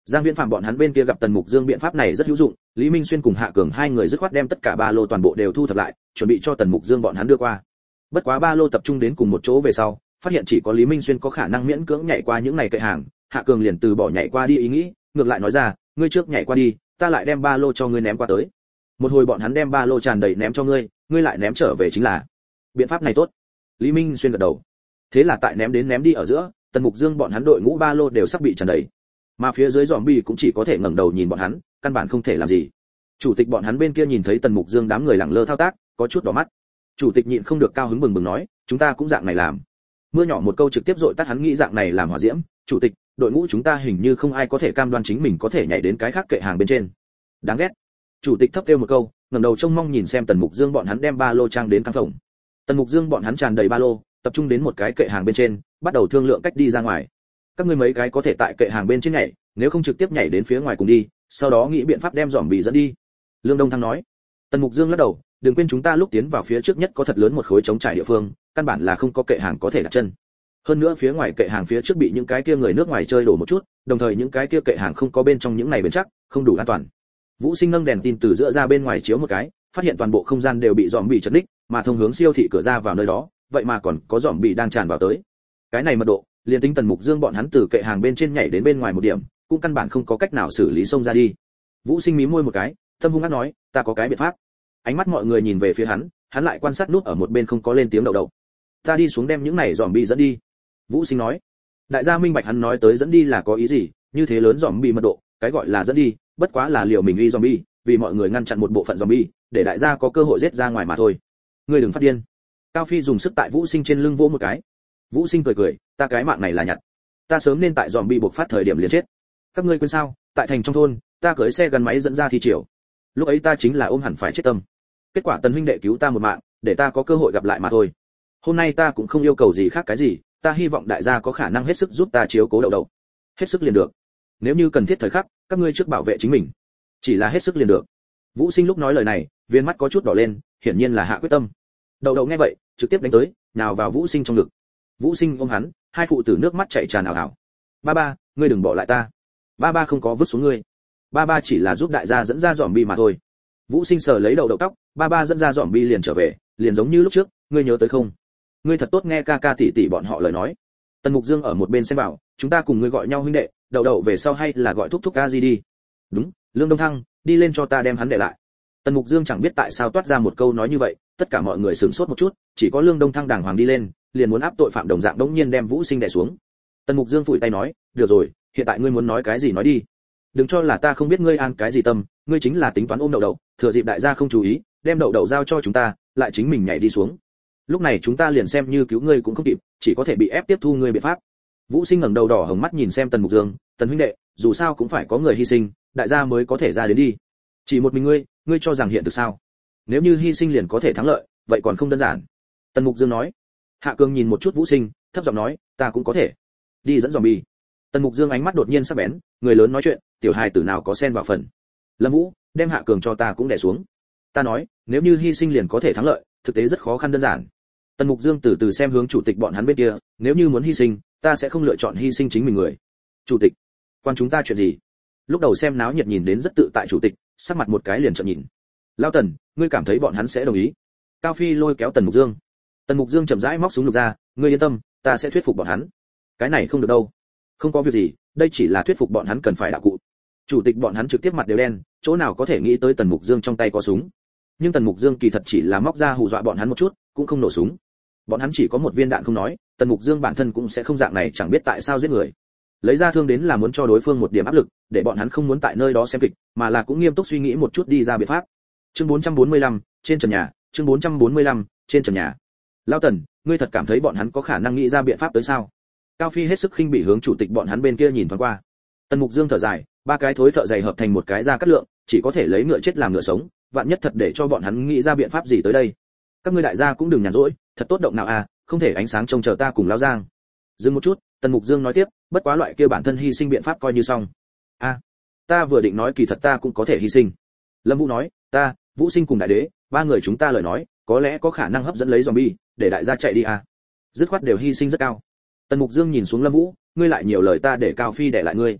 Giang Viễn Phạm bọn hắn bên kia gặp Tần Mục Dương biện pháp này rất hữu dụng, Lý Minh Xuyên cùng Hạ Cường hai người dứt khoát đem tất cả ba lô toàn bộ đều thu thập lại, chuẩn bị cho Tần Mục Dương bọn hắn đưa qua. Bất quá ba lô tập trung đến cùng một chỗ về sau, phát hiện chỉ có Lý Minh Xuyên có khả năng miễn cưỡng nhảy qua những này kệ hàng, Hạ Cường liền từ bỏ nhảy qua đi ý nghĩ, ngược lại nói ra, ngươi trước nhảy qua đi, ta lại đem ba lô cho ngươi ném qua tới. Một hồi bọn hắn đem ba lô tràn đầy ném cho ngươi, ngươi lại ném trở về chính là. Biện pháp này tốt. Lý Minh Xuyên gật đầu. Thế là tại ném đến ném đi ở giữa, Tần Mục Dương bọn hắn đội ngũ ba lô đều sắp bị tràn đầy. Mà phía dưới zombie cũng chỉ có thể ngẩng đầu nhìn bọn hắn, căn bản không thể làm gì. Chủ tịch bọn hắn bên kia nhìn thấy Tần Mục Dương đám người lẳng lơ thao tác, có chút đỏ mắt. Chủ tịch nhịn không được cao hứng bừng bừng nói, chúng ta cũng dạng này làm. Mưa nhỏ một câu trực tiếp dội tắt hắn nghĩ dạng này làm hỏa diễm. Chủ tịch, đội ngũ chúng ta hình như không ai có thể cam đoan chính mình có thể nhảy đến cái khác kệ hàng bên trên. Đáng ghét. Chủ tịch thấp kêu một câu, ngẩng đầu trông mong nhìn xem Tần Mục Dương bọn hắn đem ba lô trang đến căn phòng. Tần Mục Dương bọn hắn tràn đầy ba lô, tập trung đến một cái kệ hàng bên trên, bắt đầu thương lượng cách đi ra ngoài. Các ngươi mấy cái có thể tại kệ hàng bên trên nhảy, nếu không trực tiếp nhảy đến phía ngoài cùng đi, sau đó nghĩ biện pháp đem zombie dẫn đi. Lương Đông Thăng nói. Tần Mục Dương lắc đầu, đừng quên chúng ta lúc tiến vào phía trước nhất có thật lớn một khối trống trải địa phương, căn bản là không có kệ hàng có thể đặt chân. Hơn nữa phía ngoài kệ hàng phía trước bị những cái kia người nước ngoài chơi đổ một chút, đồng thời những cái kia kệ hàng không có bên trong những này bền chắc, không đủ an toàn. Vũ Sinh nâng đèn tin từ giữa ra bên ngoài chiếu một cái, phát hiện toàn bộ không gian đều bị zombie chật ních, mà thông hướng siêu thị cửa ra vào nơi đó, vậy mà còn có zombie đang tràn vào tới. Cái này mật độ, liền tính Tần Mục Dương bọn hắn từ kệ hàng bên trên nhảy đến bên ngoài một điểm, cũng căn bản không có cách nào xử lý xông ra đi. Vũ Sinh mí môi một cái, tâm hung ác nói, ta có cái biện pháp. Ánh mắt mọi người nhìn về phía hắn, hắn lại quan sát nút ở một bên không có lên tiếng đậu đậu. Ta đi xuống đem những này zombie dẫn đi. Vũ Sinh nói. Đại gia minh bạch hắn nói tới dẫn đi là có ý gì, như thế lớn zombie mật độ, cái gọi là dẫn đi, bất quá là liều mình uy zombie, vì mọi người ngăn chặn một bộ phận zombie, để đại gia có cơ hội giết ra ngoài mà thôi. Ngươi đừng phát điên. Cao Phi dùng sức tại Vũ Sinh trên lưng vỗ một cái. Vũ Sinh cười cười, ta cái mạng này là nhặt. Ta sớm nên tại zombie buộc phát thời điểm liền chết. Các ngươi quên sao, tại thành trong thôn, ta cưỡi xe gắn máy dẫn ra thi triều. Lúc ấy ta chính là ôm hẳn phải chết tâm. Kết quả Tần huynh đệ cứu ta một mạng, để ta có cơ hội gặp lại mà thôi. Hôm nay ta cũng không yêu cầu gì khác cái gì, ta hy vọng đại gia có khả năng hết sức giúp ta chiếu cố đậu đậu. Hết sức liền được. Nếu như cần thiết thời khắc, các ngươi trước bảo vệ chính mình. Chỉ là hết sức liền được. Vũ Sinh lúc nói lời này, viên mắt có chút đỏ lên, hiển nhiên là hạ quyết tâm. Đậu đậu nghe vậy, trực tiếp đánh tới, nào vào Vũ Sinh trong ngực. Vũ Sinh ôm hắn, hai phụ tử nước mắt chảy tràn ảo ảo. Ba ba, ngươi đừng bỏ lại ta. Ba ba không có vứt xuống ngươi. Ba ba chỉ là giúp đại gia dẫn ra zombie mà thôi. Vũ Sinh sờ lấy đầu đậu tóc, ba ba dẫn ra zombie liền trở về, liền giống như lúc trước, ngươi nhớ tới không? Ngươi thật tốt nghe ca ca tỷ tỷ bọn họ lời nói. Tần Mục Dương ở một bên xem bảo, chúng ta cùng ngươi gọi nhau huynh đệ, đậu đậu về sau hay là gọi thúc thúc ca gì đi. Đúng, Lương Đông Thăng, đi lên cho ta đem hắn để lại. Tần Mục Dương chẳng biết tại sao toát ra một câu nói như vậy, tất cả mọi người sửng sốt một chút, chỉ có Lương Đông Thăng đàng hoàng đi lên, liền muốn áp tội phạm đồng dạng đống nhiên đem Vũ Sinh đè xuống. Tần Mục Dương phủi tay nói, được rồi, hiện tại ngươi muốn nói cái gì nói đi. Đừng cho là ta không biết ngươi an cái gì tâm, ngươi chính là tính toán ôm đậu đậu, thừa dịp đại gia không chú ý, đem đậu đậu giao cho chúng ta, lại chính mình nhảy đi xuống. Lúc này chúng ta liền xem như cứu ngươi cũng không kịp, chỉ có thể bị ép tiếp thu ngươi biện pháp. Vũ Sinh ngẩng đầu đỏ hồng mắt nhìn xem Tần Mục Dương, Tần huynh đệ, dù sao cũng phải có người hy sinh, đại gia mới có thể ra đến đi. Chỉ một mình ngươi, ngươi cho rằng hiện thực sao? Nếu như hy sinh liền có thể thắng lợi, vậy còn không đơn giản. Tần Mục Dương nói. Hạ Cường nhìn một chút Vũ Sinh, thấp giọng nói, ta cũng có thể. Đi dẫn zombie. Tần Mục Dương ánh mắt đột nhiên sắc bén, người lớn nói chuyện, tiểu hài tử nào có xen vào phần. Lâm Vũ, đem Hạ Cường cho ta cũng đè xuống. Ta nói, nếu như hy sinh liền có thể thắng lợi, thực tế rất khó khăn đơn giản. Tần Mục Dương từ từ xem hướng chủ tịch bọn hắn bên kia, nếu như muốn hy sinh, ta sẽ không lựa chọn hy sinh chính mình người. Chủ tịch, quan chúng ta chuyện gì? Lúc đầu xem náo nhiệt nhìn đến rất tự tại chủ tịch, sắc mặt một cái liền trợn nhìn. Lão Tần, ngươi cảm thấy bọn hắn sẽ đồng ý? Cao Phi lôi kéo Tần Mục Dương. Tần Mục Dương chậm rãi móc súng lục ra, ngươi yên tâm, ta sẽ thuyết phục bọn hắn. Cái này không được đâu. Không có việc gì, đây chỉ là thuyết phục bọn hắn cần phải đạo cụ. Chủ tịch bọn hắn trực tiếp mặt đều đen, chỗ nào có thể nghĩ tới Tần Mục Dương trong tay có súng. Nhưng Tần Mục Dương kỳ thật chỉ là móc ra hù dọa bọn hắn một chút, cũng không nổ súng. Bọn hắn chỉ có một viên đạn không nói, Tần Mục Dương bản thân cũng sẽ không dạng này chẳng biết tại sao giết người. Lấy ra thương đến là muốn cho đối phương một điểm áp lực, để bọn hắn không muốn tại nơi đó xem kịch, mà là cũng nghiêm túc suy nghĩ một chút đi ra biện pháp. Chương bốn trăm bốn mươi lăm, trên trần nhà, chương bốn trăm bốn mươi lăm, trên trần nhà. Lão Tần, ngươi thật cảm thấy bọn hắn có khả năng nghĩ ra biện pháp tới sao? Cao Phi hết sức khinh bỉ hướng chủ tịch bọn hắn bên kia nhìn thoáng qua. Tần Mục Dương thở dài, ba cái thối thợ dày hợp thành một cái ra cắt lượng, chỉ có thể lấy ngựa chết làm ngựa sống, vạn nhất thật để cho bọn hắn nghĩ ra biện pháp gì tới đây. Các ngươi đại gia cũng đừng nhàn rỗi, thật tốt động nào à, không thể ánh sáng trông chờ ta cùng Lão Giang. Dừng một chút, Tần Mục Dương nói tiếp, bất quá loại kia bản thân hy sinh biện pháp coi như xong. A, à, ta vừa định nói kỳ thật ta cũng có thể hy sinh. Lâm Vũ nói, ta, Vũ Sinh cùng đại đế, ba người chúng ta lời nói, có lẽ có khả năng hấp dẫn lấy zombie, để đại gia chạy đi à. Dứt khoát đều hy sinh rất cao. Tần Mục Dương nhìn xuống Lâm Vũ, ngươi lại nhiều lời ta để Cao Phi để lại ngươi.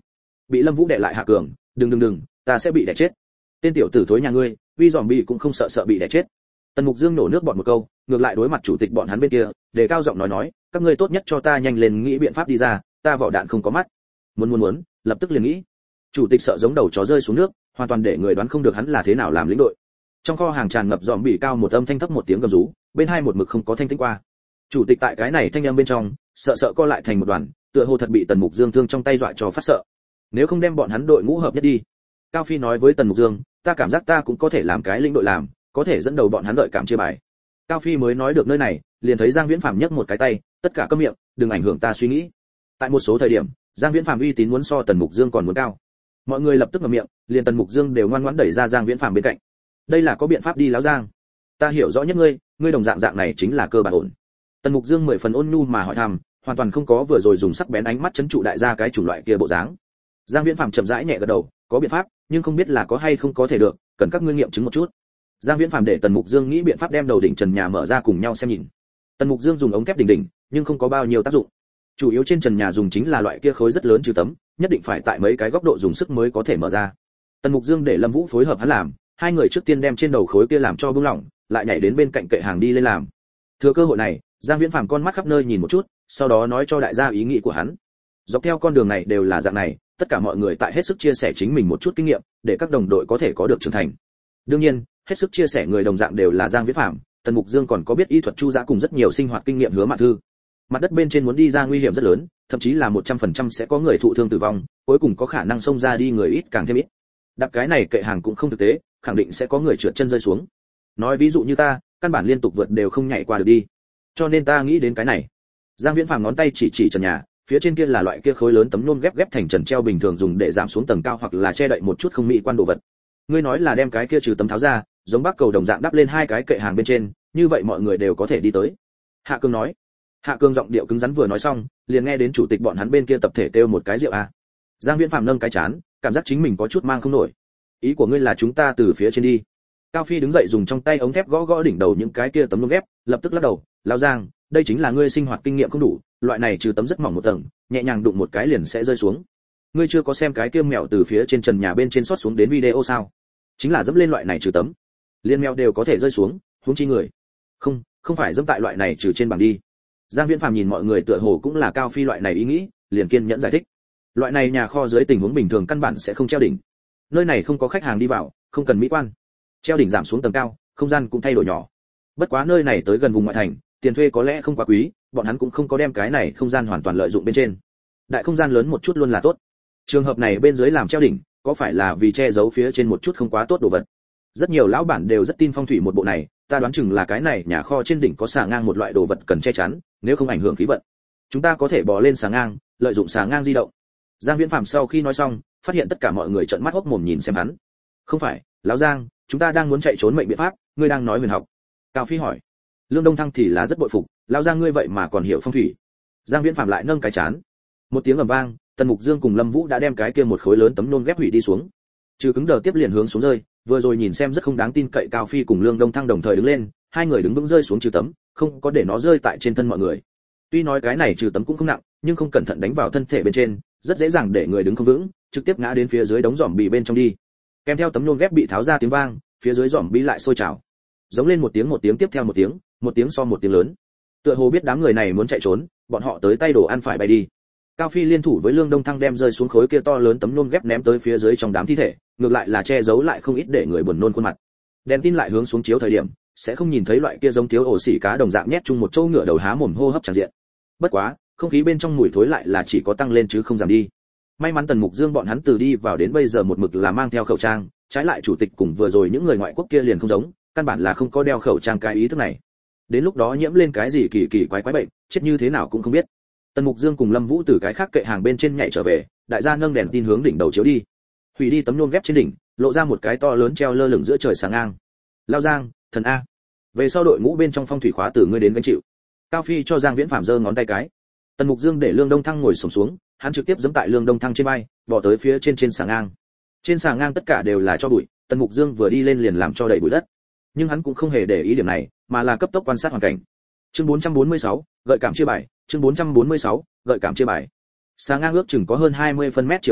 bị Lâm Vũ đè lại Hạ Cường, "Đừng đừng đừng, ta sẽ bị đè chết." "Tên tiểu tử thối nhà ngươi, uy zombie cũng không sợ sợ bị đè chết." Tần Mục Dương nổ nước bọt một câu, ngược lại đối mặt chủ tịch bọn hắn bên kia, đề cao giọng nói nói, "Các ngươi tốt nhất cho ta nhanh lên nghĩ biện pháp đi ra, ta vỏ đạn không có mắt." Muốn muốn muốn, lập tức liền nghĩ. Chủ tịch sợ giống đầu chó rơi xuống nước, hoàn toàn để người đoán không được hắn là thế nào làm lĩnh đội. Trong kho hàng tràn ngập zombie cao một âm thanh thấp một tiếng gầm rú, bên hai một mực không có thanh tĩnh qua. Chủ tịch tại cái này thanh âm bên trong, sợ sợ co lại thành một đoàn, tựa hồ thật bị Tần Mục Dương thương trong tay dọa cho phát sợ. Nếu không đem bọn hắn đội ngũ hợp nhất đi. Cao Phi nói với Tần Mục Dương, "Ta cảm giác ta cũng có thể làm cái lĩnh đội làm, có thể dẫn đầu bọn hắn đợi cảm chia bài." Cao Phi mới nói được nơi này, liền thấy Giang Viễn Phàm nhấc một cái tay, "Tất cả câm miệng, đừng ảnh hưởng ta suy nghĩ." Tại một số thời điểm, Giang Viễn Phàm uy tín muốn so Tần Mục Dương còn muốn cao. Mọi người lập tức ngậm miệng, liền Tần Mục Dương đều ngoan ngoãn đẩy ra Giang Viễn Phàm bên cạnh. "Đây là có biện pháp đi, lão Giang. Ta hiểu rõ nhất ngươi, ngươi đồng dạng dạng này chính là cơ bản ổn." Tần Mục Dương mười phần ôn nhu mà hỏi thăm, hoàn toàn không có vừa rồi dùng sắc bén ánh mắt chấn trụ đại gia cái chủng loại kia bộ dáng. Giang Viễn Phàm chậm rãi nhẹ gật đầu, "Có biện pháp, nhưng không biết là có hay không có thể được, cần các ngươi nghiệm chứng một chút." Giang Viễn Phàm để Tần Mục Dương nghĩ biện pháp đem đầu đỉnh trần nhà mở ra cùng nhau xem nhìn. Tần Mục Dương dùng ống thép đỉnh đỉnh, nhưng không có bao nhiêu tác dụng. Chủ yếu trên trần nhà dùng chính là loại kia khối rất lớn trừ tấm, nhất định phải tại mấy cái góc độ dùng sức mới có thể mở ra. Tần Mục Dương để Lâm Vũ phối hợp hắn làm, hai người trước tiên đem trên đầu khối kia làm cho bung lỏng, lại nhảy đến bên cạnh kệ hàng đi lên làm. Thừa cơ hội này, Giang Viễn Phàm con mắt khắp nơi nhìn một chút, sau đó nói cho đại gia ý nghĩ của hắn. Dọc theo con đường này đều là dạng này, tất cả mọi người tại hết sức chia sẻ chính mình một chút kinh nghiệm, để các đồng đội có thể có được trưởng thành. Đương nhiên, hết sức chia sẻ người đồng dạng đều là Giang Viễn Phàm, Tần Mục Dương còn có biết y thuật Chu Dã cùng rất nhiều sinh hoạt kinh nghiệm Hứa Mạn Thư. Mặt đất bên trên muốn đi ra nguy hiểm rất lớn, thậm chí là một trăm phần trăm sẽ có người thụ thương tử vong, cuối cùng có khả năng xông ra đi người ít càng thêm ít. Đạp cái này kệ hàng cũng không thực tế, khẳng định sẽ có người trượt chân rơi xuống. Nói ví dụ như ta, căn bản liên tục vượt đều không nhảy qua được đi. Cho nên ta nghĩ đến cái này. Giang Viễn Phàm ngón tay chỉ chỉ trần nhà, phía trên kia là loại kia khối lớn tấm nhôm ghép ghép thành trần treo bình thường dùng để giảm xuống tầng cao hoặc là che đậy một chút không mỹ quan đồ vật. Ngươi nói là đem cái kia trừ tấm tháo ra, giống bắc cầu đồng dạng đắp lên hai cái kệ hàng bên trên, như vậy mọi người đều có thể đi tới. Hạ Cương nói. Hạ Cương giọng điệu cứng rắn vừa nói xong, liền nghe đến chủ tịch bọn hắn bên kia tập thể kêu một cái rượu a. Giang Viễn Phàm nâng cái chán, cảm giác chính mình có chút mang không nổi. Ý của ngươi là chúng ta từ phía trên đi? Cao Phi đứng dậy dùng trong tay ống thép gõ gõ đỉnh đầu những cái kia tấm nhôm ghép, lập tức lắc đầu, "Lão Giang, đây chính là ngươi sinh hoạt kinh nghiệm không đủ, loại này trừ tấm rất mỏng một tầng, nhẹ nhàng đụng một cái liền sẽ rơi xuống. Ngươi chưa có xem cái kia mèo từ phía trên trần nhà bên trên xót xuống đến video sao? Chính là dẫm lên loại này trừ tấm, liên mèo đều có thể rơi xuống, huống chi người. Không, không phải dẫm tại loại này trừ trên bằng đi." Giang Viễn Phàm nhìn mọi người tựa hồ cũng là Cao Phi loại này ý nghĩ, liền kiên nhẫn giải thích. Loại này nhà kho dưới tình huống bình thường căn bản sẽ không treo đỉnh. Nơi này không có khách hàng đi vào, không cần mỹ quan. Treo đỉnh giảm xuống tầng cao, không gian cũng thay đổi nhỏ. Bất quá nơi này tới gần vùng ngoại thành, tiền thuê có lẽ không quá quý, bọn hắn cũng không có đem cái này không gian hoàn toàn lợi dụng bên trên. Đại không gian lớn một chút luôn là tốt. Trường hợp này bên dưới làm treo đỉnh, có phải là vì che giấu phía trên một chút không quá tốt đồ vật? Rất nhiều lão bản đều rất tin phong thủy một bộ này, ta đoán chừng là cái này nhà kho trên đỉnh có xà ngang một loại đồ vật cần che chắn, nếu không ảnh hưởng khí vận. Chúng ta có thể bò lên xà ngang, lợi dụng xà ngang di động. Giang Viễn Phàm sau khi nói xong, phát hiện tất cả mọi người trợn mắt hốc mồm nhìn xem hắn. "Không phải, lão Giang, chúng ta đang muốn chạy trốn mệnh biện pháp, ngươi đang nói huyền học." Cao Phi hỏi. Lương Đông Thăng thì là rất bội phục, "Lão Giang ngươi vậy mà còn hiểu phong thủy." Giang Viễn Phàm lại nâng cái chán. Một tiếng ầm vang, Tần Mục Dương cùng Lâm Vũ đã đem cái kia một khối lớn tấm nôn ghép hủy đi xuống. Trừ cứng đờ tiếp liền hướng xuống rơi, vừa rồi nhìn xem rất không đáng tin cậy Cao Phi cùng Lương Đông Thăng đồng thời đứng lên, hai người đứng vững rơi xuống trừ tấm, không có để nó rơi tại trên thân mọi người. Tuy nói cái này trừ tấm cũng không nặng, nhưng không cẩn thận đánh vào thân thể bên trên, rất dễ dàng để người đứng không vững, trực tiếp ngã đến phía dưới đống giòm bì bên trong đi. Kèm theo tấm nhôm ghép bị tháo ra tiếng vang, phía dưới giòm bì lại sôi trào. Giống lên một tiếng một tiếng tiếp theo một tiếng, một tiếng so một tiếng lớn. Tựa hồ biết đám người này muốn chạy trốn, bọn họ tới tay đồ ăn phải bay đi. Cao Phi liên thủ với Lương Đông Thăng đem rơi xuống khối kia to lớn tấm nhôm ghép ném tới phía dưới trong đám thi thể, ngược lại là che giấu lại không ít để người buồn nôn khuôn mặt. Đèn tin lại hướng xuống chiếu thời điểm, sẽ không nhìn thấy loại kia giống thiếu ổ xỉ cá đồng dạng nhét chung một chỗ ngựa đầu há mồm hô hấp tràn diện. Bất quá, không khí bên trong mùi thối lại là chỉ có tăng lên chứ không giảm đi. May mắn Tần Mục Dương bọn hắn từ đi vào đến bây giờ một mực là mang theo khẩu trang, trái lại chủ tịch cùng vừa rồi những người ngoại quốc kia liền không giống, căn bản là không có đeo khẩu trang cái ý thức này. Đến lúc đó nhiễm lên cái gì kỳ kỳ quái quái bệnh, chết như thế nào cũng không biết. Tần Mục Dương cùng Lâm Vũ từ cái khác kệ hàng bên trên nhảy trở về, đại gia nâng đèn tin hướng đỉnh đầu chiếu đi. Hủy đi tấm nhôm ghép trên đỉnh, lộ ra một cái to lớn treo lơ lửng giữa trời sáng ngang. Lao Giang, thần a. Về sau đội ngũ bên trong phong thủy khóa từ ngươi đến gánh chịu. Cao Phi cho Giang Viễn Phàm giơ ngón tay cái. Tần Mục Dương để Lương Đông Thăng ngồi xổm xuống, hắn trực tiếp giẫm tại Lương Đông Thăng trên vai, bỏ tới phía trên trên sàng ngang. Trên sàng ngang tất cả đều là cho bụi, Tần Mục Dương vừa đi lên liền làm cho đầy bụi đất. Nhưng hắn cũng không hề để ý điểm này, mà là cấp tốc quan sát hoàn cảnh. Chương bốn trăm bốn mươi sáu, gợi cảm chia bài, chương bốn trăm bốn mươi sáu, gợi cảm chia bài. Sàng ngang ước chừng có hơn hai mươi phân mét chiều rộng,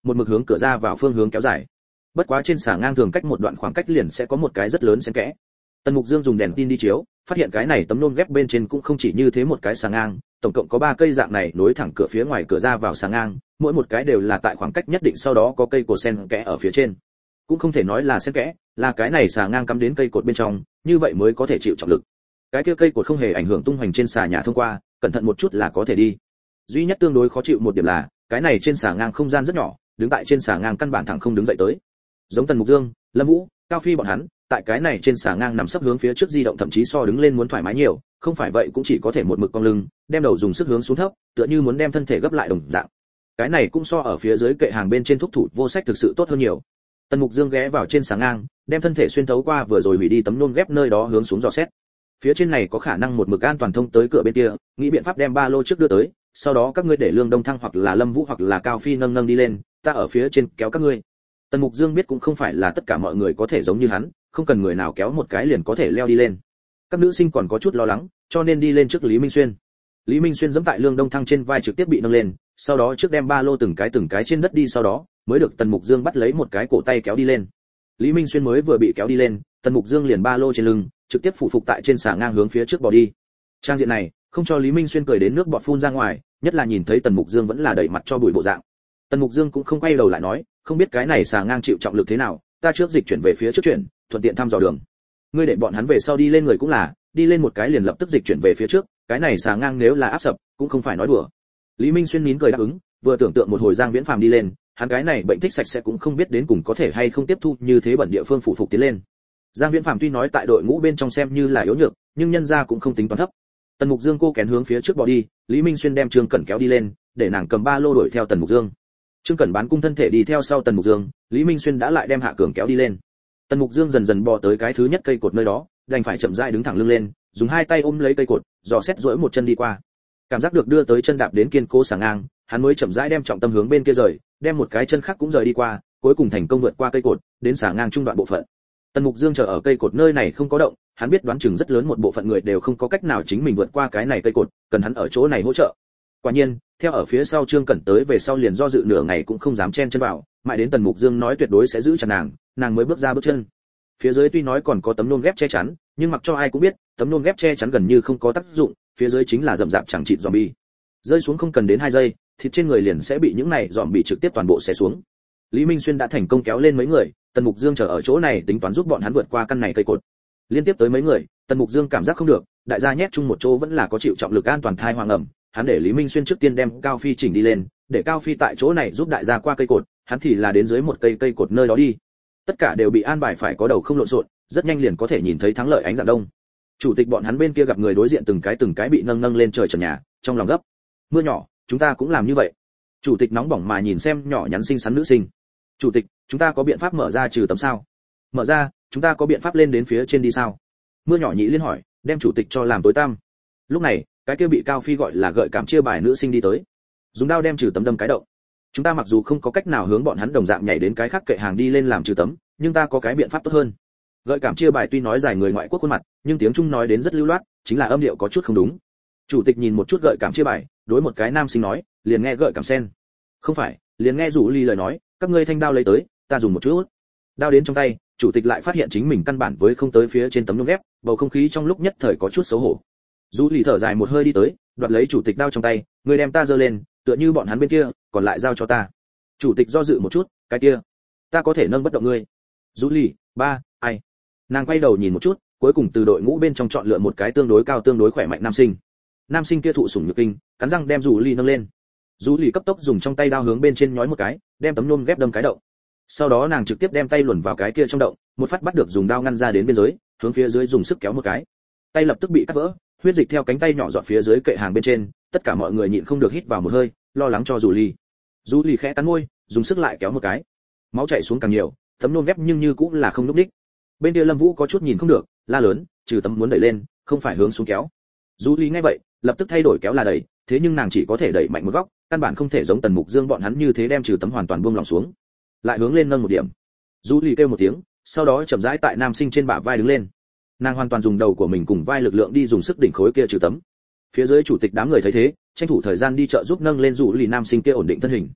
một mực hướng cửa ra vào phương hướng kéo dài. Bất quá trên xà ngang thường cách một đoạn khoảng cách liền sẽ có một cái rất lớn xen kẽ. Tần Mục Dương dùng đèn tin đi chiếu, phát hiện cái này tấm nôn ghép bên trên cũng không chỉ như thế một cái xà ngang, tổng cộng có ba cây dạng này nối thẳng cửa phía ngoài cửa ra vào xà ngang, mỗi một cái đều là tại khoảng cách nhất định sau đó có cây cột xen kẽ ở phía trên. Cũng không thể nói là xen kẽ, là cái này xà ngang cắm đến cây cột bên trong, như vậy mới có thể chịu trọng lực. Cái kia cây cột không hề ảnh hưởng tung hoành trên xà nhà thông qua, cẩn thận một chút là có thể đi. Duy nhất tương đối khó chịu một điểm là, cái này trên xà ngang không gian rất nhỏ, đứng tại trên xà ngang căn bản thẳng không đứng dậy tới. Giống Tần Mục Dương, Lâm Vũ, Cao Phi bọn hắn, tại cái này trên xà ngang nằm sấp hướng phía trước di động thậm chí so đứng lên muốn thoải mái nhiều, không phải vậy cũng chỉ có thể một mực cong lưng, đem đầu dùng sức hướng xuống thấp, tựa như muốn đem thân thể gấp lại đồng dạng. Cái này cũng so ở phía dưới kệ hàng bên trên thúc thủ vô sách thực sự tốt hơn nhiều. Tần Mục Dương ghé vào trên xà ngang, đem thân thể xuyên thấu qua vừa rồi hủy đi tấm nôn ghép nơi đó hướng xuống dò xét. Phía trên này có khả năng một mực an toàn thông tới cửa bên kia, nghĩ biện pháp đem ba lô trước đưa tới, sau đó các ngươi để Lương Đông Thăng hoặc là Lâm Vũ hoặc là Cao Phi nâng nâng đi lên, ta ở phía trên kéo các ngươi. Tần Mục Dương biết cũng không phải là tất cả mọi người có thể giống như hắn, không cần người nào kéo một cái liền có thể leo đi lên. Các nữ sinh còn có chút lo lắng, cho nên đi lên trước Lý Minh Xuyên. Lý Minh Xuyên giẫm tại Lương Đông Thăng trên vai trực tiếp bị nâng lên, sau đó trước đem ba lô từng cái từng cái trên đất đi sau đó, mới được Tần Mục Dương bắt lấy một cái cổ tay kéo đi lên. Lý Minh Xuyên mới vừa bị kéo đi lên, Tần Mục Dương liền ba lô trên lưng, trực tiếp phủ phục tại trên xà ngang hướng phía trước bò đi. Trang diện này, không cho Lý Minh Xuyên cười đến nước bọt phun ra ngoài, nhất là nhìn thấy Tần Mục Dương vẫn là đẩy mặt cho bụi bộ dạng. Tần Mục Dương cũng không quay đầu lại nói, không biết cái này xà ngang chịu trọng lực thế nào, ta trước dịch chuyển về phía trước chuyển, thuận tiện thăm dò đường. Ngươi để bọn hắn về sau đi lên người cũng là, đi lên một cái liền lập tức dịch chuyển về phía trước, cái này xà ngang nếu là áp sập, cũng không phải nói đùa. Lý Minh Xuyên nín cười đáp ứng, vừa tưởng tượng một hồi Giang Viễn Phàm đi lên, hắn cái này bệnh thích sạch sẽ cũng không biết đến cùng có thể hay không tiếp thu như thế bẩn địa phương phụ phục tiến lên. Giang Viễn Phàm tuy nói tại đội ngũ bên trong xem như là yếu nhược, nhưng nhân gia cũng không tính toán thấp. Tần Mục Dương cô kén hướng phía trước bỏ đi, Lý Minh Xuyên đem Trương Cẩn kéo đi lên, để nàng cầm ba lô đuổi theo Tần Mục Dương. Trương Cẩn bán cung thân thể đi theo sau Tần Mục Dương, Lý Minh Xuyên đã lại đem Hạ Cường kéo đi lên. Tần Mục Dương dần dần bò tới cái thứ nhất cây cột nơi đó, đành phải chậm rãi đứng thẳng lưng lên, dùng hai tay ôm lấy cây cột, dò xét duỗi một chân đi qua. Cảm giác được đưa tới chân đạp đến kiên cố sảng ngang, hắn mới chậm rãi đem trọng tâm hướng bên kia rời, đem một cái chân khác cũng rời đi qua, cuối cùng thành công vượt qua cây cột, đến sảng ngang trung đoạn bộ phận. Tần Mục Dương chờ ở cây cột nơi này không có động, hắn biết đoán chừng rất lớn một bộ phận người đều không có cách nào chính mình vượt qua cái này cây cột, cần hắn ở chỗ này hỗ trợ. Quả nhiên, theo ở phía sau Trương Cẩn tới về sau liền do dự nửa ngày cũng không dám chen chân vào, mãi đến Tần Mục Dương nói tuyệt đối sẽ giữ chặt nàng, nàng mới bước ra bước chân. Phía dưới tuy nói còn có tấm nôn ghép che chắn, nhưng mặc cho ai cũng biết, tấm nôn ghép che chắn gần như không có tác dụng, phía dưới chính là rậm rạp chẳng chịt zombie. Rơi xuống không cần đến hai giây, thịt trên người liền sẽ bị những này zombie trực tiếp toàn bộ xé xuống. Lý Minh Xuyên đã thành công kéo lên mấy người, Tần Mục Dương chờ ở chỗ này tính toán giúp bọn hắn vượt qua căn này cây cột. Liên tiếp tới mấy người, Tần Mục Dương cảm giác không được, đại gia nhét chung một chỗ vẫn là có chịu trọng lực an toàn thai hoàng ẩm, hắn để Lý Minh Xuyên trước tiên đem Cao Phi chỉnh đi lên, để Cao Phi tại chỗ này giúp đại gia qua cây cột, hắn thì là đến dưới một cây cây cột nơi đó đi. Tất cả đều bị an bài phải có đầu không lộn xộn, rất nhanh liền có thể nhìn thấy thắng lợi ánh dạng đông. Chủ tịch bọn hắn bên kia gặp người đối diện từng cái từng cái bị nâng nâng lên trời trần nhà, trong lòng gấp. Mưa nhỏ, chúng ta cũng làm như vậy. Chủ tịch nóng bỏng mà nhìn xem nhỏ nhắn xinh xắn nữ sinh. Chủ tịch, chúng ta có biện pháp mở ra trừ tấm sao? Mở ra, chúng ta có biện pháp lên đến phía trên đi sao? Mưa nhỏ nhị liên hỏi, đem chủ tịch cho làm tối tăm. Lúc này, cái kia bị Cao Phi gọi là gợi cảm chia bài nữ sinh đi tới, dùng đao đem trừ tấm đâm cái động. Chúng ta mặc dù không có cách nào hướng bọn hắn đồng dạng nhảy đến cái khác kệ hàng đi lên làm trừ tấm, nhưng ta có cái biện pháp tốt hơn. Gợi cảm chia bài tuy nói dài người ngoại quốc khuôn mặt, nhưng tiếng Trung nói đến rất lưu loát, chính là âm điệu có chút không đúng. Chủ tịch nhìn một chút gợi cảm chia bài, đối một cái nam sinh nói, liền nghe gợi cảm sen. Không phải, liền nghe rủ ly lời nói, các ngươi thanh đao lấy tới, ta dùng một chút. Đao đến trong tay, chủ tịch lại phát hiện chính mình căn bản với không tới phía trên tấm nhôm ghép, bầu không khí trong lúc nhất thời có chút xấu hổ. Rủ ly thở dài một hơi đi tới, đoạt lấy chủ tịch đao trong tay, người đem ta giơ lên, tựa như bọn hắn bên kia, còn lại giao cho ta. Chủ tịch do dự một chút, cái kia, ta có thể nâng bất động ngươi. Rủ ly, ba, ai? Nàng quay đầu nhìn một chút, cuối cùng từ đội ngũ bên trong chọn lựa một cái tương đối cao tương đối khỏe mạnh nam sinh. Nam sinh kia thụ sủng nhược kinh, cắn răng đem Rủ ly nâng lên. Rủ ly cấp tốc dùng trong tay đao hướng bên trên nhói một cái, đem tấm nhôm ghép đâm cái động. Sau đó nàng trực tiếp đem tay luồn vào cái kia trong động, một phát bắt được dùng đao ngăn ra đến biên giới, hướng phía dưới dùng sức kéo một cái. Tay lập tức bị cắt vỡ, huyết dịch theo cánh tay nhỏ giọt phía dưới kệ hàng bên trên, tất cả mọi người nhịn không được hít vào một hơi, lo lắng cho Rủ ly. Rủ ly khẽ cắn môi, dùng sức lại kéo một cái. Máu chảy xuống càng nhiều, tấm nhôm ghép nhưng như cũng là không lúc đích. Bên kia Lâm Vũ có chút nhìn không được, la lớn, trừ tấm muốn đẩy lên, không phải hướng xuống kéo. Rủ ly nghe vậy, lập tức thay đổi kéo là đẩy, thế nhưng nàng chỉ có thể đẩy mạnh một góc, căn bản không thể giống Tần Mục Dương bọn hắn như thế đem trừ tấm hoàn toàn buông lỏng xuống, lại hướng lên nâng một điểm. Rủ ly kêu một tiếng, sau đó chậm rãi tại nam sinh trên bả vai đứng lên. Nàng hoàn toàn dùng đầu của mình cùng vai lực lượng đi dùng sức đỉnh khối kia trừ tấm. Phía dưới chủ tịch đám người thấy thế, tranh thủ thời gian đi trợ giúp nâng lên Rủ ly nam sinh kia ổn định thân hình.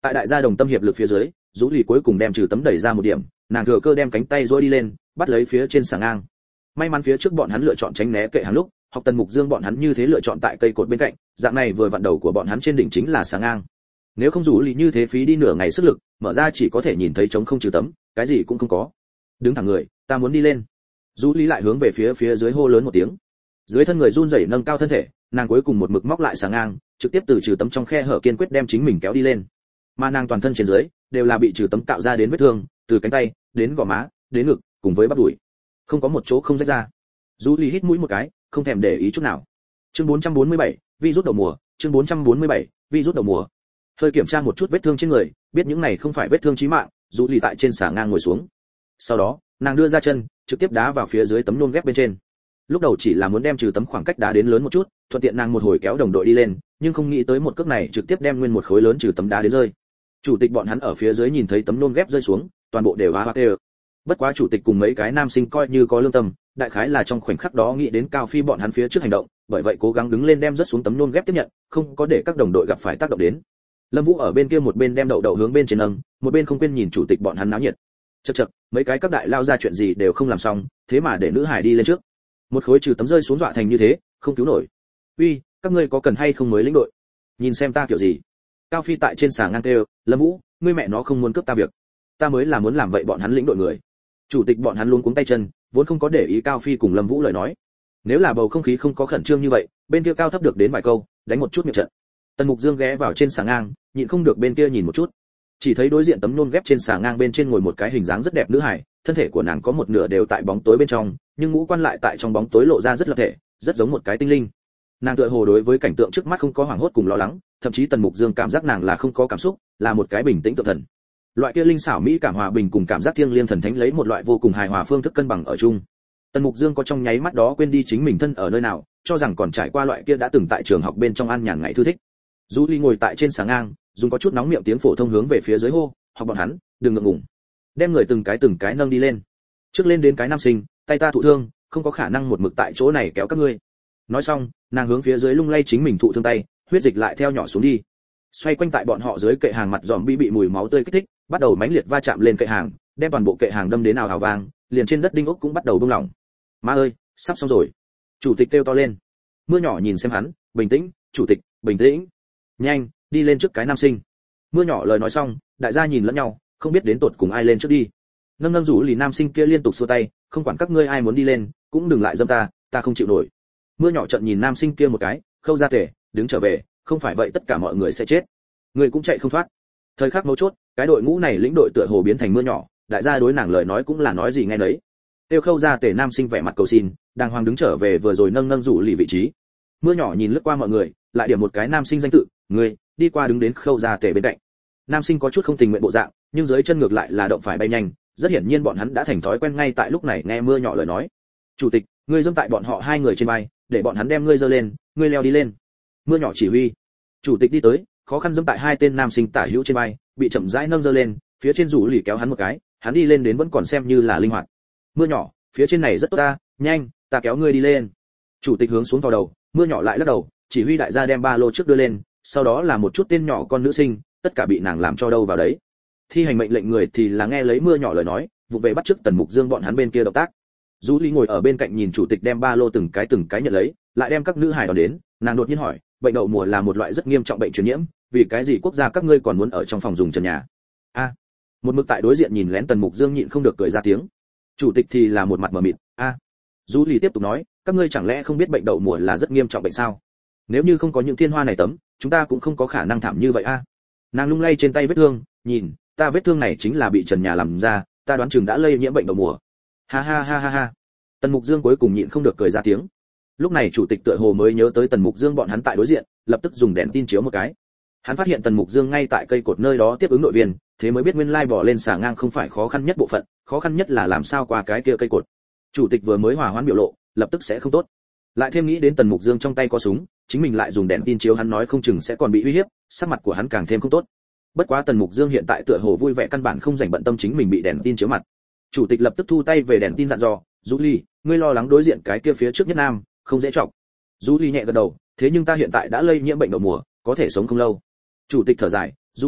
Tại đại gia đồng tâm hiệp lực phía dưới, Dũ Lì cuối cùng đem trừ tấm đẩy ra một điểm, nàng thừa cơ đem cánh tay duỗi đi lên, bắt lấy phía trên xà ngang. May mắn phía trước bọn hắn lựa chọn tránh né kệ hàng lúc, học Tần Mục Dương bọn hắn như thế lựa chọn tại cây cột bên cạnh, dạng này vừa vặn đầu của bọn hắn trên đỉnh chính là xà ngang. Nếu không Dũ Lì như thế phí đi nửa ngày sức lực, mở ra chỉ có thể nhìn thấy trống không trừ tấm, cái gì cũng không có. Đứng thẳng người, ta muốn đi lên. Dũ Lì lại hướng về phía phía dưới hô lớn một tiếng. Dưới thân người run rẩy nâng cao thân thể, nàng cuối cùng một mực móc lại xà ngang, trực tiếp từ trừ tấm trong khe hở kiên quyết đem chính mình kéo đi lên. Mà nàng toàn thân trên dưới đều là bị trừ tấm tạo ra đến vết thương, từ cánh tay đến gò má, đến ngực, cùng với bắp đùi, không có một chỗ không rách ra. Dũ Lì hít mũi một cái, không thèm để ý chút nào. Chương bốn trăm bốn mươi bảy, virus đầu mùa, chương bốn trăm bốn mươi bảy, virus đầu mùa. Hơi kiểm tra một chút vết thương trên người, biết những này không phải vết thương chí mạng, Dũ Lì tại trên xà ngang ngồi xuống. Sau đó, nàng đưa ra chân, trực tiếp đá vào phía dưới tấm nôn ghép bên trên. Lúc đầu chỉ là muốn đem trừ tấm khoảng cách đá đến lớn một chút, thuận tiện nàng một hồi kéo đồng đội đi lên, nhưng không nghĩ tới một cước này trực tiếp đem nguyên một khối lớn trừ tấm đá đến rơi. Chủ tịch bọn hắn ở phía dưới nhìn thấy tấm nôn ghép rơi xuống, toàn bộ đều hoa hoa kêu. Bất quá chủ tịch cùng mấy cái nam sinh coi như có lương tâm, đại khái là trong khoảnh khắc đó nghĩ đến Cao Phi bọn hắn phía trước hành động, bởi vậy cố gắng đứng lên đem rớt xuống tấm nôn ghép tiếp nhận, không có để các đồng đội gặp phải tác động đến. Lâm Vũ ở bên kia một bên đem đậu đậu hướng bên trên nâng, một bên không quên nhìn chủ tịch bọn hắn náo nhiệt. Chậc chậc, mấy cái các đại lao ra chuyện gì đều không làm xong, thế mà để nữ hải đi lên trước. Một khối trừ tấm rơi xuống dọa thành như thế, không cứu nổi. Uy, các ngươi có cần hay không mới lĩnh đội? Nhìn xem ta kiểu gì? Cao Phi tại trên xà ngang kêu, Lâm Vũ, ngươi mẹ nó không muốn cướp ta việc. Ta mới là muốn làm vậy bọn hắn lĩnh đội người. Chủ tịch bọn hắn luôn cuống tay chân, vốn không có để ý Cao Phi cùng Lâm Vũ lời nói. Nếu là bầu không khí không có khẩn trương như vậy, bên kia cao thấp được đến vài câu, đánh một chút miệng trận. Tần Mục Dương ghé vào trên xà ngang, nhịn không được bên kia nhìn một chút. Chỉ thấy đối diện tấm nôn ghép trên xà ngang bên trên ngồi một cái hình dáng rất đẹp nữ hải, thân thể của nàng có một nửa đều tại bóng tối bên trong, nhưng ngũ quan lại tại trong bóng tối lộ ra rất lập thể, rất giống một cái tinh linh. Nàng tựa hồ đối với cảnh tượng trước mắt không có hoảng hốt cùng lo lắng, thậm chí Tần Mục Dương cảm giác nàng là không có cảm xúc, là một cái bình tĩnh tự thần. Loại kia linh xảo mỹ cảm hòa bình cùng cảm giác thiêng liêng thần thánh lấy một loại vô cùng hài hòa phương thức cân bằng ở chung. Tần Mục Dương có trong nháy mắt đó quên đi chính mình thân ở nơi nào, cho rằng còn trải qua loại kia đã từng tại trường học bên trong an nhàn ngày thư thích. Du Ly ngồi tại trên xà ngang, dùng có chút nóng miệng tiếng phổ thông hướng về phía dưới hô, học bọn hắn, đừng ngượng ngùng. Đem người từng cái từng cái nâng đi lên. Trước lên đến cái nam sinh, tay ta thụ thương, không có khả năng một mực tại chỗ này kéo các ngươi. Nói xong, nàng hướng phía dưới lung lay chính mình thụ thương tay, huyết dịch lại theo nhỏ xuống đi. Xoay quanh tại bọn họ dưới kệ hàng mặt giòm bi bị mùi máu tươi kích thích, bắt đầu mãnh liệt va chạm lên kệ hàng, đem toàn bộ kệ hàng đâm đến ào ào vang, liền trên đất đinh ốc cũng bắt đầu rung lỏng. Má ơi, sắp xong rồi. Chủ tịch kêu to lên. Mưa nhỏ nhìn xem hắn, bình tĩnh, chủ tịch, bình tĩnh. Nhanh, đi lên trước cái nam sinh. Mưa nhỏ lời nói xong, đại gia nhìn lẫn nhau, không biết đến tột cùng ai lên trước đi. Nâng nâng rủ lì nam sinh kia liên tục xua tay, không quản các ngươi ai muốn đi lên, cũng đừng lại dâm ta, ta không chịu nổi. Mưa nhỏ trợn nhìn nam sinh kia một cái, khâu ra thể, đứng trở về, không phải vậy tất cả mọi người sẽ chết. Người cũng chạy không thoát. Thời khắc mấu chốt, cái đội ngũ này lĩnh đội tựa hồ biến thành mưa nhỏ, đại gia đối nàng lời nói cũng là nói gì nghe đấy. Tiêu khâu ra tể nam sinh vẻ mặt cầu xin, đàng hoàng đứng trở về vừa rồi nâng nâng rủ lì vị trí. Mưa nhỏ nhìn lướt qua mọi người, lại điểm một cái nam sinh danh tự, người đi qua đứng đến khâu ra tể bên cạnh. Nam sinh có chút không tình nguyện bộ dạng, nhưng dưới chân ngược lại là động phải bay nhanh, rất hiển nhiên bọn hắn đã thành thói quen ngay tại lúc này nghe mưa nhỏ lời nói. Chủ tịch, ngươi dâm tại bọn họ hai người trên vai, để bọn hắn đem ngươi giơ lên, ngươi leo đi lên. Mưa nhỏ chỉ huy. Chủ tịch đi tới, khó khăn dâm tại hai tên nam sinh tả hữu trên vai, bị chậm rãi nâng giơ lên, phía trên rủ lì kéo hắn một cái, hắn đi lên đến vẫn còn xem như là linh hoạt. Mưa nhỏ, phía trên này rất tốt ta, nhanh, ta kéo ngươi đi lên. Chủ tịch hướng xuống vào đầu, mưa nhỏ lại lắc đầu, chỉ huy đại gia đem ba lô trước đưa lên, sau đó là một chút tên nhỏ con nữ sinh, tất cả bị nàng làm cho đâu vào đấy. Thi hành mệnh lệnh người thì là nghe lấy mưa nhỏ lời nói, vụ về bắt chước Tần Mục Dương bọn hắn bên kia động tác. Du Ly ngồi ở bên cạnh nhìn chủ tịch đem ba lô từng cái từng cái nhận lấy, lại đem các nữ hài đón đến, nàng đột nhiên hỏi, bệnh đậu mùa là một loại rất nghiêm trọng bệnh truyền nhiễm, vì cái gì quốc gia các ngươi còn muốn ở trong phòng dùng trần nhà? A. À, một mực tại đối diện nhìn lén Tần Mục Dương nhịn không được cười ra tiếng. Chủ tịch thì là một mặt mờ mịt, a. À. Du Ly tiếp tục nói, các ngươi chẳng lẽ không biết bệnh đậu mùa là rất nghiêm trọng bệnh sao? Nếu như không có những thiên hoa này tấm, chúng ta cũng không có khả năng thảm như vậy a. À. Nàng lung lay trên tay vết thương, nhìn, ta vết thương này chính là bị trần nhà làm ra, ta đoán chừng đã lây nhiễm bệnh đậu mùa. Ha ha ha ha ha. Tần Mục Dương cuối cùng nhịn không được cười ra tiếng. Lúc này chủ tịch tựa hồ mới nhớ tới Tần Mục Dương bọn hắn tại đối diện, lập tức dùng đèn tin chiếu một cái. Hắn phát hiện Tần Mục Dương ngay tại cây cột nơi đó tiếp ứng đội viên, thế mới biết nguyên lai bò lên xà ngang không phải khó khăn nhất bộ phận, khó khăn nhất là làm sao qua cái kia cây cột. Chủ tịch vừa mới hòa hoãn biểu lộ, lập tức sẽ không tốt. Lại thêm nghĩ đến Tần Mục Dương trong tay có súng, chính mình lại dùng đèn tin chiếu hắn nói không chừng sẽ còn bị uy hiếp, sắc mặt của hắn càng thêm không tốt. Bất quá Tần Mục Dương hiện tại tựa hồ vui vẻ căn bản không dành bận tâm chính mình bị đèn tin chiếu mặt. Chủ tịch lập tức thu tay về đèn tin dặn dò, "Du Ly, ngươi lo lắng đối diện cái kia phía trước nhất nam, không dễ trọng." Du Ly nhẹ gật đầu, "Thế nhưng ta hiện tại đã lây nhiễm bệnh đậu mùa, có thể sống không lâu." Chủ tịch thở dài, "Du Ly,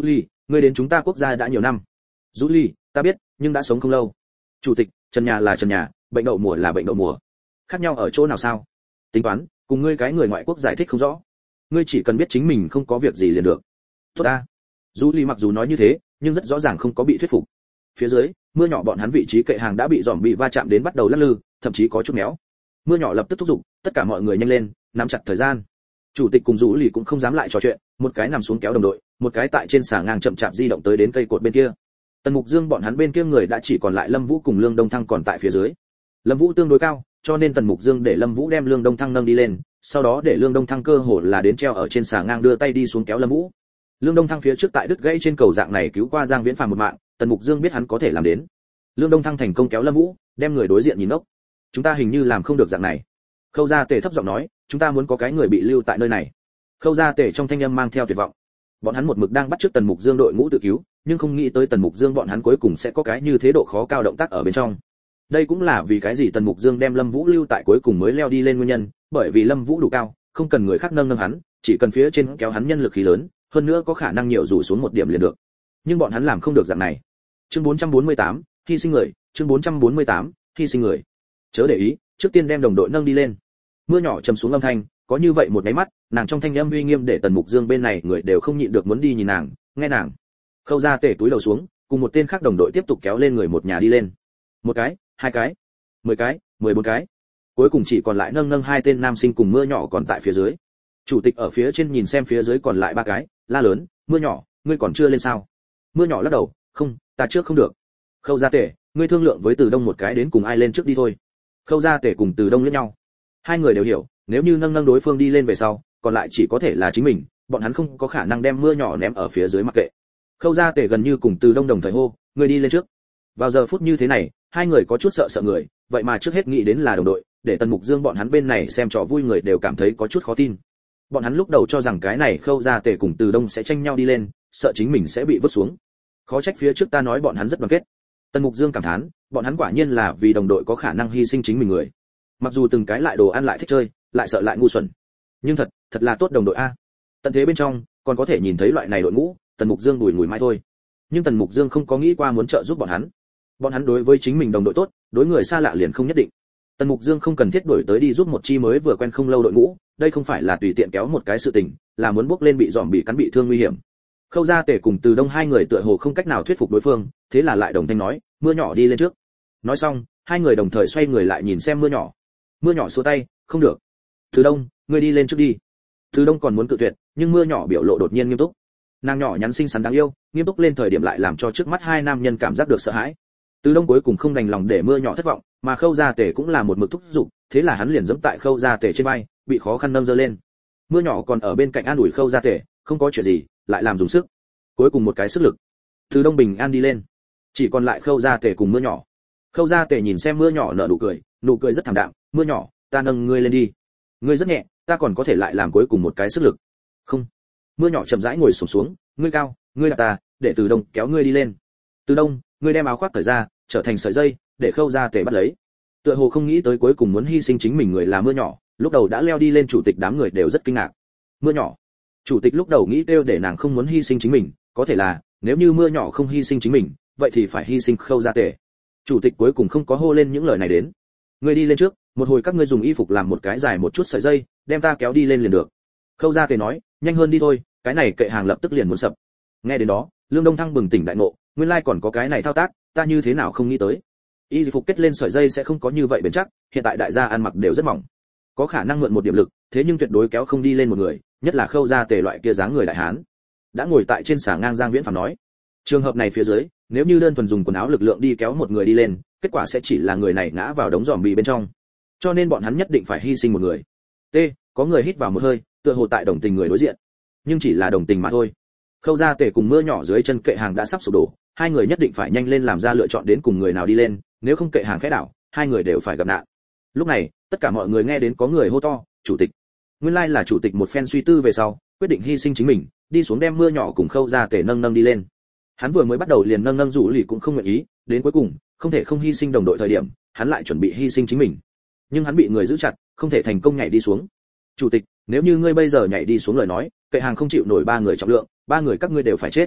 ngươi đến chúng ta quốc gia đã nhiều năm. Dũ Ly, ta biết, nhưng đã sống không lâu. Chủ tịch, trần nhà là trần nhà, bệnh đậu mùa là bệnh đậu mùa. Khác nhau ở chỗ nào sao? Tính toán, cùng ngươi cái người ngoại quốc giải thích không rõ. Ngươi chỉ cần biết chính mình không có việc gì liền được. Tốt ta. Dũ Ly mặc dù nói như thế, nhưng rất rõ ràng không có bị thuyết phục. Phía dưới, mưa nhỏ bọn hắn vị trí kệ hàng đã bị dòm bị va chạm đến bắt đầu lắc lư, thậm chí có chút méo. Mưa nhỏ lập tức thúc giục, tất cả mọi người nhanh lên, nắm chặt thời gian. Chủ tịch cùng Dũ Ly cũng không dám lại trò chuyện, một cái nằm xuống kéo đồng đội, một cái tại trên xà ngang chậm chạp di động tới đến cây cột bên kia. Tần Mục Dương bọn hắn bên kia người đã chỉ còn lại Lâm Vũ cùng Lương Đông Thăng còn tại phía dưới. Lâm Vũ tương đối cao, cho nên Tần Mục Dương để Lâm Vũ đem Lương Đông Thăng nâng đi lên, sau đó để Lương Đông Thăng cơ hồ là đến treo ở trên xà ngang đưa tay đi xuống kéo Lâm Vũ. Lương Đông Thăng phía trước tại đứt gãy trên cầu dạng này cứu qua Giang Viễn Phàm một mạng, Tần Mục Dương biết hắn có thể làm đến. Lương Đông Thăng thành công kéo Lâm Vũ, đem người đối diện nhìn ngốc. Chúng ta hình như làm không được dạng này. Khâu Gia Tề thấp giọng nói, chúng ta muốn có cái người bị lưu tại nơi này. Khâu Gia Tề trong thanh âm mang theo tuyệt vọng. Bọn hắn một mực đang bắt chước Tần Mục Dương đội ngũ tự cứu, nhưng không nghĩ tới Tần Mục Dương bọn hắn cuối cùng sẽ có cái như thế độ khó cao động tác ở bên trong. Đây cũng là vì cái gì Tần Mục Dương đem Lâm Vũ lưu tại cuối cùng mới leo đi lên nguyên nhân, bởi vì Lâm Vũ đủ cao, không cần người khác nâng nâng hắn, chỉ cần phía trên kéo hắn nhân lực khí lớn, hơn nữa có khả năng nhiều rủ xuống một điểm liền được. Nhưng bọn hắn làm không được dạng này. Chương bốn trăm bốn mươi tám, hy sinh người, chương bốn trăm bốn mươi tám, hy sinh người. Chớ để ý, trước tiên đem đồng đội nâng đi lên. Mưa nhỏ trầm xuống âm thanh, có như vậy một cái mắt, nàng trong thanh âm uy nghiêm để Tần Mục Dương bên này người đều không nhịn được muốn đi nhìn nàng, nghe nàng. Khâu Gia Tề túi đầu xuống, cùng một tên khác đồng đội tiếp tục kéo lên người một nhà đi lên. Một cái, hai cái, mười cái, mười bốn cái. Cuối cùng chỉ còn lại nâng nâng hai tên nam sinh cùng Mưa nhỏ còn tại phía dưới. Chủ tịch ở phía trên nhìn xem phía dưới còn lại ba cái, la lớn, Mưa nhỏ, ngươi còn chưa lên sao? Mưa nhỏ lắc đầu, không, ta trước không được. Khâu Gia Tề, ngươi thương lượng với Từ Đông một cái đến cùng ai lên trước đi thôi. Khâu Gia Tề cùng Từ Đông liếc nhau. Hai người đều hiểu, nếu như nâng nâng đối phương đi lên về sau, còn lại chỉ có thể là chính mình, bọn hắn không có khả năng đem Mưa nhỏ ném ở phía dưới mặc kệ. Khâu Gia Tề gần như cùng Từ Đông đồng thời hô, ngươi đi lên trước. Vào giờ phút như thế này, hai người có chút sợ sợ người, vậy mà trước hết nghĩ đến là đồng đội, để Tần Mục Dương bọn hắn bên này xem trò vui người đều cảm thấy có chút khó tin. Bọn hắn lúc đầu cho rằng cái này Khâu Gia Tề cùng Từ Đông sẽ tranh nhau đi lên, sợ chính mình sẽ bị vứt xuống. Khó trách phía trước ta nói bọn hắn rất đoàn kết. Tần Mục Dương cảm thán, bọn hắn quả nhiên là vì đồng đội có khả năng hy sinh chính mình người. Mặc dù từng cái lại đồ ăn lại thích chơi, lại sợ lại ngu xuẩn, nhưng thật, thật là tốt đồng đội a. Tận thế bên trong, còn có thể nhìn thấy loại này đội ngũ, Tần Mục Dương bùi ngùi mãi thôi. Nhưng Tần Mục Dương không có nghĩ qua muốn trợ giúp bọn hắn. Bọn hắn đối với chính mình đồng đội tốt, đối người xa lạ liền không nhất định. Tần Mục Dương không cần thiết đổi tới đi giúp một chi mới vừa quen không lâu đội ngũ, đây không phải là tùy tiện kéo một cái sự tình, là muốn bước lên bị dòm bị cắn bị thương nguy hiểm. Khâu Gia Tề cùng Từ Đông hai người tựa hồ không cách nào thuyết phục đối phương, thế là lại đồng thanh nói, Mưa nhỏ đi lên trước. Nói xong, hai người đồng thời xoay người lại nhìn xem Mưa nhỏ. Mưa nhỏ xua tay, không được. Từ Đông, ngươi đi lên trước đi. Từ Đông còn muốn cự tuyệt, nhưng Mưa nhỏ biểu lộ đột nhiên nghiêm túc. Nàng nhỏ nhắn xinh xắn đáng yêu, nghiêm túc lên thời điểm lại làm cho trước mắt hai nam nhân cảm giác được sợ hãi. Từ Đông cuối cùng không đành lòng để Mưa nhỏ thất vọng, mà Khâu Gia Tề cũng là một mực thúc giục, thế là hắn liền giẫm tại Khâu Gia Tề trên vai, bị khó khăn nâng dơ lên. Mưa nhỏ còn ở bên cạnh an ủi Khâu Gia Tề, không có chuyện gì, lại làm dùng sức. Cuối cùng một cái sức lực, Từ Đông bình an đi lên, chỉ còn lại Khâu Gia Tề cùng Mưa nhỏ. Khâu Gia Tề nhìn xem Mưa nhỏ nở nụ cười, nụ cười rất thảm đạm, Mưa nhỏ, ta nâng ngươi lên đi. Ngươi rất nhẹ, ta còn có thể lại làm cuối cùng một cái sức lực. Không. Mưa nhỏ chậm rãi ngồi xổm xuống, ngươi cao, ngươi là ta, để Từ Đông kéo ngươi đi lên. Từ Đông, ngươi đem áo khoác cởi ra, trở thành sợi dây, để Khâu Gia Tề bắt lấy. Tựa hồ không nghĩ tới cuối cùng muốn hy sinh chính mình người là Mưa nhỏ, lúc đầu đã leo đi lên chủ tịch đám người đều rất kinh ngạc. Mưa nhỏ. Chủ tịch lúc đầu nghĩ kêu để nàng không muốn hy sinh chính mình, có thể là, nếu như Mưa nhỏ không hy sinh chính mình, vậy thì phải hy sinh Khâu Gia Tề. Chủ tịch cuối cùng không có hô lên những lời này đến. Ngươi đi lên trước, một hồi các ngươi dùng y phục làm một cái dài một chút sợi dây, đem ta kéo đi lên liền được. Khâu Gia Tề nói, nhanh hơn đi thôi, cái này kệ hàng lập tức liền muốn sập. Nghe đến đó, Lương Đông Thăng bừng tỉnh đại ngộ, nguyên lai còn có cái này thao tác, ta như thế nào không nghĩ tới. Y phục kết lên sợi dây sẽ không có như vậy bền chắc, hiện tại đại gia ăn mặc đều rất mỏng, có khả năng mượn một điểm lực, thế nhưng tuyệt đối kéo không đi lên một người, nhất là Khâu Gia Tề loại kia dáng người đại hán. Đã ngồi tại trên xà ngang Giang Viễn Phàm nói, trường hợp này phía dưới, nếu như đơn thuần dùng quần áo lực lượng đi kéo một người đi lên, kết quả sẽ chỉ là người này ngã vào đống giòm bì bên trong. Cho nên bọn hắn nhất định phải hy sinh một người. T, có người hít vào một hơi, tựa hồ tại đồng tình người đối diện, nhưng chỉ là đồng tình mà thôi. Khâu Gia Tề cùng Mưa nhỏ dưới chân kệ hàng đã sắp sụp đổ, hai người nhất định phải nhanh lên làm ra lựa chọn đến cùng người nào đi lên, nếu không kệ hàng khẽ đảo, hai người đều phải gặp nạn. Lúc này, tất cả mọi người nghe đến có người hô to, chủ tịch. Nguyên lai là chủ tịch một phen suy tư về sau, quyết định hy sinh chính mình, đi xuống đem Mưa nhỏ cùng Khâu Gia Tề nâng nâng đi lên. Hắn vừa mới bắt đầu liền nâng nâng rủ lì cũng không nguyện ý, đến cuối cùng, không thể không hy sinh đồng đội thời điểm, hắn lại chuẩn bị hy sinh chính mình. Nhưng hắn bị người giữ chặt, không thể thành công nhảy đi xuống. Chủ tịch, nếu như ngươi bây giờ nhảy đi xuống lời nói, kệ hàng không chịu nổi ba người trọng lượng, ba người các ngươi đều phải chết.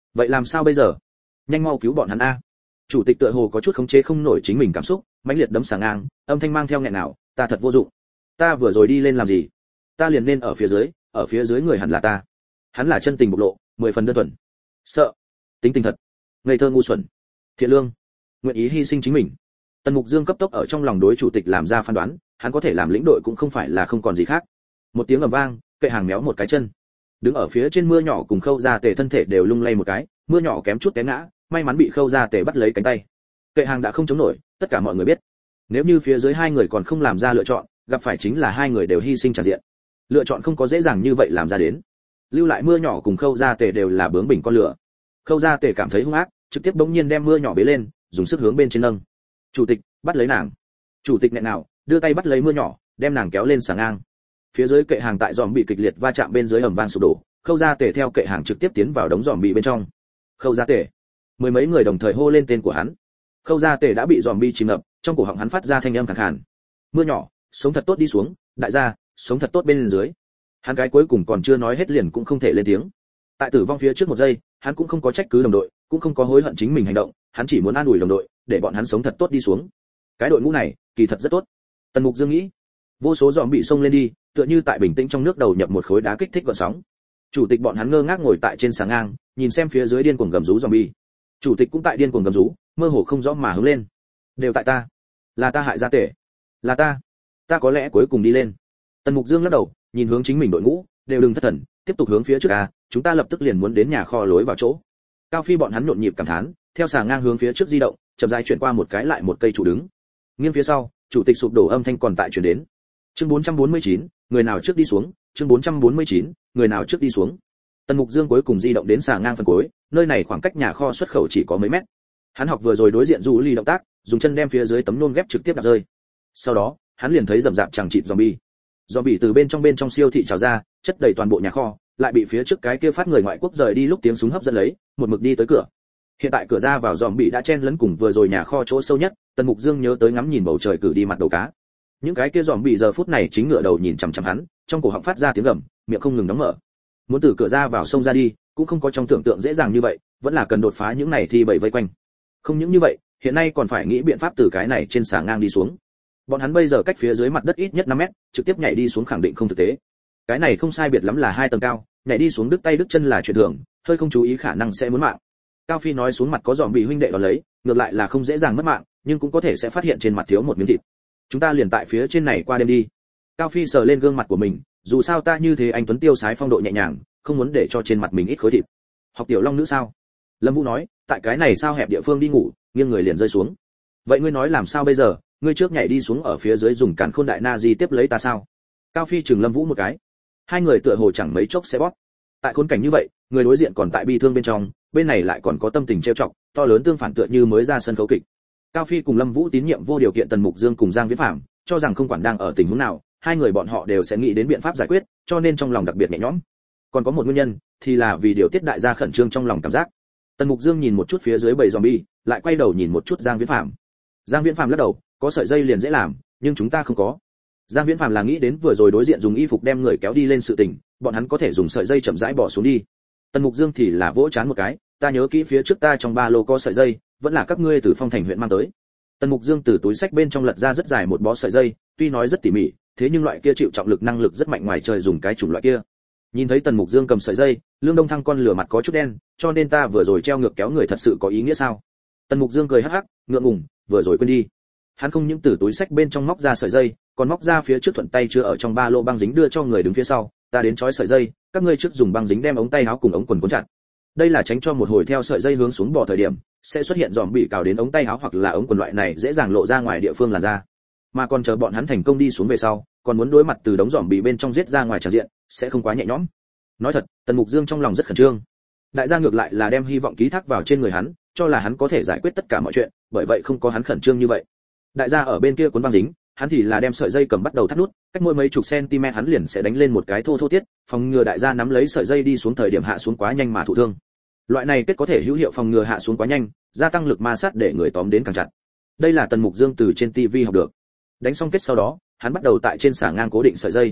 vậy làm sao bây giờ? Nhanh mau cứu bọn hắn a. Chủ tịch tựa hồ có chút khống chế không nổi chính mình cảm xúc, mãnh liệt đấm sàng ngang, âm thanh mang theo nghẹn nào, ta thật vô dụng. Ta vừa rồi đi lên làm gì? Ta liền nên ở phía dưới, ở phía dưới người hẳn là ta. Hắn là chân tình bộc lộ, mười phần đơn thuần. Sợ, tính tình thật, ngây thơ ngu xuẩn, thiện lương, nguyện ý hy sinh chính mình. Tần Mục Dương cấp tốc ở trong lòng đối chủ tịch làm ra phán đoán, hắn có thể làm lĩnh đội cũng không phải là không còn gì khác. Một tiếng ầm vang, kệ hàng méo một cái chân. Đứng ở phía trên mưa nhỏ cùng Khâu Gia Tề thân thể đều lung lay một cái, mưa nhỏ kém chút té ngã, may mắn bị Khâu Gia Tề bắt lấy cánh tay. Kệ hàng đã không chống nổi, tất cả mọi người biết. Nếu như phía dưới hai người còn không làm ra lựa chọn, gặp phải chính là hai người đều hy sinh tràn diện. Lựa chọn không có dễ dàng như vậy làm ra đến. Lưu lại mưa nhỏ cùng Khâu Gia Tề đều là bướng bỉnh con lửa. Khâu Gia Tề cảm thấy hung ác, trực tiếp bỗng nhiên đem mưa nhỏ bế lên, dùng sức hướng bên trên nâng. Chủ tịch, bắt lấy nàng. Chủ tịch nghẹn nào, đưa tay bắt lấy mưa nhỏ, đem nàng kéo lên sàng ngang. Phía dưới kệ hàng tại giòm bị kịch liệt va chạm bên dưới ầm vang sụp đổ, Khâu Gia Tề theo kệ hàng trực tiếp tiến vào đống giòm bị bên trong. Khâu Gia Tề. Mười mấy người đồng thời hô lên tên của hắn. Khâu Gia Tề đã bị giòm bị chìm ngập, trong cổ họng hắn phát ra thanh âm khàn khàn. Mưa nhỏ, sống thật tốt đi xuống, đại gia, sống thật tốt bên dưới. Hắn cái cuối cùng còn chưa nói hết liền cũng không thể lên tiếng. Tại tử vong phía trước một giây, hắn cũng không có trách cứ đồng đội, cũng không có hối hận chính mình hành động, hắn chỉ muốn an ủi đồng đội, để bọn hắn sống thật tốt đi xuống. Cái đội ngũ này, kỳ thật rất tốt. Tần Mục Dương nghĩ. Vô số giòm bị xông lên đi, tựa như tại bình tĩnh trong nước đầu nhập một khối đá kích thích gợn sóng. Chủ tịch bọn hắn ngơ ngác ngồi tại trên sàng ngang, nhìn xem phía dưới điên cuồng gầm rú zombie. Chủ tịch cũng tại điên cuồng gầm rú, mơ hồ không rõ mà hướng lên. Đều tại ta, là ta hại Gia Tể, là ta, ta có lẽ cuối cùng đi lên. Tần Mục Dương lắc đầu, nhìn hướng chính mình đội ngũ, đều đừng thất thần, tiếp tục hướng phía trước a, chúng ta lập tức liền muốn đến nhà kho lối vào chỗ. Cao Phi bọn hắn nhộn nhịp cảm thán, theo sàng ngang hướng phía trước di động, chậm rãi chuyển qua một cái lại một cây trụ đứng. Nghiêng phía sau, chủ tịch sụp đổ âm thanh còn tại truyền đến. Chương bốn trăm bốn mươi chín, người nào trước đi xuống, chương bốn trăm bốn mươi chín, người nào trước đi xuống. Tần Mục Dương cuối cùng di động đến sàng ngang phần cuối, nơi này khoảng cách nhà kho xuất khẩu chỉ có mấy mét. Hắn học vừa rồi đối diện Du Ly động tác, dùng chân đem phía dưới tấm nôn ghép trực tiếp đạp rơi. Sau đó, hắn liền thấy rầm rạp chẳng chịt zombie. Zombie từ bên trong bên trong siêu thị trào ra, chất đầy toàn bộ nhà kho, lại bị phía trước cái kia phát người ngoại quốc rời đi lúc tiếng súng hấp dẫn lấy, một mực đi tới cửa. Hiện tại cửa ra vào zombie đã chen lấn cùng vừa rồi nhà kho chỗ sâu nhất, Tần Mục Dương nhớ tới ngắm nhìn bầu trời cử đi mặt đầu cá. Những cái kia zombie giờ phút này chính ngửa đầu nhìn chằm chằm hắn, trong cổ họng phát ra tiếng gầm, miệng không ngừng đóng mở. Muốn từ cửa ra vào sông ra đi, cũng không có trong tưởng tượng dễ dàng như vậy, vẫn là cần đột phá những này thì bầy vây quanh. Không những như vậy, hiện nay còn phải nghĩ biện pháp từ cái này trên xà ngang đi xuống. Bọn hắn bây giờ cách phía dưới mặt đất ít nhất năm mét, trực tiếp nhảy đi xuống khẳng định không thực tế. Cái này không sai biệt lắm là hai tầng cao, nhảy đi xuống đứt tay đứt chân là chuyện thường, hơi không chú ý khả năng sẽ muốn mạng. Cao Phi nói xuống mặt có dòm bị huynh đệ đón lấy, ngược lại là không dễ dàng mất mạng, nhưng cũng có thể sẽ phát hiện trên mặt thiếu một miếng thịt. Chúng ta liền tại phía trên này qua đêm đi. Cao Phi sờ lên gương mặt của mình, dù sao ta như thế anh tuấn tiêu sái phong độ nhẹ nhàng, không muốn để cho trên mặt mình ít khối thịt. Học tiểu long nữ sao? Lâm Vũ nói, tại cái này sao hẹp địa phương đi ngủ, nghiêng người liền rơi xuống. Vậy ngươi nói làm sao bây giờ? Ngươi trước nhảy đi xuống ở phía dưới dùng càn khôn đại na di tiếp lấy ta sao? Cao Phi chừng Lâm Vũ một cái. Hai người tựa hồ chẳng mấy chốc sẽ bóp. Tại khốn cảnh như vậy, người đối diện còn tại bi thương bên trong, bên này lại còn có tâm tình trêu chọc, to lớn tương phản tựa như mới ra sân khấu kịch. Cao Phi cùng Lâm Vũ tín nhiệm vô điều kiện Tần Mục Dương cùng Giang Viễn Phạm, cho rằng không quản đang ở tình huống nào, hai người bọn họ đều sẽ nghĩ đến biện pháp giải quyết, cho nên trong lòng đặc biệt nhẹ nhõm. Còn có một nguyên nhân, thì là vì điều tiết đại gia khẩn trương trong lòng cảm giác. Tần Mục Dương nhìn một chút phía dưới bầy zombie, lại quay đầu nhìn một chút Giang Viễn Phạm. Giang Viễn Phạm lắc đầu, có sợi dây liền dễ làm, nhưng chúng ta không có. Giang Viễn Phạm là nghĩ đến vừa rồi đối diện dùng y phục đem người kéo đi lên sự tình, bọn hắn có thể dùng sợi dây chậm rãi bỏ xuống đi. Tần Mục Dương thì là vỗ chán một cái, ta nhớ kỹ phía trước ta trong ba lô có sợi dây, vẫn là các ngươi từ Phong Thành huyện mang tới. Tần Mục Dương từ túi sách bên trong lật ra rất dài một bó sợi dây, tuy nói rất tỉ mỉ, thế nhưng loại kia chịu trọng lực năng lực rất mạnh ngoài trời dùng cái chủng loại kia. Nhìn thấy Tần Mục Dương cầm sợi dây, Lương Đông Thăng con lửa mặt có chút đen, cho nên ta vừa rồi treo ngược kéo người thật sự có ý nghĩa sao? Tần Mục Dương cười hắc hắc, ngượng ngùng, vừa rồi quên đi. Hắn không những từ túi sách bên trong móc ra sợi dây, còn móc ra phía trước thuận tay chưa ở trong ba lô băng dính đưa cho người đứng phía sau, ta đến trói sợi dây, các ngươi trước dùng băng dính đem ống tay áo cùng ống quần cuốn chặt. Đây là tránh cho một hồi theo sợi dây hướng xuống bỏ thời điểm, sẽ xuất hiện giòm bị cào đến ống tay áo hoặc là ống quần loại này dễ dàng lộ ra ngoài địa phương là ra. Mà còn chờ bọn hắn thành công đi xuống về sau, còn muốn đối mặt từ đống giòm bị bên trong giết ra ngoài tràn diện, sẽ không quá nhẹ nhõm. Nói thật, Tần Mục Dương trong lòng rất khẩn trương. Đại gia ngược lại là đem hy vọng ký thác vào trên người hắn, cho là hắn có thể giải quyết tất cả mọi chuyện, bởi vậy không có hắn khẩn trương như vậy. Đại gia ở bên kia cuốn băng dính, hắn thì là đem sợi dây cầm bắt đầu thắt nút, cách mỗi mấy chục cm hắn liền sẽ đánh lên một cái thô thô tiết, phòng ngừa đại gia nắm lấy sợi dây đi xuống thời điểm hạ xuống quá nhanh mà thụ thương. Loại này kết có thể hữu hiệu phòng ngừa hạ xuống quá nhanh, gia tăng lực ma sát để người tóm đến càng chặt. Đây là Tần Mục Dương từ trên ti vi học được. Đánh xong kết sau đó, hắn bắt đầu tại trên xà ngang cố định sợi dây.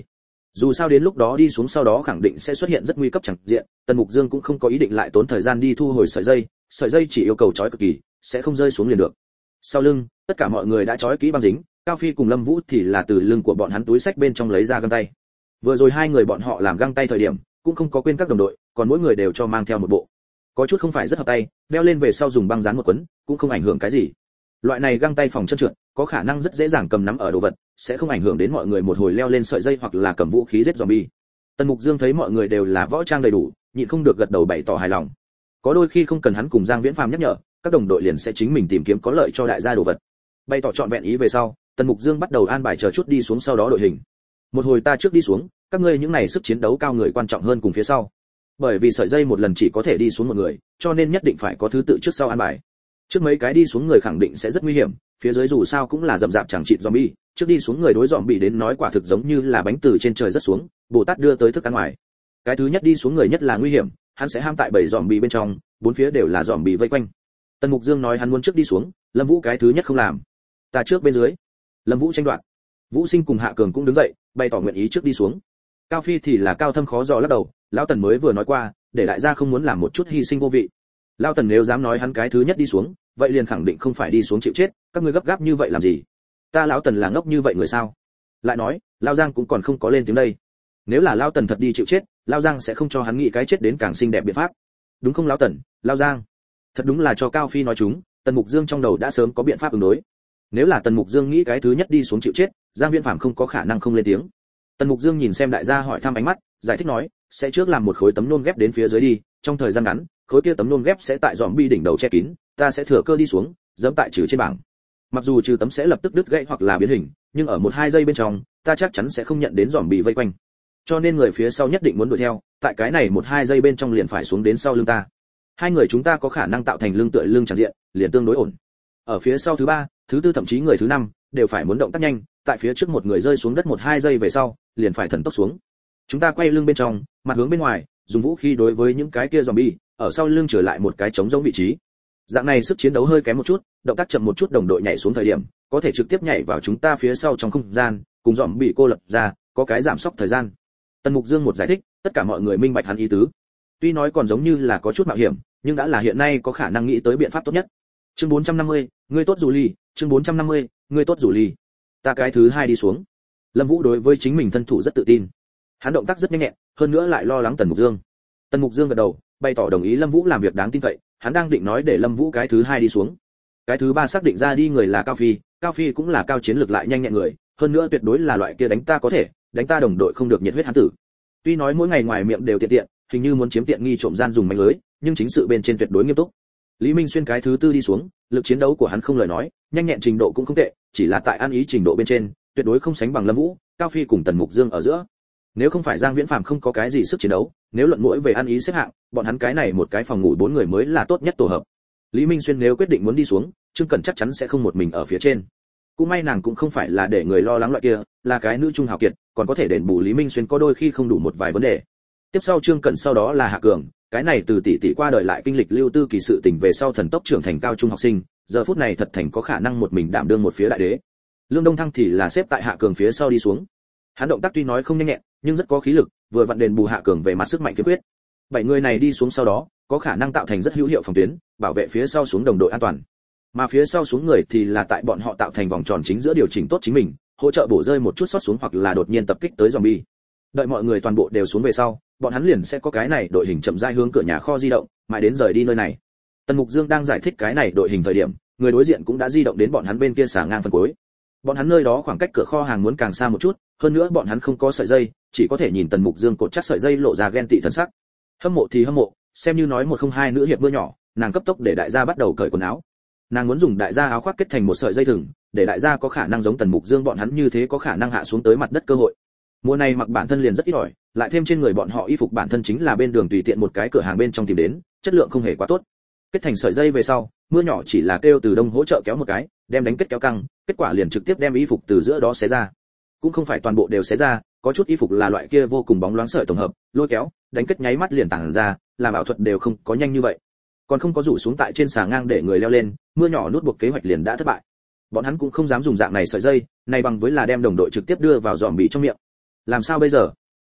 Dù sao đến lúc đó đi xuống sau đó khẳng định sẽ xuất hiện rất nguy cấp chẳng diện, Tần Mục Dương cũng không có ý định lại tốn thời gian đi thu hồi sợi dây, sợi dây chỉ yêu cầu trói cực kỳ, sẽ không rơi xuống liền được. Sau lưng, tất cả mọi người đã trói kỹ băng dính, Cao Phi cùng Lâm Vũ thì là từ lưng của bọn hắn túi xách bên trong lấy ra găng tay. Vừa rồi hai người bọn họ làm găng tay thời điểm, cũng không có quên các đồng đội, còn mỗi người đều cho mang theo một bộ. Có chút không phải rất hợp tay, đeo lên về sau dùng băng dán một quấn, cũng không ảnh hưởng cái gì. Loại này găng tay phòng chân trượt, có khả năng rất dễ dàng cầm nắm ở đồ vật, sẽ không ảnh hưởng đến mọi người một hồi leo lên sợi dây hoặc là cầm vũ khí giết zombie. Tần Mục Dương thấy mọi người đều là võ trang đầy đủ, nhịn không được gật đầu bày tỏ hài lòng. Có đôi khi không cần hắn cùng Giang Viễn Phàm nhắc nhở, các đồng đội liền sẽ chính mình tìm kiếm có lợi cho đại gia đồ vật. Bày tỏ trọn vẹn ý về sau, Tần Mục Dương bắt đầu an bài chờ chút đi xuống sau đó đội hình. Một hồi ta trước đi xuống, các ngươi những này sức chiến đấu cao người quan trọng hơn cùng phía sau. Bởi vì sợi dây một lần chỉ có thể đi xuống một người, cho nên nhất định phải có thứ tự trước sau an bài. Trước mấy cái đi xuống người khẳng định sẽ rất nguy hiểm, phía dưới dù sao cũng là rậm rạp chẳng chịt zombie, trước đi xuống người đối zombie đến nói quả thực giống như là bánh từ trên trời rất xuống, Bồ Tát đưa tới thức ăn ngoài. Cái thứ nhất đi xuống người nhất là nguy hiểm, hắn sẽ ham tại bầy zombie bên trong, bốn phía đều là zombie vây quanh. Tần Mục Dương nói hắn muốn trước đi xuống, Lâm Vũ cái thứ nhất không làm. Ta trước bên dưới. Lâm Vũ tranh đoạt. Vũ Sinh cùng Hạ Cường cũng đứng dậy, bày tỏ nguyện ý trước đi xuống. Cao Phi thì là cao thâm khó dò lắc đầu, lão Tần mới vừa nói qua, để đại gia không muốn làm một chút hy sinh vô vị. Lão Tần nếu dám nói hắn cái thứ nhất đi xuống, vậy liền khẳng định không phải đi xuống chịu chết, các ngươi gấp gáp như vậy làm gì? Ta lão Tần là ngốc như vậy người sao? Lại nói, Lão Giang cũng còn không có lên tiếng đây. Nếu là Lão Tần thật đi chịu chết, Lão Giang sẽ không cho hắn nghĩ cái chết đến càng xinh đẹp biện pháp. Đúng không Lão Tần, Lão Giang? Thật đúng là cho Cao Phi nói chúng, Tần Mục Dương trong đầu đã sớm có biện pháp ứng đối. Nếu là Tần Mục Dương nghĩ cái thứ nhất đi xuống chịu chết, Giang Viễn Phàm không có khả năng không lên tiếng. Tần Mục Dương nhìn xem đại gia hỏi thăm ánh mắt, giải thích nói, sẽ trước làm một khối tấm nôn ghép đến phía dưới đi, trong thời gian ngắn, khối kia tấm nôn ghép sẽ tại zombie đỉnh đầu che kín, ta sẽ thừa cơ đi xuống, dẫm tại trừ trên bảng. Mặc dù trừ tấm sẽ lập tức đứt gãy hoặc là biến hình, nhưng ở một hai giây bên trong, ta chắc chắn sẽ không nhận đến zombie vây quanh. Cho nên người phía sau nhất định muốn đuổi theo, tại cái này một hai giây bên trong liền phải xuống đến sau lưng ta. Hai người chúng ta có khả năng tạo thành lưng tựa lưng tràn diện, liền tương đối ổn. Ở phía sau thứ ba, thứ tư thậm chí người thứ năm đều phải muốn động tác nhanh, tại phía trước một người rơi xuống đất một hai giây về sau, liền phải thần tốc xuống. Chúng ta quay lưng bên trong, mặt hướng bên ngoài, dùng vũ khí đối với những cái kia zombie, ở sau lưng trở lại một cái trống rỗng vị trí. Dạng này sức chiến đấu hơi kém một chút, động tác chậm một chút, đồng đội nhảy xuống thời điểm, có thể trực tiếp nhảy vào chúng ta phía sau trong không gian, cùng zombie cô lập ra, có cái giảm sốc thời gian. Tần Mục Dương một giải thích, tất cả mọi người minh bạch hắn ý tứ. Tuy nói còn giống như là có chút mạo hiểm, nhưng đã là hiện nay có khả năng nghĩ tới biện pháp tốt nhất. Chương bốn trăm năm mươi, ngươi tốt rủ ly, chương bốn trăm năm mươi, ngươi tốt rủ ly. Ta cái thứ hai đi xuống. Lâm Vũ đối với chính mình thân thủ rất tự tin. Hắn động tác rất nhanh nhẹn, hơn nữa lại lo lắng Tần Mục Dương. Tần Mục Dương gật đầu, bày tỏ đồng ý Lâm Vũ làm việc đáng tin cậy, hắn đang định nói để Lâm Vũ cái thứ hai đi xuống. Cái thứ ba xác định ra đi người là Cao Phi, Cao Phi cũng là cao chiến lược lại nhanh nhẹn người, hơn nữa tuyệt đối là loại kia đánh ta có thể, đánh ta đồng đội không được nhiệt huyết hắn tử. Tuy nói mỗi ngày ngoài miệng đều tiện tiện, hình như muốn chiếm tiện nghi trộm gian dùng mánh lưới, nhưng chính sự bên trên tuyệt đối nghiêm túc. Lý Minh Xuyên cái thứ tư đi xuống, lực chiến đấu của hắn không lời nói, nhanh nhẹn trình độ cũng không tệ, chỉ là tại ăn ý trình độ bên trên, tuyệt đối không sánh bằng Lâm Vũ, Cao Phi cùng Tần Mục Dương ở giữa. Nếu không phải Giang Viễn Phàm không có cái gì sức chiến đấu, nếu luận mỗi về ăn ý xếp hạng, bọn hắn cái này một cái phòng ngủ bốn người mới là tốt nhất tổ hợp. Lý Minh Xuyên nếu quyết định muốn đi xuống, Trương Cẩn chắc chắn sẽ không một mình ở phía trên. Cũng may nàng cũng không phải là để người lo lắng loại kia, là cái nữ trung hào kiệt, còn có thể đền bù Lý Minh Xuyên có đôi khi không đủ một vài vấn đề. Tiếp sau Trương Cẩn sau đó là Hạ Cường, cái này từ tỷ tỷ qua đời lại kinh lịch lưu tư kỳ sự tình về sau thần tốc trưởng thành cao trung học sinh, giờ phút này thật thành có khả năng một mình đảm đương một phía đại đế. Lương Đông Thăng thì là xếp tại Hạ Cường phía sau đi xuống. Hắn động tác tuy nói không nhanh nhẹn, nhưng rất có khí lực, vừa vặn đền bù Hạ Cường về mặt sức mạnh kiếm quyết. Bảy người này đi xuống sau đó, có khả năng tạo thành rất hữu hiệu phòng tuyến, bảo vệ phía sau xuống đồng đội an toàn. Mà phía sau xuống người thì là tại bọn họ tạo thành vòng tròn chính giữa điều chỉnh tốt chính mình, hỗ trợ bổ rơi một chút sót xuống hoặc là đột nhiên tập kích tới zombie. Đợi mọi người toàn bộ đều xuống về sau, bọn hắn liền sẽ có cái này đội hình chậm rãi hướng cửa nhà kho di động, mãi đến rời đi nơi này. Tần Mục Dương đang giải thích cái này đội hình thời điểm, người đối diện cũng đã di động đến bọn hắn bên kia xả ngang phần cuối. Bọn hắn nơi đó khoảng cách cửa kho hàng muốn càng xa một chút, hơn nữa bọn hắn không có sợi dây, chỉ có thể nhìn Tần Mục Dương cột chắc sợi dây lộ ra ghen tị thần sắc. Hâm mộ thì hâm mộ, xem như nói một không hai nữ hiệp mưa nhỏ, nàng cấp tốc để đại gia bắt đầu cởi quần áo. Nàng muốn dùng đại gia áo khoác kết thành một sợi dây thừng, để đại gia có khả năng giống Tần Mục Dương bọn hắn như thế có khả năng hạ xuống tới mặt đất cơ hội. Mùa này mặc bản thân liền rất ít ỏi, lại thêm trên người bọn họ y phục bản thân chính là bên đường tùy tiện một cái cửa hàng bên trong tìm đến, chất lượng không hề quá tốt. Kết thành sợi dây về sau, mưa nhỏ chỉ là kêu từ đông hỗ trợ kéo một cái, đem đánh kết kéo căng, kết quả liền trực tiếp đem y phục từ giữa đó xé ra. Cũng không phải toàn bộ đều xé ra, có chút y phục là loại kia vô cùng bóng loáng sợi tổng hợp, lôi kéo, đánh kết nháy mắt liền tản ra, làm ảo thuật đều không có nhanh như vậy. Còn không có rủ xuống tại trên xà ngang để người leo lên, mưa nhỏ nút buộc kế hoạch liền đã thất bại. Bọn hắn cũng không dám dùng dạng này sợi dây, này bằng với là đem đồng đội trực tiếp đưa vào giòm bị trong miệng. Làm sao bây giờ?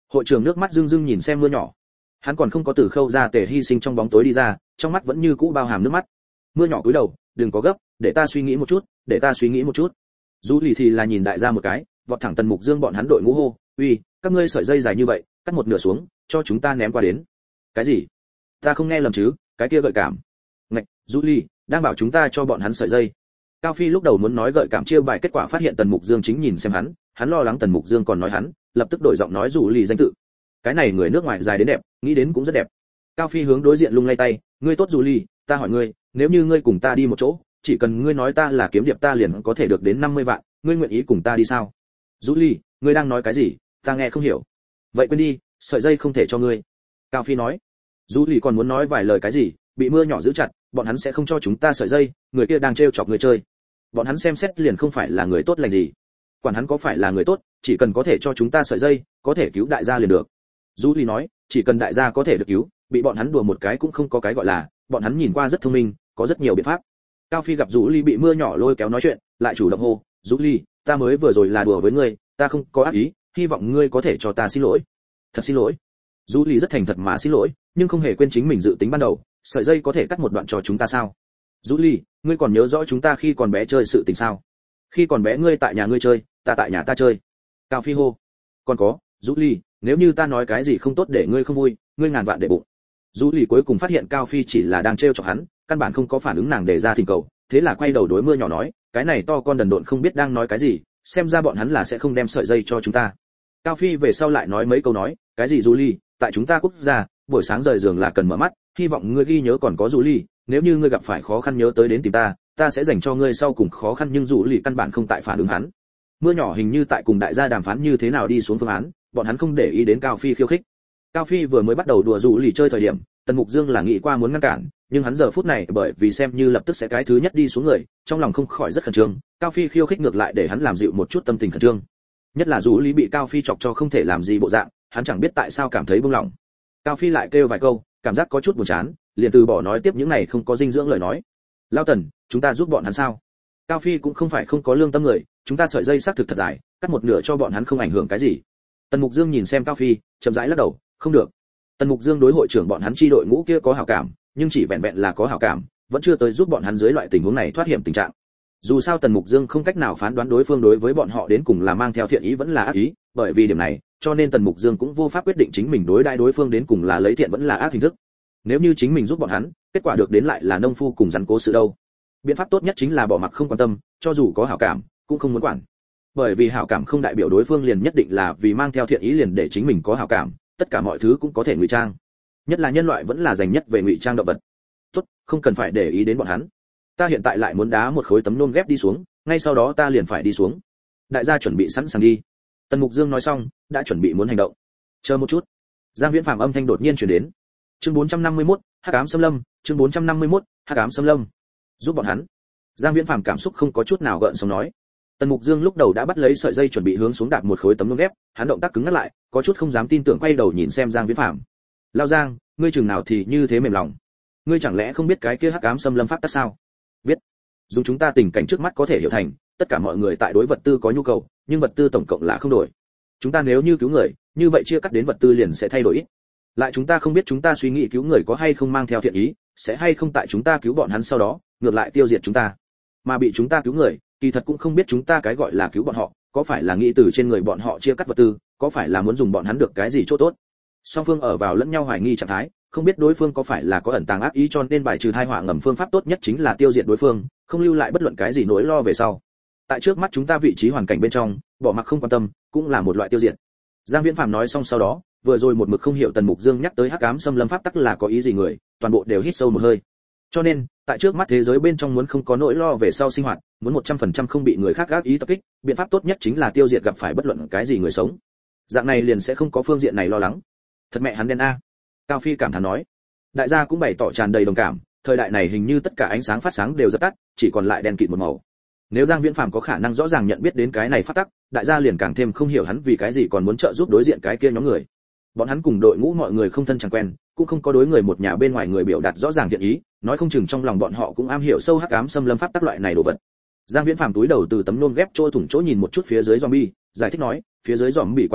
Hội trưởng nước mắt rưng rưng nhìn xem mưa nhỏ. Hắn còn không có từ khâu ra Tề Hy Sinh trong bóng tối đi ra, trong mắt vẫn như cũ bao hàm nước mắt. Mưa nhỏ cúi đầu, đừng có gấp, để ta suy nghĩ một chút, để ta suy nghĩ một chút. Du Lì thì là nhìn đại gia một cái, vọt thẳng Tần Mục Dương bọn hắn đội ngũ hô, uy, các ngươi sợi dây dài như vậy, cắt một nửa xuống, cho chúng ta ném qua đến. Cái gì? Ta không nghe lầm chứ? Cái kia gợi cảm. Ngạch, Du Lì, đang bảo chúng ta cho bọn hắn sợi dây. Cao Phi lúc đầu muốn nói gợi cảm chia bài, kết quả phát hiện Tần Mục Dương chính nhìn xem hắn, hắn lo lắng Tần Mục Dương còn nói hắn, lập tức đổi giọng nói Du Lì danh tự. Cái này người nước ngoài dài đến đẹp, nghĩ đến cũng rất đẹp. Cao Phi hướng đối diện lung lay tay, ngươi tốt Du Lì, ta hỏi ngươi, nếu như ngươi cùng ta đi một chỗ, chỉ cần ngươi nói ta là kiếm điệp ta liền có thể được đến năm mươi vạn, ngươi nguyện ý cùng ta đi sao? Du Lì, ngươi đang nói cái gì? Ta nghe không hiểu. Vậy quên đi, sợi dây không thể cho ngươi. Cao Phi nói. Du Lì còn muốn nói vài lời cái gì, bị mưa nhỏ giữ chặt, bọn hắn sẽ không cho chúng ta sợi dây, người kia đang trêu chọc người chơi. Bọn hắn xem xét liền không phải là người tốt lành gì. Quản hắn có phải là người tốt, chỉ cần có thể cho chúng ta sợi dây, có thể cứu đại gia liền được. Du Lì nói, chỉ cần đại gia có thể được cứu, bị bọn hắn đùa một cái cũng không có cái gọi là, bọn hắn nhìn qua rất thông minh, có rất nhiều biện pháp. Cao Phi gặp Du Lì bị mưa nhỏ lôi kéo nói chuyện, lại chủ động hô, Du Lì, ta mới vừa rồi là đùa với ngươi, ta không có ác ý, hy vọng ngươi có thể cho ta xin lỗi. Thật xin lỗi. Du Lì rất thành thật mà xin lỗi, nhưng không hề quên chính mình dự tính ban đầu, sợi dây có thể cắt một đoạn cho chúng ta sao? Du Lì, ngươi còn nhớ rõ chúng ta khi còn bé chơi sự tình sao? Khi còn bé ngươi tại nhà ngươi chơi, ta tại nhà ta chơi. Cao Phi hô. Còn có, Du Lì, nếu như ta nói cái gì không tốt để ngươi không vui, ngươi ngàn vạn để bụng. Du Lì cuối cùng phát hiện Cao Phi chỉ là đang trêu chọc hắn, căn bản không có phản ứng nàng để ra thỉnh cầu, thế là quay đầu đối mưa nhỏ nói, cái này to con đần độn không biết đang nói cái gì, xem ra bọn hắn là sẽ không đem sợi dây cho chúng ta. Cao Phi về sau lại nói mấy câu nói, cái gì Du Lì, tại chúng ta quốc gia, buổi sáng rời giường là cần mở mắt, hy vọng ngươi ghi nhớ còn có Du Lì, nếu như ngươi gặp phải khó khăn nhớ tới đến tìm ta, ta sẽ dành cho ngươi sau cùng khó khăn, nhưng Du Lì căn bản không tại phản ứng hắn. Mưa nhỏ hình như tại cùng đại gia đàm phán như thế nào đi xuống phương án, bọn hắn không để ý đến Cao Phi khiêu khích. Cao Phi vừa mới bắt đầu đùa Du Lì chơi thời điểm, Tần Mục Dương là nghĩ qua muốn ngăn cản, nhưng hắn giờ phút này bởi vì xem như lập tức sẽ cái thứ nhất đi xuống người, trong lòng không khỏi rất khẩn trương, Cao Phi khiêu khích ngược lại để hắn làm dịu một chút tâm tình khẩn trương. Nhất là Du Lì bị Cao Phi chọc cho không thể làm gì bộ dạng, hắn chẳng biết tại sao cảm thấy buông lỏng. Cao Phi lại kêu vài câu, cảm giác có chút buồn chán, liền từ bỏ nói tiếp những này không có dinh dưỡng lời nói. Lao Tần, chúng ta giúp bọn hắn sao? Cao Phi cũng không phải không có lương tâm người, chúng ta sợi dây xác thực thật dài, cắt một nửa cho bọn hắn không ảnh hưởng cái gì. Tần Mục Dương nhìn xem Cao Phi, chậm rãi lắc đầu, không được. Tần Mục Dương đối hội trưởng bọn hắn chi đội ngũ kia có hảo cảm, nhưng chỉ vẹn vẹn là có hảo cảm, vẫn chưa tới giúp bọn hắn dưới loại tình huống này thoát hiểm tình trạng. Dù sao Tần Mục Dương không cách nào phán đoán đối phương đối với bọn họ đến cùng là mang theo thiện ý vẫn là ác ý, bởi vì điểm này, cho nên Tần Mục Dương cũng vô pháp quyết định chính mình đối đãi đối phương đến cùng là lấy thiện vẫn là ác hình thức. Nếu như chính mình giúp bọn hắn, kết quả được đến lại là nông phu cùng rắn cố sự đâu. Biện pháp tốt nhất chính là bỏ mặc không quan tâm, cho dù có hảo cảm, cũng không muốn quản. Bởi vì hảo cảm không đại biểu đối phương liền nhất định là vì mang theo thiện ý liền để chính mình có hảo cảm, tất cả mọi thứ cũng có thể ngụy trang. Nhất là nhân loại vẫn là dành nhất về ngụy trang động vật. Tốt, không cần phải để ý đến bọn hắn. Ta hiện tại lại muốn đá một khối tấm nôn ghép đi xuống, ngay sau đó ta liền phải đi xuống. Đại gia chuẩn bị sẵn sàng đi. Tần Mục Dương nói xong, đã chuẩn bị muốn hành động. Chờ một chút. Giang Viễn Phàm âm thanh đột nhiên truyền đến. Chương bốn trăm năm mươi mốt, Hắc ám xâm lâm, chương bốn trăm năm mươi mốt, Hắc ám xâm lâm. Giúp bọn hắn. Giang Viễn Phàm cảm xúc không có chút nào gợn sóng nói. Tần Mục Dương lúc đầu đã bắt lấy sợi dây chuẩn bị hướng xuống đạp một khối tấm nôn ghép, hắn động tác cứng ngắt lại, có chút không dám tin tưởng quay đầu nhìn xem Giang Viễn Phàm. Lao Giang, ngươi chừng nào thì như thế mềm lòng? Ngươi chẳng lẽ không biết cái kia Hắc ám xâm lâm pháp tắc sao? Biết. Dùng chúng ta tình cảnh trước mắt có thể hiểu thành, tất cả mọi người tại đối vật tư có nhu cầu, nhưng vật tư tổng cộng là không đổi. Chúng ta nếu như cứu người, như vậy chia cắt đến vật tư liền sẽ thay đổi ít. Lại chúng ta không biết chúng ta suy nghĩ cứu người có hay không mang theo thiện ý, sẽ hay không tại chúng ta cứu bọn hắn sau đó, ngược lại tiêu diệt chúng ta. Mà bị chúng ta cứu người, kỳ thật cũng không biết chúng ta cái gọi là cứu bọn họ, có phải là nghĩ từ trên người bọn họ chia cắt vật tư, có phải là muốn dùng bọn hắn được cái gì chỗ tốt. Song phương ở vào lẫn nhau hoài nghi trạng thái, không biết đối phương có phải là có ẩn tàng ác ý, cho nên bài trừ tai họa ngầm phương pháp tốt nhất chính là tiêu diệt đối phương, không lưu lại bất luận cái gì nỗi lo về sau. Tại trước mắt chúng ta vị trí hoàn cảnh bên trong, bỏ mặc không quan tâm, cũng là một loại tiêu diệt. Giang Viễn Phàm nói xong sau đó, vừa rồi một mực không hiểu Tần Mục Dương nhắc tới Hắc ám xâm lâm pháp tắc là có ý gì người, toàn bộ đều hít sâu một hơi. Cho nên, tại trước mắt thế giới bên trong muốn không có nỗi lo về sau sinh hoạt, muốn một trăm phần trăm không bị người khác ác ý tập kích, biện pháp tốt nhất chính là tiêu diệt gặp phải bất luận cái gì người sống. Dạng này liền sẽ không có phương diện này lo lắng. Thật mẹ hắn đen a. Cao Phi cảm thán nói. Đại gia cũng bày tỏ tràn đầy đồng cảm, thời đại này hình như tất cả ánh sáng phát sáng đều dập tắt, chỉ còn lại đen kịt một màu. Nếu Giang Viễn Phàm có khả năng rõ ràng nhận biết đến cái này phát tắc, đại gia liền càng thêm không hiểu hắn vì cái gì còn muốn trợ giúp đối diện cái kia nhóm người. Bọn hắn cùng đội ngũ mọi người không thân chẳng quen, cũng không có đối người một nhà bên ngoài người biểu đạt rõ ràng thiện ý, nói không chừng trong lòng bọn họ cũng am hiểu sâu hắc ám xâm lâm pháp tắc loại này đồ vật. Giang Viễn Phàm túi đầu từ tấm nôn ghép trôi thủng chỗ nhìn một chút phía dưới zombie, giải thích nói, phía dưới zombie quá nhiều,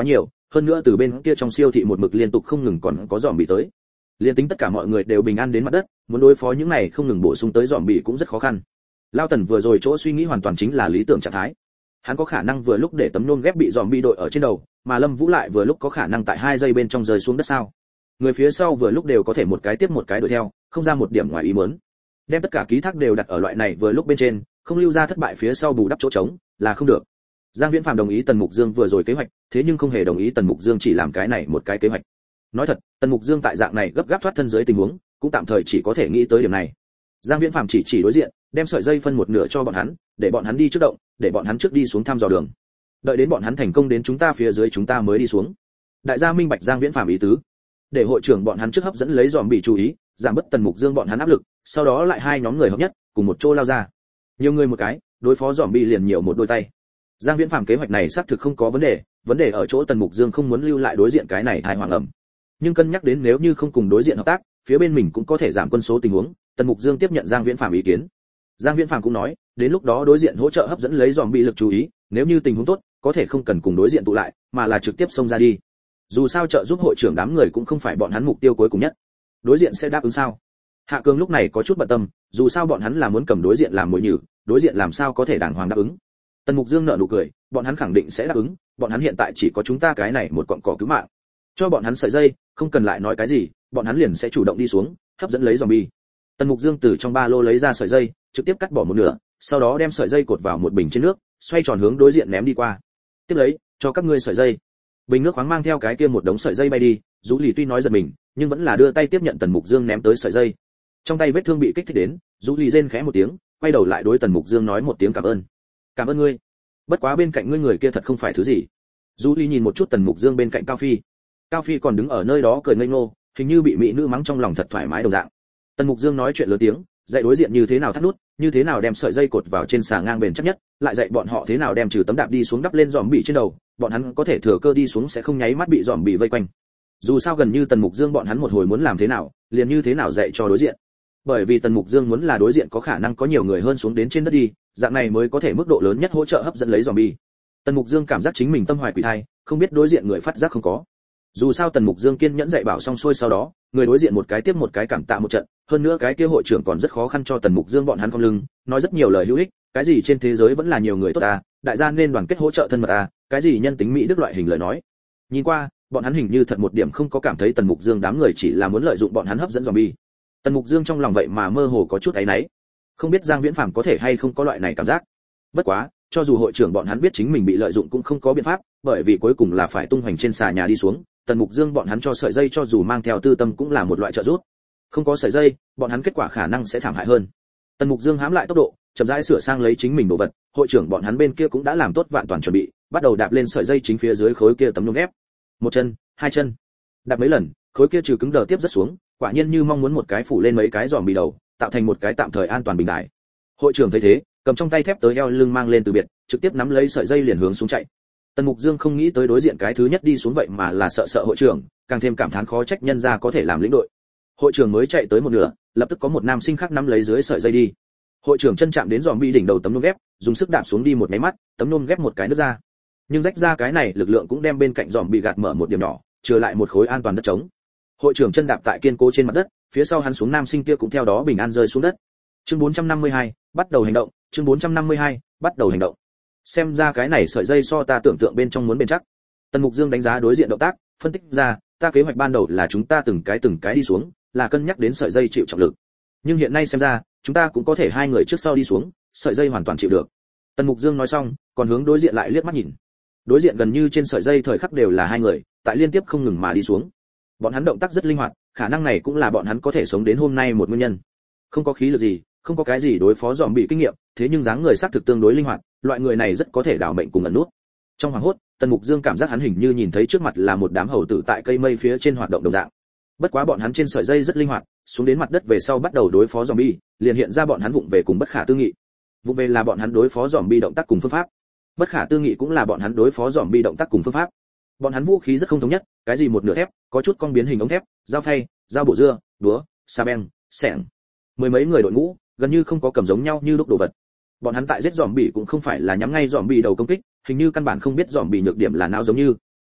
hơn nữa từ bên kia trong siêu thị một mực liên tục không ngừng còn có dòm bị tới. Liên tính tất cả mọi người đều bình an đến mặt đất, muốn đối phó những này không ngừng bổ sung tới dòm bị cũng rất khó khăn. Lao Tần vừa rồi chỗ suy nghĩ hoàn toàn chính là lý tưởng trạng thái. Hắn có khả năng vừa lúc để tấm nôn ghép bị dòm bị đội ở trên đầu, mà Lâm Vũ lại vừa lúc có khả năng tại hai giây bên trong rơi xuống đất sao. Người phía sau vừa lúc đều có thể một cái tiếp một cái đuổi theo, không ra một điểm ngoài ý muốn. Đem tất cả ký thác đều đặt ở loại này vừa lúc bên trên, không lưu ra thất bại phía sau bù đắp chỗ trống, là không được. Giang Viễn Phàm đồng ý Tần Mục Dương vừa rồi kế hoạch, thế nhưng không hề đồng ý Tần Mục Dương chỉ làm cái này một cái kế hoạch. Nói thật, Tần Mục Dương tại dạng này gấp gáp thoát thân dưới tình huống, cũng tạm thời chỉ có thể nghĩ tới điểm này. Giang Viễn Phàm chỉ chỉ đối diện, đem sợi dây phân một nửa cho bọn hắn, để bọn hắn đi trước động, để bọn hắn trước đi xuống thăm dò đường. Đợi đến bọn hắn thành công đến chúng ta phía dưới chúng ta mới đi xuống. Đại gia minh bạch Giang Viễn Phàm ý tứ, để hội trưởng bọn hắn trước hấp dẫn lấy dòm bị chú ý, giảm bớt Tần Mục Dương bọn hắn áp lực, sau đó lại hai nhóm người hợp nhất, cùng một chỗ lao ra. Nhiều người một cái, đối phó dòm bị liền nhiều một đôi tay. Giang Viễn Phàm kế hoạch này xác thực không có vấn đề, vấn đề ở chỗ Tần Mục Dương không muốn lưu lại đối diện cái này thai hoàng ẩm. Nhưng cân nhắc đến nếu như không cùng đối diện hợp tác, phía bên mình cũng có thể giảm quân số tình huống, Tần Mục Dương tiếp nhận Giang Viễn Phàm ý kiến. Giang Viễn Phàm cũng nói, đến lúc đó đối diện hỗ trợ hấp dẫn lấy dòm bị lực chú ý, nếu như tình huống tốt, có thể không cần cùng đối diện tụ lại, mà là trực tiếp xông ra đi. Dù sao trợ giúp hội trưởng đám người cũng không phải bọn hắn mục tiêu cuối cùng nhất. Đối diện sẽ đáp ứng sao? Hạ Cường lúc này có chút bận tâm, dù sao bọn hắn là muốn cầm đối diện làm mồi nhử, đối diện làm sao có thể đàng hoàng đáp ứng. Tần Mục Dương nở nụ cười, bọn hắn khẳng định sẽ đáp ứng, bọn hắn hiện tại chỉ có chúng ta cái này một cọng cỏ cứu mạng. Cho bọn hắn sợi dây, không cần lại nói cái gì, bọn hắn liền sẽ chủ động đi xuống, hấp dẫn lấy zombie. Tần Mục Dương từ trong ba lô lấy ra sợi dây, trực tiếp cắt bỏ một nửa, sau đó đem sợi dây cột vào một bình trên nước, xoay tròn hướng đối diện ném đi qua. Tiếp lấy, cho các ngươi sợi dây. Bình nước khoáng mang theo cái kia một đống sợi dây bay đi, Dũ Lì tuy nói giật mình, nhưng vẫn là đưa tay tiếp nhận Tần Mục Dương ném tới sợi dây. Trong tay vết thương bị kích thích đến, Dũ Lì rên khẽ một tiếng, quay đầu lại đối Tần Mục Dương nói một tiếng cảm ơn. Cảm ơn ngươi. Bất quá bên cạnh ngươi người kia thật không phải thứ gì. Dũ Lì nhìn một chút Tần Mục Dương bên cạnh Cao Phi. Cao Phi còn đứng ở nơi đó cười ngây ngô, hình như bị mỹ nữ mắng trong lòng thật thoải mái đồng dạng. Tần Mục Dương nói chuyện lớn tiếng, dạy đối diện như thế nào thắt nút, như thế nào đem sợi dây cột vào trên xà ngang bền chắc nhất, lại dạy bọn họ thế nào đem trừ tấm đạp đi xuống đắp lên dòm bị trên đầu, bọn hắn có thể thừa cơ đi xuống sẽ không nháy mắt bị dòm bị vây quanh. Dù sao gần như Tần Mục Dương bọn hắn một hồi muốn làm thế nào, liền như thế nào dạy cho đối diện. Bởi vì Tần Mục Dương muốn là đối diện có khả năng có nhiều người hơn xuống đến trên đất đi, dạng này mới có thể mức độ lớn nhất hỗ trợ hấp dẫn lấy dòm bị. Tần Mục Dương cảm giác chính mình tâm hoài quỷ thai, không biết đối diện người phát giác không có. Dù sao Tần Mục Dương kiên nhẫn dạy bảo xong xuôi sau đó, người đối diện một cái tiếp một cái cảm tạ một trận, hơn nữa cái kia hội trưởng còn rất khó khăn cho Tần Mục Dương bọn hắn không lưng, nói rất nhiều lời hữu ích, cái gì trên thế giới vẫn là nhiều người tốt à, đại gia nên đoàn kết hỗ trợ thân mật à, cái gì nhân tính mỹ đức loại hình lời nói. Nhìn qua, bọn hắn hình như thật một điểm không có cảm thấy Tần Mục Dương đám người chỉ là muốn lợi dụng bọn hắn hấp dẫn zombie. Tần Mục Dương trong lòng vậy mà mơ hồ có chút áy náy. Không biết Giang Viễn Phàm có thể hay không có loại này cảm giác. Bất quá, cho dù hội trưởng bọn hắn biết chính mình bị lợi dụng cũng không có biện pháp, bởi vì cuối cùng là phải tung hoành trên xà nhà đi xuống, Tần Mục Dương bọn hắn cho sợi dây cho dù mang theo tư tâm cũng là một loại trợ giúp. Không có sợi dây, bọn hắn kết quả khả năng sẽ thảm hại hơn. Tần Mục Dương hãm lại tốc độ, chậm rãi sửa sang lấy chính mình đồ vật, hội trưởng bọn hắn bên kia cũng đã làm tốt vạn toàn chuẩn bị, bắt đầu đạp lên sợi dây chính phía dưới khối kia tấm nhôm ghép. Một chân, hai chân, đạp mấy lần, khối kia trừ cứng đờ tiếp rất xuống, quả nhiên như mong muốn một cái phủ lên mấy cái giòm bị đầu, tạo thành một cái tạm thời an toàn bình đại. Hội trưởng thấy thế, cầm trong tay thép tới eo lưng mang lên từ biệt, trực tiếp nắm lấy sợi dây liền hướng xuống chạy. Tần Mục Dương không nghĩ tới đối diện cái thứ nhất đi xuống vậy mà là sợ sợ hội trưởng, càng thêm cảm thán khó trách nhân gia có thể làm lĩnh đội. Hội trưởng mới chạy tới một nửa, lập tức có một nam sinh khác nắm lấy dưới sợi dây đi. Hội trưởng chân chạm đến giòm bị đỉnh đầu tấm nhôm ghép, dùng sức đạp xuống đi một cái mắt, tấm nhôm ghép một cái nứt ra. Nhưng rách ra cái này lực lượng cũng đem bên cạnh giòm bị gạt mở một điểm nhỏ, trừ lại một khối an toàn đất trống. Hội trưởng chân đạp tại kiên cố trên mặt đất, phía sau hắn xuống nam sinh kia cũng theo đó bình an rơi xuống đất. Chương bốn trăm năm mươi hai, bắt đầu hành động, chương bốn trăm năm mươi hai, bắt đầu hành động. Xem ra cái này sợi dây so ta tưởng tượng bên trong muốn bền chắc. Tần Mục Dương đánh giá đối diện động tác, phân tích ra, ta kế hoạch ban đầu là chúng ta từng cái từng cái đi xuống, là cân nhắc đến sợi dây chịu trọng lực. Nhưng hiện nay xem ra, chúng ta cũng có thể hai người trước sau đi xuống, sợi dây hoàn toàn chịu được. Tần Mục Dương nói xong, còn hướng đối diện lại liếc mắt nhìn. Đối diện gần như trên sợi dây thời khắc đều là hai người, tại liên tiếp không ngừng mà đi xuống. Bọn hắn động tác rất linh hoạt, khả năng này cũng là bọn hắn có thể sống đến hôm nay một nguyên nhân. Không có khí lực gì, không có cái gì đối phó dòm bị kinh nghiệm, thế nhưng dáng người xác thực tương đối linh hoạt, loại người này rất có thể đảo mệnh cùng ẩn nút. Trong hoàng hốt, Tần Mục Dương cảm giác hắn hình như nhìn thấy trước mặt là một đám hầu tử tại cây mây phía trên hoạt động đồng dạng. Bất quá bọn hắn trên sợi dây rất linh hoạt, xuống đến mặt đất về sau bắt đầu đối phó zombie, liền hiện ra bọn hắn vụng về cùng bất khả tư nghị. Vụng về là bọn hắn đối phó zombie động tác cùng phương pháp. Bất khả tư nghị cũng là bọn hắn đối phó zombie động tác cùng phương pháp. Bọn hắn vũ khí rất không thống nhất, cái gì một nửa thép, có chút cong biến hình ống thép, dao phay, dao bổ dưa, đũa, sa beng, xẻng. Mười mấy người đội ngũ, gần như không có cầm giống nhau như lúc đồ vật. Bọn hắn tại giết zombie cũng không phải là nhắm ngay zombie đầu công kích, hình như căn bản không biết zombie nhược điểm là não giống như.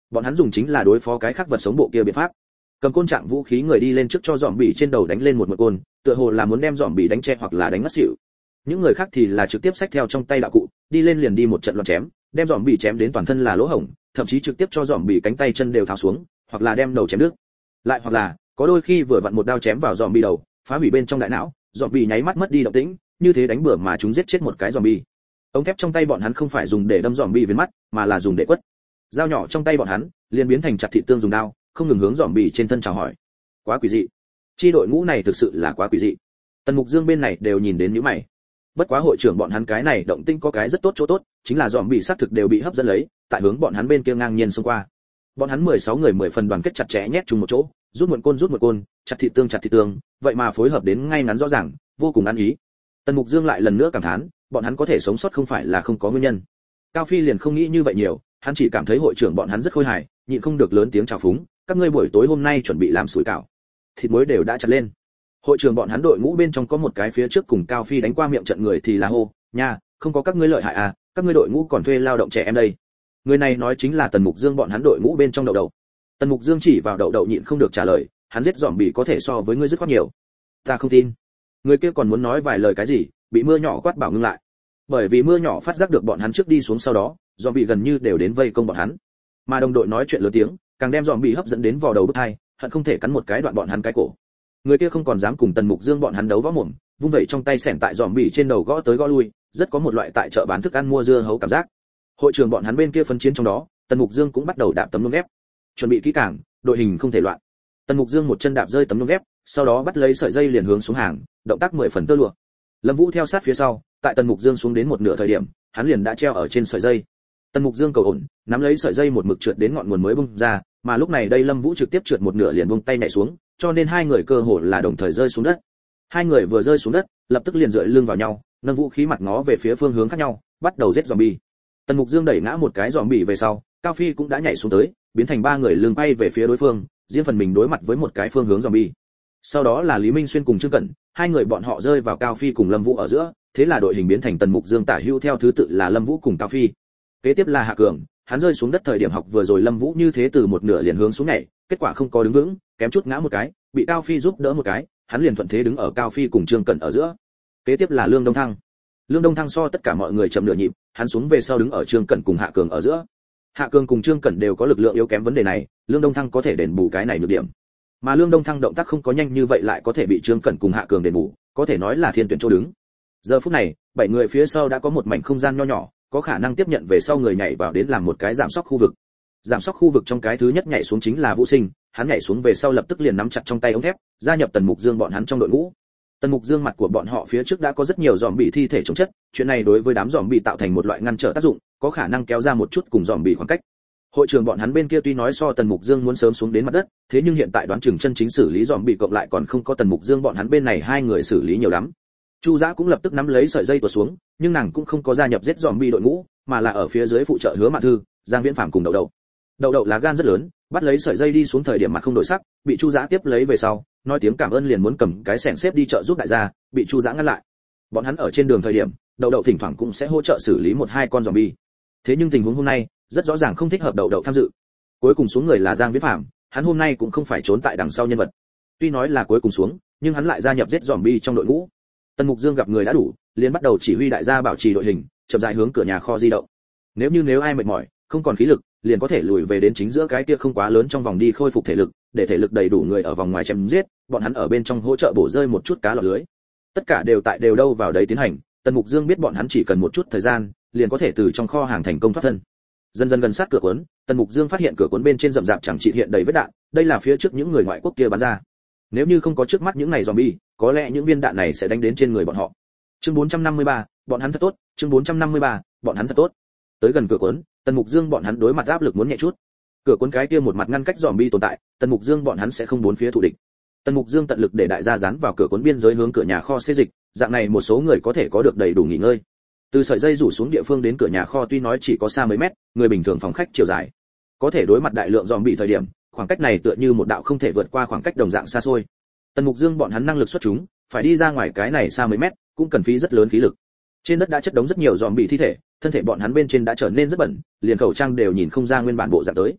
Bọn hắn dùng chính là đối phó cái khác vật sống bộ kia biện pháp. Cầm côn trạng vũ khí người đi lên trước cho dòm bỉ trên đầu đánh lên một một côn, tựa hồ là muốn đem dòm bỉ đánh che hoặc là đánh ngất xỉu. Những người khác thì là trực tiếp xách theo trong tay đạo cụ, đi lên liền đi một trận loạn chém, đem dòm bỉ chém đến toàn thân là lỗ hổng, thậm chí trực tiếp cho dòm bỉ cánh tay chân đều tháo xuống, hoặc là đem đầu chém đứt. Lại hoặc là, có đôi khi vừa vặn một đao chém vào dòm bỉ đầu, phá hủy bên trong đại não, dòm bỉ nháy mắt mất đi động tĩnh, như thế đánh bừa mà chúng giết chết một cái dòm bỉ. Ống thép trong tay bọn hắn không phải dùng để đâm dòm bỉ viền mắt, mà là dùng để quất. Dao nhỏ trong tay bọn hắn liền biến thành chặt thịt tương dùng đao, không ngừng hướng dòm bỉ trên thân chào hỏi. Quá quỷ dị. Chi đội ngũ này thực sự là quá quỷ dị. Tần Mục Dương bên này đều nhìn đến nhíu mày. Bất quá hội trưởng bọn hắn cái này động tinh có cái rất tốt chỗ tốt, chính là dòm bỉ xác thực đều bị hấp dẫn lấy, tại hướng bọn hắn bên kia ngang nhiên xông qua. Bọn hắn mười sáu người mười phần đoàn kết chặt chẽ nhét chung một chỗ, rút một côn rút một côn, chặt thịt tương chặt thịt tương, vậy mà phối hợp đến ngay ngắn rõ ràng, vô cùng ăn ý. Tần Mục Dương lại lần nữa cảm thán, bọn hắn có thể sống sót không phải là không có nguyên nhân. Cao Phi liền không nghĩ như vậy nhiều, hắn chỉ cảm thấy hội trưởng bọn hắn rất khôi hài, nhịn không được lớn tiếng chào phúng, các ngươi buổi tối hôm nay chuẩn bị làm sủi cảo. Thịt muối đều đã chặt lên. Hội trưởng bọn hắn đội ngũ bên trong có một cái phía trước cùng Cao Phi đánh qua miệng trận người thì là hô, nha, không có các ngươi lợi hại à, các ngươi đội ngũ còn thuê lao động trẻ em đây. Người này nói chính là Tần Mục Dương bọn hắn đội ngũ bên trong đậu đậu. Tần Mục Dương chỉ vào đậu đậu nhịn không được trả lời, hắn giết dòm bỉ có thể so với ngươi dứt khoát nhiều. Ta không tin. Người kia còn muốn nói vài lời cái gì, bị mưa nhỏ quát bảo ngưng lại. Bởi vì mưa nhỏ phát giác được bọn hắn trước đi xuống sau đó, dòm bỉ gần như đều đến vây công bọn hắn. Mà đồng đội nói chuyện lớn tiếng, càng đem dòm bỉ hấp dẫn đến vào đầu bức hai, hận không thể cắn một cái đoạn bọn hắn cái cổ. Người kia không còn dám cùng Tần Mục Dương bọn hắn đấu võ mồm, vung vẩy trong tay xẻng tại dòm bỉ trên đầu gõ tới gõ lui, rất có một loại tại chợ bán thức ăn mua dưa hấu cảm giác. Hội trưởng bọn hắn bên kia phân chiến trong đó, Tần Mục Dương cũng bắt đầu đạp tấm lông ghép. Chuẩn bị kỹ càng, đội hình không thể loạn. Tần Mục Dương một chân đạp rơi tấm lông ghép, sau đó bắt lấy sợi dây liền hướng xuống hàng, động tác mười phần tơ lụa. Lâm Vũ theo sát phía sau, tại Tần Mục Dương xuống đến một nửa thời điểm, hắn liền đã treo ở trên sợi dây. Tần Mục Dương cầu ổn, nắm lấy sợi dây một mực trượt đến ngọn nguồn mới bung ra, mà lúc này đây Lâm Vũ trực tiếp trượt một nửa liền buông tay nhảy xuống, cho nên hai người cơ hồ là đồng thời rơi xuống đất. Hai người vừa rơi xuống đất, lập tức liền dựa lưng vào nhau, nâng vũ khí mặt ngó về phía phương hướng khác nhau, bắt đầu giết zombie. Tần Mục Dương đẩy ngã một cái zombie về sau, Cao Phi cũng đã nhảy xuống tới, biến thành ba người lưng bay về phía đối phương, riêng phần mình đối mặt với một cái phương hướng zombie. Sau đó là Lý Minh Xuyên cùng Trương Cẩn, hai người bọn họ rơi vào Cao Phi cùng Lâm Vũ ở giữa, thế là đội hình biến thành Tần Mục Dương tả hữu theo thứ tự là Lâm Vũ cùng Cao Phi. Kế tiếp là Hạ Cường, hắn rơi xuống đất thời điểm học vừa rồi Lâm Vũ như thế từ một nửa liền hướng xuống nhảy, kết quả không có đứng vững, kém chút ngã một cái, bị Cao Phi giúp đỡ một cái, hắn liền thuận thế đứng ở Cao Phi cùng Trương Cẩn ở giữa. Kế tiếp là Lương Đông Thăng. Lương Đông Thăng so tất cả mọi người chậm nửa nhịp, hắn xuống về sau đứng ở Trương Cẩn cùng Hạ Cường ở giữa. Hạ Cường cùng Trương Cẩn đều có lực lượng yếu kém vấn đề này, Lương Đông Thăng có thể đền bù cái này nhược điểm. Mà Lương Đông Thăng động tác không có nhanh như vậy lại có thể bị Trương Cẩn cùng Hạ Cường đền bù, có thể nói là thiên tuyển chỗ đứng. Giờ phút này, bảy người phía sau đã có một mảnh không gian nho nhỏ, có khả năng tiếp nhận về sau người nhảy vào đến làm một cái giảm sóc khu vực. Giảm sóc khu vực trong cái thứ nhất nhảy xuống chính là Vũ Sinh, hắn nhảy xuống về sau lập tức liền nắm chặt trong tay ống thép, gia nhập Tần Mục Dương bọn hắn trong đội ngũ. Tần Mục Dương mặt của bọn họ phía trước đã có rất nhiều giòm bị thi thể chống chất, chuyện này đối với đám giòm bị tạo thành một loại ngăn trở tác dụng, có khả năng kéo ra một chút cùng giòm bị khoảng cách. Hội trưởng bọn hắn bên kia tuy nói so Tần Mục Dương muốn sớm xuống đến mặt đất, thế nhưng hiện tại đoán chừng chân chính xử lý giòm bị cộng lại còn không có Tần Mục Dương bọn hắn bên này hai người xử lý nhiều lắm. Chu Dã cũng lập tức nắm lấy sợi dây tuột xuống, nhưng nàng cũng không có gia nhập giết giòm bị đội ngũ, mà là ở phía dưới phụ trợ Hứa Mạn Thư, Giang Viễn Phàm cùng Đậu Đậu. Đậu Đậu lá gan rất lớn, bắt lấy sợi dây đi xuống thời điểm mặt không đổi sắc, bị Chu Dã tiếp lấy về sau, nói tiếng cảm ơn liền muốn cầm cái xẻng xếp đi chợ giúp đại gia, bị Chu Dã ngăn lại. Bọn hắn ở trên đường thời điểm, Đậu Đậu thỉnh thoảng cũng sẽ hỗ trợ xử lý một hai con zombie. Thế nhưng tình huống hôm nay, rất rõ ràng không thích hợp Đậu Đậu tham dự. Cuối cùng xuống người là Giang Viễn Phàm, hắn hôm nay cũng không phải trốn tại đằng sau nhân vật. Tuy nói là cuối cùng xuống, nhưng hắn lại gia nhập giết zombie trong đội ngũ. Tần Mục Dương gặp người đã đủ, liền bắt đầu chỉ huy đại gia bảo trì đội hình, chậm rãi hướng cửa nhà kho di động. Nếu như nếu ai mệt mỏi, không còn khí lực, liền có thể lùi về đến chính giữa cái kia không quá lớn trong vòng đi khôi phục thể lực, để thể lực đầy đủ người ở vòng ngoài chém giết, bọn hắn ở bên trong hỗ trợ bổ rơi một chút cá lọt lưới. Tất cả đều tại đều đâu vào đấy tiến hành, Tần Mục Dương biết bọn hắn chỉ cần một chút thời gian, liền có thể từ trong kho hàng thành công thoát thân. Dần dần gần sát cửa cuốn, Tần Mục Dương phát hiện cửa cuốn bên trên rậm rạp chẳng chịt hiện đầy vết đạn, đây là phía trước những người ngoại quốc kia bắn ra. Nếu như không có trước mắt những này zombie, có lẽ những viên đạn này sẽ đánh đến trên người bọn họ. Chương bốn trăm năm mươi ba, bọn hắn thật tốt, chương bốn trăm năm mươi ba, bọn hắn thật tốt. Tới gần cửa cuốn, Tần Mục Dương bọn hắn đối mặt áp lực muốn nhẹ chút. Cửa cuốn cái kia một mặt ngăn cách zombie tồn tại, Tần Mục Dương bọn hắn sẽ không bốn phía thù địch. Tần Mục Dương tận lực để đại gia dán vào cửa cuốn biên giới hướng cửa nhà kho xê dịch, dạng này một số người có thể có được đầy đủ nghỉ ngơi. Từ sợi dây rủ xuống địa phương đến cửa nhà kho tuy nói chỉ có xa mấy mét, người bình thường phòng khách chiều dài, có thể đối mặt đại lượng zombie thời điểm, khoảng cách này tựa như một đạo không thể vượt qua khoảng cách đồng dạng xa xôi. Tần Mục Dương bọn hắn năng lực xuất chúng, phải đi ra ngoài cái này xa mấy mét, cũng cần phí rất lớn khí lực. Trên đất đã chất đống rất nhiều zombie thi thể, thân thể bọn hắn bên trên đã trở nên rất bẩn, liền khẩu trang đều nhìn không ra nguyên bản bộ dạng tới.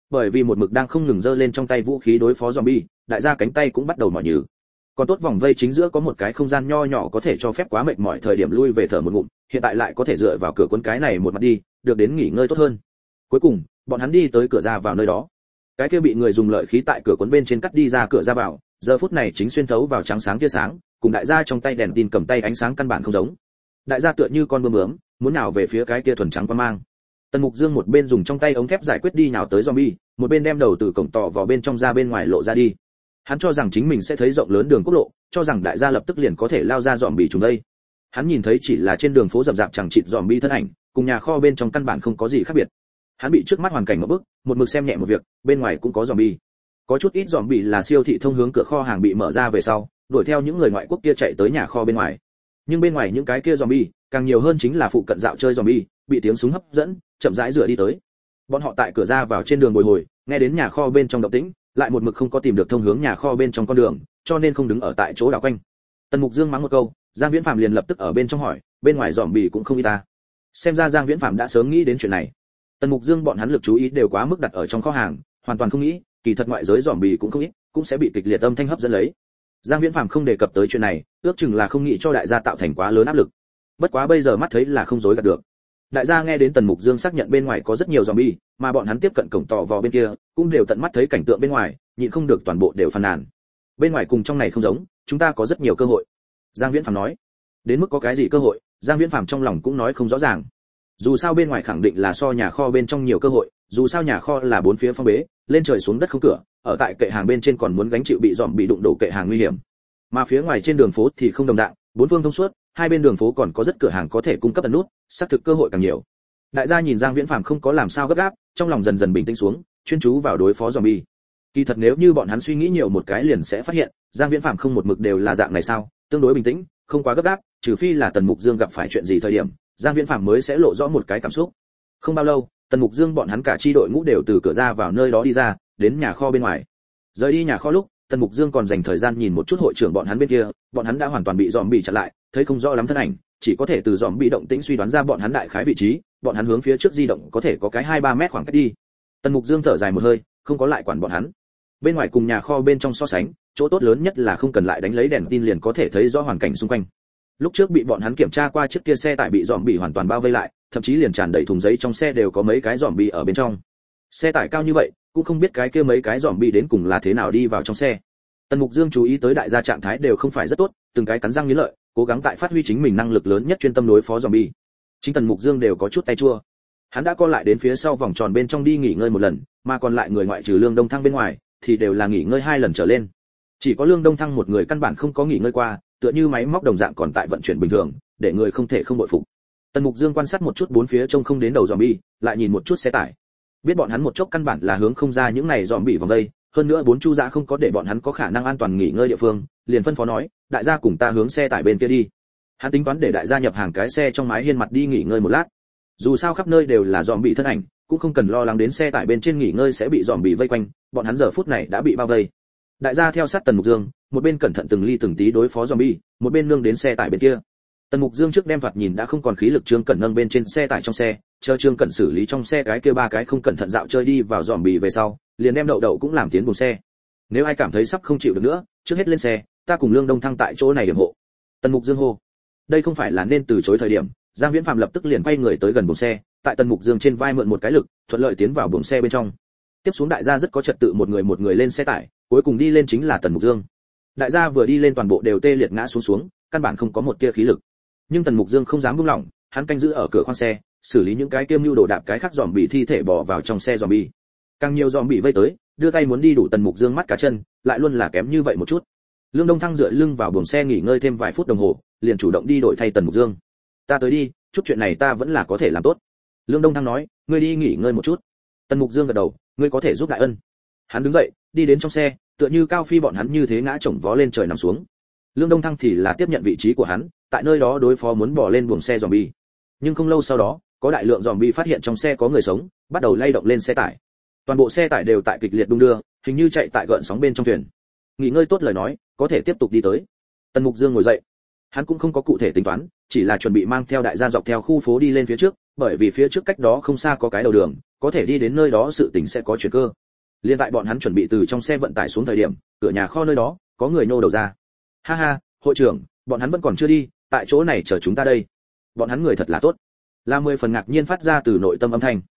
bởi vì một mực đang không ngừng giơ lên trong tay vũ khí đối phó zombie, đại gia cánh tay cũng bắt đầu mỏi nhừ. Còn tốt vòng vây chính giữa có một cái không gian nho nhỏ có thể cho phép quá mệt mỏi thời điểm lui về thở một ngụm, hiện tại lại có thể dựa vào cửa cuốn cái này một mặt đi, được đến nghỉ ngơi tốt hơn. Cuối cùng, bọn hắn đi tới cửa ra vào nơi đó. Cái kia bị người dùng lợi khí tại cửa cuốn bên trên cắt đi ra cửa ra vào, giờ phút này chính xuyên thấu vào trắng sáng tia sáng, cùng đại gia trong tay đèn tin cầm tay ánh sáng căn bản không giống. Đại gia tựa như con bướm bướm, muốn nào về phía cái kia thuần trắng quang mang. Tần Mục Dương một bên dùng trong tay ống thép giải quyết đi nhào tới zombie, một bên đem đầu từ cổng tỏ vào bên trong ra bên ngoài lộ ra đi. Hắn cho rằng chính mình sẽ thấy rộng lớn đường quốc lộ, cho rằng đại gia lập tức liền có thể lao ra zombie trùng đây. Hắn nhìn thấy chỉ là trên đường phố rậm rạp chẳng chịt zombie thân ảnh, cùng nhà kho bên trong căn bản không có gì khác biệt. Hắn bị trước mắt hoàn cảnh một bức, một mực xem nhẹ một việc, bên ngoài cũng có zombie. Có chút ít zombie là siêu thị thông hướng cửa kho hàng bị mở ra về sau, đuổi theo những người ngoại quốc kia chạy tới nhà kho bên ngoài. Nhưng bên ngoài những cái kia zombie, càng nhiều hơn chính là phụ cận dạo chơi zombie, bị tiếng súng hấp dẫn, chậm rãi rửa đi tới. Bọn họ tại cửa ra vào trên đường bồi hồi, nghe đến nhà kho bên trong động tĩnh, lại một mực không có tìm được thông hướng nhà kho bên trong con đường, cho nên không đứng ở tại chỗ đảo quanh. Tần Mục Dương mắng một câu, Giang Viễn Phàm liền lập tức ở bên trong hỏi, bên ngoài zombie cũng không ít ta. Xem ra Giang Viễn Phàm đã sớm nghĩ đến chuyện này. Tần Mục Dương bọn hắn lực chú ý đều quá mức đặt ở trong kho hàng, hoàn toàn không nghĩ, kỳ thật ngoại giới zombie cũng không ít, cũng sẽ bị kịch liệt âm thanh hấp dẫn lấy. Giang Viễn Phàm không đề cập tới chuyện này, ước chừng là không nghĩ cho đại gia tạo thành quá lớn áp lực. Bất quá bây giờ mắt thấy là không dối gạt được. Đại gia nghe đến Tần Mục Dương xác nhận bên ngoài có rất nhiều zombie, mà bọn hắn tiếp cận cổng tỏ vào bên kia, cũng đều tận mắt thấy cảnh tượng bên ngoài, nhịn không được toàn bộ đều phàn nàn. Bên ngoài cùng trong này không giống, chúng ta có rất nhiều cơ hội. Giang Viễn Phàm nói. Đến mức có cái gì cơ hội, Giang Viễn Phàm trong lòng cũng nói không rõ ràng. Dù sao bên ngoài khẳng định là so nhà kho bên trong nhiều cơ hội, dù sao nhà kho là bốn phía phong bế, lên trời xuống đất không cửa, ở tại kệ hàng bên trên còn muốn gánh chịu bị dòm bị đụng đổ kệ hàng nguy hiểm. Mà phía ngoài trên đường phố thì không đồng dạng, bốn phương thông suốt, hai bên đường phố còn có rất cửa hàng có thể cung cấp ẩn nút, xác thực cơ hội càng nhiều. Đại gia nhìn Giang Viễn Phàm không có làm sao gấp gáp, trong lòng dần dần bình tĩnh xuống, chuyên chú vào đối phó zombie. Kỳ thật nếu như bọn hắn suy nghĩ nhiều một cái liền sẽ phát hiện, Giang Viễn Phàm không một mực đều là dạng này sao, tương đối bình tĩnh, không quá gấp gáp, trừ phi là Tần Mục Dương gặp phải chuyện gì thời điểm, Giang Viễn Phàm mới sẽ lộ rõ một cái cảm xúc. Không bao lâu, Tần Mục Dương bọn hắn cả chi đội ngũ đều từ cửa ra vào nơi đó đi ra, đến nhà kho bên ngoài. Rời đi nhà kho lúc, Tần Mục Dương còn dành thời gian nhìn một chút hội trưởng bọn hắn bên kia, bọn hắn đã hoàn toàn bị zombie chặn lại, thấy không rõ lắm thân ảnh, chỉ có thể từ zombie động tĩnh suy đoán ra bọn hắn đại khái vị trí, bọn hắn hướng phía trước di động có thể có cái hai ba mét khoảng cách đi. Tần Mục Dương thở dài một hơi, không có lại quản bọn hắn. Bên ngoài cùng nhà kho bên trong so sánh, chỗ tốt lớn nhất là không cần lại đánh lấy đèn tin liền có thể thấy rõ hoàn cảnh xung quanh. Lúc trước bị bọn hắn kiểm tra qua chiếc kia xe tải bị zombie hoàn toàn bao vây lại, thậm chí liền tràn đầy thùng giấy trong xe đều có mấy cái zombie ở bên trong. Xe tải cao như vậy, cũng không biết cái kia mấy cái zombie đến cùng là thế nào đi vào trong xe. Tần Mục Dương chú ý tới đại gia trạng thái đều không phải rất tốt, từng cái cắn răng nghiến lợi, cố gắng tại phát huy chính mình năng lực lớn nhất chuyên tâm đối phó zombie. Chính Tần Mục Dương đều có chút tay chua. Hắn đã co lại đến phía sau vòng tròn bên trong đi nghỉ ngơi một lần, mà còn lại người ngoại trừ Lương Đông Thăng bên ngoài, thì đều là nghỉ ngơi hai lần trở lên. Chỉ có Lương Đông Thăng một người căn bản không có nghỉ ngơi qua, tựa như máy móc đồng dạng còn tại vận chuyển bình thường, để người không thể không bội phục. Tần Mục Dương quan sát một chút bốn phía trông không đến đầu zombie, lại nhìn một chút xe tải. Biết bọn hắn một chốc căn bản là hướng không ra những này zombie vòng đây, hơn nữa bốn chu dã không có để bọn hắn có khả năng an toàn nghỉ ngơi địa phương, liền phân phó nói, đại gia cùng ta hướng xe tải bên kia đi. Hắn tính toán để đại gia nhập hàng cái xe trong mái hiên mặt đi nghỉ ngơi một lát. Dù sao khắp nơi đều là zombie thân ảnh, cũng không cần lo lắng đến xe tải bên trên nghỉ ngơi sẽ bị zombie vây quanh, bọn hắn giờ phút này đã bị bao vây. Đại gia theo sát Tần Mục Dương, một bên cẩn thận từng ly từng tí đối phó zombie, một bên nương đến xe tải bên kia. Tần Mục Dương trước đem thoạt nhìn đã không còn khí lực Trương Cẩn nâng bên trên xe tải trong xe, chờ Trương Cẩn xử lý trong xe cái kia ba cái không cẩn thận dạo chơi đi vào zombie về sau, liền đem đậu đậu cũng làm tiến buồng xe. Nếu ai cảm thấy sắp không chịu được nữa, trước hết lên xe, ta cùng Lương Đông Thăng tại chỗ này điểm hộ. Tần Mục Dương hô. Đây không phải là nên từ chối thời điểm, Giang Viễn Phàm lập tức liền quay người tới gần buồng xe, tại Tần Mục Dương trên vai mượn một cái lực, thuận lợi tiến vào buồng xe bên trong. Tiếp xuống đại gia rất có trật tự một người một người lên xe tải, cuối cùng đi lên chính là Tần Mục Dương. Đại gia vừa đi lên toàn bộ đều tê liệt ngã xuống xuống, căn bản không có một tia khí lực. Nhưng Tần Mục Dương không dám buông lỏng, hắn canh giữ ở cửa khoang xe, xử lý những cái kiêm lưu đồ đạp cái khác dòm bị thi thể bỏ vào trong xe dòm bị. Càng nhiều dòm bị vây tới, đưa tay muốn đi đủ Tần Mục Dương mắt cá chân, lại luôn là kém như vậy một chút. Lương Đông Thăng dựa lưng vào buồng xe nghỉ ngơi thêm vài phút đồng hồ, liền chủ động đi đổi thay Tần Mục Dương. Ta tới đi, chút chuyện này ta vẫn là có thể làm tốt. Lương Đông Thăng nói, ngươi đi nghỉ ngơi một chút. Tần Mục Dương gật đầu, ngươi có thể giúp đại ân. Hắn đứng dậy, đi đến trong xe, tựa như Cao Phi bọn hắn như thế ngã chồng vó lên trời nằm xuống. Lương Đông Thăng thì là tiếp nhận vị trí của hắn, tại nơi đó đối phó muốn bỏ lên buồng xe zombie. Nhưng không lâu sau đó, có đại lượng zombie phát hiện trong xe có người sống, bắt đầu lay động lên xe tải. Toàn bộ xe tải đều tại kịch liệt đung đưa, hình như chạy tại gợn sóng bên trong thuyền. Nghỉ ngơi tốt lời nói, có thể tiếp tục đi tới. Tần Mục Dương ngồi dậy. Hắn cũng không có cụ thể tính toán, chỉ là chuẩn bị mang theo đại gia dọc theo khu phố đi lên phía trước, bởi vì phía trước cách đó không xa có cái đầu đường, có thể đi đến nơi đó sự tình sẽ có chuyển cơ. Liên tại bọn hắn chuẩn bị từ trong xe vận tải xuống thời điểm, cửa nhà kho nơi đó có người nô đầu ra. Ha ha, hội trưởng, bọn hắn vẫn còn chưa đi, tại chỗ này chờ chúng ta đây. Bọn hắn người thật là tốt. Là mười phần ngạc nhiên phát ra từ nội tâm âm thanh.